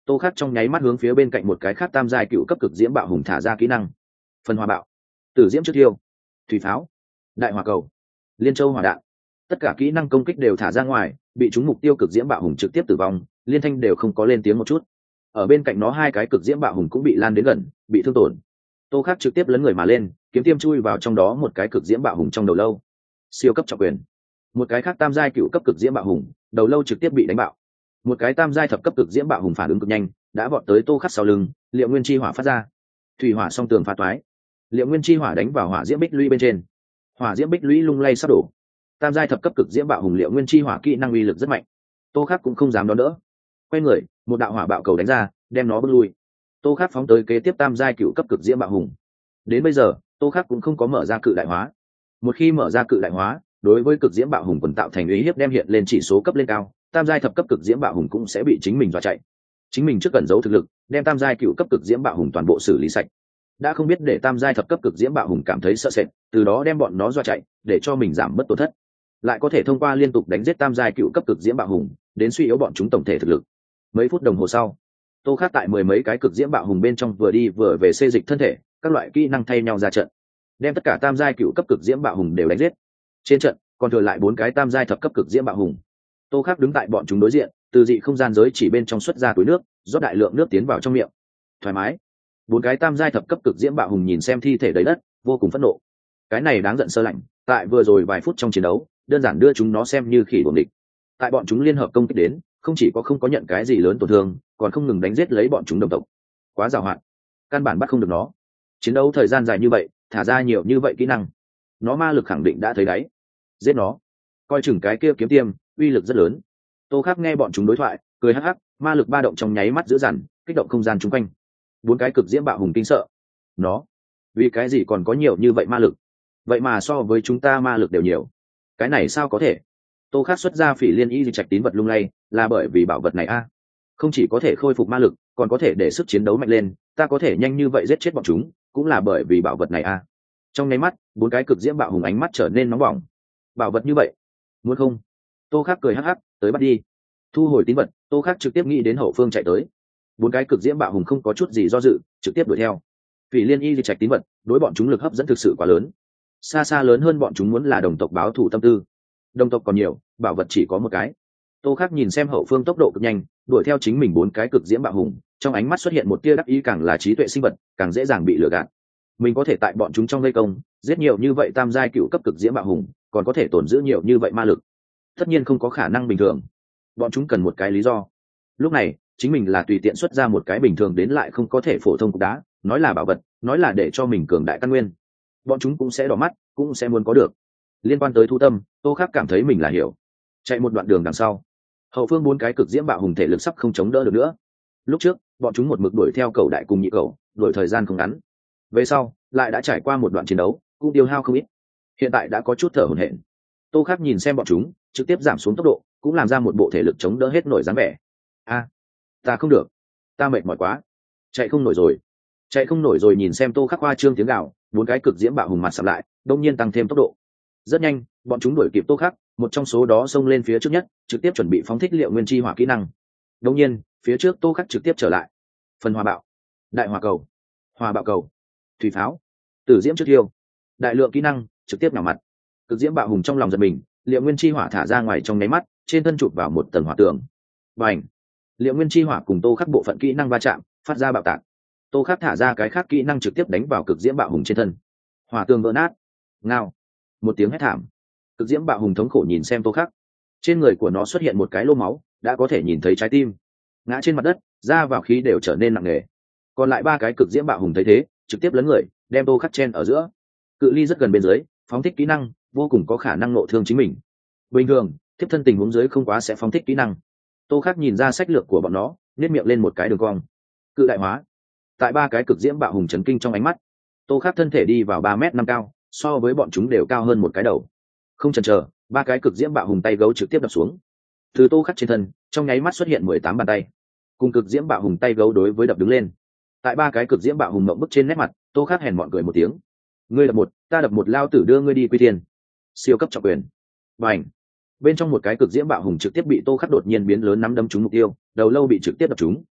Tô Khắc trong nháy mắt hướng phía bên cạnh một cái khác tam giai cựu cấp cực diễm bạo hùng thả ra kỹ năng. Phần hỏa bạo, tử diễm trước tiêu, thủy pháo, đại hỏa cầu, liên châu hỏa đạn. Tất cả kỹ năng công kích đều thả ra ngoài, bị chúng mục tiêu cực diễm bạo hùng trực tiếp tử vong, liên thanh đều không có lên tiếng một chút. Ở bên cạnh nó hai cái cực diễm bạo hùng cũng bị lan đến gần, bị thương tổn. Tô Khắc trực tiếp lấn người mà lên, kiếm tiêm chui vào trong đó một cái cực diễm bạo hùng trong đầu lâu. Siêu cấp trọng quyền. Một cái khác tam giai cựu cấp cực diễm bạo hùng, đầu lâu trực tiếp bị đánh bạo. Một cái tam giai thập cấp cực diễm bạo hùng phản ứng cực nhanh, đã vọt tới Tô Khắc sau lưng, Liệu Nguyên chi hỏa phát ra. Thủy hỏa song tường phá toái. Liệu Nguyên chi hỏa đánh vào hỏa diễm bích lũy bên trên. Hỏa diễm bích lũy lung lay sắp đổ. Tam giai thập cấp cực diễm bạo hùng Liệu Nguyên chi hỏa kỹ năng uy lực rất mạnh. Tô Khắc cũng không dám đón đỡ. Quay người, một đạo hỏa bạo cầu đánh ra, đem nó bước lui. Tô Khắc phóng tới kế tiếp tam giai cựu cấp cực diễm bạo hùng. Đến bây giờ, Tô Khắc cũng không có mở ra cự đại hóa. Một khi mở ra cự đại hóa, đối với cực diễm bạo hùng quần tạo thành uy hiếp đem hiện lên chỉ số cấp lên cao, tam giai thập cấp cực diễm bạo hùng cũng sẽ bị chính mình dọa chạy. Chính mình trước cần giấu thực lực, đem tam giai cựu cấp cực diễm bạo hùng toàn bộ xử lý sạch. Đã không biết để tam giai thập cấp cực diễm bạo hùng cảm thấy sợ sệt, từ đó đem bọn nó dọa chạy, để cho mình giảm mất tổn thất. Lại có thể thông qua liên tục đánh giết tam giai cựu cấp cực diễm bạo hùng, đến suy yếu bọn chúng tổng thể thực lực. Mấy phút đồng hồ sau, Tô Khắc tại mười mấy cái cực diễm bạo hùng bên trong vừa đi vừa về xê dịch thân thể, các loại kỹ năng thay nhau ra trận, đem tất cả tam giai cựu cấp cực diễm bạo hùng đều đánh giết. Trên trận còn thừa lại bốn cái tam giai thập cấp cực diễm bạo hùng. Tô Khắc đứng tại bọn chúng đối diện, từ dị không gian giới chỉ bên trong xuất ra túi nước, rót đại lượng nước tiến vào trong miệng. Thoải mái. Bốn cái tam giai thập cấp cực diễm bạo hùng nhìn xem thi thể đầy đất, vô cùng phẫn nộ. Cái này đáng giận sơ lạnh, tại vừa rồi vài phút trong chiến đấu, đơn giản đưa chúng nó xem như khỉ đuổi địch. Tại bọn chúng liên hợp công kích đến, không chỉ có không có nhận cái gì lớn tổn thương, còn không ngừng đánh giết lấy bọn chúng đồng tộc. Quá giàu hạn, căn bản bắt không được nó. Chiến đấu thời gian dài như vậy, thả ra nhiều như vậy kỹ năng, nó ma lực khẳng định đã thấy đáy. Giết nó. Coi chừng cái kia kiếm tiêm, uy lực rất lớn. Tô Khắc nghe bọn chúng đối thoại, cười hắc hắc, ma lực ba động trong nháy mắt dữ dằn, kích động không gian chung quanh. Bốn cái cực diễm bạo hùng kinh sợ. Nó, vì cái gì còn có nhiều như vậy ma lực? Vậy mà so với chúng ta ma lực đều nhiều. Cái này sao có thể? Tô Khắc xuất ra Phỉ Liên Y Di Trạch tín vật lung lay, là bởi vì bảo vật này a, không chỉ có thể khôi phục ma lực, còn có thể để sức chiến đấu mạnh lên, ta có thể nhanh như vậy giết chết bọn chúng, cũng là bởi vì bảo vật này a. Trong nháy mắt, bốn cái cực diễm bạo hùng ánh mắt trở nên nóng bỏng. Bảo vật như vậy, muốn không? Tô Khắc cười hắc hắc, tới bắt đi. Thu hồi tín vật, Tô Khắc trực tiếp nghĩ đến hậu phương chạy tới. Bốn cái cực diễm bạo hùng không có chút gì do dự, trực tiếp đuổi theo. Phỉ Liên Y Di Trạch tín vật, đối bọn chúng lực hấp dẫn thực sự quá lớn, xa xa lớn hơn bọn chúng muốn là đồng tộc báo thù tâm tư. Đồng tộc còn nhiều, bảo vật chỉ có một cái. Tô Khắc nhìn xem hậu phương tốc độ cực nhanh, đuổi theo chính mình bốn cái cực diễm bạo hùng, trong ánh mắt xuất hiện một tia đắc ý, càng là trí tuệ sinh vật, càng dễ dàng bị lừa gạt. Mình có thể tại bọn chúng trong vây công, giết nhiều như vậy tam giai cựu cấp cực diễm bạo hùng, còn có thể tổn giữ nhiều như vậy ma lực. Tất nhiên không có khả năng bình thường. Bọn chúng cần một cái lý do. Lúc này, chính mình là tùy tiện xuất ra một cái bình thường đến lại không có thể phổ thông cục đá, nói là bảo vật, nói là để cho mình cường đại căn nguyên. Bọn chúng cũng sẽ đỏ mắt, cũng sẽ muốn có được. Liên quan tới thu tâm, Tô Khắc cảm thấy mình là hiểu. Chạy một đoạn đường đằng sau, hậu phương bốn cái cực diễm bạo hùng thể lực sắp không chống đỡ được nữa. Lúc trước, bọn chúng một mực đuổi theo cầu đại cùng nhị cầu, đuổi thời gian không ngắn. Về sau, lại đã trải qua một đoạn chiến đấu, cũng tiêu hao không ít. Hiện tại đã có chút thở hổn hển. Tô Khắc nhìn xem bọn chúng, trực tiếp giảm xuống tốc độ, cũng làm ra một bộ thể lực chống đỡ hết nổi dáng vẻ. A, ta không được, ta mệt mỏi quá, chạy không nổi rồi, chạy không nổi rồi. Nhìn xem Tô Khắc khoa trương tiếng gào, bốn cái cực diễm bạo hùng mặt sầm lại, đông nhiên tăng thêm tốc độ. Rất nhanh, bọn chúng đuổi kịp Tô Khắc, một trong số đó xông lên phía trước nhất, trực tiếp chuẩn bị phóng thích Liệu Nguyên chi hỏa kỹ năng. Đông nhiên, phía trước Tô Khắc trực tiếp trở lại. Phần hỏa bạo, đại hỏa cầu, hỏa bạo cầu, thủy pháo, tử diễm trước thiêu, đại lượng kỹ năng trực tiếp nhào mặt. Cực diễm bạo hùng trong lòng giật mình, Liệu Nguyên chi hỏa thả ra ngoài trong nháy mắt, trên thân chụp vào một tầng hỏa tường. Bành! Liệu Nguyên chi hỏa cùng Tô Khắc bộ phận kỹ năng va chạm, phát ra bạo tạc. Tô Khắc thả ra cái khác kỹ năng trực tiếp đánh vào cực diễm bạo hùng trên thân. Hỏa tường vỡ nát. Ngao! Một tiếng hét thảm. Cực diễm bạo hùng thống khổ nhìn xem Tô Khắc. Trên người của nó xuất hiện một cái lô máu, đã có thể nhìn thấy trái tim. Ngã trên mặt đất, da vào khí đều trở nên nặng nề. Còn lại ba cái cực diễm bạo hùng thấy thế, trực tiếp lấn người, đem Tô Khắc chen ở giữa. Cự ly rất gần bên dưới, phóng thích kỹ năng, vô cùng có khả năng nộ thương chính mình. Bình thường, tiếp thân tình huống dưới không quá sẽ phóng thích kỹ năng. Tô Khắc nhìn ra sách lược của bọn nó, nếp miệng lên một cái đường cong. Cự đại hóa. Tại ba cái cực diễm bạo hùng chấn kinh trong ánh mắt, Tô Khắc thân thể đi vào ba mét năm cao, so với bọn chúng đều cao hơn một cái đầu. Không chần chờ, ba cái cực diễm bạo hùng tay gấu trực tiếp đập xuống. Từ Tô Khắc trên thân, trong nháy mắt xuất hiện mười tám bàn tay, cùng cực diễm bạo hùng tay gấu đối với đập đứng lên. Tại ba cái cực diễm bạo hùng ngậm bức trên nét mặt, Tô Khắc hèn mọn cười một tiếng. Ngươi đập một, ta đập một, lao tử đưa ngươi đi quy thiên. Siêu cấp trọng quyền. Bành! Bên trong một cái cực diễm bạo hùng trực tiếp bị Tô Khắc đột nhiên biến lớn nắm đấm trúng mục tiêu, đầu lâu bị trực tiếp đập trúng.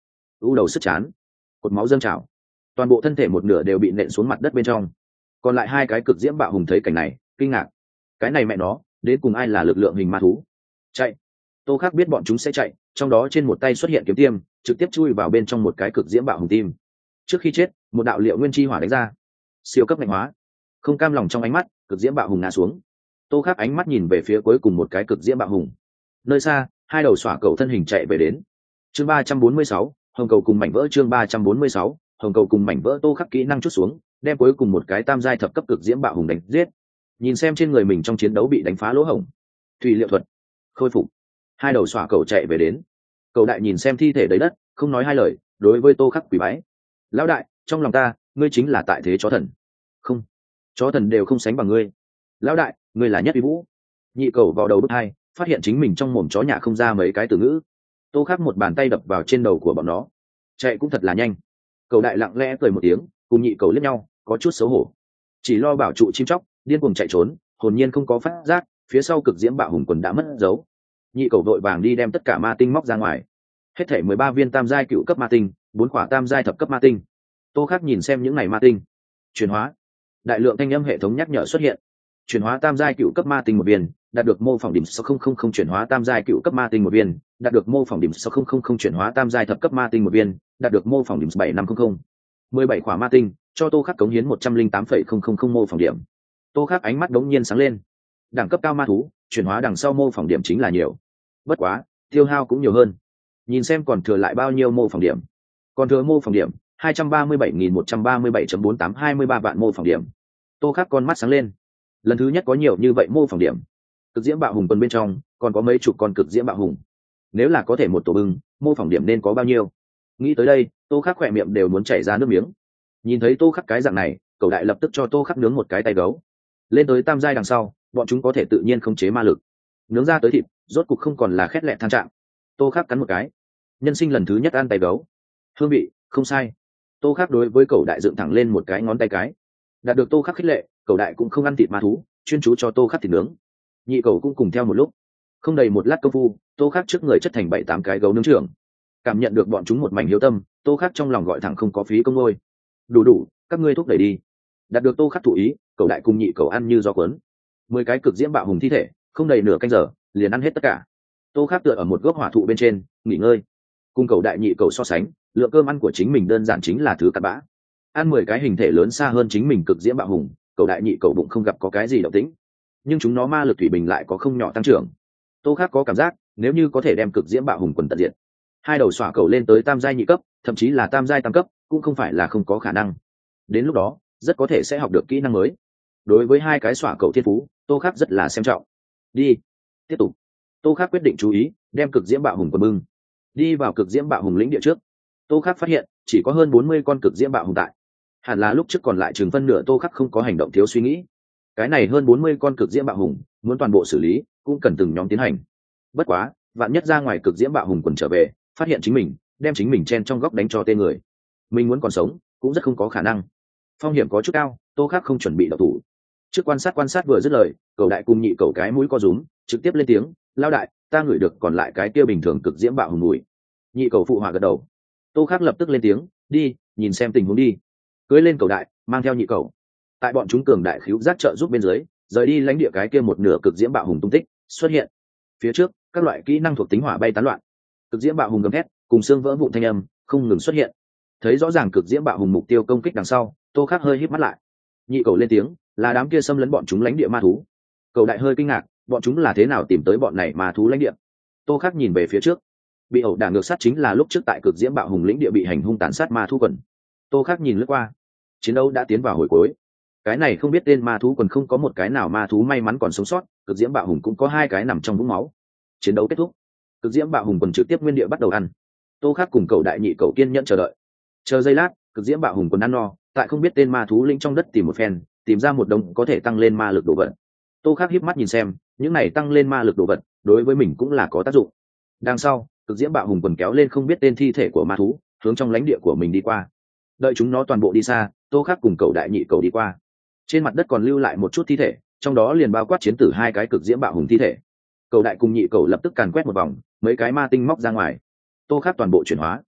u đầu sức chán, cột máu dâng trào, toàn bộ thân thể một nửa đều bị nện xuống mặt đất bên trong. Còn lại hai cái cực diễm bạo hùng thấy cảnh này kinh ngạc, cái này mẹ nó đến cùng ai là lực lượng hình ma thú? Chạy! Tô Khắc biết bọn chúng sẽ chạy, trong đó trên một tay xuất hiện kiếm tiêm, trực tiếp chui vào bên trong một cái cực diễm bạo hùng tim. Trước khi chết, một đạo liệu nguyên chi hỏa đánh ra, siêu cấp mạnh hóa. Không cam lòng trong ánh mắt, cực diễm bạo hùng ngã xuống. Tô Khắc ánh mắt nhìn về phía cuối cùng một cái cực diễm bạo hùng. Nơi xa, hai đầu xỏa cầu thân hình chạy về đến. Chương ba trăm bốn mươi sáu, hồng cầu cùng mảnh vỡ. Chương ba trăm bốn mươi sáu, hồng cầu cùng mảnh vỡ. Tô Khắc kỹ năng chút xuống, đem cuối cùng một cái tam giai thập cấp cực diễm bạo hùng đánh giết. Nhìn xem trên người mình trong chiến đấu bị đánh phá lỗ hổng, thủy liệu thuật khôi phục. Hai đầu xỏa cầu chạy về đến. Cầu đại nhìn xem thi thể đầy đất, không nói hai lời, đối với Tô Khắc quỳ bái. Lão đại, trong lòng ta, ngươi chính là tại thế chó thần. Không, chó thần đều không sánh bằng ngươi. Lão đại, ngươi là nhất uy vũ. Nhị cầu vào đầu bước hai, phát hiện chính mình trong mồm chó nhả không ra mấy cái từ ngữ. Tô Khắc một bàn tay đập vào trên đầu của bọn nó. Chạy cũng thật là nhanh. Cầu đại lặng lẽ cười một tiếng, cùng nhị cầu liếc nhau, có chút xấu hổ. Chỉ lo bảo trụ chim chóc, điên cuồng chạy trốn, hồn nhiên không có phát giác, phía sau cực diễm bạo hùng quần đã mất dấu. Nhị cầu vội vàng đi đem tất cả ma tinh móc ra ngoài. Hết thể mười ba viên tam giai cựu cấp ma tinh, bốn quả tam giai thập cấp ma tinh. Tô Khắc nhìn xem những này ma tinh. Chuyển hóa. Đại lượng thanh âm hệ thống nhắc nhở xuất hiện. Chuyển hóa tam giai cựu cấp ma tinh một viên, đạt được mô phỏng điểm sáu không không không. Chuyển hóa tam giai cựu cấp ma tinh một viên, đạt được mô phỏng điểm sáu không không không. Chuyển hóa tam giai thập cấp ma tinh một viên, đạt được mô phỏng điểm bảy năm không không. Mười bảy quả ma tinh, cho Tô Khắc cống hiến một trăm linh tám phẩy không không không mô phỏng điểm. Tô Khắc ánh mắt đống nhiên sáng lên. Đẳng cấp cao ma thú, chuyển hóa đằng sau mô phỏng điểm chính là nhiều. Bất quá, tiêu hao cũng nhiều hơn. Nhìn xem còn thừa lại bao nhiêu mô phỏng điểm. Còn thừa mô phỏng điểm hai trăm ba mươi bảy nghìn một trăm ba mươi bảy phẩy bốn tám hai ba vạn mô phỏng điểm. Tô Khắc con mắt sáng lên. Lần thứ nhất có nhiều như vậy mô phỏng điểm. Cực diễm bạo hùng tuần bên trong còn có mấy chục con cực diễm bạo hùng. Nếu là có thể một tổ bưng, mô phỏng điểm nên có bao nhiêu? Nghĩ tới đây, Tô Khắc khỏe miệng đều muốn chảy ra nước miếng. Nhìn thấy Tô Khắc cái dạng này, Cầu đại lập tức cho Tô Khắc nướng một cái tay gấu. Lên tới tam giai đằng sau, bọn chúng có thể tự nhiên khống chế ma lực. Nướng ra tới thịt, rốt cục không còn là khét lẹt than trạng. Tô Khắc cắn một cái. Nhân sinh lần thứ nhất ăn tay gấu. Hương vị không sai. Tô Khắc đối với Cầu đại dựng thẳng lên một cái ngón tay cái. Đạt được Tô Khắc khích lệ, Cầu đại cũng không ăn thịt ma thú, chuyên chú cho Tô Khắc thịt nướng. Nhị cầu cũng cùng theo một lúc. Không đầy một lát công phu, Tô Khắc trước người chất thành bảy tám cái gấu nướng trưởng. Cảm nhận được bọn chúng một mảnh hiếu tâm, Tô Khắc trong lòng gọi thẳng không có phí công ngôi. Đủ đủ, các ngươi thúc đẩy đi. Đạt được Tô Khắc thụ ý, Cầu đại cùng nhị cầu ăn như gió cuốn. Mười cái cực diễm bạo hùng thi thể, không đầy nửa canh giờ, liền ăn hết tất cả. Tô Khắc tựa ở một gốc hỏa thụ bên trên, nghỉ ngơi. Cùng Cầu đại nhị cầu so sánh, lượng cơm ăn của chính mình đơn giản chính là thứ cặn bã. Ăn mười cái hình thể lớn xa hơn chính mình cực diễm bạo hùng, Cầu đại nhị cầu bụng không gặp có cái gì động tĩnh, nhưng chúng nó ma lực thủy bình lại có không nhỏ tăng trưởng. Tô Khắc có cảm giác, nếu như có thể đem cực diễm bạo hùng quần tận diệt, hai đầu xỏa cầu lên tới tam giai nhị cấp, thậm chí là tam giai tam cấp, cũng không phải là không có khả năng. Đến lúc đó, rất có thể sẽ học được kỹ năng mới. Đối với hai cái xỏa cầu thiên phú, Tô Khắc rất là xem trọng. Đi, tiếp tục. Tô Khắc quyết định chú ý, đem cực diễm bạo hùng quần bưng. Đi vào cực diễm bạo hùng lĩnh địa trước. Tô Khắc phát hiện, chỉ có hơn bốn mươi con cực diễm bạo hùng tại. Hẳn là lúc trước còn lại chừng phân nửa Tô Khắc không có hành động thiếu suy nghĩ. Cái này hơn bốn mươi con cực diễm bạo hùng, muốn toàn bộ xử lý, cũng cần từng nhóm tiến hành. Bất quá, vạn nhất ra ngoài cực diễm bạo hùng quần trở về, phát hiện chính mình, đem chính mình chen trong góc đánh cho tên người. Mình muốn còn sống, cũng rất không có khả năng. Phong hiểm có chút cao, Tô Khắc không chuẩn bị động thủ. Trước quan sát quan sát vừa dứt lời, Cầu đại cùng nhị cầu cái mũi co rúm, trực tiếp lên tiếng, lao đại, ta ngửi được còn lại cái kia bình thường cực diễm bạo hùng mùi. Nhị cầu phụ họa gật đầu. Tô Khắc lập tức lên tiếng, đi, nhìn xem tình huống đi. Cưỡi lên Cầu đại, mang theo nhị cầu. Tại bọn chúng cường đại khíu giác trợ giúp bên dưới, rời đi lãnh địa cái kia một nửa cực diễm bạo hùng tung tích xuất hiện. Phía trước, các loại kỹ năng thuộc tính hỏa bay tán loạn. Cực diễm bạo hùng gầm thét, cùng xương vỡ vụn thanh âm không ngừng xuất hiện. Thấy rõ ràng cực diễm bạo hùng mục tiêu công kích đằng sau, Tô Khắc hơi híp mắt lại. Nhị cầu lên tiếng, là đám kia xâm lấn bọn chúng lãnh địa ma thú. Cầu đại hơi kinh ngạc, bọn chúng là thế nào tìm tới bọn này ma thú lãnh địa? Tô Khắc nhìn về phía trước. Bị ẩu đả ngược sát chính là lúc trước tại cực diễm bạo hùng lĩnh địa bị hành hung tàn sát ma thú quần. Tô Khắc nhìn lướt qua. Chiến đấu đã tiến vào hồi cuối. Cái này không biết tên ma thú quần không có một cái nào ma thú may mắn còn sống sót, cực diễm bạo hùng cũng có hai cái nằm trong vũng máu. Chiến đấu kết thúc. Cực diễm bạo hùng quần trực tiếp nguyên địa bắt đầu ăn. Tô Khắc cùng Cầu đại nhị cầu kiên nhẫn chờ đợi. Chờ giây lát, cực diễm bạo hùng quần ăn no, tại không biết tên ma thú lĩnh trong đất tìm một phen, tìm ra một đống có thể tăng lên ma lực đồ vật. Tô Khắc híp mắt nhìn xem, những này tăng lên ma lực đồ vật, đối với mình cũng là có tác dụng. Đằng sau, cực diễm bạo hùng quần kéo lên không biết tên thi thể của ma thú, hướng trong lãnh địa của mình đi qua. Đợi chúng nó toàn bộ đi xa, Tô Khắc cùng Cầu đại nhị cầu đi qua. Trên mặt đất còn lưu lại một chút thi thể, trong đó liền bao quát chiến tử hai cái cực diễm bạo hùng thi thể. Cầu đại cùng nhị cầu lập tức càn quét một vòng, mấy cái ma tinh móc ra ngoài. Tô Khắc toàn bộ chuyển hóa.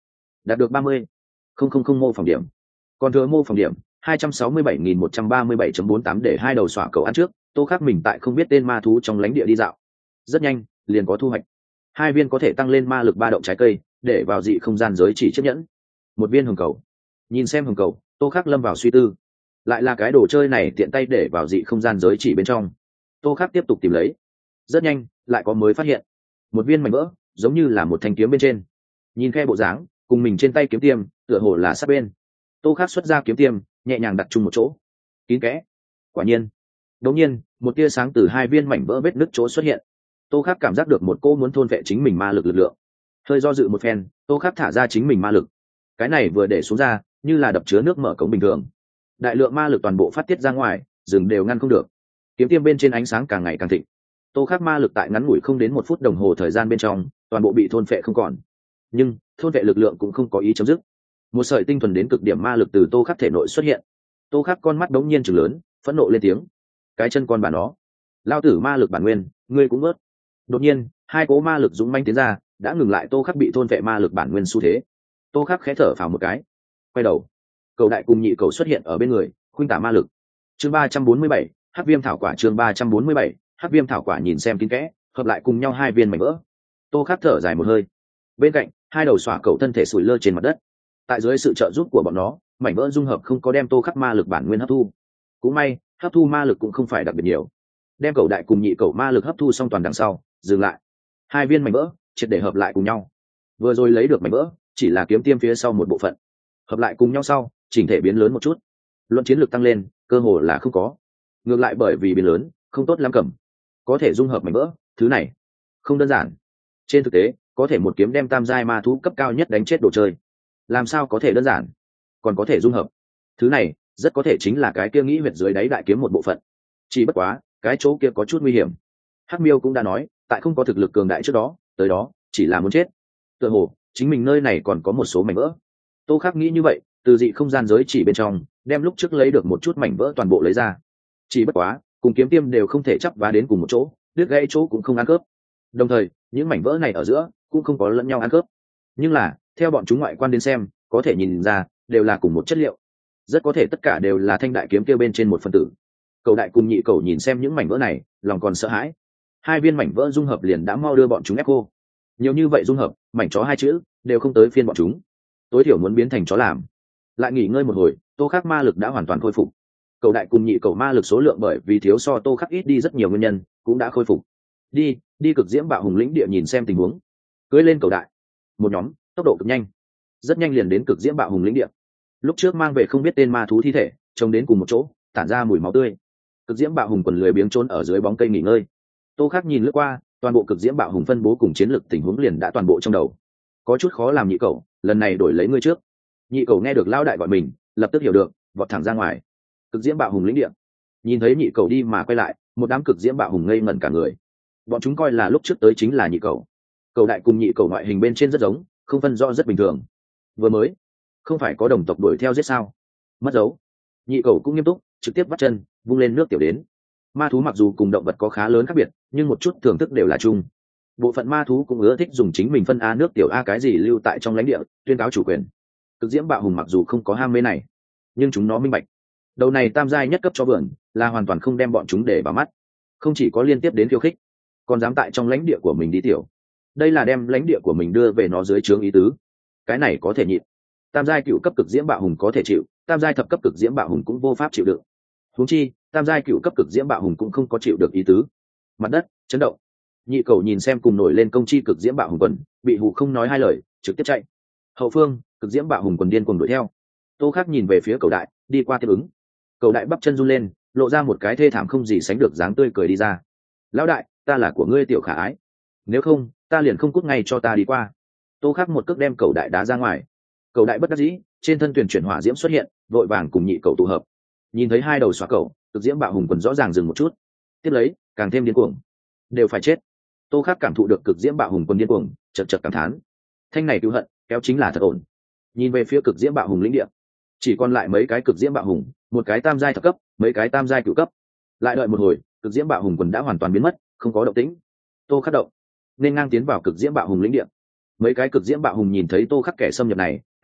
đạt được ba mươi không không không mô phỏng điểm, còn thừa mô phỏng điểm hai trăm sáu mươi bảy nghìn một trăm ba mươi bảy chấm bốn tám để hai đầu xỏa cầu ăn trước. Tô Khắc mình tại không biết tên ma thú trong lãnh địa đi dạo, rất nhanh liền có thu hoạch. Hai viên có thể tăng lên ma lực ba động trái cây để vào dị không gian giới chỉ chiếc nhẫn, một viên hồng cầu. Nhìn xem hồng cầu, Tô Khắc lâm vào suy tư, lại là cái đồ chơi này tiện tay để vào dị không gian giới chỉ bên trong. Tô Khắc tiếp tục tìm lấy, rất nhanh lại có mới phát hiện một viên mảnh vỡ, giống như là một thanh kiếm bên trên, nhìn khe bộ dáng cùng mình trên tay kiếm tiêm tựa hồ là sát bên. Tô Khắc xuất ra kiếm tiêm nhẹ nhàng đặt chung một chỗ, kín kẽ. Quả nhiên, đột nhiên một tia sáng từ hai viên mảnh vỡ vết nứt chỗ xuất hiện. Tô Khắc cảm giác được một cô muốn thôn vệ chính mình ma lực lực lượng, hơi do dự một phen, Tô Khắc thả ra chính mình ma lực. Cái này vừa để xuống ra, như là đập chứa nước mở cống bình thường, đại lượng ma lực toàn bộ phát tiết ra ngoài, dừng đều ngăn không được. Kiếm tiêm bên trên ánh sáng càng ngày càng thịnh. Tô Khắc ma lực tại ngắn ngủi không đến một phút đồng hồ thời gian bên trong, toàn bộ bị thôn phệ không còn. Nhưng thôn phệ lực lượng cũng không có ý chấm dứt. Một sợi tinh thuần đến cực điểm ma lực từ Tô Khắc thể nội xuất hiện. Tô Khắc con mắt đống nhiên trừng lớn, phẫn nộ lên tiếng: cái chân con bà nó, lao tử ma lực bản nguyên, ngươi cũng bớt. Đột nhiên, hai cỗ ma lực dũng manh tiến ra, đã ngừng lại Tô Khắc bị thôn phệ ma lực bản nguyên xu thế. Tô Khắc khẽ thở phào một cái, quay đầu, cầu đại cùng nhị cầu xuất hiện ở bên người, khuynh tả ma lực. Chương ba trăm bốn mươi bảy, hắc viêm thảo quả. Chương ba trăm bốn mươi bảy, hắc viêm thảo quả. Nhìn xem kín kẽ, hợp lại cùng nhau hai viên mảnh vỡ. Tô Khắc thở dài một hơi. Bên cạnh, hai đầu xỏa cầu thân thể sủi lơ trên mặt đất. Tại dưới sự trợ giúp của bọn nó, mảnh vỡ dung hợp không có đem Tô Khắc ma lực bản nguyên hấp thu. Cũng may, hấp thu ma lực cũng không phải đặc biệt nhiều. Đem cầu đại cùng nhị cầu ma lực hấp thu xong toàn đằng sau, dừng lại. Hai viên mảnh vỡ triệt để hợp lại cùng nhau. Vừa rồi lấy được mảnh vỡ, chỉ là kiếm tiêm phía sau một bộ phận. Hợp lại cùng nhau sau, chỉnh thể biến lớn một chút. Luận chiến lược tăng lên, cơ hồ là không có. Ngược lại bởi vì biến lớn, không tốt lắm cầm. Có thể dung hợp mảnh vỡ, thứ này không đơn giản. Trên thực tế, có thể một kiếm đem tam giai ma thú cấp cao nhất đánh chết đồ chơi. Làm sao có thể đơn giản? Còn có thể dung hợp. Thứ này, rất có thể chính là cái kia nghĩ huyệt dưới đáy đại kiếm một bộ phận. Chỉ bất quá, cái chỗ kia có chút nguy hiểm. Hắc Miêu cũng đã nói, tại không có thực lực cường đại trước đó, tới đó chỉ là muốn chết. Tựa hồ chính mình nơi này còn có một số mảnh vỡ. Tô Khắc nghĩ như vậy, từ dị không gian giới chỉ bên trong đem lúc trước lấy được một chút mảnh vỡ toàn bộ lấy ra. Chỉ bất quá, cùng kiếm tiêm đều không thể chắp vá đến cùng một chỗ, đứt gãy chỗ cũng không ăn khớp. Đồng thời, những mảnh vỡ này ở giữa cũng không có lẫn nhau ăn khớp. Nhưng là, theo bọn chúng ngoại quan đến xem, có thể nhìn ra đều là cùng một chất liệu. Rất có thể tất cả đều là thanh đại kiếm kia bên trên một phân tử. Cầu đại cùng nhị cầu nhìn xem những mảnh vỡ này, lòng còn sợ hãi. Hai viên mảnh vỡ dung hợp liền đã mau đưa bọn chúng ép cô. Nhiều như vậy dung hợp, mảnh chó hai chữ đều không tới phiên bọn chúng. Tối thiểu muốn biến thành chó làm. Lại nghỉ ngơi một hồi, Tô Khắc ma lực đã hoàn toàn khôi phục. Cầu đại cùng nhị cầu ma lực số lượng bởi vì thiếu so Tô Khắc ít đi rất nhiều nguyên nhân, cũng đã khôi phục. Đi, đi cực diễm bạo hùng lĩnh địa nhìn xem tình huống. Cưỡi lên cầu đại, một nhóm, tốc độ cực nhanh. Rất nhanh liền đến cực diễm bạo hùng lĩnh địa. Lúc trước mang về không biết tên ma thú thi thể, trông đến cùng một chỗ, tản ra mùi máu tươi. Cực diễm bạo hùng quần lười biếng trốn ở dưới bóng cây nghỉ ngơi. Tô Khắc nhìn lướt qua, toàn bộ cực diễm bạo hùng phân bố cùng chiến lược tình huống liền đã toàn bộ trong đầu. Có chút khó làm nhị cầu, lần này đổi lấy ngươi trước. Nhị cầu nghe được lao đại gọi mình, lập tức hiểu được, vọt thẳng ra ngoài. Cực diễm bạo hùng lĩnh địa. Nhìn thấy nhị cầu đi mà quay lại, một đám cực diễm bạo hùng ngây ngẩn cả người. Bọn chúng coi là lúc trước tới chính là nhị cầu. Cầu đại cùng nhị cầu ngoại hình bên trên rất giống, không phân rõ rất bình thường. Vừa mới, không phải có đồng tộc đuổi theo giết sao? Mất dấu. Nhị cầu cũng nghiêm túc, trực tiếp bắt chân, vung lên nước tiểu đến. Ma thú mặc dù cùng động vật có khá lớn khác biệt, nhưng một chút thưởng thức đều là chung. Bộ phận ma thú cũng ưa thích dùng chính mình phân a nước tiểu a cái gì lưu tại trong lãnh địa, tuyên cáo chủ quyền. Cực diễm bạo hùng mặc dù không có ham mê này, nhưng chúng nó minh bạch, đầu này tam giai nhất cấp cho vườn là hoàn toàn không đem bọn chúng để vào mắt. Không chỉ có liên tiếp đến khiêu khích, còn dám tại trong lãnh địa của mình đi tiểu. Đây là đem lãnh địa của mình đưa về nó dưới trướng ý tứ. Cái này có thể nhịn. Tam giai cựu cấp cực diễm bạo hùng có thể chịu, tam giai thập cấp cực diễm bạo hùng cũng vô pháp chịu được. Huống chi, tam giai cựu cấp cực diễm bạo hùng cũng không có chịu được ý tứ. Mặt đất chấn động. Nhị cầu nhìn xem cùng nổi lên công chi cực diễm bạo hùng quần, bị hù không nói hai lời, trực tiếp chạy. Hậu phương, cực diễm bạo hùng quần điên cuồng đuổi theo. Tô Khắc nhìn về phía cầu đại, đi qua tiếp ứng. Cầu đại bắp chân run lên, lộ ra một cái thê thảm không gì sánh được dáng tươi cười đi ra. Lão đại, ta là của ngươi tiểu khả ái, nếu không ta liền không cút ngay cho ta đi qua. Tô Khắc một cước đem cầu đại đá ra ngoài. Cầu đại bất đắc dĩ, trên thân thuyền chuyển hỏa diễm xuất hiện, vội vàng cùng nhị cầu tụ hợp. Nhìn thấy hai đầu xóa cầu, cực diễm bạo hùng quần rõ ràng dừng một chút, tiếp lấy càng thêm điên cuồng. Đều phải chết. Tô Khắc cảm thụ được cực diễm bạo hùng quần điên cuồng, chật chật cảm thán. Thanh này cứu hận, kéo chính là thật ổn. Nhìn về phía cực diễm bạo hùng lĩnh địa, chỉ còn lại mấy cái cực diễm bạo hùng, một cái tam giai thập cấp, mấy cái tam giai cửu cấp. Lại đợi một hồi, cực diễm bạo hùng quần đã hoàn toàn biến mất, không có động tĩnh. Tô Khắc động, nên ngang tiến vào cực diễm bạo hùng lĩnh địa. Mấy cái cực diễm bạo hùng nhìn thấy Tô Khắc kẻ xâm nhập này,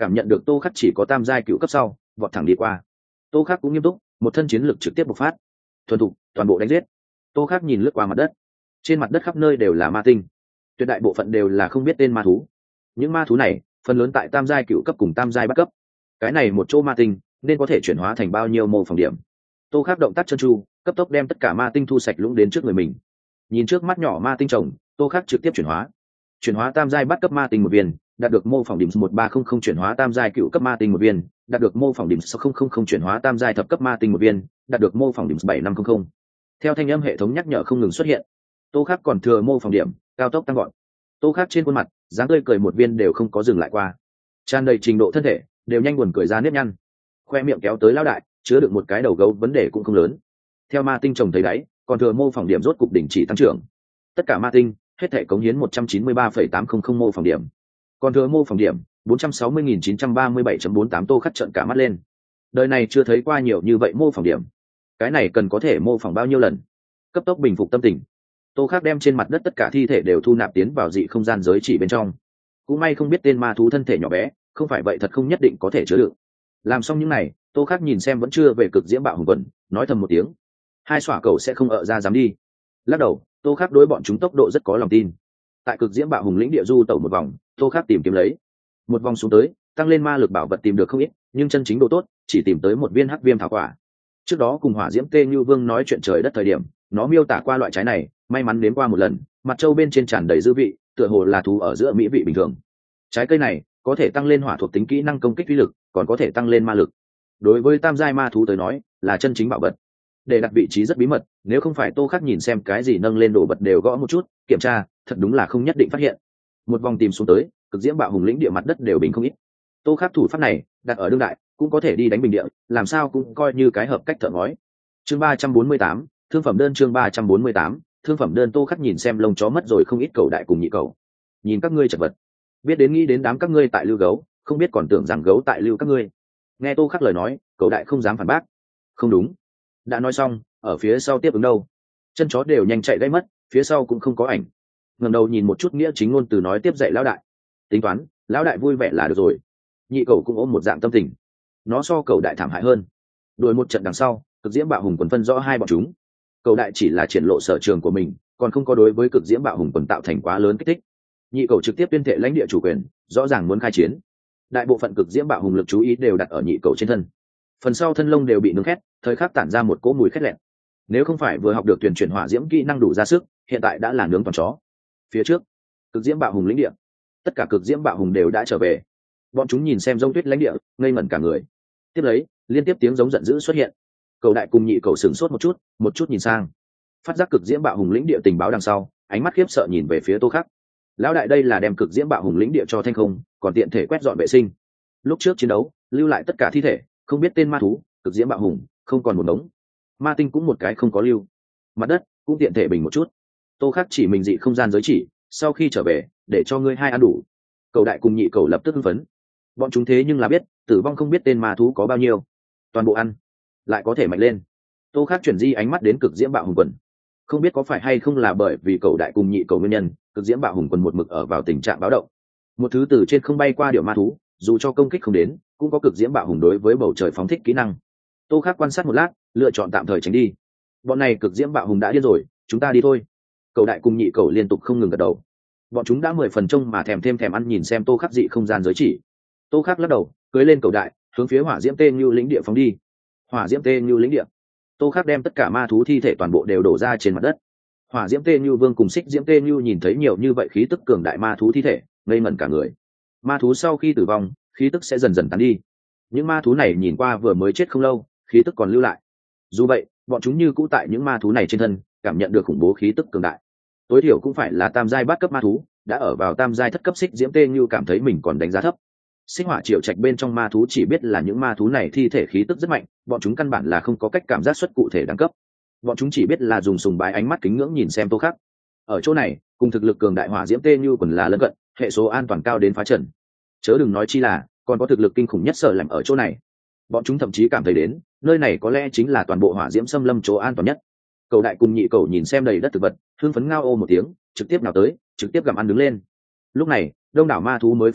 cảm nhận được tô khắc chỉ có tam giai cựu cấp sau vọt thẳng đi qua. Tô khắc cũng nghiêm túc, một thân chiến lực trực tiếp bộc phát, thuần thục toàn bộ đánh giết. Tô khắc nhìn lướt qua mặt đất, trên mặt đất khắp nơi đều là ma tinh, tuyệt đại bộ phận đều là không biết tên ma thú. Những ma thú này phần lớn tại tam giai cựu cấp cùng tam giai bắt cấp. Cái này một chỗ ma tinh nên có thể chuyển hóa thành bao nhiêu mô phỏng điểm. Tô khắc động tác chân chu, cấp tốc đem tất cả ma tinh thu sạch lũng đến trước người mình. Nhìn trước mắt nhỏ ma tinh chồng, tô khắc trực tiếp chuyển hóa chuyển hóa tam giai bắt cấp ma tinh một viên, đạt được mô phỏng điểm một ba không không chuyển hóa tam giai cựu cấp ma tinh một viên, đạt được mô phỏng điểm sáu không không không chuyển hóa tam giai thập cấp ma tinh một viên, đạt được mô phỏng điểm bảy năm không không. Theo thanh âm hệ thống nhắc nhở không ngừng xuất hiện, tô khắc còn thừa mô phỏng điểm cao tốc tăng gọn. Tô khắc trên khuôn mặt dáng tươi cười một viên đều không có dừng lại qua, tràn đầy trình độ thân thể đều nhanh buồn cười ra nếp nhăn, khoe miệng kéo tới lão đại, chứa được một cái đầu gấu, vấn đề cũng không lớn. Theo ma tinh trồng thấy đáy, còn thừa mô phỏng điểm rốt cục đỉnh chỉ tăng trưởng. Tất cả ma tinh hết thể cống hiến một trăm chín mươi ba phẩy tám không không mô phỏng điểm, còn thừa mô phỏng điểm bốn trăm sáu mươi nghìn chín trăm ba mươi bảy phẩy bốn tám. Tô khắc trợn cả mắt lên, đời này chưa thấy qua nhiều như vậy mô phỏng điểm, cái này cần có thể mô phỏng bao nhiêu lần. Cấp tốc bình phục tâm tình, tô khắc đem trên mặt đất tất cả thi thể đều thu nạp tiến vào dị không gian giới chỉ bên trong. Cũng may không biết tên ma thú thân thể nhỏ bé, không phải vậy thật không nhất định có thể chứa đựng. Làm xong những này, tô khắc nhìn xem vẫn chưa về cực diễm bạo hùng quần, nói thầm một tiếng, hai xỏa cầu sẽ không ở ra dám đi. Lắc đầu, tô khắc đối bọn chúng tốc độ rất có lòng tin. Tại cực diễm bạo hùng lĩnh địa du tẩu một vòng, tô khắc tìm kiếm lấy một vòng xuống tới, tăng lên ma lực bảo vật tìm được không ít, nhưng chân chính độ tốt chỉ tìm tới một viên hắc viêm thảo quả. Trước đó cùng hỏa diễm tê như vương nói chuyện trời đất thời điểm, nó miêu tả qua loại trái này, may mắn đến qua một lần, mặt châu bên trên tràn đầy dư vị, tựa hồ là thú ở giữa mỹ vị bình thường. Trái cây này có thể tăng lên hỏa thuộc tính kỹ năng công kích uy lực, còn có thể tăng lên ma lực. Đối với tam giai ma thú tới nói là chân chính bảo vật. Để đặt vị trí rất bí mật, nếu không phải tô khắc nhìn xem cái gì nâng lên đồ vật đều gõ một chút kiểm tra, thật đúng là không nhất định phát hiện. Một vòng tìm xuống tới, cực diễm bạo hùng lĩnh địa mặt đất đều bình không ít. Tô khắc thủ pháp này đặt ở đương đại cũng có thể đi đánh bình địa, làm sao cũng coi như cái hợp cách thợ ngói. Chương ba trăm bốn mươi tám, thương phẩm đơn. Chương ba trăm bốn mươi tám, thương phẩm đơn. Tô khắc nhìn xem lông chó mất rồi không ít cầu đại cùng nhị cầu, nhìn các ngươi chật vật, biết đến nghĩ đến đám các ngươi tại lưu gấu, không biết còn tưởng rằng gấu tại lưu các ngươi. Nghe tô khắc lời nói, cầu đại không dám phản bác. Không đúng, đã nói xong, ở phía sau tiếp ứng đâu? Chân chó đều nhanh chạy gây mất, phía sau cũng không có ảnh. Ngẩng đầu nhìn một chút nghĩa chính ngôn từ nói tiếp dạy lão đại, tính toán lão đại vui vẻ là được rồi. Nhị cầu cũng ôm một dạng tâm tình, nó so cầu đại thảm hại hơn. Đuổi một trận đằng sau, cực diễm bạo hùng quần phân rõ hai bọn chúng. Cầu đại chỉ là triển lộ sở trường của mình, còn không có đối với cực diễm bạo hùng quần tạo thành quá lớn kích thích. Nhị cầu trực tiếp tuyên thệ lãnh địa chủ quyền, rõ ràng muốn khai chiến. Đại bộ phận cực diễm bạo hùng lực chú ý đều đặt ở nhị cầu trên thân, phần sau thân lông đều bị nướng khét, thời khắc tản ra một cỗ mùi khét lẹn. Nếu không phải vừa học được tuyển chuyển hỏa diễm kỹ năng đủ ra sức, hiện tại đã là nướng toàn chó. Phía trước cực diễm bạo hùng lĩnh địa, tất cả cực diễm bạo hùng đều đã trở về. Bọn chúng nhìn xem giống tuyết lãnh địa, ngây ngẩn cả người. Tiếp lấy liên tiếp tiếng giống giận dữ xuất hiện. Cầu đại cùng nhị cầu sửng sốt một chút, một chút nhìn sang, phát giác cực diễm bạo hùng lĩnh địa tình báo đằng sau, ánh mắt khiếp sợ nhìn về phía tô khắc. Lão đại đây là đem cực diễm bạo hùng lĩnh địa cho thanh không, còn tiện thể quét dọn vệ sinh. Lúc trước chiến đấu lưu lại tất cả thi thể, không biết tên ma thú, cực diễm bạo hùng không còn một đống, ma tinh cũng một cái không có lưu, mặt đất cũng tiện thể bình một chút. Tô khắc chỉ mình dị không gian giới chỉ, sau khi trở về để cho ngươi hai ăn đủ. Cầu đại cùng nhị cầu lập tức hưng phấn, bọn chúng thế nhưng là biết tử vong không biết tên ma thú có bao nhiêu, toàn bộ ăn lại có thể mạnh lên. Tô khắc chuyển di ánh mắt đến cực diễm bạo hùng quần, không biết có phải hay không là bởi vì cầu đại cùng nhị cầu nguyên nhân, cực diễm bạo hùng quần một mực ở vào tình trạng báo động. Một thứ từ trên không bay qua điệu ma thú, dù cho công kích không đến, cũng có cực diễm bạo hùng đối với bầu trời phóng thích kỹ năng. Tô khắc quan sát một lát, lựa chọn tạm thời tránh đi. Bọn này cực diễm bạo hùng đã điên rồi, chúng ta đi thôi. Cầu đại cùng nhị cầu liên tục không ngừng gật đầu. Bọn chúng đã mười phần trông mà thèm thêm thèm ăn nhìn xem tô khắc dị không gian giới chỉ. Tô khắc lắc đầu, cưỡi lên cầu đại, hướng phía hỏa diễm tê như lĩnh địa phóng đi. Hỏa diễm tê như lĩnh địa, tô khắc đem tất cả ma thú thi thể toàn bộ đều đổ ra trên mặt đất. Hỏa diễm tê như vương cùng xích diễm tê như nhìn thấy nhiều như vậy khí tức cường đại ma thú thi thể, ngây ngẩn cả người. Ma thú sau khi tử vong, khí tức sẽ dần dần tán đi. Những ma thú này nhìn qua vừa mới chết không lâu, khí tức còn lưu lại. Dù vậy, bọn chúng như cũ tại những ma thú này trên thân cảm nhận được khủng bố khí tức cường đại. Tối thiểu cũng phải là tam giai bát cấp ma thú, đã ở vào tam giai thất cấp xích diễm tê như cảm thấy mình còn đánh giá thấp. Xích hỏa triệu trạch bên trong ma thú chỉ biết là những ma thú này thi thể khí tức rất mạnh, bọn chúng căn bản là không có cách cảm giác xuất cụ thể đẳng cấp. Bọn chúng chỉ biết là dùng sùng bái ánh mắt kính ngưỡng nhìn xem tô khắc. Ở chỗ này, cùng thực lực cường đại hỏa diễm tê như còn là lân cận, hệ số an toàn cao đến phá trần. Chớ đừng nói chi là còn có thực lực kinh khủng nhất sở lạnh ở chỗ này. Bọn chúng thậm chí cảm thấy đến nơi này có lẽ chính là toàn bộ hỏa diễm xâm lâm chỗ an toàn nhất. Cầu đại cùng nhị cầu nhìn xem đầy đất thực vật, hưng phấn ngao ô một tiếng, trực tiếp nào tới, trực tiếp gặm ăn đứng lên. Lúc này đông đảo ma thú mới phát hiện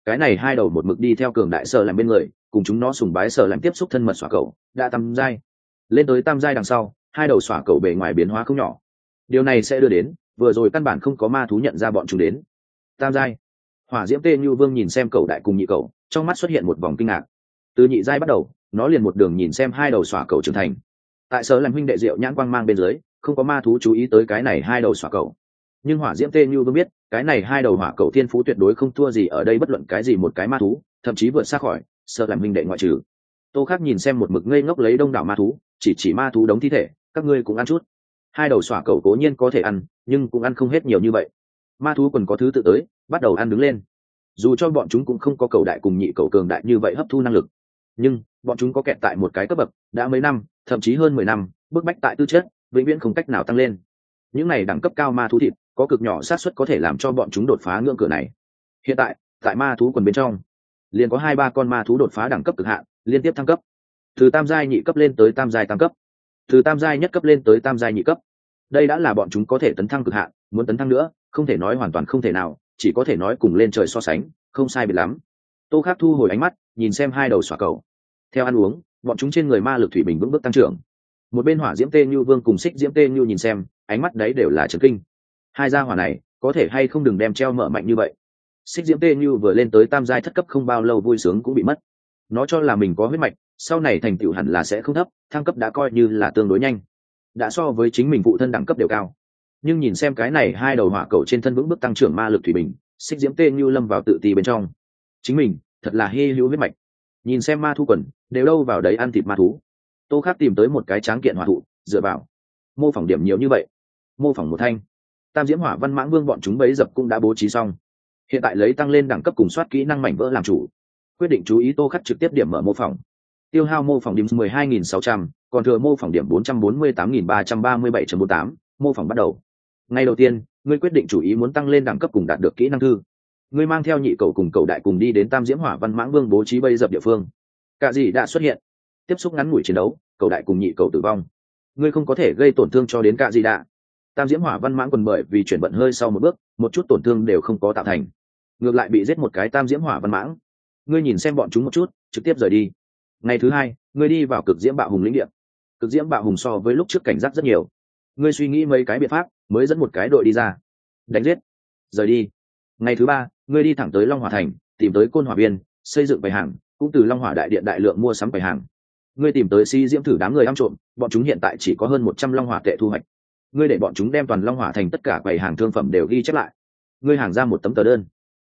cái này hai đầu một mực đi theo cường đại sở làm bên người, cùng chúng nó sùng bái sở làm tiếp xúc thân mật xỏa cầu đã tam giai. Lên tới tam giai đằng sau, hai đầu xỏa cầu bề ngoài biến hóa không nhỏ. Điều này sẽ đưa đến vừa rồi căn bản không có ma thú nhận ra bọn chúng đến. Tam giai. Hỏa diễm tê như vương nhìn xem cầu đại cùng nhị cầu, trong mắt xuất hiện một vòng kinh ngạc. Từ nhị giai bắt đầu, nó liền một đường nhìn xem hai đầu xỏa cầu trưởng thành. Tại sở làm huynh đệ diệu nhãn quang mang bên dưới, không có ma thú chú ý tới cái này hai đầu xỏa cầu. Nhưng hỏa diễm tê như vương biết, cái này hai đầu hỏa cầu thiên phú tuyệt đối không thua gì ở đây bất luận cái gì một cái ma thú, thậm chí vượt xa khỏi sở làm huynh đệ ngoại trừ. Tô Khắc nhìn xem một mực ngây ngốc lấy đông đảo ma thú, chỉ chỉ ma thú đống thi thể, các ngươi cũng ăn chút. Hai đầu xỏa cầu cố nhiên có thể ăn, nhưng cũng ăn không hết nhiều như vậy. Ma thú còn có thứ tự tới, bắt đầu ăn đứng lên. Dù cho bọn chúng cũng không có cầu đại cùng nhị cầu cường đại như vậy hấp thu năng lực, nhưng bọn chúng có kẹt tại một cái cấp bậc đã mấy năm, thậm chí hơn mười năm, bức bách tại tư chất vĩnh viễn không cách nào tăng lên. Những này đẳng cấp cao ma thú thịt có cực nhỏ xác suất có thể làm cho bọn chúng đột phá ngưỡng cửa này. Hiện tại tại ma thú quần bên trong liền có hai ba con ma thú đột phá đẳng cấp cực hạn, liên tiếp thăng cấp từ tam giai nhị cấp lên tới tam giai tam cấp, từ tam giai nhất cấp lên tới tam giai nhị cấp. Đây đã là bọn chúng có thể tấn thăng cực hạn, muốn tấn thăng nữa không thể nói hoàn toàn không thể nào, chỉ có thể nói cùng lên trời so sánh không sai biệt lắm. Tô Khắc thu hồi ánh mắt, nhìn xem hai đầu xỏa cầu. Theo ăn uống, bọn chúng trên người ma lực thủy bình vững bước tăng trưởng. Một bên hỏa diễm tê như vương cùng xích diễm tê như nhìn xem, ánh mắt đấy đều là chấn kinh. Hai gia hỏa này có thể hay không đừng đem treo mở mạnh như vậy. Xích diễm tê như vừa lên tới tam giai thất cấp không bao lâu vui sướng cũng bị mất. Nó cho là mình có huyết mạch, sau này thành tựu hẳn là sẽ không thấp, thăng cấp đã coi như là tương đối nhanh, đã so với chính mình phụ thân đẳng cấp đều cao. Nhưng nhìn xem cái này hai đầu hỏa cầu trên thân vững bước tăng trưởng ma lực thủy bình, xích diễm tê như lâm vào tự ti bên trong. Chính mình thật là hy hữu huyết mạch. Nhìn xem ma thú quần đều đâu vào đấy ăn thịt ma thú. Tô Khắc tìm tới một cái tráng kiện hỏa thụ, dựa vào. Mô phỏng điểm nhiều như vậy, mô phỏng một thanh. Tam diễm hỏa văn mãng vương bọn chúng bấy dập cũng đã bố trí xong, hiện tại lấy tăng lên đẳng cấp cùng soát kỹ năng mảnh vỡ làm chủ. Quyết định chú ý Tô Khắc trực tiếp điểm mở mô phỏng. Tiêu hao mô phỏng điểm mười hai nghìn sáu trăm, còn thừa mô phỏng điểm bốn trăm bốn mươi tám nghìn ba trăm ba mươi bảy chấm bốn tám. Mô phỏng bắt đầu. Ngay đầu tiên, ngươi quyết định chủ ý muốn tăng lên đẳng cấp cùng đạt được kỹ năng thư. Ngươi mang theo nhị cầu cùng cầu đại cùng đi đến tam diễm hỏa văn mãng vương bố trí bây dập địa phương. Cả gì đã xuất hiện. Tiếp xúc ngắn ngủi chiến đấu, cầu đại cùng nhị cầu tử vong. Ngươi không có thể gây tổn thương cho đến cả gì đã. Tam diễm hỏa văn mãng quần bởi vì chuyển vận hơi sau một bước, một chút tổn thương đều không có tạo thành, ngược lại bị giết một cái tam diễm hỏa văn mãng. Ngươi nhìn xem bọn chúng một chút, trực tiếp rời đi. Ngày thứ hai, ngươi đi vào cực diễm bạo hùng lĩnh địa. Cực diễm bạo hùng so với lúc trước cảnh giác rất nhiều. Ngươi suy nghĩ mấy cái biện pháp, mới dẫn một cái đội đi ra, đánh giết, rời đi. Ngày thứ ba, ngươi đi thẳng tới Long Hỏa thành, tìm tới Côn Hỏa Viên, xây dựng quầy hàng, cũng từ Long Hỏa đại điện đại lượng mua sắm quầy hàng. Ngươi tìm tới Si Diễm thử đám người ăn trộm, bọn chúng hiện tại chỉ có hơn một trăm Long Hỏa tệ thu hoạch. Ngươi để bọn chúng đem toàn Long Hỏa thành tất cả quầy hàng thương phẩm đều ghi chép lại. Ngươi hàng ra một tấm tờ đơn.